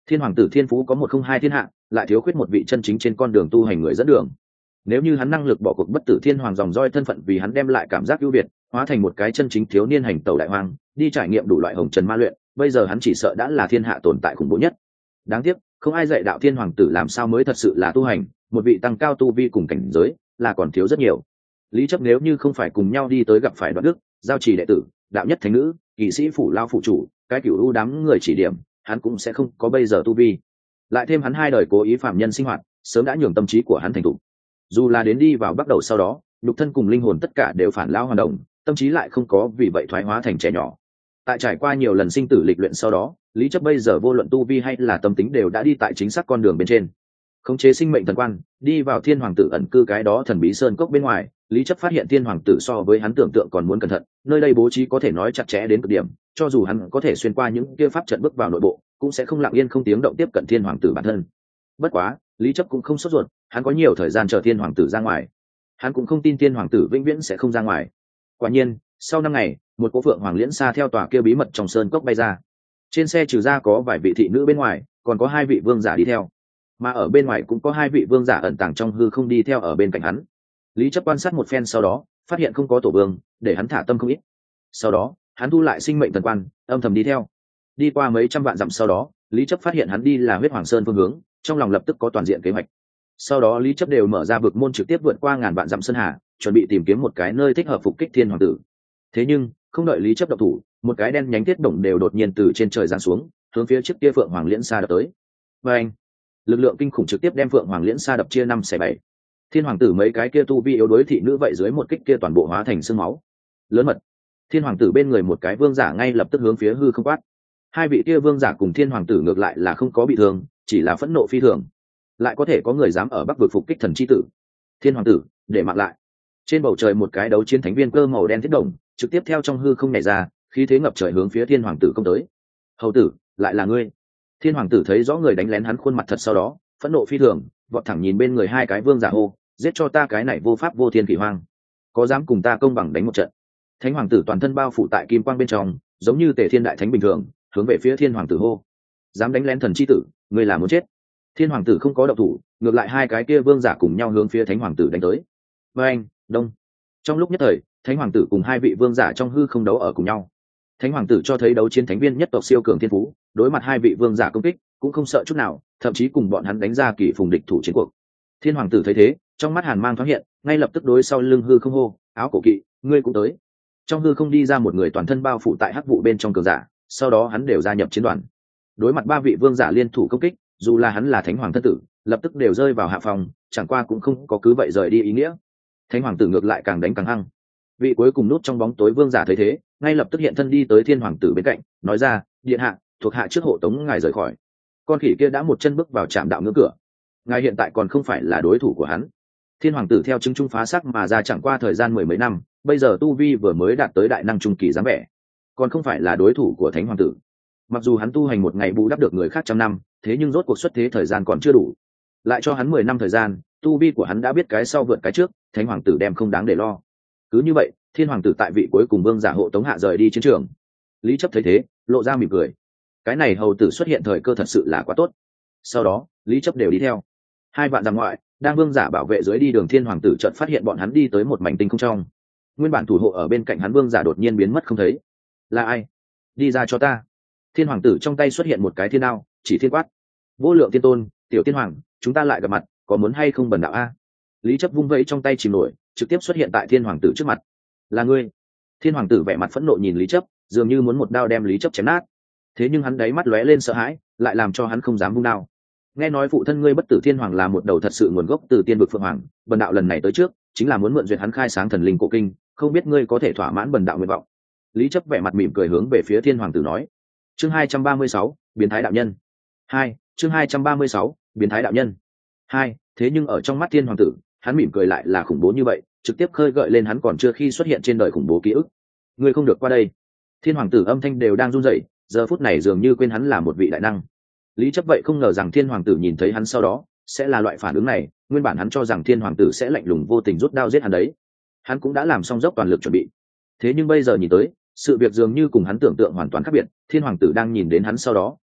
Thiên hoàng tử thiên phú có một không hai thiên hạ, lại thiếu khuyết một vị chân chính trên con đường tu hành người dẫn đường. Nếu như hắn năng lực bỏ cuộc bất tử thiên hoàng dòng roi thân phận vì hắn đem lại cảm giác ưu việt, hóa thành một cái chân chính thiếu niên hành tẩu đại hoang, đi trải nghiệm đủ loại hồng trần ma luyện, bây giờ hắn chỉ sợ đã là thiên hạ tồn tại khủng bố nhất. Đáng tiếc, không ai dạy đạo thiên hoàng tử làm sao mới thật sự là tu hành, một vị tăng cao tu vi cùng cảnh giới, là còn thiếu rất nhiều. Lý Chấp nếu như không phải cùng nhau đi tới gặp phải Đoạn Đức, giao trì đệ tử, đạo nhất thánh nữ, kỵ sĩ phủ lao phụ chủ, cái cửu u đám người chỉ điểm, hắn cũng sẽ không có bây giờ tu vi. Lại thêm hắn hai đời cố ý phạm nhân sinh hoạt, sớm đã nhường tâm trí của hắn thành thục. Dù là đến đi vào bắt đầu sau đó, nhục thân cùng linh hồn tất cả đều phản lao hoàn động, tâm trí lại không có vì vậy thoái hóa thành trẻ nhỏ. Tại trải qua nhiều lần sinh tử lịch luyện sau đó, Lý Chấp bây giờ vô luận tu vi hay là tâm tính đều đã đi tại chính xác con đường bên trên. Khống chế sinh mệnh thần quan, đi vào thiên hoàng tử ẩn cư cái đó thần bí sơn cốc bên ngoài, Lý Chấp phát hiện thiên hoàng tử so với hắn tưởng tượng còn muốn cẩn thận, nơi đây bố trí có thể nói chặt chẽ đến cực điểm, cho dù hắn có thể xuyên qua những kia pháp trận bước vào nội bộ, cũng sẽ không lặng yên không tiếng động tiếp cận thiên hoàng tử bản thân. Bất quá, Lý Chấp cũng không sốt ruột, hắn có nhiều thời gian chờ thiên hoàng tử ra ngoài. Hắn cũng không tin thiên hoàng tử vĩnh viễn sẽ không ra ngoài. Quả nhiên, sau năm ngày, một cỗ phượng hoàng liễn xa theo tòa kia bí mật trong sơn cốc bay ra. Trên xe trừ ra có vài vị thị nữ bên ngoài, còn có hai vị vương giả đi theo, mà ở bên ngoài cũng có hai vị vương giả ẩn tàng trong hư không đi theo ở bên cạnh hắn. Lý Chấp quan sát một phen sau đó, phát hiện không có tổ vương, để hắn thả tâm không ít. Sau đó, hắn thu lại sinh mệnh thần quan, âm thầm đi theo. Đi qua mấy trăm vạn dặm sau đó, Lý Chấp phát hiện hắn đi là huyết hoàng sơn phương hướng, trong lòng lập tức có toàn diện kế hoạch. Sau đó Lý Chấp đều mở ra vực môn trực tiếp vượt qua ngàn vạn dặm sơn hà, chuẩn bị tìm kiếm một cái nơi thích hợp phục kích thiên hoàng tử. Thế nhưng, không đợi Lý Chấp động thủ, một cái đen nhánh thiết bổng đều đột nhiên từ trên trời giáng xuống, hướng phía trước kia phượng hoàng liễn xa đập tới. Và anh, lực lượng kinh khủng trực tiếp đem phượng hoàng liễn xa đập chia năm xẻ bảy. Thiên hoàng tử mấy cái kia tu vi yếu đối thị nữ vậy dưới một kích kia toàn bộ hóa thành xương máu. Lớn mật. Thiên hoàng tử bên người một cái vương giả ngay lập tức hướng phía hư không quát. Hai vị kia vương giả cùng thiên hoàng tử ngược lại là không có bị thương, chỉ là phẫn nộ phi thường. Lại có thể có người dám ở bắc vực phục kích thần chi tử. Thiên hoàng tử, để mặc lại. Trên bầu trời một cái đấu chiến thánh viên cơ màu đen thiết đồng, trực tiếp theo trong hư không nhảy ra, khí thế ngập trời hướng phía thiên hoàng tử công tới. Hầu tử, lại là ngươi. Thiên hoàng tử thấy rõ người đánh lén hắn khuôn mặt thật sau đó, phẫn nộ phi thường, vọt thẳng nhìn bên người hai cái vương giả hô, giết cho ta cái này vô pháp vô thiên kỳ hoang, có dám cùng ta công bằng đánh một trận? Thánh hoàng tử toàn thân bao phủ tại kim quang bên trong, giống như Tề Thiên đại thánh bình thường, hướng về phía thiên hoàng tử hô, dám đánh lén thần chi tử, ngươi là muốn chết. Thiên hoàng tử không có động thủ, ngược lại hai cái kia vương giả cùng nhau hướng phía thánh hoàng tử đánh tới. Và anh, đông. Trong lúc nhất thời, thánh hoàng tử cùng hai vị vương giả trong hư không đấu ở cùng nhau. Thánh hoàng tử cho thấy đấu chiến thánh viên nhất tộc siêu cường thiên phú, đối mặt hai vị vương giả công kích cũng không sợ chút nào, thậm chí cùng bọn hắn đánh ra kỳ phùng địch thủ chiến cuộc. Thiên hoàng tử thấy thế, trong mắt hàn mang thoáng hiện, ngay lập tức đối sau lưng hư không hô, áo cổ kỵ, ngươi cũng tới. Trong hư không đi ra một người toàn thân bao phủ tại hắc vụ bên trong cường giả, sau đó hắn đều gia nhập chiến đoàn. Đối mặt ba vị vương giả liên thủ công kích, dù là hắn là thánh hoàng thân tử, lập tức đều rơi vào hạ phòng, chẳng qua cũng không có cứ vậy rời đi ý nghĩa. Thánh hoàng tử ngược lại càng đánh càng hăng. Vị cuối cùng nút trong bóng tối vương giả thấy thế, ngay lập tức hiện thân đi tới thiên hoàng tử bên cạnh, nói ra, điện hạ, thuộc hạ trước hộ tống ngài rời khỏi. Con khỉ kia đã một chân bước vào trạm đạo ngưỡng cửa, ngài hiện tại còn không phải là đối thủ của hắn. Thiên hoàng tử theo chứng trung phá sắc mà ra, chẳng qua thời gian mười mấy năm, bây giờ tu vi vừa mới đạt tới đại năng trung kỳ dáng vẻ, còn không phải là đối thủ của thánh hoàng tử. Mặc dù hắn tu hành một ngày bù đắp được người khác trăm năm, thế nhưng rốt cuộc xuất thế thời gian còn chưa đủ, lại cho hắn mười năm thời gian, tu vi của hắn đã biết cái sau vượt cái trước, thánh hoàng tử đem không đáng để lo. Cứ như vậy, thiên hoàng tử tại vị cuối cùng vương giả hộ tống hạ rời đi chiến trường. Lý Chấp thấy thế, lộ ra mỉm cười. Cái này hầu tử xuất hiện thời cơ thật sự là quá tốt. Sau đó, Lý Chấp đều đi theo. Hai vạn dặm ngoại, đang vương giả bảo vệ dưới đi đường thiên hoàng tử chợt phát hiện bọn hắn đi tới một mảnh tinh không trong. Nguyên bản thủ hộ ở bên cạnh hắn vương giả đột nhiên biến mất không thấy. Là ai? Đi ra cho ta. Thiên hoàng tử trong tay xuất hiện một cái thiên đao, chỉ thiên quát. Vô lượng thiên tôn, tiểu thiên hoàng, chúng ta lại gặp mặt, có muốn hay không bần đạo a? Lý Chấp vung vẫy trong tay chìm nổi, trực tiếp xuất hiện tại thiên hoàng tử trước mặt. Là ngươi? Thiên hoàng tử vẻ mặt phẫn nộ nhìn Lý Chấp, dường như muốn một đao đem Lý Chấp chém nát. Thế nhưng hắn đáy mắt lóe lên sợ hãi, lại làm cho hắn không dám vung đao. Nghe nói phụ thân ngươi bất tử thiên hoàng là một đầu thật sự nguồn gốc từ tiên vực phượng hoàng, bần đạo lần này tới trước chính là muốn mượn duyệt hắn khai sáng thần linh cổ kinh, không biết ngươi có thể thỏa mãn bần đạo nguyện vọng. Lý Chấp vẻ mặt mỉm cười hướng về phía thiên hoàng tử nói. Chương hai trăm ba mươi sáu, biến thái đạo nhân. Hai, chương hai trăm ba mươi sáu, biến thái đạo nhân. Hai, thế nhưng ở trong mắt thiên hoàng tử, hắn mỉm cười lại là khủng bố như vậy, trực tiếp khơi gợi lên hắn còn chưa khi xuất hiện trên đời khủng bố ký ức. Ngươi không được qua đây. Thiên hoàng tử âm thanh đều đang run rẩy, giờ phút này dường như quên hắn là một vị đại năng. Lý Chấp vậy không ngờ rằng thiên hoàng tử nhìn thấy hắn sau đó sẽ là loại phản ứng này, nguyên bản hắn cho rằng thiên hoàng tử sẽ lạnh lùng vô tình rút đao giết hắn đấy, hắn cũng đã làm xong dốc toàn lực chuẩn bị. Thế nhưng bây giờ nhìn tới, sự việc dường như cùng hắn tưởng tượng hoàn toàn khác biệt. Thiên hoàng tử đang nhìn đến hắn sau đó,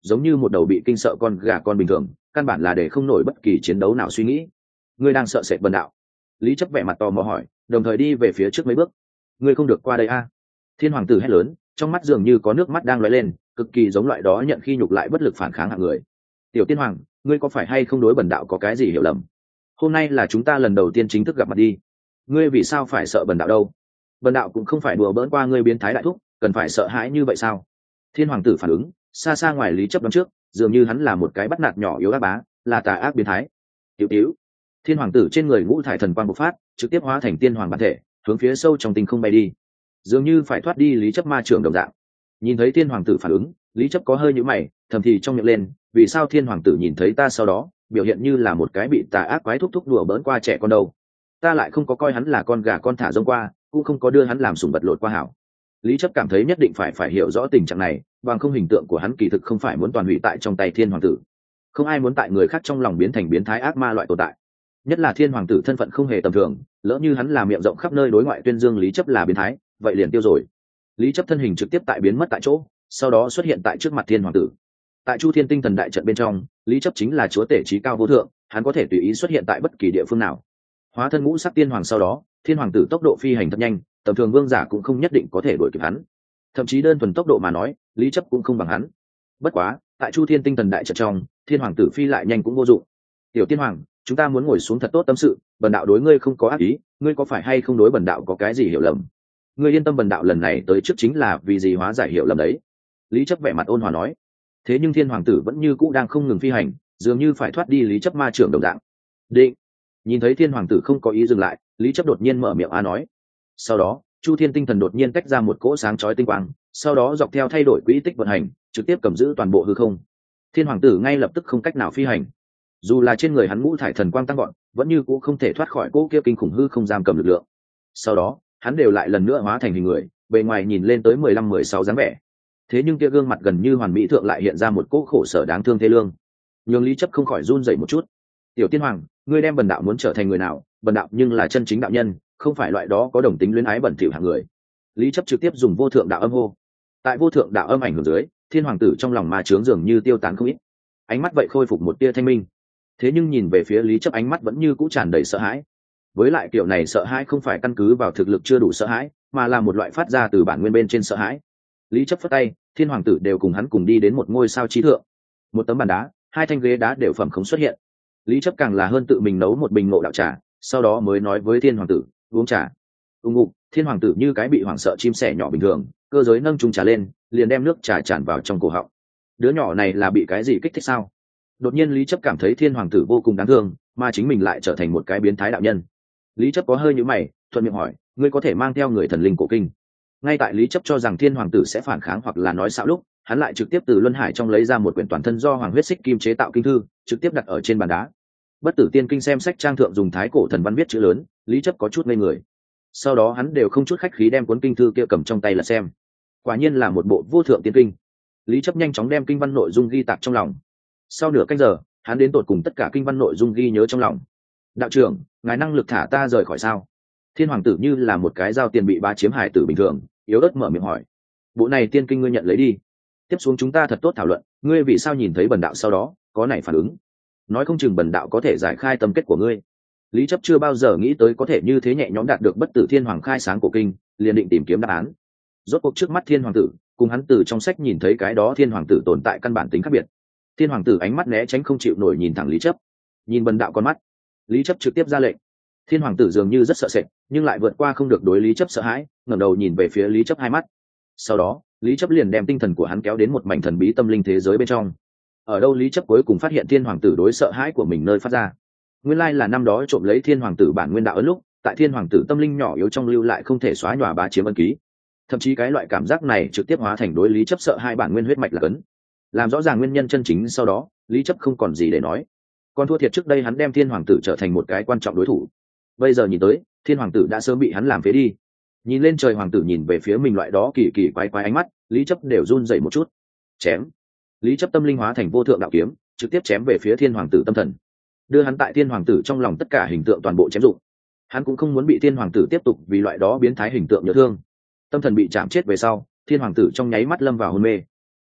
giống như một đầu bị kinh sợ con gà con bình thường, căn bản là để không nổi bất kỳ chiến đấu nào suy nghĩ. Ngươi đang sợ sệt bần đạo? Lý chấp vẻ mặt tò mò hỏi, đồng thời đi về phía trước mấy bước. Ngươi không được qua đây a. Thiên hoàng tử hét lớn, trong mắt dường như có nước mắt đang lóe lên, cực kỳ giống loại đó nhận khi nhục lại bất lực phản kháng hạng người. Tiểu tiên hoàng, ngươi có phải hay không đối bần đạo có cái gì hiểu lầm? Hôm nay là chúng ta lần đầu tiên chính thức gặp mặt đi, ngươi vì sao phải sợ bần đạo đâu? Bần đạo cũng không phải đùa bỡn qua ngươi biến thái đại thúc, cần phải sợ hãi như vậy sao? Thiên hoàng tử phản ứng, xa xa ngoài Lý chấp đón trước, dường như hắn là một cái bắt nạt nhỏ yếu ác bá, là tà ác biến thái. Tiểu tiểu, thiên hoàng tử trên người ngũ thải thần quang bộc phát, trực tiếp hóa thành tiên hoàng bản thể, hướng phía sâu trong tinh không bay đi, dường như phải thoát đi Lý chấp ma trưởng đồng dạng. Nhìn thấy thiên hoàng tử phản ứng, Lý chấp có hơi nhíu mày, thầm thì trong miệng lên, vì sao thiên hoàng tử nhìn thấy ta sau đó biểu hiện như là một cái bị tà ác quái thúc thúc đùa bỡn qua trẻ con đâu? Ta lại không có coi hắn là con gà con thả rông qua, cũng không có đưa hắn làm sùng vật lột qua hảo. Lý chấp cảm thấy nhất định phải phải hiểu rõ tình trạng này, bằng không hình tượng của hắn kỳ thực không phải muốn toàn hủy tại trong tay thiên hoàng tử. Không ai muốn tại người khác trong lòng biến thành biến thái ác ma loại tồn tại, nhất là thiên hoàng tử thân phận không hề tầm thường, lỡ như hắn là miệng rộng khắp nơi đối ngoại tuyên dương Lý chấp là biến thái, vậy liền tiêu rồi. Lý chấp thân hình trực tiếp tại biến mất tại chỗ, sau đó xuất hiện tại trước mặt thiên hoàng tử. Tại Chu Thiên Tinh Thần đại trận bên trong, Lý chấp chính là chúa tể trí cao vô thượng, hắn có thể tùy ý xuất hiện tại bất kỳ địa phương nào. Hóa thân ngũ sắc tiên hoàng sau đó, thiên hoàng tử tốc độ phi hành thật nhanh, tầm thường vương giả cũng không nhất định có thể đuổi kịp hắn. Thậm chí đơn thuần tốc độ mà nói, Lý chấp cũng không bằng hắn. Bất quá, tại Chu Thiên Tinh Thần đại trận trong, thiên hoàng tử phi lại nhanh cũng vô dụng. Tiểu tiên hoàng, chúng ta muốn ngồi xuống thật tốt tâm sự, bần đạo đối ngươi không có ác ý, ngươi có phải hay không đối bần đạo có cái gì hiểu lầm? Ngươi yên tâm, bần đạo lần này tới trước chính là vì gì hóa giải hiểu lầm đấy. Lý chấp vẻ mặt ôn hòa nói. Thế nhưng thiên hoàng tử vẫn như cũ đang không ngừng phi hành, dường như phải thoát đi Lý chấp ma trưởng đồng dạng. Định. Nhìn thấy thiên hoàng tử không có ý dừng lại, Lý chấp đột nhiên mở miệng a nói. Sau đó, Chu Thiên Tinh Thần đột nhiên tách ra một cỗ sáng chói tinh quang, sau đó dọc theo thay đổi quỹ tích vận hành, trực tiếp cầm giữ toàn bộ hư không. Thiên hoàng tử ngay lập tức không cách nào phi hành. Dù là trên người hắn ngũ thải thần quang tăng gọn, vẫn như cũ không thể thoát khỏi cỗ kia kinh khủng hư không giam cầm lực lượng. Sau đó, hắn đều lại lần nữa hóa thành hình người, bề ngoài nhìn lên tới mười lăm mười sáu dáng vẻ. Thế nhưng kia gương mặt gần như hoàn mỹ thượng lại hiện ra một cỗ khổ sở đáng thương thê lương, nhường Lý chấp không khỏi run rẩy một chút. Tiểu tiên hoàng, ngươi đem bần đạo muốn trở thành người nào? Bần đạo nhưng là chân chính đạo nhân, không phải loại đó có đồng tính luyến ái bẩn thỉu hạng người. Lý chấp trực tiếp dùng vô thượng đạo âm hô. Tại vô thượng đạo âm ảnh hưởng dưới, thiên hoàng tử trong lòng ma chướng dường như tiêu tán không ít, ánh mắt vậy khôi phục một tia thanh minh. Thế nhưng nhìn về phía Lý chấp ánh mắt vẫn như cũ tràn đầy sợ hãi. Với lại kiểu này sợ hãi không phải căn cứ vào thực lực chưa đủ sợ hãi, mà là một loại phát ra từ bản nguyên bên trên sợ hãi. Lý chấp phất tay, thiên hoàng tử đều cùng hắn cùng đi đến một ngôi sao trí thượng. Một tấm bàn đá, hai thanh ghế đá đều phẩm không xuất hiện. Lý chấp càng là hơn tự mình nấu một bình ngộ đạo trà, sau đó mới nói với thiên hoàng tử, uống trà. Ung ục, thiên hoàng tử như cái bị hoảng sợ chim sẻ nhỏ bình thường, cơ giới nâng chung trà lên, liền đem nước trà tràn vào trong cổ họng. Đứa nhỏ này là bị cái gì kích thích sao? Đột nhiên Lý chấp cảm thấy thiên hoàng tử vô cùng đáng thương, mà chính mình lại trở thành một cái biến thái đạo nhân. Lý chấp có hơi nhíu mày, thuận miệng hỏi, ngươi có thể mang theo người thần linh cổ kinh? Ngay tại Lý chấp cho rằng thiên hoàng tử sẽ phản kháng hoặc là nói xạo lúc, hắn lại trực tiếp từ luân hải trong lấy ra một quyển toàn thân do hoàng huyết xích kim chế tạo kinh thư, trực tiếp đặt ở trên bàn đá. Bất tử tiên kinh xem sách trang thượng dùng thái cổ thần văn viết chữ lớn, Lý chấp có chút ngây người. Sau đó hắn đều không chút khách khí đem cuốn kinh thư kia cầm trong tay là xem. Quả nhiên là một bộ vô thượng tiên kinh. Lý chấp nhanh chóng đem kinh văn nội dung ghi tạc trong lòng. Sau nửa canh giờ, hắn đến tột cùng tất cả kinh văn nội dung ghi nhớ trong lòng. Đạo trưởng, ngài năng lực thả ta rời khỏi sao? Thiên hoàng tử như là một cái dao tiền bị bá chiếm hải tử bình thường, yếu ớt mở miệng hỏi. Bộ này tiên kinh ngươi nhận lấy đi. Tiếp xuống chúng ta thật tốt thảo luận, ngươi vì sao nhìn thấy bần đạo sau đó có này phản ứng? Nói không chừng bần đạo có thể giải khai tâm kết của ngươi. Lý chấp chưa bao giờ nghĩ tới có thể như thế nhẹ nhõm đạt được bất tử thiên hoàng khai sáng cổ kinh, liền định tìm kiếm đáp án. Rốt cuộc trước mắt thiên hoàng tử, cùng hắn từ trong sách nhìn thấy cái đó thiên hoàng tử tồn tại căn bản tính khác biệt. Thiên hoàng tử ánh mắt né tránh không chịu nổi nhìn thẳng Lý chấp. Nhìn bần đạo con mắt. Lý chấp trực tiếp ra lệnh. Thiên hoàng tử dường như rất sợ sệt, nhưng lại vượt qua không được đối Lý chấp sợ hãi, ngẩng đầu nhìn về phía Lý chấp hai mắt. Sau đó, Lý chấp liền đem tinh thần của hắn kéo đến một mảnh thần bí tâm linh thế giới bên trong. Ở đâu Lý chấp cuối cùng phát hiện thiên hoàng tử đối sợ hãi của mình nơi phát ra. Nguyên lai là năm đó trộm lấy thiên hoàng tử bản nguyên đạo ấn lúc, tại thiên hoàng tử tâm linh nhỏ yếu trong lưu lại không thể xóa nhòa bá chiếm ân ký. Thậm chí cái loại cảm giác này trực tiếp hóa thành đối Lý chấp sợ hai bản nguyên huyết mạch là cấn. Làm rõ ràng nguyên nhân chân chính sau đó, Lý chấp không còn gì để nói. Còn thua thiệt trước đây hắn đem thiên hoàng tử trở thành một cái quan trọng đối thủ. Bây giờ nhìn tới, thiên hoàng tử đã sớm bị hắn làm phế đi. Nhìn lên trời hoàng tử nhìn về phía mình loại đó kỳ kỳ quái quái ánh mắt, Lý chấp đều run dậy một chút. Chém. Lý chấp tâm linh hóa thành vô thượng đạo kiếm, trực tiếp chém về phía thiên hoàng tử tâm thần, đưa hắn tại thiên hoàng tử trong lòng tất cả hình tượng toàn bộ chém dụng. Hắn cũng không muốn bị thiên hoàng tử tiếp tục vì loại đó biến thái hình tượng nhớ thương. Tâm thần bị chạm chết về sau, thiên hoàng tử trong nháy mắt lâm vào hôn mê.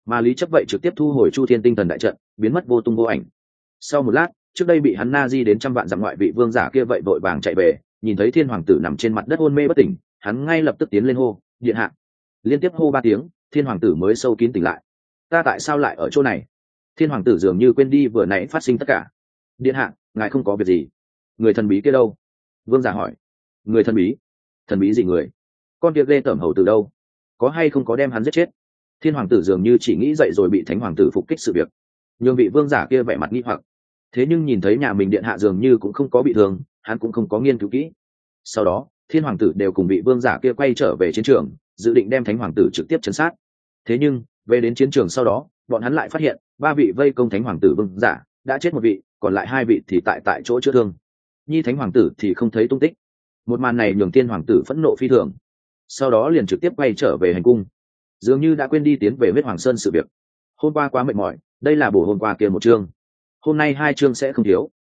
mà lý chấp vậy trực tiếp thu hồi chu thiên tinh thần đại trận, biến mất vô tung vô ảnh. Sau một lát, trước đây bị hắn na di đến trăm vạn dặm ngoại vị vương giả kia vậy vội vàng chạy về, nhìn thấy thiên hoàng tử nằm trên mặt đất hôn mê bất tỉnh, hắn ngay lập tức tiến lên hô điện hạ. Liên tiếp hô ba tiếng, thiên hoàng tử mới sâu kín tỉnh lại. Ta tại sao lại ở chỗ này? Thiên hoàng tử dường như quên đi vừa nãy phát sinh tất cả. Điện hạ, ngài không có việc gì. Người thần bí kia đâu? Vương giả hỏi. Người thần bí? Thần bí gì người? Con việc ghê tởm hầu từ đâu? Có hay không có đem hắn giết chết? Thiên hoàng tử dường như chỉ nghĩ dậy rồi bị thánh hoàng tử phục kích sự việc, nhưng vị vương giả kia vẻ mặt nghi hoặc. Thế nhưng nhìn thấy nhà mình điện hạ dường như cũng không có bị thương, hắn cũng không có nghiên cứu kỹ. Sau đó thiên hoàng tử đều cùng vị vương giả kia quay trở về chiến trường, dự định đem thánh hoàng tử trực tiếp chấn sát. Thế nhưng về đến chiến trường sau đó, bọn hắn lại phát hiện ba vị vây công thánh hoàng tử vương giả đã chết một vị, còn lại hai vị thì tại tại chỗ chữa thương. Nhi thánh hoàng tử thì không thấy tung tích. Một màn này nhường thiên hoàng tử phẫn nộ phi thường, sau đó liền trực tiếp quay trở về hành cung, dường như đã quên đi tiến về huyết hoàng sơn sự việc. Hôm qua quá mệt mỏi, đây là bổ hôm qua kia một chương, hôm nay hai chương sẽ không thiếu.